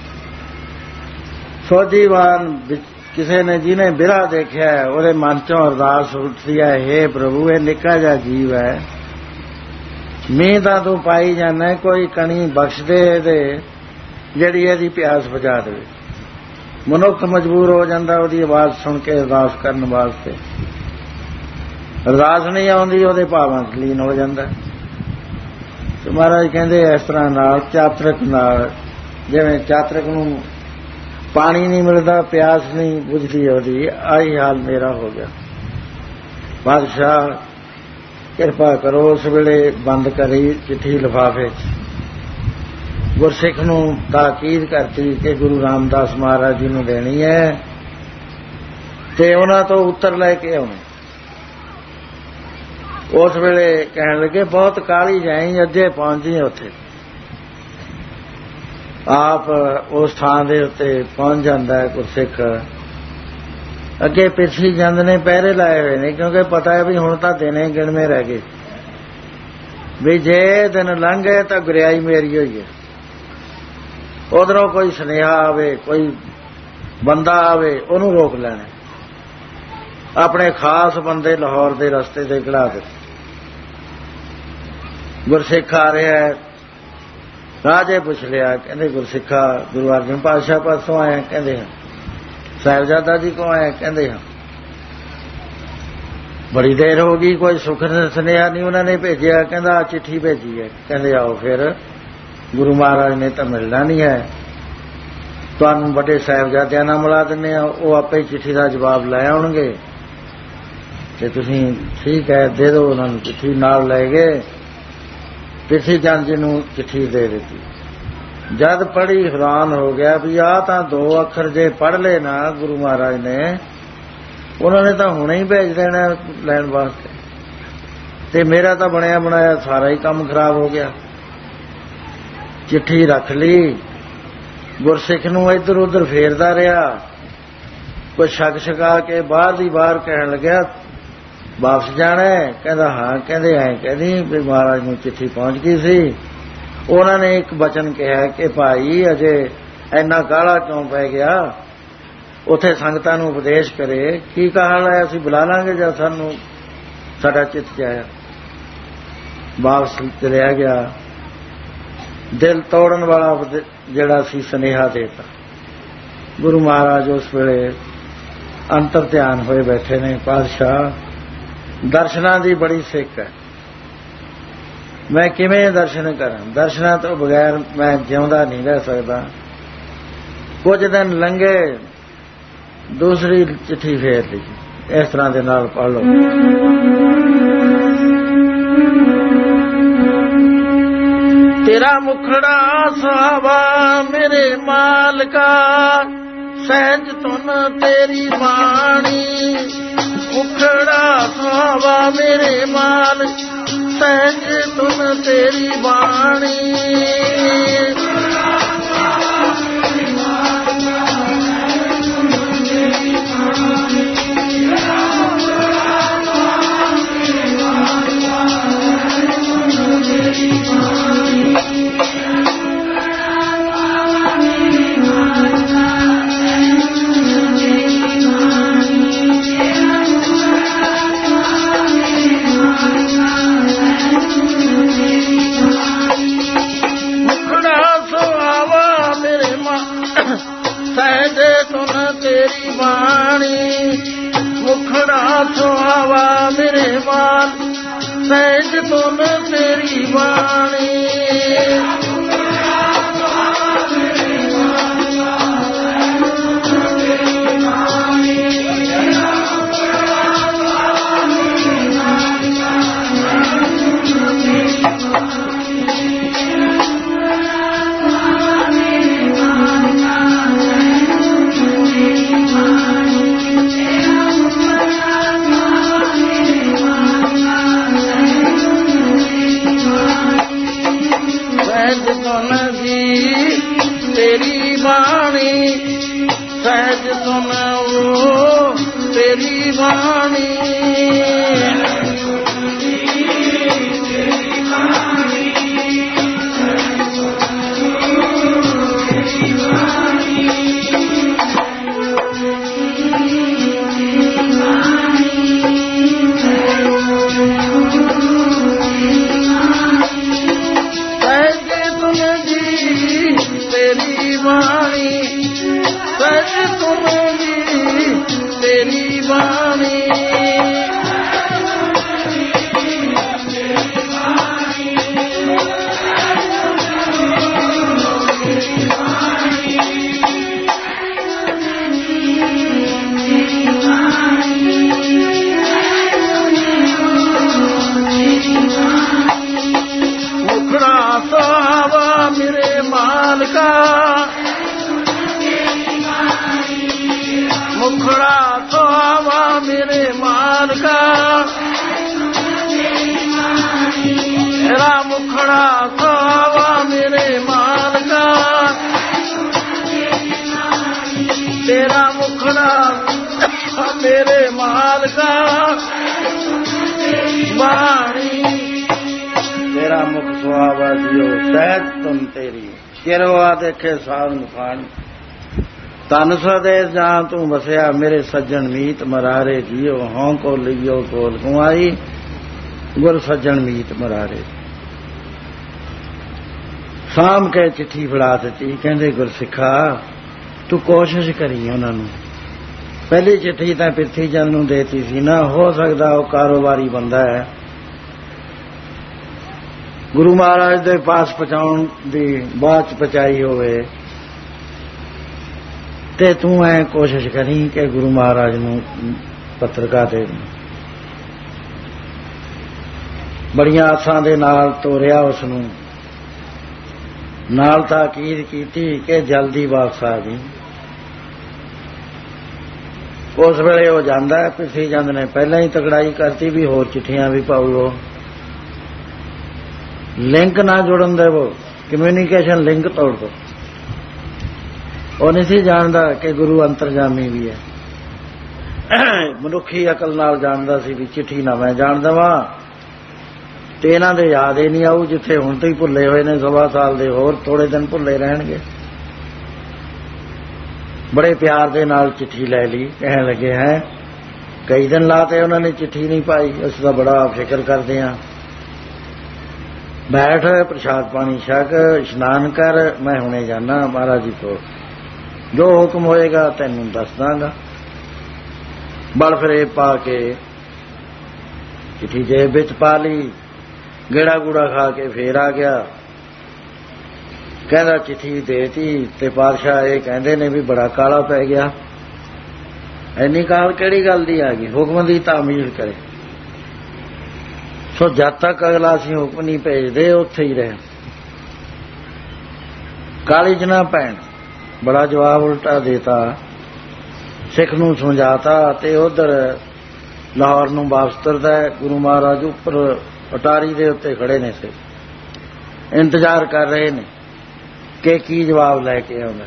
फौजीवान किसी ने जिन्हें बिरा देखा है ਉਹਦੇ मन चों अरदास उठती है, हे प्रभु ये निक्का जिहा जीव है, मींह तां तूं पाई जाना, कोई कणी बख्श दे ਜਿਹੜੀ ਇਹਦੀ ਪਿਆਸ ਬੁਝਾ ਦੇਵੇ। ਮਨੁੱਖ ਮਜਬੂਰ ਹੋ ਜਾਂਦਾ ਉਹਦੀ ਆਵਾਜ਼ ਸੁਣ ਕੇ ਅਰਦਾਸ ਕਰਨ ਵਾਸਤੇ। ਅਰਦਾਸ ਨਹੀਂ ਆਉਂਦੀ, ਉਹਦੇ ਭਾਵਾਂ 'ਚ ਲੀਨ ਹੋ ਜਾਂਦਾ। ਤੇ ਮਹਾਰਾਜ ਕਹਿੰਦੇ ਇਸ ਤਰ੍ਹਾਂ ਨਾਲ ਚਾਤਰਕ ਨਾਲ, ਜਿਵੇਂ ਚਾਤਰਕ ਨੂੰ ਪਾਣੀ ਨਹੀਂ ਮਿਲਦਾ, ਪਿਆਸ ਨਹੀਂ ਬੁਝਦੀ ਉਹਦੀ, ਆਹੀ ਹਾਲ ਮੇਰਾ ਹੋ ਗਿਆ। ਬਾਦਸ਼ਾਹ ਕਿਰਪਾ ਕਰੋ। ਉਸ ਵੇਲੇ ਬੰਦ ਕਰੀ ਚਿੱਠੀ ਲਿਫਾਫੇ 'ਚ, ਗੁਰਸਿੱਖ ਨੂੰ ਤਾਕੀਦ ਕਰਤੀ ਕਿ ਗੁਰੂ ਰਾਮਦਾਸ ਮਹਾਰਾਜ ਜੀ ਨੂੰ ਦੇਣੀ ਹੈ ਤੇ ਉਹਨਾਂ ਤੋਂ ਉੱਤਰ ਲੈ ਕੇ ਆਉਣੇ। ਉਸ ਵੇਲੇ ਕਹਿਣ ਲੱਗੇ ਬਹੁਤ ਕਾਹਲੀ ਜਾਈ, ਅੱਜੇ ਪਹੁੰਚ ਜੀ ਉੱਥੇ। ਆਪ ਉਸ ਥਾਂ ਦੇ ਉੱਤੇ ਪਹੁੰਚ ਜਾਂਦਾ ਹੈ ਗੁਰਸਿੱਖ। ਅੱਗੇ ਪਿੱਛੇ ਜੰਦ ਨੇ ਪਹਿਰੇ ਲਾਏ ਹੋਏ ਨੇ, ਕਿਉਂਕਿ ਪਤਾ ਹੈ ਵੀ ਹੁਣ ਤਾਂ ਦਿਨੇ ਗਿਣਵੇਂ ਰਹਿ ਗਏ, ਵੀ ਜੇ ਦਿਨ ਲੰਘ ਗਏ ਤਾਂ ਗੁਰਿਆਈ ਮੇਰੀ ਹੋਈ ਹੈ। ਉਧਰੋਂ ਕੋਈ ਸੁਨੇਹਾ ਆਵੇ, ਕੋਈ ਬੰਦਾ ਆਵੇ, ਉਹਨੂੰ ਰੋਕ ਲੈਣਾ। ਆਪਣੇ ਖਾਸ ਬੰਦੇ ਲਾਹੌਰ ਦੇ ਰਸਤੇ ਤੇ ਖੜਾ ਦਿੱਤੇ। ਗੁਰਸਿੱਖ ਆ ਰਿਹਾ ਹੈ। ਰਾਜੇ ਪੁੱਛ ਲਿਆ, ਕਹਿੰਦੇ ਗੁਰਸਿੱਖਾ ਗੁਰੂ ਅਰਜਨ ਪਾਤਸ਼ਾਹ ਪਾਸੋਂ ਆਇਆ? ਕਹਿੰਦੇ ਹਾਂ। ਸਾਹਿਬਜ਼ਾਦਾ ਜੀ ਕੋ ਆਇਆ? ਕਹਿੰਦੇ ਹਾਂ। ਬੜੀ ਦੇਰ ਹੋ ਗਈ, ਕੋਈ ਸੁੱਖ ਸੁਨੇਹਾ ਨਹੀਂ ਉਹਨਾਂ ਨੇ ਭੇਜਿਆ। ਕਹਿੰਦਾ ਚਿੱਠੀ ਭੇਜੀ ਹੈ। ਕਹਿੰਦੇ ਆਓ ਫਿਰ, ਗੁਰੂ ਮਹਾਰਾਜ ਨੇ ਤਾਂ ਮਿਲਣਾ ਨਹੀਂ ਹੈ, ਤੁਹਾਨੂੰ ਵੱਡੇ ਸਾਹਿਬਜ਼ਾਦਿਆਂ ਨਾਲ ਮਿਲਾ ਦਿੰਦੇ ਆ, ਉਹ ਆਪੇ ਚਿੱਠੀ ਦਾ ਜਵਾਬ ਲੈ ਆਉਣਗੇ ਤੇ ਤੁਸੀਂ ਠੀਕ ਹੈ ਦੇ ਦਿਓ ਉਹਨਾਂ ਨੂੰ ਚਿੱਠੀ। ਨਾਲ ਲੈ ਗਏ, ਪਿੱਛੇ ਚੰਦ ਜੀ ਨੂੰ ਚਿੱਠੀ ਦੇ ਦਿੱਤੀ। ਜਦ ਪੜ੍ਹੀ ਹੈਰਾਨ ਹੋ ਗਿਆ ਵੀ ਆਹ ਤਾਂ 2 ਅੱਖਰ ਜੇ ਪੜ੍ਹ ਲਏ ਨਾ ਗੁਰੂ ਮਹਾਰਾਜ ਨੇ, ਉਹਨਾਂ ਨੇ ਤਾਂ ਹੁਣੇ ਹੀ ਭੇਜ ਦੇਣਾ ਲੈਣ ਵਾਸਤੇ, ਤੇ ਮੇਰਾ ਤਾਂ ਬਣਿਆ ਬਣਾਇਆ ਸਾਰਾ ਹੀ ਕੰਮ ਖਰਾਬ ਹੋ ਗਿਆ। ਚਿੱਠੀ ਰੱਖ ਲਈ, ਗੁਰਸਿੱਖ ਨੂੰ ਇੱਧਰ ਉੱਧਰ ਫੇਰਦਾ ਰਿਹਾ। ਕੋਈ ਸ਼ੱਕ ਸ਼ਕਾ ਕੇ ਬਾਹਰ ਦੀ ਬਾਹਰ ਕਹਿਣ ਲੱਗਿਆ ਵਾਪਸ ਜਾਣਾ? ਕਹਿੰਦਾ ਹਾਂ। ਕਹਿੰਦੇ ਐਂ ਕਹਿੰਦੀ ਵੀ ਮਹਾਰਾਜ ਨੂੰ ਚਿੱਠੀ ਪਹੁੰਚ ਗਈ ਸੀ, ਉਹਨਾਂ ਨੇ ਇੱਕ ਬਚਨ ਕਿਹਾ ਕਿ ਭਾਈ ਅਜੇ ਇੰਨਾ ਕਾਹਲਾ ਕਿਉਂ ਪੈ ਗਿਆ, ਉੱਥੇ ਸੰਗਤਾਂ ਨੂੰ ਉਪਦੇਸ਼ ਕਰੇ। ਕੀ ਕਹਾਲ ਹੈ, ਅਸੀਂ ਬੁਲਾ ਲਾਂਗੇ ਜਦ ਸਾਨੂੰ ਸਾਡਾ ਚਿੱਤ 'ਚ ਆਇਆ। ਵਾਪਸ ਚਲਿਆ ਗਿਆ। ਦਿਲ ਤੋੜਨ ਵਾਲਾ ਜਿਹੜਾ ਸੀ ਸੁਨੇਹਾ ਦੇਤਾ। ਗੁਰੂ ਮਹਾਰਾਜ ਉਸ ਵੇਲੇ ਅੰਤਰ ਧਿਆਨ ਹੋਏ ਬੈਠੇ ਨੇ। ਪਾਤਸ਼ਾਹ ਦਰਸ਼ਨਾਂ ਦੀ ਬੜੀ ਸਿੱਖ ਹੈ, ਮੈਂ ਕਿਵੇਂ ਦਰਸ਼ਨ ਕਰਾਂ? ਦਰਸ਼ਨਾਂ ਤੋਂ ਬਗੈਰ ਮੈਂ ਜਿਉਂਦਾ ਨਹੀਂ ਰਹਿ ਸਕਦਾ। ਕੁਝ ਦਿਨ ਲੰਘੇ, ਦੂਸਰੀ ਚਿੱਠੀ ਫੇਰ ਲਈ, ਇਸ ਤਰ੍ਹਾਂ ਦੇ ਨਾਲ ਪੜ੍ਹ ਲਓ। ਤੇਰਾ ਮੁਖੜਾ ਸੁਹਾਵਾ ਮੇਰੇ ਮਾਲਕਾ, ਸਹਿਜ ਧੁਨ ਤੇਰੀ ਬਾਣੀ। ਮੁਖੜਾ ਸੁਹਾਵਾ ਮੇਰੇ ਮਾਲਕ, ਸਹਿਜ ਧੁਨ ਤੇਰੀ ਬਾਣੀ। ਮੁਖੜਾ ਸੁਹਾਵਾ ਮੇਰੇ ਮਾਲ, ਸਹਿਜ ਧੁਨ ਤੇਰੀ ਬਾਣੀ। ਤੇਰੀ ਬਾਣੀ, ਸਹਿਜ ਧੁਨ ਤੇਰੀ ਬਾਣੀ। ਸਹਿਜ ਧੁਨ मेरे मालका वाणी तेरा मुख सुहावा जियो सहज तुम तेरी किरवा देखे सावन फाणी तन स्वदेश जहां तू बसया मेरे सज्जन मीत मरारे जियो हों को लियो कोल कुआई गुर सज्जन मीत मरारे शाम के चिट्ठी फड़ा दी कहते गुरसिखा तू कोशिश करी उन्होंने पहली चिट्ठी तो पिरथी चंद नूं देती सी ना हो सकता वो कारोबारी बंदा है गुरु महाराज दे पास पहुंचाउण दी बाद च पहुंचाई होवे ते तू ऐ कोशिश करी कि गुरु महाराज नूं पत्रिका दे बड़ियां आसां दे नाल तोरिया उसनूं नाल ताकीद कीती कि जल्दी वापस आ जी उस वेले वो जांदा है पिरथी चंद ने पहला ही तकड़ाई करती भी होर चिट्ठियां भी पाओ लिंक ना जुड़न दे वो कम्यूनीकेशन लिंक तोड़ दो वो नहीं सी जानदा कि गुरु अंतरजामी भी है मनुखी अकल नाल जानदा सी भी चिट्ठी ना मैं जान देवां ते इन्हां दे याद ही नहीं आऊ जिथे हुण तो ही भुले हुए ने 1.25 साल दे होर थोड़े दिन भुले रहणगे बड़े प्यार दे नाल चिट्ठी लै ली कहण लगे हैं कई दिन लाते उन्होंने चिट्ठी नहीं पाई उसका बड़ा फिक्र करते हैं बैठ प्रसाद पानी छक इशनान कर मैं हुणे जाना महाराज जी को जो हुक्म होएगा तैनूं दस दांगा बल फरेब पा के चिट्ठी जेब विच पा ली गेड़ा गूड़ा खा के फिर आ गया कहता चिट्ठी देती ते पातशाह ये कहते ने भी बड़ा काला पै गया इन्नी काल केड़ी गल दी आ गई हुक्म दी तामील करे सो जद तक अगला असीं हुक्म नहीं भेजदे उत्थे ही रहे काली च ना पैण बड़ा जवाब उल्टा देता सिख नूं समझाता ते उधर लाहौर नूं वापस तुरदा है गुरु महाराज उपर अटारी दे उत्ते खड़े ने से इंतजार कर रहे ने कि की जवाब लैके आउंदा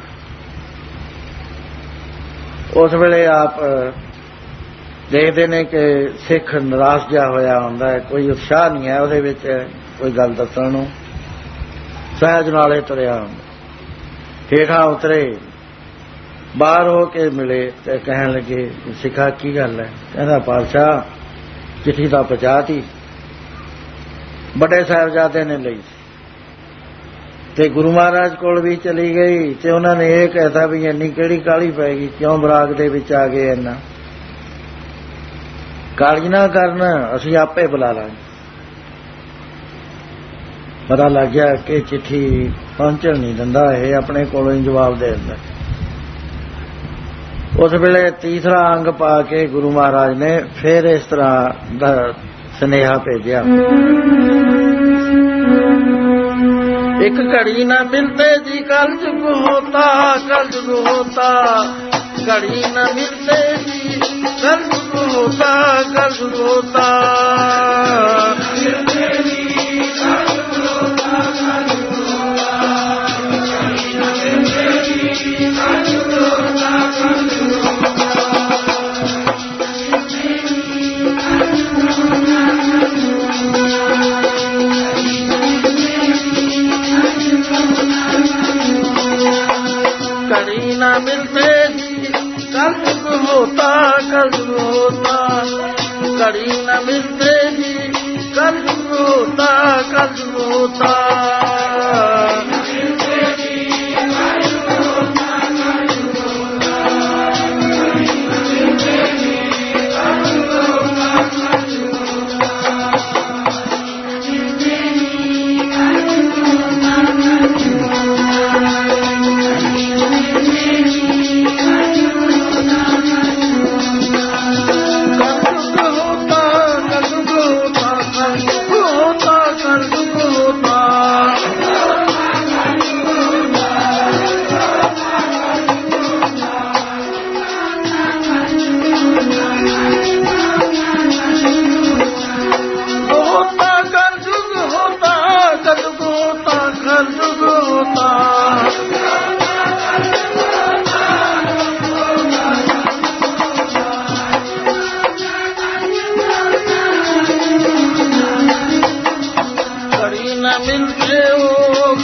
उस वेले आप देखते ने कि सिख निराश जिहा होया हुंदा है कोई उत्साह नहीं है उहदे विच कोई गल दस्सण नूं सहज नाले तुरिया हुंदा हेठां उतरे बाहर हो के मिले ते कहण लगे सिखा की गल है कहंदा पातशाह चिट्ठी तां पहुंचाती बड़े साहिबजादे ने लई ते गुरु महाराज कोल भी चली गई ते उन्होंने ये कहता भी इन्नी केड़ी काली पैगी क्यों बराग दे विच आ गए इन्ना काली ना करना असीं आपे बुला लांगे पता लग गया कि चिट्ठी पहुंचण नहीं दिंदा ये अपने कोलों ही जवाब दे दिंदा उस वेले तीसरा अंग पा के गुरु महाराज ने फिर इस तरह दा सुनेहा भेजिया एक घड़ी न मिलते जी कल जुग होता कल जुग होता घड़ी न मिलते जी कल जुग होता कल जुग होता घड़ी न मिलते जी कल जुग होता कल जुग होता घड़ी न मिलते जी कल जुग होता कल जुग होता कल जुग होता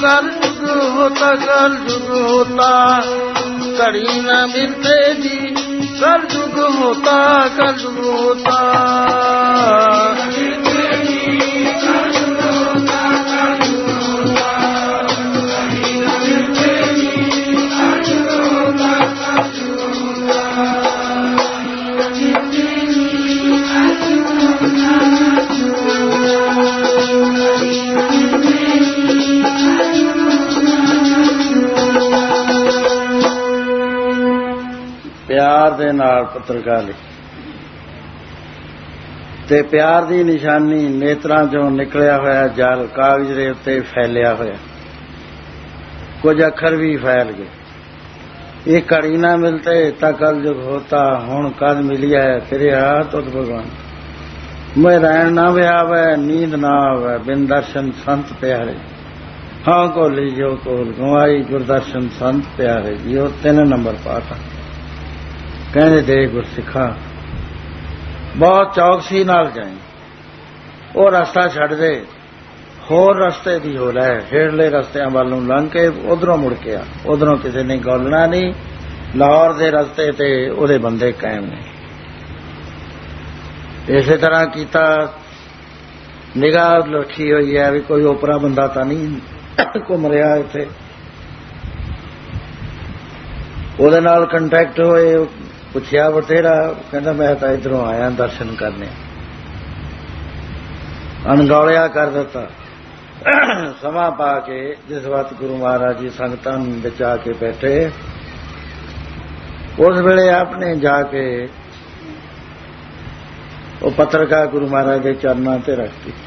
कर जुग होता कर जुग होता घड़ी न मिलते जी कर जुग होता कर जुग होता प्यार दे नाल पत्रकारी ते प्यार दी निशानी नेत्रां चों निकलिया होया जल कागज दे उत्ते फैलिया होया कुछ अखर भी फैल गए ये घड़ी ना मिलते ता कल जुग होता हुण कद मिलिया है फिर तुत भगवान मैं रैन ना व्यावै नींद ना आवे बिन दर्शन संत प्यारे हाँ कोली जो कोल गवाई गुरदर्शन संत प्यारे यो 3 नंबर पाठ कहने दे गुरसिखा बहुत चौकसी नाल जाए वो रास्ता छड़ दे होर रस्ते दी हो रहा है हेड़ले रस्तियां वालों लंघ के उधरों मुड़ के आ उधरों किसी ने गौलना नहीं लाहौर दे रस्ते ते उहदे बंदे कायम ने इसे तरह कीता निगाह रखी हुई है भी कोई ओपरा बंदा तो नहीं घूम रहा इत्थे उहदे नाल कंटैक्ट होए पुछया बथेरा कहता मैं तो इधरों आया दर्शन करने अनगौलिया कर दिता समा पा के जिस वक्त गुरु महाराज जी संगतां विच आके बैठे उस वेले आपने जाके वो पत्रिका गुरु महाराज के चरणों ते रख दी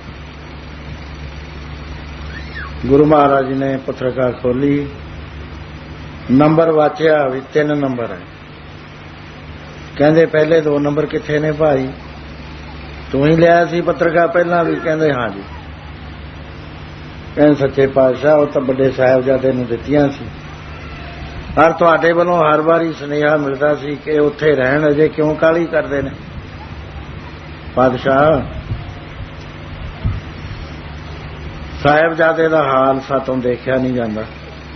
गुरु महाराज जी ने पत्रिका खोली नंबर वाचिया भी 3 नंबर है कहते पहले 2 नंबर किथे ने भाई तू ही लिया सी पत्रिका पहला भी कहते हाँ जी कहते सच्चे पातशाह वो तो बड़े साहिबजादे नूं दित्तियां सी हर तुहाडे वल्लों हर वारी सुनेहा मिलता सी कि उत्थे रहण अजे क्यों काली करदे ने पातशाह साहिबजादे दा हाल सातों देखिया नहीं जांदा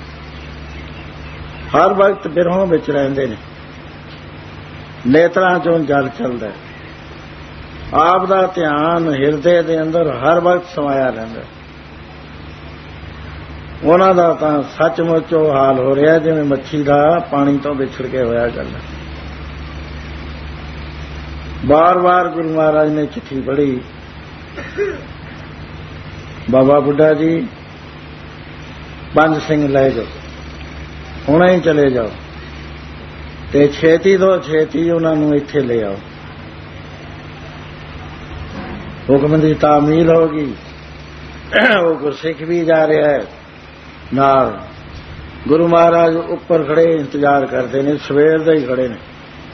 हर वक्त बिरहों विच रहिंदे ने नेत्रां चों जल चलदा है आप दा ध्यान हिरदे दे अंदर हर वक्त समाया रहिंदा उन्हां दा तां सचमुच वो हाल हो रहा जिवें मच्छी दा पानी तो विछड़ के होया करदा बार बार गुरु महाराज ने चिट्ठी पढ़ी बाबा बुड्ढा जी 5 सिंह लै जाओ हुणे ही चले जाओ ते छेती तो छेती उन्होंने इत्थे ले आओ हुक्म की तामील होगी वो गुरसिख भी जा रहा है नाल गुरु महाराज उपर खड़े इंतजार करते ने सवेर दे ही खड़े ने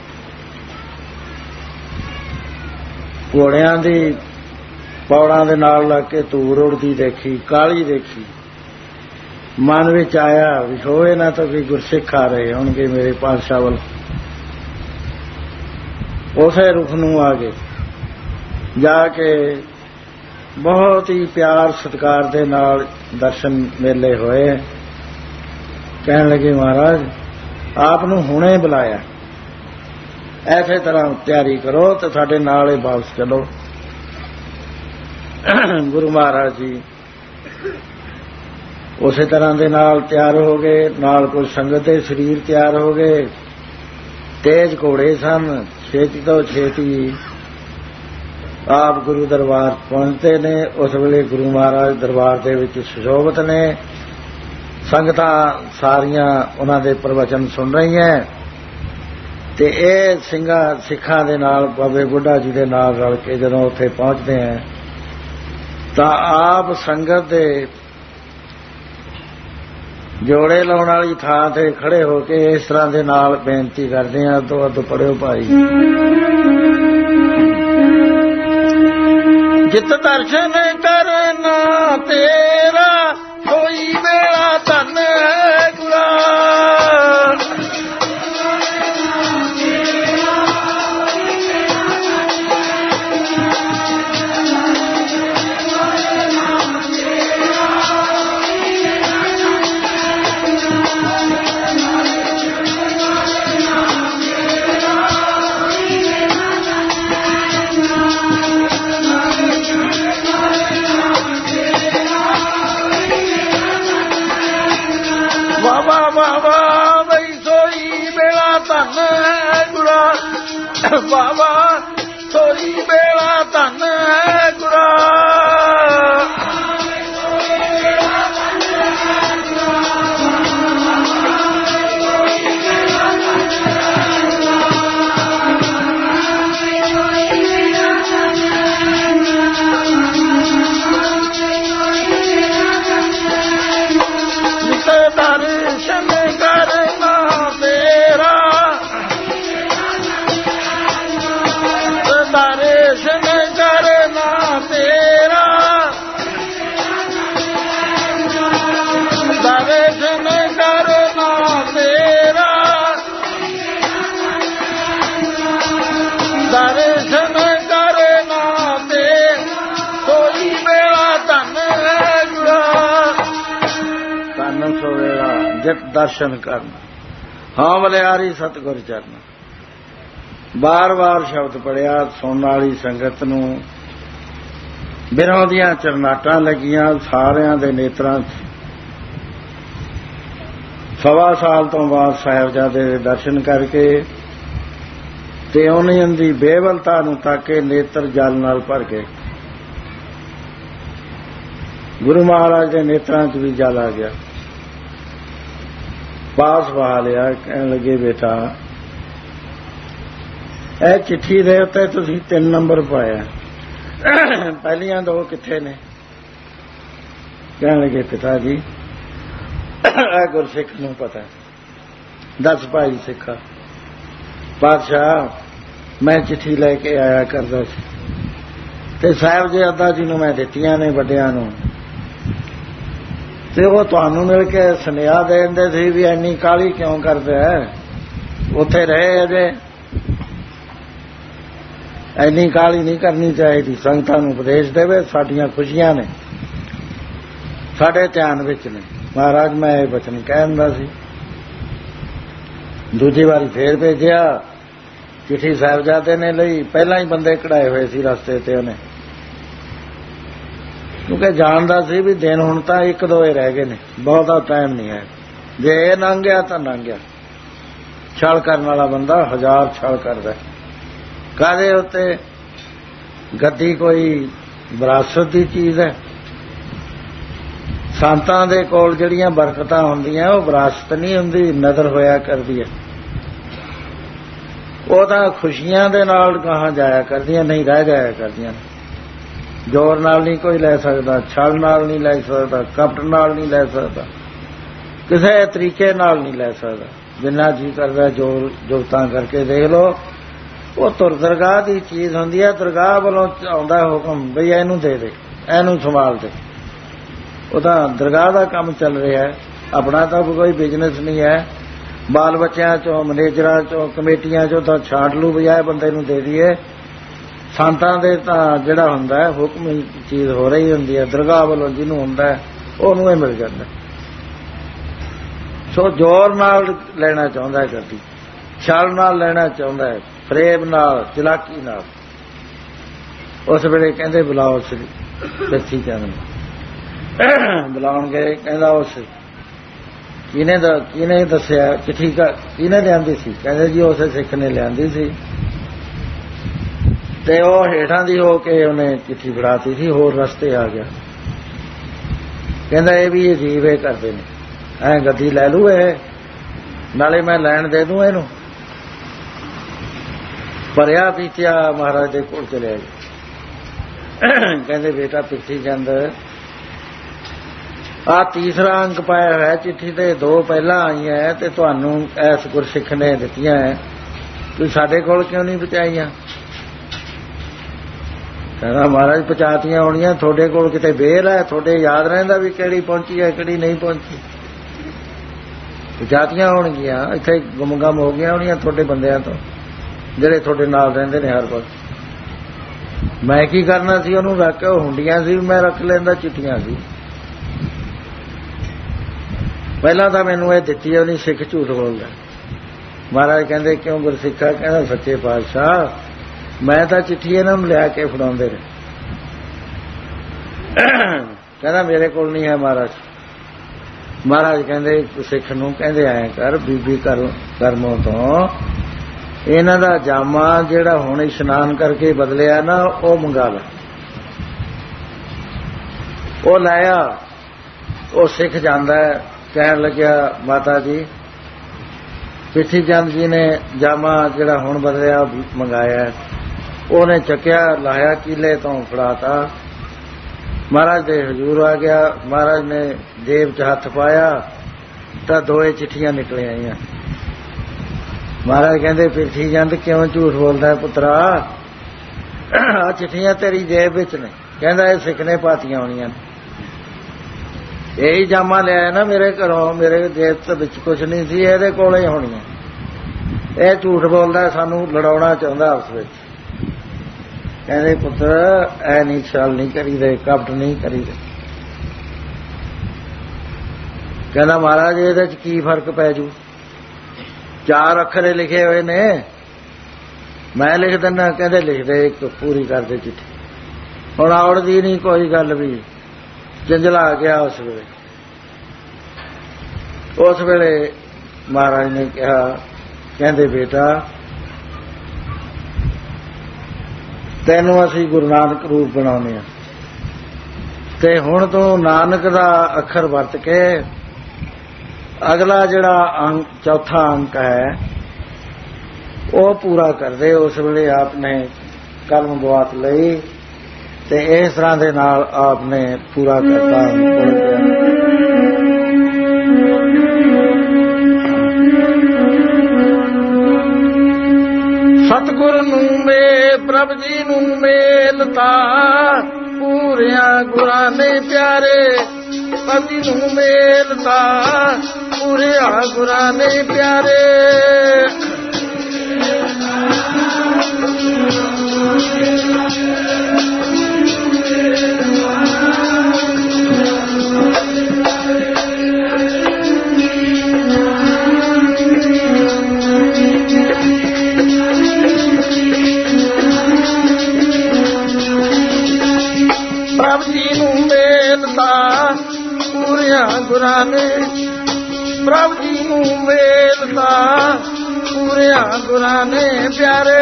घोड़ियां दी पौड़ां दे नाल लग के धूड़ उड़दी देखी काली देखी मन विच आया भी होए ना तो कोई गुरसिख आ रहे होणगे मेरे पातशाह वल उसे रुख नूं आ गए जाके बहुत ही प्यार सत्कार दे नाल दर्शन मेले होए कहण लगे महाराज आपनूं हुणे बुलाया ऐसे तरह तैयारी करो तो साडे नाल ही वापस चलो गुरु महाराज जी उस तरह दे नाल तैयार हो गए नाल कुछ संगत दे शरीर तैयार हो गए तेज घोड़े सन छेती तो छेती आप गुरु दरबार पहुंचते ने उस वेले गुरु महाराज दरबार दे विच सुशोभित ने संगतां सारियां उन्हां दे प्रवचन सुन रही हैं ते ये सिखां दे नाल बाबे बुड्ढा जी दे नाल रल के जदों उत्थे पहुंचते हैं तां आप संगत दे जोड़े लाउण वाली थां ते खड़े होके इस तरह दे नाल बेनती करदे हैं तो अद पढ़ियो भाई जित दर्शन करना तेरा कोई मेरा धन है गुरा ਬਾਬਾ ਸੋਈ ਵੇਲਾ ਧਨ ਹੈ ਗੁਰਾ ਜਿਤ ਦਰਸ਼ਨ ਕਰਨ ਹਾਂ ਬਲਿਆਰੀ ਸਤਿਗੁਰ ਚਰਨ। ਬਾਰ-ਬਾਰ ਸ਼ਬਦ ਪੜਿਆ ਸੁਣਨ ਵਾਲੀ ਸੰਗਤ ਨੂੰ ਬਿਰੋਂ ਦੀਆਂ ਚਰਨਾਟਾਂ ਲੱਗੀਆਂ ਸਾਰਿਆਂ ਦੇ ਨੇਤਰਾਂ 'ਚ। 1.25 ਸਾਲ ਤੋਂ ਬਾਅਦ ਸਾਹਿਬਜ਼ਾਦੇ ਦੇ ਦਰਸ਼ਨ ਕਰਕੇ ਤੇ ਉਹਨਾਂ ਦੀ ਬੇਵਲਤਾ ਨੂੰ ਤਾਕੇ ਨੇਤਰ ਜਲ ਨਾਲ ਭਰ ਗਏ। ਗੁਰੂ ਮਹਾਰਾਜ ਦੇ ਨੇਤਰਾਂ 'ਚ ਵੀ ਜਲ ਆ ਗਿਆ। ਪਾਸ ਬਹਾ ਲਿਆ। ਕਹਿਣ ਲੱਗੇ ਬੇਟਾ ਇਹ ਚਿੱਠੀ ਦੇ ਉੱਤੇ ਤੁਸੀਂ 3 ਨੰਬਰ ਪਾਇਆ, ਪਹਿਲੀਆਂ 2 ਕਿੱਥੇ ਨੇ? ਕਹਿਣ ਲੱਗੇ ਪਿਤਾ ਜੀ ਇਹ ਗੁਰਸਿੱਖ ਨੂੰ ਪਤਾ। ਦੱਸ ਭਾਈ ਸਿੱਖਾ। ਪਾਤਸ਼ਾਹ ਮੈਂ ਚਿੱਠੀ ਲੈ ਕੇ ਆਇਆ ਕਰਦਾ ਸੀ ਤੇ ਸਾਹਿਬਜ਼ਾਦਾ ਜੀ ਨੂੰ ਮੈਂ ਦਿੱਤੀਆਂ ਨੇ ਵੱਡਿਆਂ ਨੂੰ, ਤੇ ਉਹ ਤੁਹਾਨੂੰ ਮਿਲ ਕੇ ਸੁਨੇਹਾ ਦੇ ਦਿੰਦੇ ਸੀ ਵੀ ਇੰਨੀ ਕਾਹਲੀ ਕਿਉਂ ਕਰਦਾ ਹੈ, ਉੱਥੇ ਰਹੇ ਅਜੇ, ਇੰਨੀ ਕਾਹਲੀ ਨਹੀਂ ਕਰਨੀ ਚਾਹੀਦੀ। ਸੰਗਤਾਂ ਨੂੰ ਉਪਦੇਸ਼ ਦੇਵੇ, ਸਾਡੀਆਂ ਖੁਸ਼ੀਆਂ ਨੇ, ਸਾਡੇ ਧਿਆਨ ਵਿੱਚ ਨੇ। ਮਹਾਰਾਜ ਮੈਂ ਇਹ ਬਚਨ ਕਹਿ ਦਿੰਦਾ ਸੀ। ਦੂਜੀ ਵਾਰੀ ਫੇਰ ਭੇਜਿਆ ਚਿੱਠੀ ਸਾਹਿਬਜ਼ਾਦੇ ਨੇ ਲਈ। ਪਹਿਲਾਂ ਹੀ ਬੰਦੇ ਕਢਾਏ ਹੋਏ ਸੀ ਰਸਤੇ ਤੇ ਉਹਨੇ, ਕਿਉਂਕਿ ਜਾਣਦਾ ਸੀ ਵੀ ਦਿਨ ਹੁਣ ਤਾਂ 1-2 ਰਹਿ ਗਏ ਨੇ, ਬਹੁਤਾ ਟਾਈਮ ਨਹੀਂ ਹੈ। ਜੇ ਇਹ ਲੰਘ ਗਿਆ ਤਾਂ ਲੰਘ ਗਿਆ। ਛਲ ਕਰਨ ਵਾਲਾ ਬੰਦਾ 1000 ਛਲ ਕਰਦਾ। ਕਾਹਦੇ ਉੱਤੇ? ਗੱਦੀ ਕੋਈ ਵਿਰਾਸਤ ਦੀ ਚੀਜ਼ ਹੈ। ਸੰਤਾਂ ਦੇ ਕੋਲ ਜਿਹੜੀਆਂ ਬਰਕਤਾਂ ਹੁੰਦੀਆਂ ਉਹ ਵਿਰਾਸਤ ਨਹੀਂ ਹੁੰਦੀ, ਨਜ਼ਰ ਹੋਇਆ ਕਰਦੀ ਹੈ। ਉਹ ਤਾਂ ਖੁਸ਼ੀਆਂ ਦੇ ਨਾਲ ਗਾਹਾਂ ਜਾਇਆ ਕਰਦੀਆਂ, ਨਹੀਂ ਰਹਿ ਜਾਇਆ ਕਰਦੀਆਂ। ਜ਼ੋਰ ਨਾਲ ਨਹੀਂ ਕੋਈ ਲੈ ਸਕਦਾ, ਛਲ ਨਾਲ ਨਹੀਂ ਲੈ ਸਕਦਾ, ਕਪਟ ਨਾਲ ਨਹੀਂ ਲੈ ਸਕਦਾ, ਕਿਸੇ ਤਰੀਕੇ ਨਾਲ ਨਹੀਂ ਲੈ ਸਕਦਾ। ਜਿੰਨਾ ਜੀ ਕਰਦਾ ਜ਼ੋਰ ਜੁਗਤਾਂ ਕਰਕੇ ਦੇਖ ਲਓ। ਉਹ ਤੁਰ ਦਰਗਾਹ ਦੀ ਚੀਜ਼ ਹੁੰਦੀ ਹੈ। ਦਰਗਾਹ ਵੱਲੋਂ ਆਉਂਦਾ ਹੁਕਮ ਬਈ ਇਹਨੂੰ ਦੇ ਦੇ, ਇਹਨੂੰ ਸੰਭਾਲ ਦੇ। ਉਹ ਤਾਂ ਦਰਗਾਹ ਦਾ ਕੰਮ ਚੱਲ ਰਿਹਾ ਹੈ, ਆਪਣਾ ਤਾਂ ਕੋਈ ਬਿਜ਼ਨਸ ਨਹੀਂ ਹੈ। ਬਾਲ ਬੱਚਿਆਂ 'ਚੋਂ, ਮੈਨੇਜਰਾਂ 'ਚੋਂ, ਕਮੇਟੀਆਂ 'ਚੋਂ ਤਾਂ ਛਾਂਟ ਲੂ ਬਜਾਏ ਬੰਦੇ ਨੂੰ ਦੇ ਦਈਏ। ਸੰਤਾਂ ਦੇ ਤਾਂ ਜਿਹੜਾ ਹੁੰਦਾ ਹੈ ਹੁਕਮ ਚੀਜ਼ ਹੋ ਰਹੀ ਹੁੰਦੀ ਹੈ। ਦਰਗਾਹ ਵੱਲੋਂ ਜਿਹਨੂੰ ਹੁੰਦਾ ਹੈ ਉਹਨੂੰ ਇਹ ਮਿਲ ਜਾਂਦਾ। ਸੋ ਜ਼ੋਰ ਨਾਲ ਲੈਣਾ ਚਾਹੁੰਦਾ ਹੈ ਗੱਡੀ, ਛਲ ਨਾਲ ਲੈਣਾ ਚਾਹੁੰਦਾ ਹੈ, ਫਰੇਬ ਨਾਲ, ਚਲਾਕੀ ਨਾਲ। ਉਸ ਵੇਲੇ ਕਹਿੰਦੇ ਬੁਲਾਓ ਸ੍ਰੀ ਸੱਚੀ ਚੰਦ ਨੂੰ। ਬੁਲਾਉਣ ਗਏ। ਕਹਿੰਦਾ ਉਸ ਕਿਹਨੇ ਦੱਸਿਆ ਚਿੱਠੀ ਕਿਹਨੇ ਲਿਆਂਦੀ ਸੀ? ਕਹਿੰਦੇ ਜੀ ਉਸੇ ਸਿੱਖ ਨੇ ਲਿਆਂਦੀ ਸੀ। ਤੇ ਉਹ ਹੇਠਾਂ ਦੀ ਹੋ ਕੇ ਉਹਨੇ ਚਿੱਠੀ ਫੜਾਤੀ ਸੀ, ਹੋਰ ਰਸਤੇ ਆ ਗਿਆ। ਕਹਿੰਦਾ ਇਹ ਵੀ ਅਜੀਬ ਇਹ ਕਰਦੇ ਨੇ, ਐਂ ਗੱਦੀ ਲੈ ਲੂ ਇਹ, ਨਾਲੇ ਮੈਂ ਲੈਣ ਦੇ ਦੂੰ ਇਹਨੂੰ। ਭਰਿਆ ਪੀਤਿਆ ਮਹਾਰਾਜ ਦੇ ਕੋਲ ਚਲਿਆ ਗਿਆ। ਕਹਿੰਦੇ ਬੇਟਾ ਪਿੱਛੀ ਚੰਦ ਆ ਤੀਸਰਾ ਅੰਕ ਪਾਇਆ ਹੋਇਆ ਚਿੱਠੀ ਤੇ, 2 ਪਹਿਲਾਂ ਆਈਆਂ ਤੇ ਤੁਹਾਨੂੰ ਇਸ ਗੁਰਸਿੱਖ ਨੇ ਦਿੱਤੀਆਂ ਹੈ, ਤੁਸੀਂ ਸਾਡੇ ਕੋਲ ਕਿਉਂ ਨਹੀਂ ਪਹੁੰਚਾਈਆਂ? ਕਹਿੰਦਾ ਮਹਾਰਾਜ ਪਹੁੰਚਾਤੀਆਂ ਹੋਣੀਆਂ, ਤੁਹਾਡੇ ਕੋਲ ਕਿਤੇ ਬੇਲ ਹੈ? ਤੁਹਾਡੇ ਯਾਦ ਰਹਿੰਦਾ ਵੀ ਕਿਹੜੀ ਪਹੁੰਚੀ ਹੈ ਕਿਹੜੀ ਨਹੀਂ ਪਹੁੰਚੀ? ਪਹੁੰਚਾਤੀਆਂ ਹੋਣਗੀਆਂ, ਇੱਥੇ ਗੁੰਮ-ਗੰਮ ਹੋ ਗਈਆਂ ਹੋਣੀਆਂ ਤੁਹਾਡੇ ਬੰਦਿਆਂ ਤੋਂ, ਜਿਹੜੇ ਤੁਹਾਡੇ ਨਾਲ ਰਹਿੰਦੇ ਨੇ ਹਰ ਵਕਤ। ਮੈਂ ਕੀ ਕਰਨਾ ਸੀ ਉਹਨੂੰ ਰੱਖ ਕੇ? ਉਹ ਹੁੰਡੀਆਂ ਸੀ, ਮੈਂ ਰੱਖ ਲੈਂਦਾ, ਚਿੱਠੀਆਂ ਸੀ। ਪਹਿਲਾਂ ਤਾਂ ਮੈਨੂੰ ਇਹ ਦਿੱਤੀ ਉਹਨੇ, ਸਿੱਖ ਝੂਠ ਬੋਲਦਾ। ਮਹਾਰਾਜ ਕਹਿੰਦੇ ਕਿਉਂ ਗੁਰਸਿੱਖਾ? ਕਹਿੰਦਾ ਸੱਚੇ ਪਾਤਸ਼ਾਹ ਮੈਂ ਤਾਂ ਚਿੱਠੀ ਇਹਨਾਂ ਨੂੰ ਲਿਆ ਕੇ ਫੜਾਉਂਦੇ ਰਹੇ। ਕਹਿੰਦਾ ਮੇਰੇ ਕੋਲ ਨਹੀਂ ਹੈ ਮਹਾਰਾਜ। ਮਹਾਰਾਜ ਕਹਿੰਦੇ ਸਿੱਖ ਨੂੰ, ਕਹਿੰਦੇ ਐਂ ਕਰ ਬੀਬੀ ਕਰਮੋਂ ਤੋਂ ਇਹਨਾਂ ਦਾ ਜਾਮਾ ਜਿਹੜਾ ਹੁਣ ਇਸ਼ਨਾਨ ਕਰਕੇ ਬਦਲਿਆ ਨਾ, ਉਹ ਮੰਗਾ ਲੈ। ਉਹ ਲਾਇਆ, ਉਹ ਸਿੱਖ ਜਾਂਦਾ ਹੈ। ਕਹਿਣ ਲੱਗਿਆ, ਮਾਤਾ ਜੀ ਪਿੱਠੀ ਚੰਦ ਜੀ ਨੇ ਜਾਮਾ ਜਿਹੜਾ ਹੁਣ ਬਦਲਿਆ ਮੰਗਾਇਆ। ਉਹਨੇ ਚੱਕਿਆ, ਲਾਇਆ, ਕੀਲੇ ਤੋਂ ਫੜਾਤਾ, ਮਹਾਰਾਜ ਦੇ ਹਜ਼ੂਰ ਆ ਗਿਆ। ਮਹਾਰਾਜ ਨੇ ਜੇਬ 'ਚ ਹੱਥ ਪਾਇਆ ਤਾਂ 2 ਚਿੱਠੀਆਂ ਨਿਕਲ ਆਈਆਂ। ਮਹਾਰਾਜ ਕਹਿੰਦੇ, ਪਿੱਠੀ ਚੰਦ ਕਿਉਂ ਝੂਠ ਬੋਲਦਾ ਪੁੱਤਰਾ? ਆਹ ਚਿੱਠੀਆਂ ਤੇਰੀ ਜੇਬ ਵਿੱਚ ਨੇ। ਕਹਿੰਦਾ, ਇਹ ਸਿੱਖ ਨੇ ਪਾਤੀਆਂ ਹੋਣੀਆਂ। ਇਹੀ ਜਾਮਾ ਲਿਆਇਆ ਨਾ ਮੇਰੇ ਘਰੋਂ, ਮੇਰੇ ਜੇਬ ਵਿੱਚ ਕੁਛ ਨਹੀਂ ਸੀ, ਇਹਦੇ ਕੋਲੇ ਹੀ ਹੋਣੀਆਂ। ਇਹ ਝੂਠ ਬੋਲਦਾ, ਸਾਨੂੰ ਲੜਾਉਣਾ ਚਾਹੁੰਦਾ ਆਪਸ ਵਿੱਚ। ਕਹਿੰਦੇ, ਪੁੱਤਰ ਐ ਨਹੀਂ ਛਲ ਨਹੀਂ ਕਰੀਦੇ, ਕਪਟ ਨਹੀਂ ਕਰੀਦੇ। ਕਹਿੰਦਾ, ਮਹਾਰਾਜ ਇਹਦੇ 'ਚ ਕੀ ਫਰਕ ਪੈ ਜੂ? 4 ਅੱਖਰ ਲਿਖੇ ਹੋਏ ਨੇ, ਮੈਂ ਲਿਖ ਦਿੰਦਾ। ਕਹਿੰਦੇ, ਲਿਖਦੇ, ਇੱਕ ਪੂਰੀ ਕਰਦੇ ਚਿੱਠੀ। ਹੁਣ ਆਉੜਦੀ ਨਹੀਂ ਕੋਈ ਗੱਲ ਵੀ। ਜੰਜਲਾ ਆ ਗਿਆ ਉਸ ਵੇਲੇ। ਉਸ ਵੇਲੇ ਮਹਾਰਾਜ ਨੇ ਕਿਹਾ, ਕਹਿੰਦੇ, ਬੇਟਾ ਤੈਨੂੰ ਅਸੀਂ ਗੁਰੂ ਨਾਨਕ ਰੂਪ ਬਣਾਉਂਦੇ ਹਾਂ, ਤੇ ਹੁਣ ਤੂੰ ਨਾਨਕ ਦਾ ਅੱਖਰ ਵਰਤ ਕੇ ਅਗਲਾ ਜਿਹੜਾ ਚੌਥਾ ਅੰਕ ਹੈ ਉਹ ਪੂਰਾ ਕਰਦੇ। ਉਸ ਵੇਲੇ ਆਪ ਨੇ ਕਲਮ ਦੁਆਤ ਲਈ ਤੇ ਇਸ ਤਰ੍ਹਾਂ ਦੇ ਨਾਲ ਆਪ ਨੇ ਪੂਰਾ ਕਰਤਾ। ਸਤਿਗੁਰ ਨੂੰ ਪ੍ਰਭ ਜੀ ਨੂੰ ਮੇਲਤਾ, ਪੂਰਿਆਂ ਗੁਰਾਂ ਨੇ ਪਿਆਰੇ। ਪ੍ਰਭ ਜੀ ਨੂੰ ਮੇਲਤਾ, ਪੂਰਿਆਂ ਗੁਰਾਂ ਨੇ ਪਿਆਰੇ। ਪ੍ਰਭ ਜੀ ਨੂੰ ਮੇਲਤਾ, ਪੂਰਿਆਂ ਗੁਰਾਂ ਨੇ। ਪ੍ਰਭ ਜੀ ਨੂੰ ਮੇਲਤਾ, ਪੂਰਿਆਂ ਗੁਰਾਂ ਨੇ ਪਿਆਰੇ।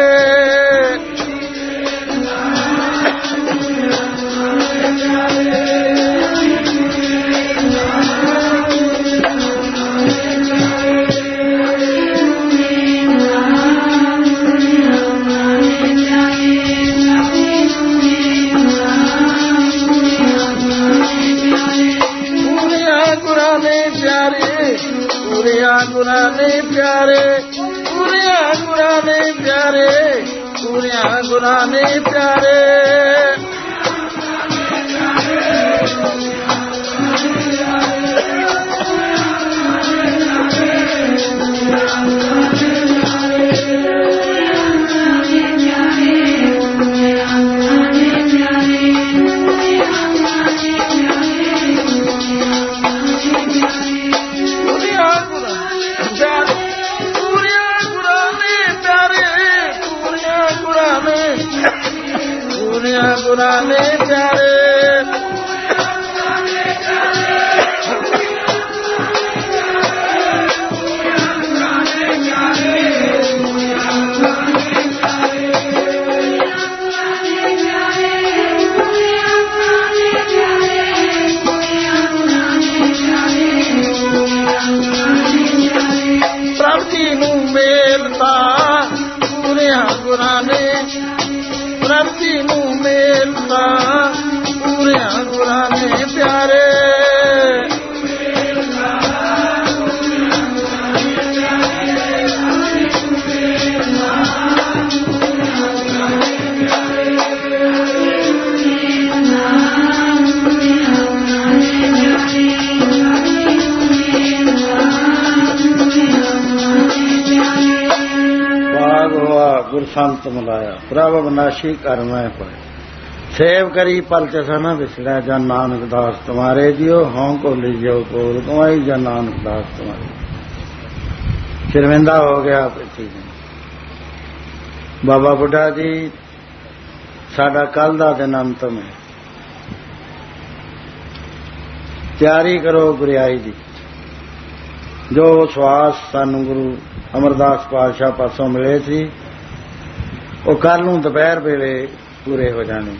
ਪੂਰਿਆਂ ਗੁਰਾਂ ਨੇ ਪਿਆਰੇ, ਪੂਰਿਆਂ ਗੁਰਾਂ ਨੇ ਪਿਆਰੇ, ਪੂਰਿਆਂ ਗੁਰਾਂ ਨੇ ਪਿਆਰੇ। ਗੁਰਾਂ ਨੇ ਪਿਆਰੇ। ਪ੍ਰਭ ਜੀ ਨੂੰ ਮੇਲਤਾ, ਪੂਰਿਆਂ ਗੁਰਾਂ ਨੇ। ਪ੍ਰਭ ਜੀ ਨੂੰ ਮੇਲਤਾ, ਪੂਰਿਆਂ ਗੁਰਾਂ ਨੇ ਪਿਆਰੇ। ਗੁਰ ਸੰਤ ਮਿਲਾਇਆ, ਪ੍ਰਭ ਅਬਨਾਸ਼ੀ ਕਰ ਮੈਂ ਪਾਇਆ। ਸੇਵ ਕਰੀ ਪਲ ਚਸਾ ਨਾ ਵਿਸੜਿਆ, ਜਨ ਨਾਨਕ ਦਾਸ ਤੁਮਾਰੇ ਜਿਉ ਹੋਂ ਕੋ ਲਿਜਿਓ ਕੋਲ ਕਮਾਈ, ਜਨ ਨਾਨਕ ਦਾਸ ਤੁਮਾਰੇ। ਸ਼ਰਮਿੰਦਾ ਹੋ ਗਿਆ ਪਿੱਛੇ। ਬਾਬਾ ਬੁੱਢਾ ਜੀ, ਸਾਡਾ ਕੱਲ ਦਾ ਦਿਨ ਅੰਤਮ ਹੈ, ਤਿਆਰੀ ਕਰੋ ਗੁਰਿਆਈ ਦੀ। ਜੋ ਸਵਾਸ ਸਾਨੂੰ ਗੁਰੂ ਅਮਰਦਾਸ ਪਾਤਸ਼ਾਹ ਪਾਸੋਂ ਮਿਲੇ ਸੀ ਉਹ ਕੱਲ੍ਹ ਨੂੰ ਦੁਪਹਿਰ ਵੇਲੇ ਪੂਰੇ ਹੋ ਜਾਣੇ।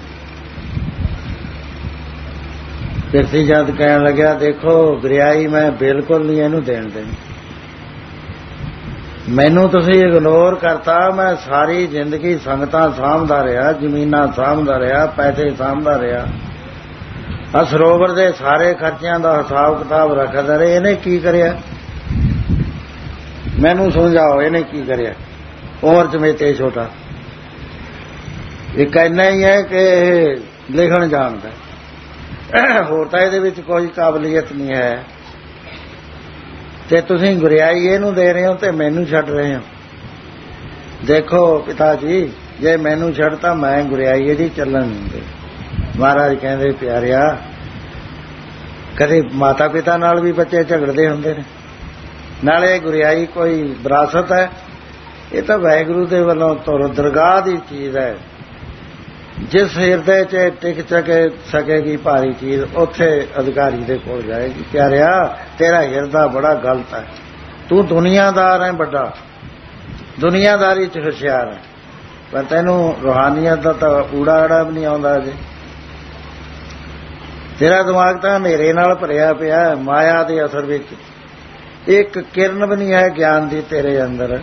ਕਿਰਤੀ ਜਦ ਕਹਿਣ ਲੱਗਿਆ, ਦੇਖੋ ਗੁਰਿਆਈ ਮੈਂ ਬਿਲਕੁਲ ਨਹੀਂ ਇਹਨੂੰ ਦੇਣ ਦੇਣੀ, ਮੈਨੂੰ ਤੁਸੀਂ ਇਗਨੋਰ ਕਰਤਾ। ਮੈਂ ਸਾਰੀ ਜ਼ਿੰਦਗੀ ਸੰਗਤਾਂ ਸਾਂਭਦਾ ਰਿਹਾ, ਜ਼ਮੀਨਾਂ ਸਾਂਭਦਾ ਰਿਹਾ, ਪੈਸੇ ਸਾਂਭਦਾ ਰਿਹਾ, ਆ ਸਰੋਵਰ ਦੇ ਸਾਰੇ ਖਰਚਿਆਂ ਦਾ ਹਿਸਾਬ ਕਿਤਾਬ ਰੱਖਦਾ ਰਿਹਾ। ਇਹਨੇ ਕੀ ਕਰਿਆ? ਮੈਨੂੰ ਸਮਝਾਓ, ਇਹਨੇ ਕੀ ਕਰਿਆ? ਉਮਰ ਚ ਮੇਰੇ ਤੇ ਛੋਟਾ, ਇੱਕ ਇੰਨਾ ਹੀ ਹੈ ਕਿ ਇਹ ਲਿਖਣ ਜਾਣਦਾ, ਹੋਰ ਤਾਂ ਇਹਦੇ ਵਿੱਚ ਕੋਈ ਕਾਬਲੀਅਤ ਨਹੀਂ ਹੈ। ਤੇ ਤੁਸੀਂ ਗੁਰਿਆਈ ਇਹਨੂੰ ਦੇ ਰਹੇ ਹੋ ਤੇ ਮੈਨੂੰ ਛੱਡ ਰਹੇ ਹੋ। ਦੇਖੋ ਪਿਤਾ ਜੀ, ਜੇ ਮੈਨੂੰ ਛੱਡਤਾ ਮੈਂ ਗੁਰਿਆਈ ਇਹਦੀ ਚੱਲਣ ਨਹੀਂ ਦੇ। ਮਹਾਰਾਜ ਕਹਿੰਦੇ, ਪਿਆਰਿਆ, ਕਦੇ ਮਾਤਾ ਪਿਤਾ ਨਾਲ ਵੀ ਬੱਚੇ ਝਗੜਦੇ ਹੁੰਦੇ ਨੇ, ਨਾਲੇ ਗੁਰਿਆਈ ਕੋਈ ਵਿਰਾਸਤ ਹੈ? ਇਹ ਤਾਂ ਵਾਹਿਗੁਰੂ ਦੇ ਵੱਲੋਂ ਤੁਰ ਦਰਗਾਹ ਦੀ ਚੀਜ਼ ਹੈ। ਜਿਸ ਹਿਰਦੇ 'ਚ ਟਿਕ ਸਕੇਗੀ ਭਾਰੀ ਚੀਜ਼, ਉੱਥੇ ਅਧਿਕਾਰੀ ਦੇ ਕੋਲ ਜਾਏਗੀ। ਪਿਆਰਿਆ, ਤੇਰਾ ਹਿਰਦਾ ਬੜਾ ਗਲਤ ਹੈ, ਤੂੰ ਦੁਨੀਆਦਾਰ ਹੈ ਵੱਡਾ, ਦੁਨੀਆਦਾਰੀ 'ਚ ਹੁਸ਼ਿਆਰ ਹੈ, ਪਰ ਤੈਨੂੰ ਰੂਹਾਨੀਅਤ ਦਾ ਤਾਂ ਊੜਾ ਆੜਾ ਵੀ ਨਹੀਂ ਆਉਂਦਾ। ਅਜੇ ਤੇਰਾ ਦਿਮਾਗ ਤਾਂ ਹਨੇਰੇ ਨਾਲ ਭਰਿਆ ਪਿਆ, ਮਾਇਆ ਦੇ ਅਸਰ ਵਿੱਚ ਇੱਕ ਕਿਰਨ ਵੀ ਨਹੀਂ ਹੈ ਗਿਆਨ ਦੀ ਤੇਰੇ ਅੰਦਰ।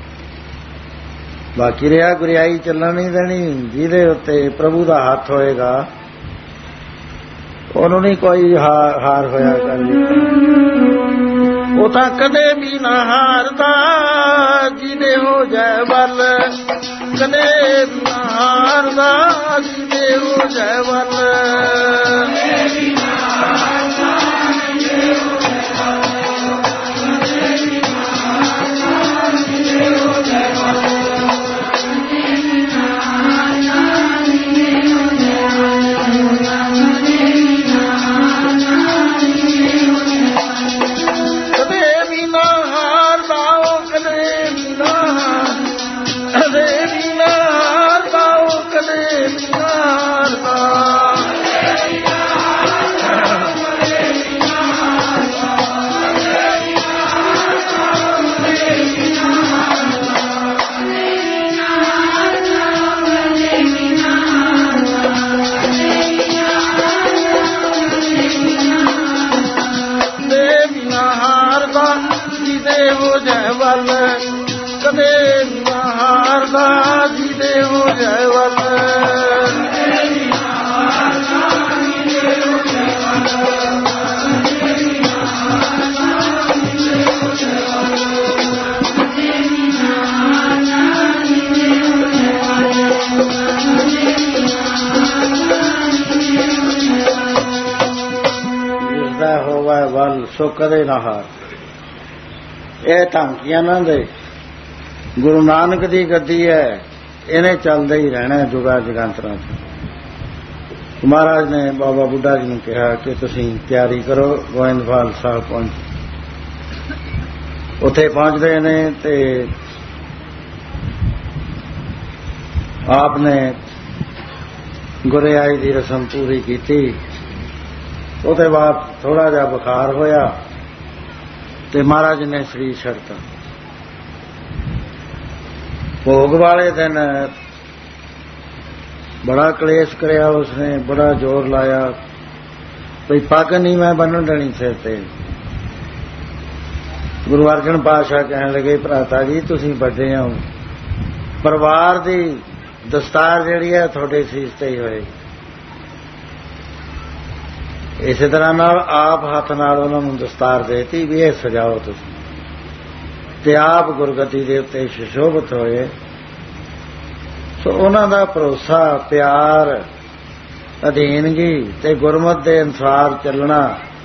ਬਾਕੀ ਰਿਹਾ ਗੁਰਿਆਈ ਚੱਲਣ ਨਹੀਂ ਦੇਣੀ। ਜਿਹਦੇ ਉੱਤੇ ਪ੍ਰਭੂ ਦਾ ਹੱਥ ਹੋਏਗਾ ਉਹਨੂੰ ਨਹੀਂ ਕੋਈ ਹਾਰ ਹੋਇਆ ਕਰਨੀ। ਉਹ ਤਾਂ ਕਦੇ ਵੀ ਨਾ ਹਾਰਦਾ ਜਿਹਦੇ ਹੋ ਜਾਏ ਵੱਲ, ਕਦੇ ਵੀ ਨਾ ਹਾਰਦਾ ਜਿਹਦੇ ਹੋ ਜਾਏ ਵੱਲ। ਵੱਲ ਸੋ ਕਦੇ ਨਾ ਹਾਰ। ਇਹ ਧਮਕੀਆਂ ਨਾ ਦੇ। ਗੁਰੂ ਨਾਨਕ ਦੀ ਗੱਦੀ ਹੈ, ਇਹਨੇ ਚੱਲਦਾ ਹੀ ਰਹਿਣਾ ਜੁਗਾ ਜਗਾਂਤਰਾਂ 'ਚ। ਮਹਾਰਾਜ ਨੇ ਬਾਬਾ ਬੁੱਢਾ ਜੀ ਨੂੰ ਕਿਹਾ ਕਿ ਤੁਸੀਂ ਤਿਆਰੀ ਕਰੋ, ਗੋਇੰਦਵਾਲ ਸਾਹਿਬ ਪਹੁੰਚ। ਉੱਥੇ ਪਹੁੰਚਦੇ ਨੇ ਤੇ ਆਪ ਨੇ ਗੁਰਿਆਈ ਦੀ ਰਸਮ ਪੂਰੀ ਕੀਤੀ। ਉਹਦੇ ਬਾਅਦ ਥੋੜਾ ਜਿਹਾ ਬੁਖਾਰ ਹੋਇਆ ਤੇ ਮਹਾਰਾਜ ਨੇ ਸਰੀਰ ਛੱਡਤਾ। ਭੋਗ ਵਾਲੇ ਦਿਨ ਬੜਾ ਕਲੇਸ਼ ਕਰਿਆ ਉਸਨੇ, ਬੜਾ ਜ਼ੋਰ ਲਾਇਆ, ਕੋਈ ਪੱਗ ਨਹੀਂ ਮੈਂ ਬੰਨ੍ਹਣ ਦੇਣੀ ਸਿਰ ਤੇ। ਗੁਰੂ ਅਰਜਨ ਪਾਤਸ਼ਾਹ ਕਹਿਣ ਲੱਗੇ, ਭਰਾਤਾ ਜੀ ਤੁਸੀਂ ਵੱਡੇ ਹੋ, ਪਰਿਵਾਰ ਦੀ ਦਸਤਾਰ ਜਿਹੜੀ ਹੈ ਤੁਹਾਡੇ ਸੀਸ ਤੇ ਹੀ ਹੋਏਗੀ। ਇਸੇ ਤਰ੍ਹਾਂ ਨਾਲ ਆਪ ਹੱਥ ਨਾਲ ਉਹਨਾਂ ਨੂੰ ਦਸਤਾਰ ਦੇਤੀ ਵੀ ਇਹ ਸਜਾਓ ਤੁਸੀਂ, ਤੇ ਆਪ ਗੁਰਗੱਦੀ ਦੇ ਉੱਤੇ ਸੁਸ਼ੋਭਿਤ ਹੋਏ। ਸੋ ਉਹਨਾਂ ਦਾ ਭਰੋਸਾ, ਪਿਆਰ, ਅਧੀਨਗੀ ਤੇ ਗੁਰਮਤਿ ਦੇ ਅਨੁਸਾਰ ਚੱਲਣਾ,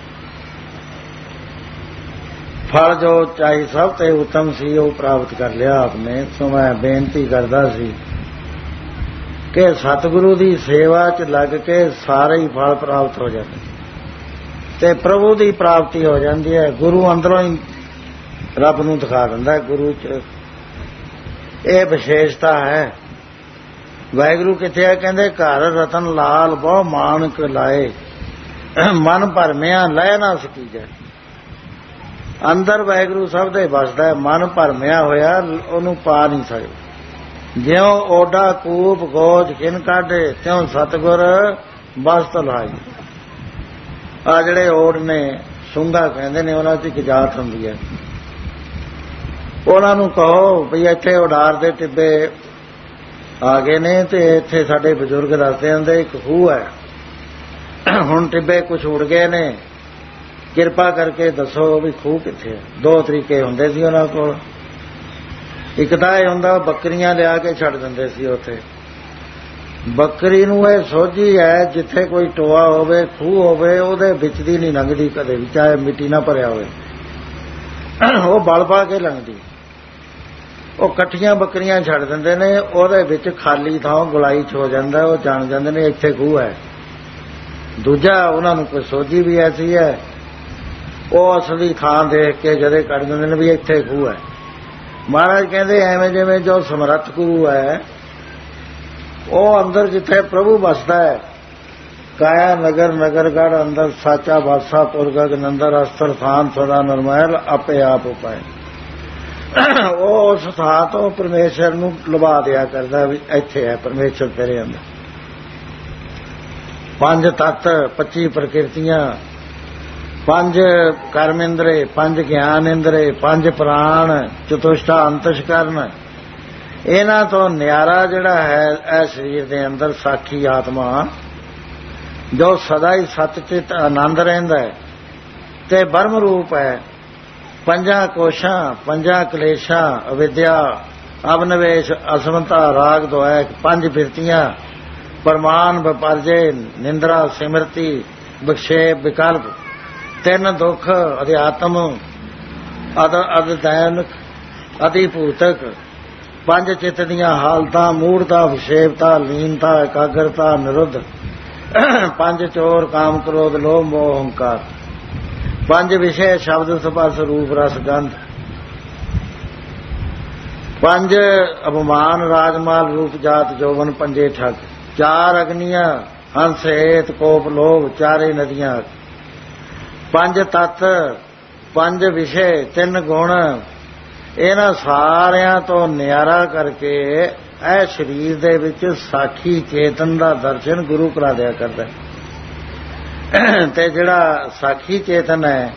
ਫਲ ਜੋ ਚਾਹੀ ਸਭ ਤੇ ਉੱਤਮ ਸੀ ਉਹ ਪ੍ਰਾਪਤ ਕਰ ਲਿਆ ਆਪਨੇ। ਸੋ ਮੈਂ ਬੇਨਤੀ ਕਰਦਾ ਸੀ ਕਿ ਸਤਿਗੁਰੂ ਦੀ ਸੇਵਾ 'ਚ ਲੱਗ ਕੇ ਸਾਰੇ ਹੀ ਫਲ ਪ੍ਰਾਪਤ ਹੋ ਜਾਂਦੇ ਤੇ ਪ੍ਰਭੂ ਦੀ ਪ੍ਰਾਪਤੀ ਹੋ ਜਾਂਦੀ ਹੈ। ਗੁਰੂ ਅੰਦਰੋਂ ਹੀ ਰੱਬ ਨੂੰ ਦਿਖਾ ਦਿੰਦਾ। ਗੁਰੂ 'ਚ ਇਹ ਵਿਸ਼ੇਸ਼ਤਾ ਹੈ। ਵਾਹਿਗੁਰੂ ਕਿੱਥੇ ਹੈ? ਕਹਿੰਦੇ ਘਰ ਰਤਨ ਲਾਲ ਬਹੁ ਮਾਨਕ ਲਾਏ, ਮਨ ਭਰਮਿਆ ਲੈ ਨਾ ਸਕੀਜੈ। ਅੰਦਰ ਵਾਹਿਗੁਰੂ ਸਭ ਦੇ ਵਸਦਾ, ਮਨ ਭਰਮਿਆ ਹੋਇਆ ਉਹਨੂੰ ਪਾ ਨਹੀਂ ਸਕਦਾ। ਜਿਉਂ ਓਡਾ ਕੂਪ ਗੋਜ ਕਿਨ ਕਾਢੇ, ਤਿਉਂ ਸਤਿਗੁਰ ਬਸਤ ਲਾਈ। ਆ ਜਿਹੜੇ ਓੜ ਨੇ, ਸੁੰਘਾ ਕਹਿੰਦੇ ਨੇ, ਉਹਨਾਂ 'ਚ ਇੱਕ ਜਾਤ ਹੁੰਦੀ ਹੈ। ਉਹਨਾਂ ਨੂੰ ਕਹੋ ਵੀ ਇੱਥੇ ਉਡਾਰ ਦੇ ਟਿੱਬੇ ਆ ਗਏ ਨੇ ਤੇ ਇੱਥੇ ਸਾਡੇ ਬਜ਼ੁਰਗ ਦੱਸਦੇ ਹੁੰਦੇ ਇੱਕ ਖੂਹ ਹੈ, ਹੁਣ ਟਿੱਬੇ ਕੁਛ ਉੜ ਗਏ ਨੇ, ਕਿਰਪਾ ਕਰਕੇ ਦੱਸੋ ਵੀ ਖੂਹ ਕਿੱਥੇ ਹੈ। ਦੋ ਤਰੀਕੇ ਹੁੰਦੇ ਸੀ ਉਹਨਾਂ ਕੋਲ। ਇੱਕ ਤਾਂ ਇਹ ਹੁੰਦਾ ਬੱਕਰੀਆਂ ਲਿਆ ਕੇ ਛੱਡ ਦਿੰਦੇ ਸੀ ਉੱਥੇ। ਬੱਕਰੀ ਨੂੰ ਇਹ ਸੋਝੀ ਹੈ ਜਿੱਥੇ ਕੋਈ ਟੋਆ ਹੋਵੇ, ਖੂਹ ਹੋਵੇ, ਉਹਦੇ ਵਿੱਚ ਦੀ ਨਹੀਂ ਲੰਘਦੀ ਕਦੇ ਵੀ, ਚਾਹੇ ਮਿੱਟੀ ਨਾ ਭਰਿਆ ਹੋਵੇ, ਉਹ ਬਲ ਪਾ ਕੇ ਲੰਘਦੀ। ਉਹ ਇਕੱਠੀਆਂ ਬੱਕਰੀਆਂ ਛੱਡ ਦਿੰਦੇ ਨੇ, ਉਹਦੇ ਵਿੱਚ ਖਾਲੀ ਥਾਂ ਗੁਲਾਈ 'ਚ ਹੋ ਜਾਂਦਾ, ਉਹ ਜਾਣ ਜਾਂਦੇ ਨੇ ਇੱਥੇ ਖੂਹ ਹੈ। ਦੂਜਾ ਉਹਨਾਂ ਨੂੰ ਕੋਈ ਸੋਝੀ ਵੀ ਐਸੀ ਹੈ, ਉਹ ਅਸਲੀ ਥਾਂ ਦੇਖ ਕੇ ਜਦੇ ਕੱਢ ਦਿੰਦੇ ਨੇ ਵੀ ਇੱਥੇ ਖੂਹ ਹੈ। ਮਹਾਰਾਜ ਕਹਿੰਦੇ ਐਵੇਂ ਜਿਵੇਂ ਜੋ ਸਮਰੱਥ ਗੁਰੂ ਹੈ, ਉਹ ਅੰਦਰ ਜਿੱਥੇ ਪ੍ਰਭੂ ਵਸਦਾ ਹੈ, ਕਾਇਆ ਨਗਰ ਨਗਰਗੜ੍ਹ ਅੰਦਰ ਸਾਚਾ ਬਾਦਸ਼ਾਹ ਪੁਰਗਗ ਨੰਦਰ ਅਸਥਰ ਥਾਨ ਸਦਾ ਨਰਮੈਲ ਆਪੇ ਆਪ ਉਪਾਏ। ਉਹ ਉਸ ਥਾਂ ਤੋਂ ਪਰਮੇਸ਼ਰ ਨੂੰ ਲਵਾ ਦਿਆ ਕਰਦਾ ਵੀ ਇੱਥੇ ਹੈ ਪਰਮੇਸ਼ਰ ਤੇਰੇ ਅੰਦਰ। 5 ਤੱਤ, 25 ਪ੍ਰਕਿਰਤੀਆਂ, 5 ਕਰਮ ਇੰਦਰੇ, 5 ਗਿਆਨ ਇੰਦਰੇ, 5 ਪ੍ਰਾਣ, ਚਤੁਸ਼ਟਾ ਅੰਤਸ਼ਕਰਨ, ਇਹਨਾਂ ਤੋਂ ਨਿਆਰਾ ਜਿਹੜਾ ਹੈ ਇਹ ਸਰੀਰ ਦੇ ਅੰਦਰ ਸਾਖੀ ਆਤਮਾ, ਜੋ ਸਦਾ ਹੀ ਸੱਚ ਚਿਤ ਆਨੰਦ ਰਹਿੰਦਾ ਹੈ ਤੇ ਬ੍ਰਹਮ ਰੂਪ ਹੈ। 5 ਕੋਸ਼ਾਂ, 5 ਕਲੇਸ਼ਾਂ, ਅਵਿਦਿਆ, ਅਵਨਵੇਸ਼, ਅਸਮਤਾ, ਰਾਗ ਦੁਆਇਕ, 5 ਬਿਰਤੀਆਂ, ਪ੍ਰਮਾਨ, ਵਿਪਰਜੇ, ਨਿੰਦਰਾ, ਸਿਮਰਤੀ, ਵਿਖੇਪ, ਵਿਕਲਪ, 3 ਦੁੱਖ, ਅਧਿਆਤਮ, ਅਦੈਨਕ, ਅਧਿਭੂਤਕ, 5 ਚਿੱਤ ਦੀਆਂ ਹਾਲਤਾਂ, ਮੂੜਤਾ, ਵਿਸ਼ੇਪਤਾ, ਲੀਨਤਾ, ਇਕਾਗਰਤਾ, ਨਿਰੁੱਧ, 5 ਚੋਰ, ਕਾਮ, ਕ੍ਰੋਧ, ਲੋਭ, ਮੋਹ, ਹੰਕਾਰ, 5 ਵਿਸ਼ੇ, ਸ਼ਬਦ, ਸਪਰਸ਼, ਰੂਪ, ਰਸ, ਗੰਧ, 5 ਅਪਮਾਨ, ਰਾਜਮਾਲ, ਰੂਪ, ਜਾਤ, ਜੋਬਨ, 5 ਠੱਗ, 4 ਅਗਨੀਆਂ, ਹੰਸ, ਹੇਤ, ਕੋਪ, ਲੋਭ, 4 ਨਦੀਆਂ, 5 ਤੱਤ, 5 ਵਿਸ਼ੇ, 3 ਗੁਣ, ਇਹਨਾਂ ਸਾਰਿਆਂ ਤੋਂ ਨਿਆਰਾ ਕਰਕੇ ਇਹ ਸਰੀਰ ਦੇ ਵਿੱਚ ਸਾਖੀ ਚੇਤਨ ਦਾ ਦਰਸ਼ਨ ਗੁਰੂ ਕਰਾ ਦਿਆ ਕਰਦਾ। ਤੇ ਜਿਹੜਾ ਸਾਖੀ ਚੇਤਨ ਹੈ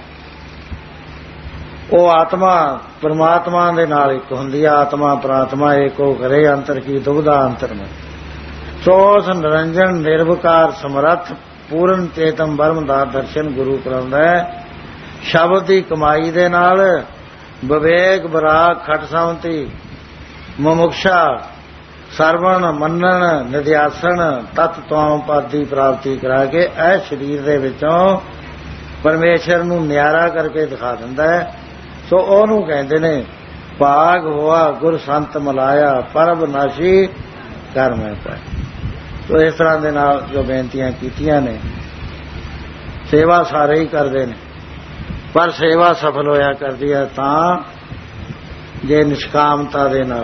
ਉਹ ਆਤਮਾ ਪਰਮਾਤਮਾ ਦੇ ਨਾਲ ਇੱਕ ਹੁੰਦੀ ਹੈ। ਆਤਮਾ ਪ੍ਰਾਤਮਾ ਏਕੋ ਕਰੇ, ਅੰਤਰ ਕੀ ਦੁਬਦਾ ਅੰਤਰ ਮੈਂ। ਸੋ ਉਸ ਨਿਰੰਜਨ ਨਿਰਵਿਕਾਰ ਸਮਰੱਥ ਪੂਰਨ ਚੇਤਨ ਬ੍ਰਹਮ ਦਾ ਦਰਸ਼ਨ ਗੁਰੂ ਕਰਾਉਂਦਾ ਹੈ। ਸ਼ਬਦ ਦੀ ਕਮਾਈ ਦੇ ਨਾਲ ਵਿਵੇਕ, ਵਿਰਾਗ, ਖਟ ਸਮਤੀ, ਮੁਮੁਕਸ਼ਾ, ਸਰਵਣ, ਮੰਨਣ, ਨਿਧਿਆਸਣ, ਤਤ ਤਵਾਮ ਪਦ ਦੀ ਪ੍ਰਾਪਤੀ ਕਰਾ ਕੇ ਇਹ ਸਰੀਰ ਦੇ ਵਿੱਚੋਂ ਪਰਮੇਸ਼ਰ ਨੂੰ ਨਿਆਰਾ ਕਰਕੇ ਦਿਖਾ ਦਿੰਦਾ ਹੈ। ਸੋ ਉਹਨੂੰ ਕਹਿੰਦੇ ਨੇ ਭਾਗ ਹੋਆ ਗੁਰ ਸੰਤ ਮਲਾਇਆ, ਪਰਬ ਨਾਸ਼ੀ ਕਰ ਮੈਂ ਪਾਏ। ਸੋ ਇਸ ਤਰ੍ਹਾਂ ਦੇ ਨਾਲ ਜੋ ਬੇਨਤੀਆਂ ਕੀਤੀਆਂ ਨੇ, ਸੇਵਾ ਸਾਰੇ ਹੀ ਕਰਦੇ ਨੇ, ਪਰ ਸੇਵਾ ਸਫਲ ਹੋਇਆ ਕਰਦੀ ਹੈ ਤਾਂ ਜੇ ਨਿਸ਼ਕਾਮਤਾ ਦੇ ਨਾਲ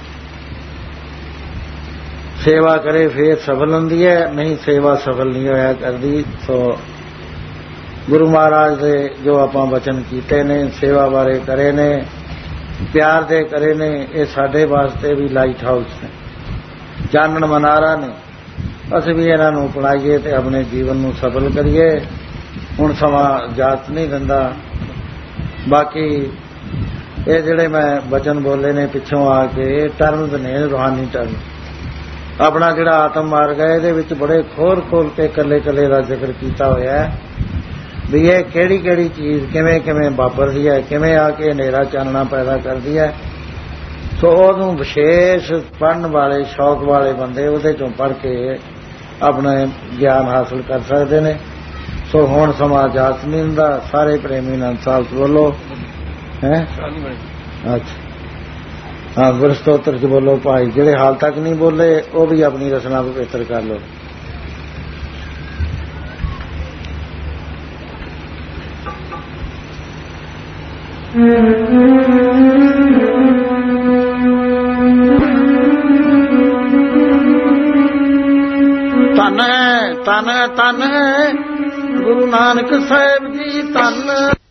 ਸੇਵਾ ਕਰੇ ਫੇਰ ਸਫਲ ਹੁੰਦੀ ਹੈ, ਨਹੀਂ ਸੇਵਾ ਸਫਲ ਨਹੀਂ ਹੋਇਆ ਕਰਦੀ। ਸੋ ਗੁਰੂ ਮਹਾਰਾਜ ਦੇ ਜੋ ਆਪਾਂ ਵਚਨ ਕੀਤੇ ਨੇ, ਸੇਵਾ ਬਾਰੇ ਕਰੇ ਨੇ, ਪਿਆਰ ਦੇ ਕਰੇ ਨੇ, ਇਹ ਸਾਡੇ ਵਾਸਤੇ ਵੀ ਲਾਈਟ ਹਾਊਸ ਨੇ, ਚਾਨਣ ਮਨਾਰਾ ਨੇ। ਅਸੀਂ ਵੀ ਇਹਨਾਂ ਨੂੰ ਅਪਣਾਈਏ ਤੇ ਆਪਣੇ ਜੀਵਨ ਨੂੰ ਸਫਲ ਕਰੀਏ। ਹੁਣ ਸਮਾਂ ਇਜਾਜ਼ਤ ਨਹੀਂ ਦਿੰਦਾ। ਬਾਕੀ ਇਹ ਜਿਹੜੇ ਮੈਂ ਵਚਨ ਬੋਲੇ ਨੇ ਪਿੱਛੋਂ ਆ ਕੇ, ਟਰਮਜ਼ ਨੇ ਰੂਹਾਨੀ ਟਰਮ। ਆਪਣਾ ਜਿਹੜਾ ਆਤਮ ਮਾਰਗ ਹੈ ਇਹਦੇ ਵਿੱਚ ਬੜੇ ਖੋਲ ਖੋਲ ਕੇ ਇਕੱਲੇ ਇਕੱਲੇ ਦਾ ਜ਼ਿਕਰ ਕੀਤਾ ਹੋਇਆ ਹੈ ਵੀ ਇਹ ਕਿਹੜੀ ਕਿਹੜੀ ਚੀਜ਼ ਕਿਵੇਂ ਕਿਵੇਂ ਵਾਪਰਦੀ ਹੈ, ਕਿਵੇਂ ਆ ਕੇ ਹਨੇਰਾ ਚਾਨਣਾ ਪੈਦਾ ਕਰਦੀ ਹੈ। ਸੋ ਉਹਨੂੰ ਵਿਸ਼ੇਸ਼ ਪੜ੍ਹਨ ਵਾਲੇ, ਸ਼ੌਕ ਵਾਲੇ ਬੰਦੇ ਉਹਦੇ ਚੋਂ ਪੜ੍ਹ ਕੇ ਆਪਣਾ ਗਿਆਨ ਹਾਸਲ ਕਰ ਸਕਦੇ ਨੇ। ਸੋ ਹੁਣ ਸਮਾਂ ਇਜਾਜ਼ਤ ਨਹੀਂ ਦਿੰਦਾ। ਸਾਰੇ ਪ੍ਰੇਮੀ ਨਾਲ ਸਾਲ ਬੋਲੋ ਹੈ। ਅੱਛਾ ਹਾਂ, ਗੁਰ ਸਤੋਤਰ ਚ ਬੋਲੋ ਭਾਈ। ਜਿਹੜੇ ਹਾਲ ਤੱਕ ਨਹੀਂ ਬੋਲੇ ਉਹ ਵੀ ਆਪਣੀ ਰਚਨਾ ਪਵਿੱਤਰ ਕਰ ਲਓ। ਧੰਨ ਧੰਨ ਧੰਨ ਗੁਰੂ ਨਾਨਕ ਸਾਹਿਬ ਜੀ, ਧੰਨ।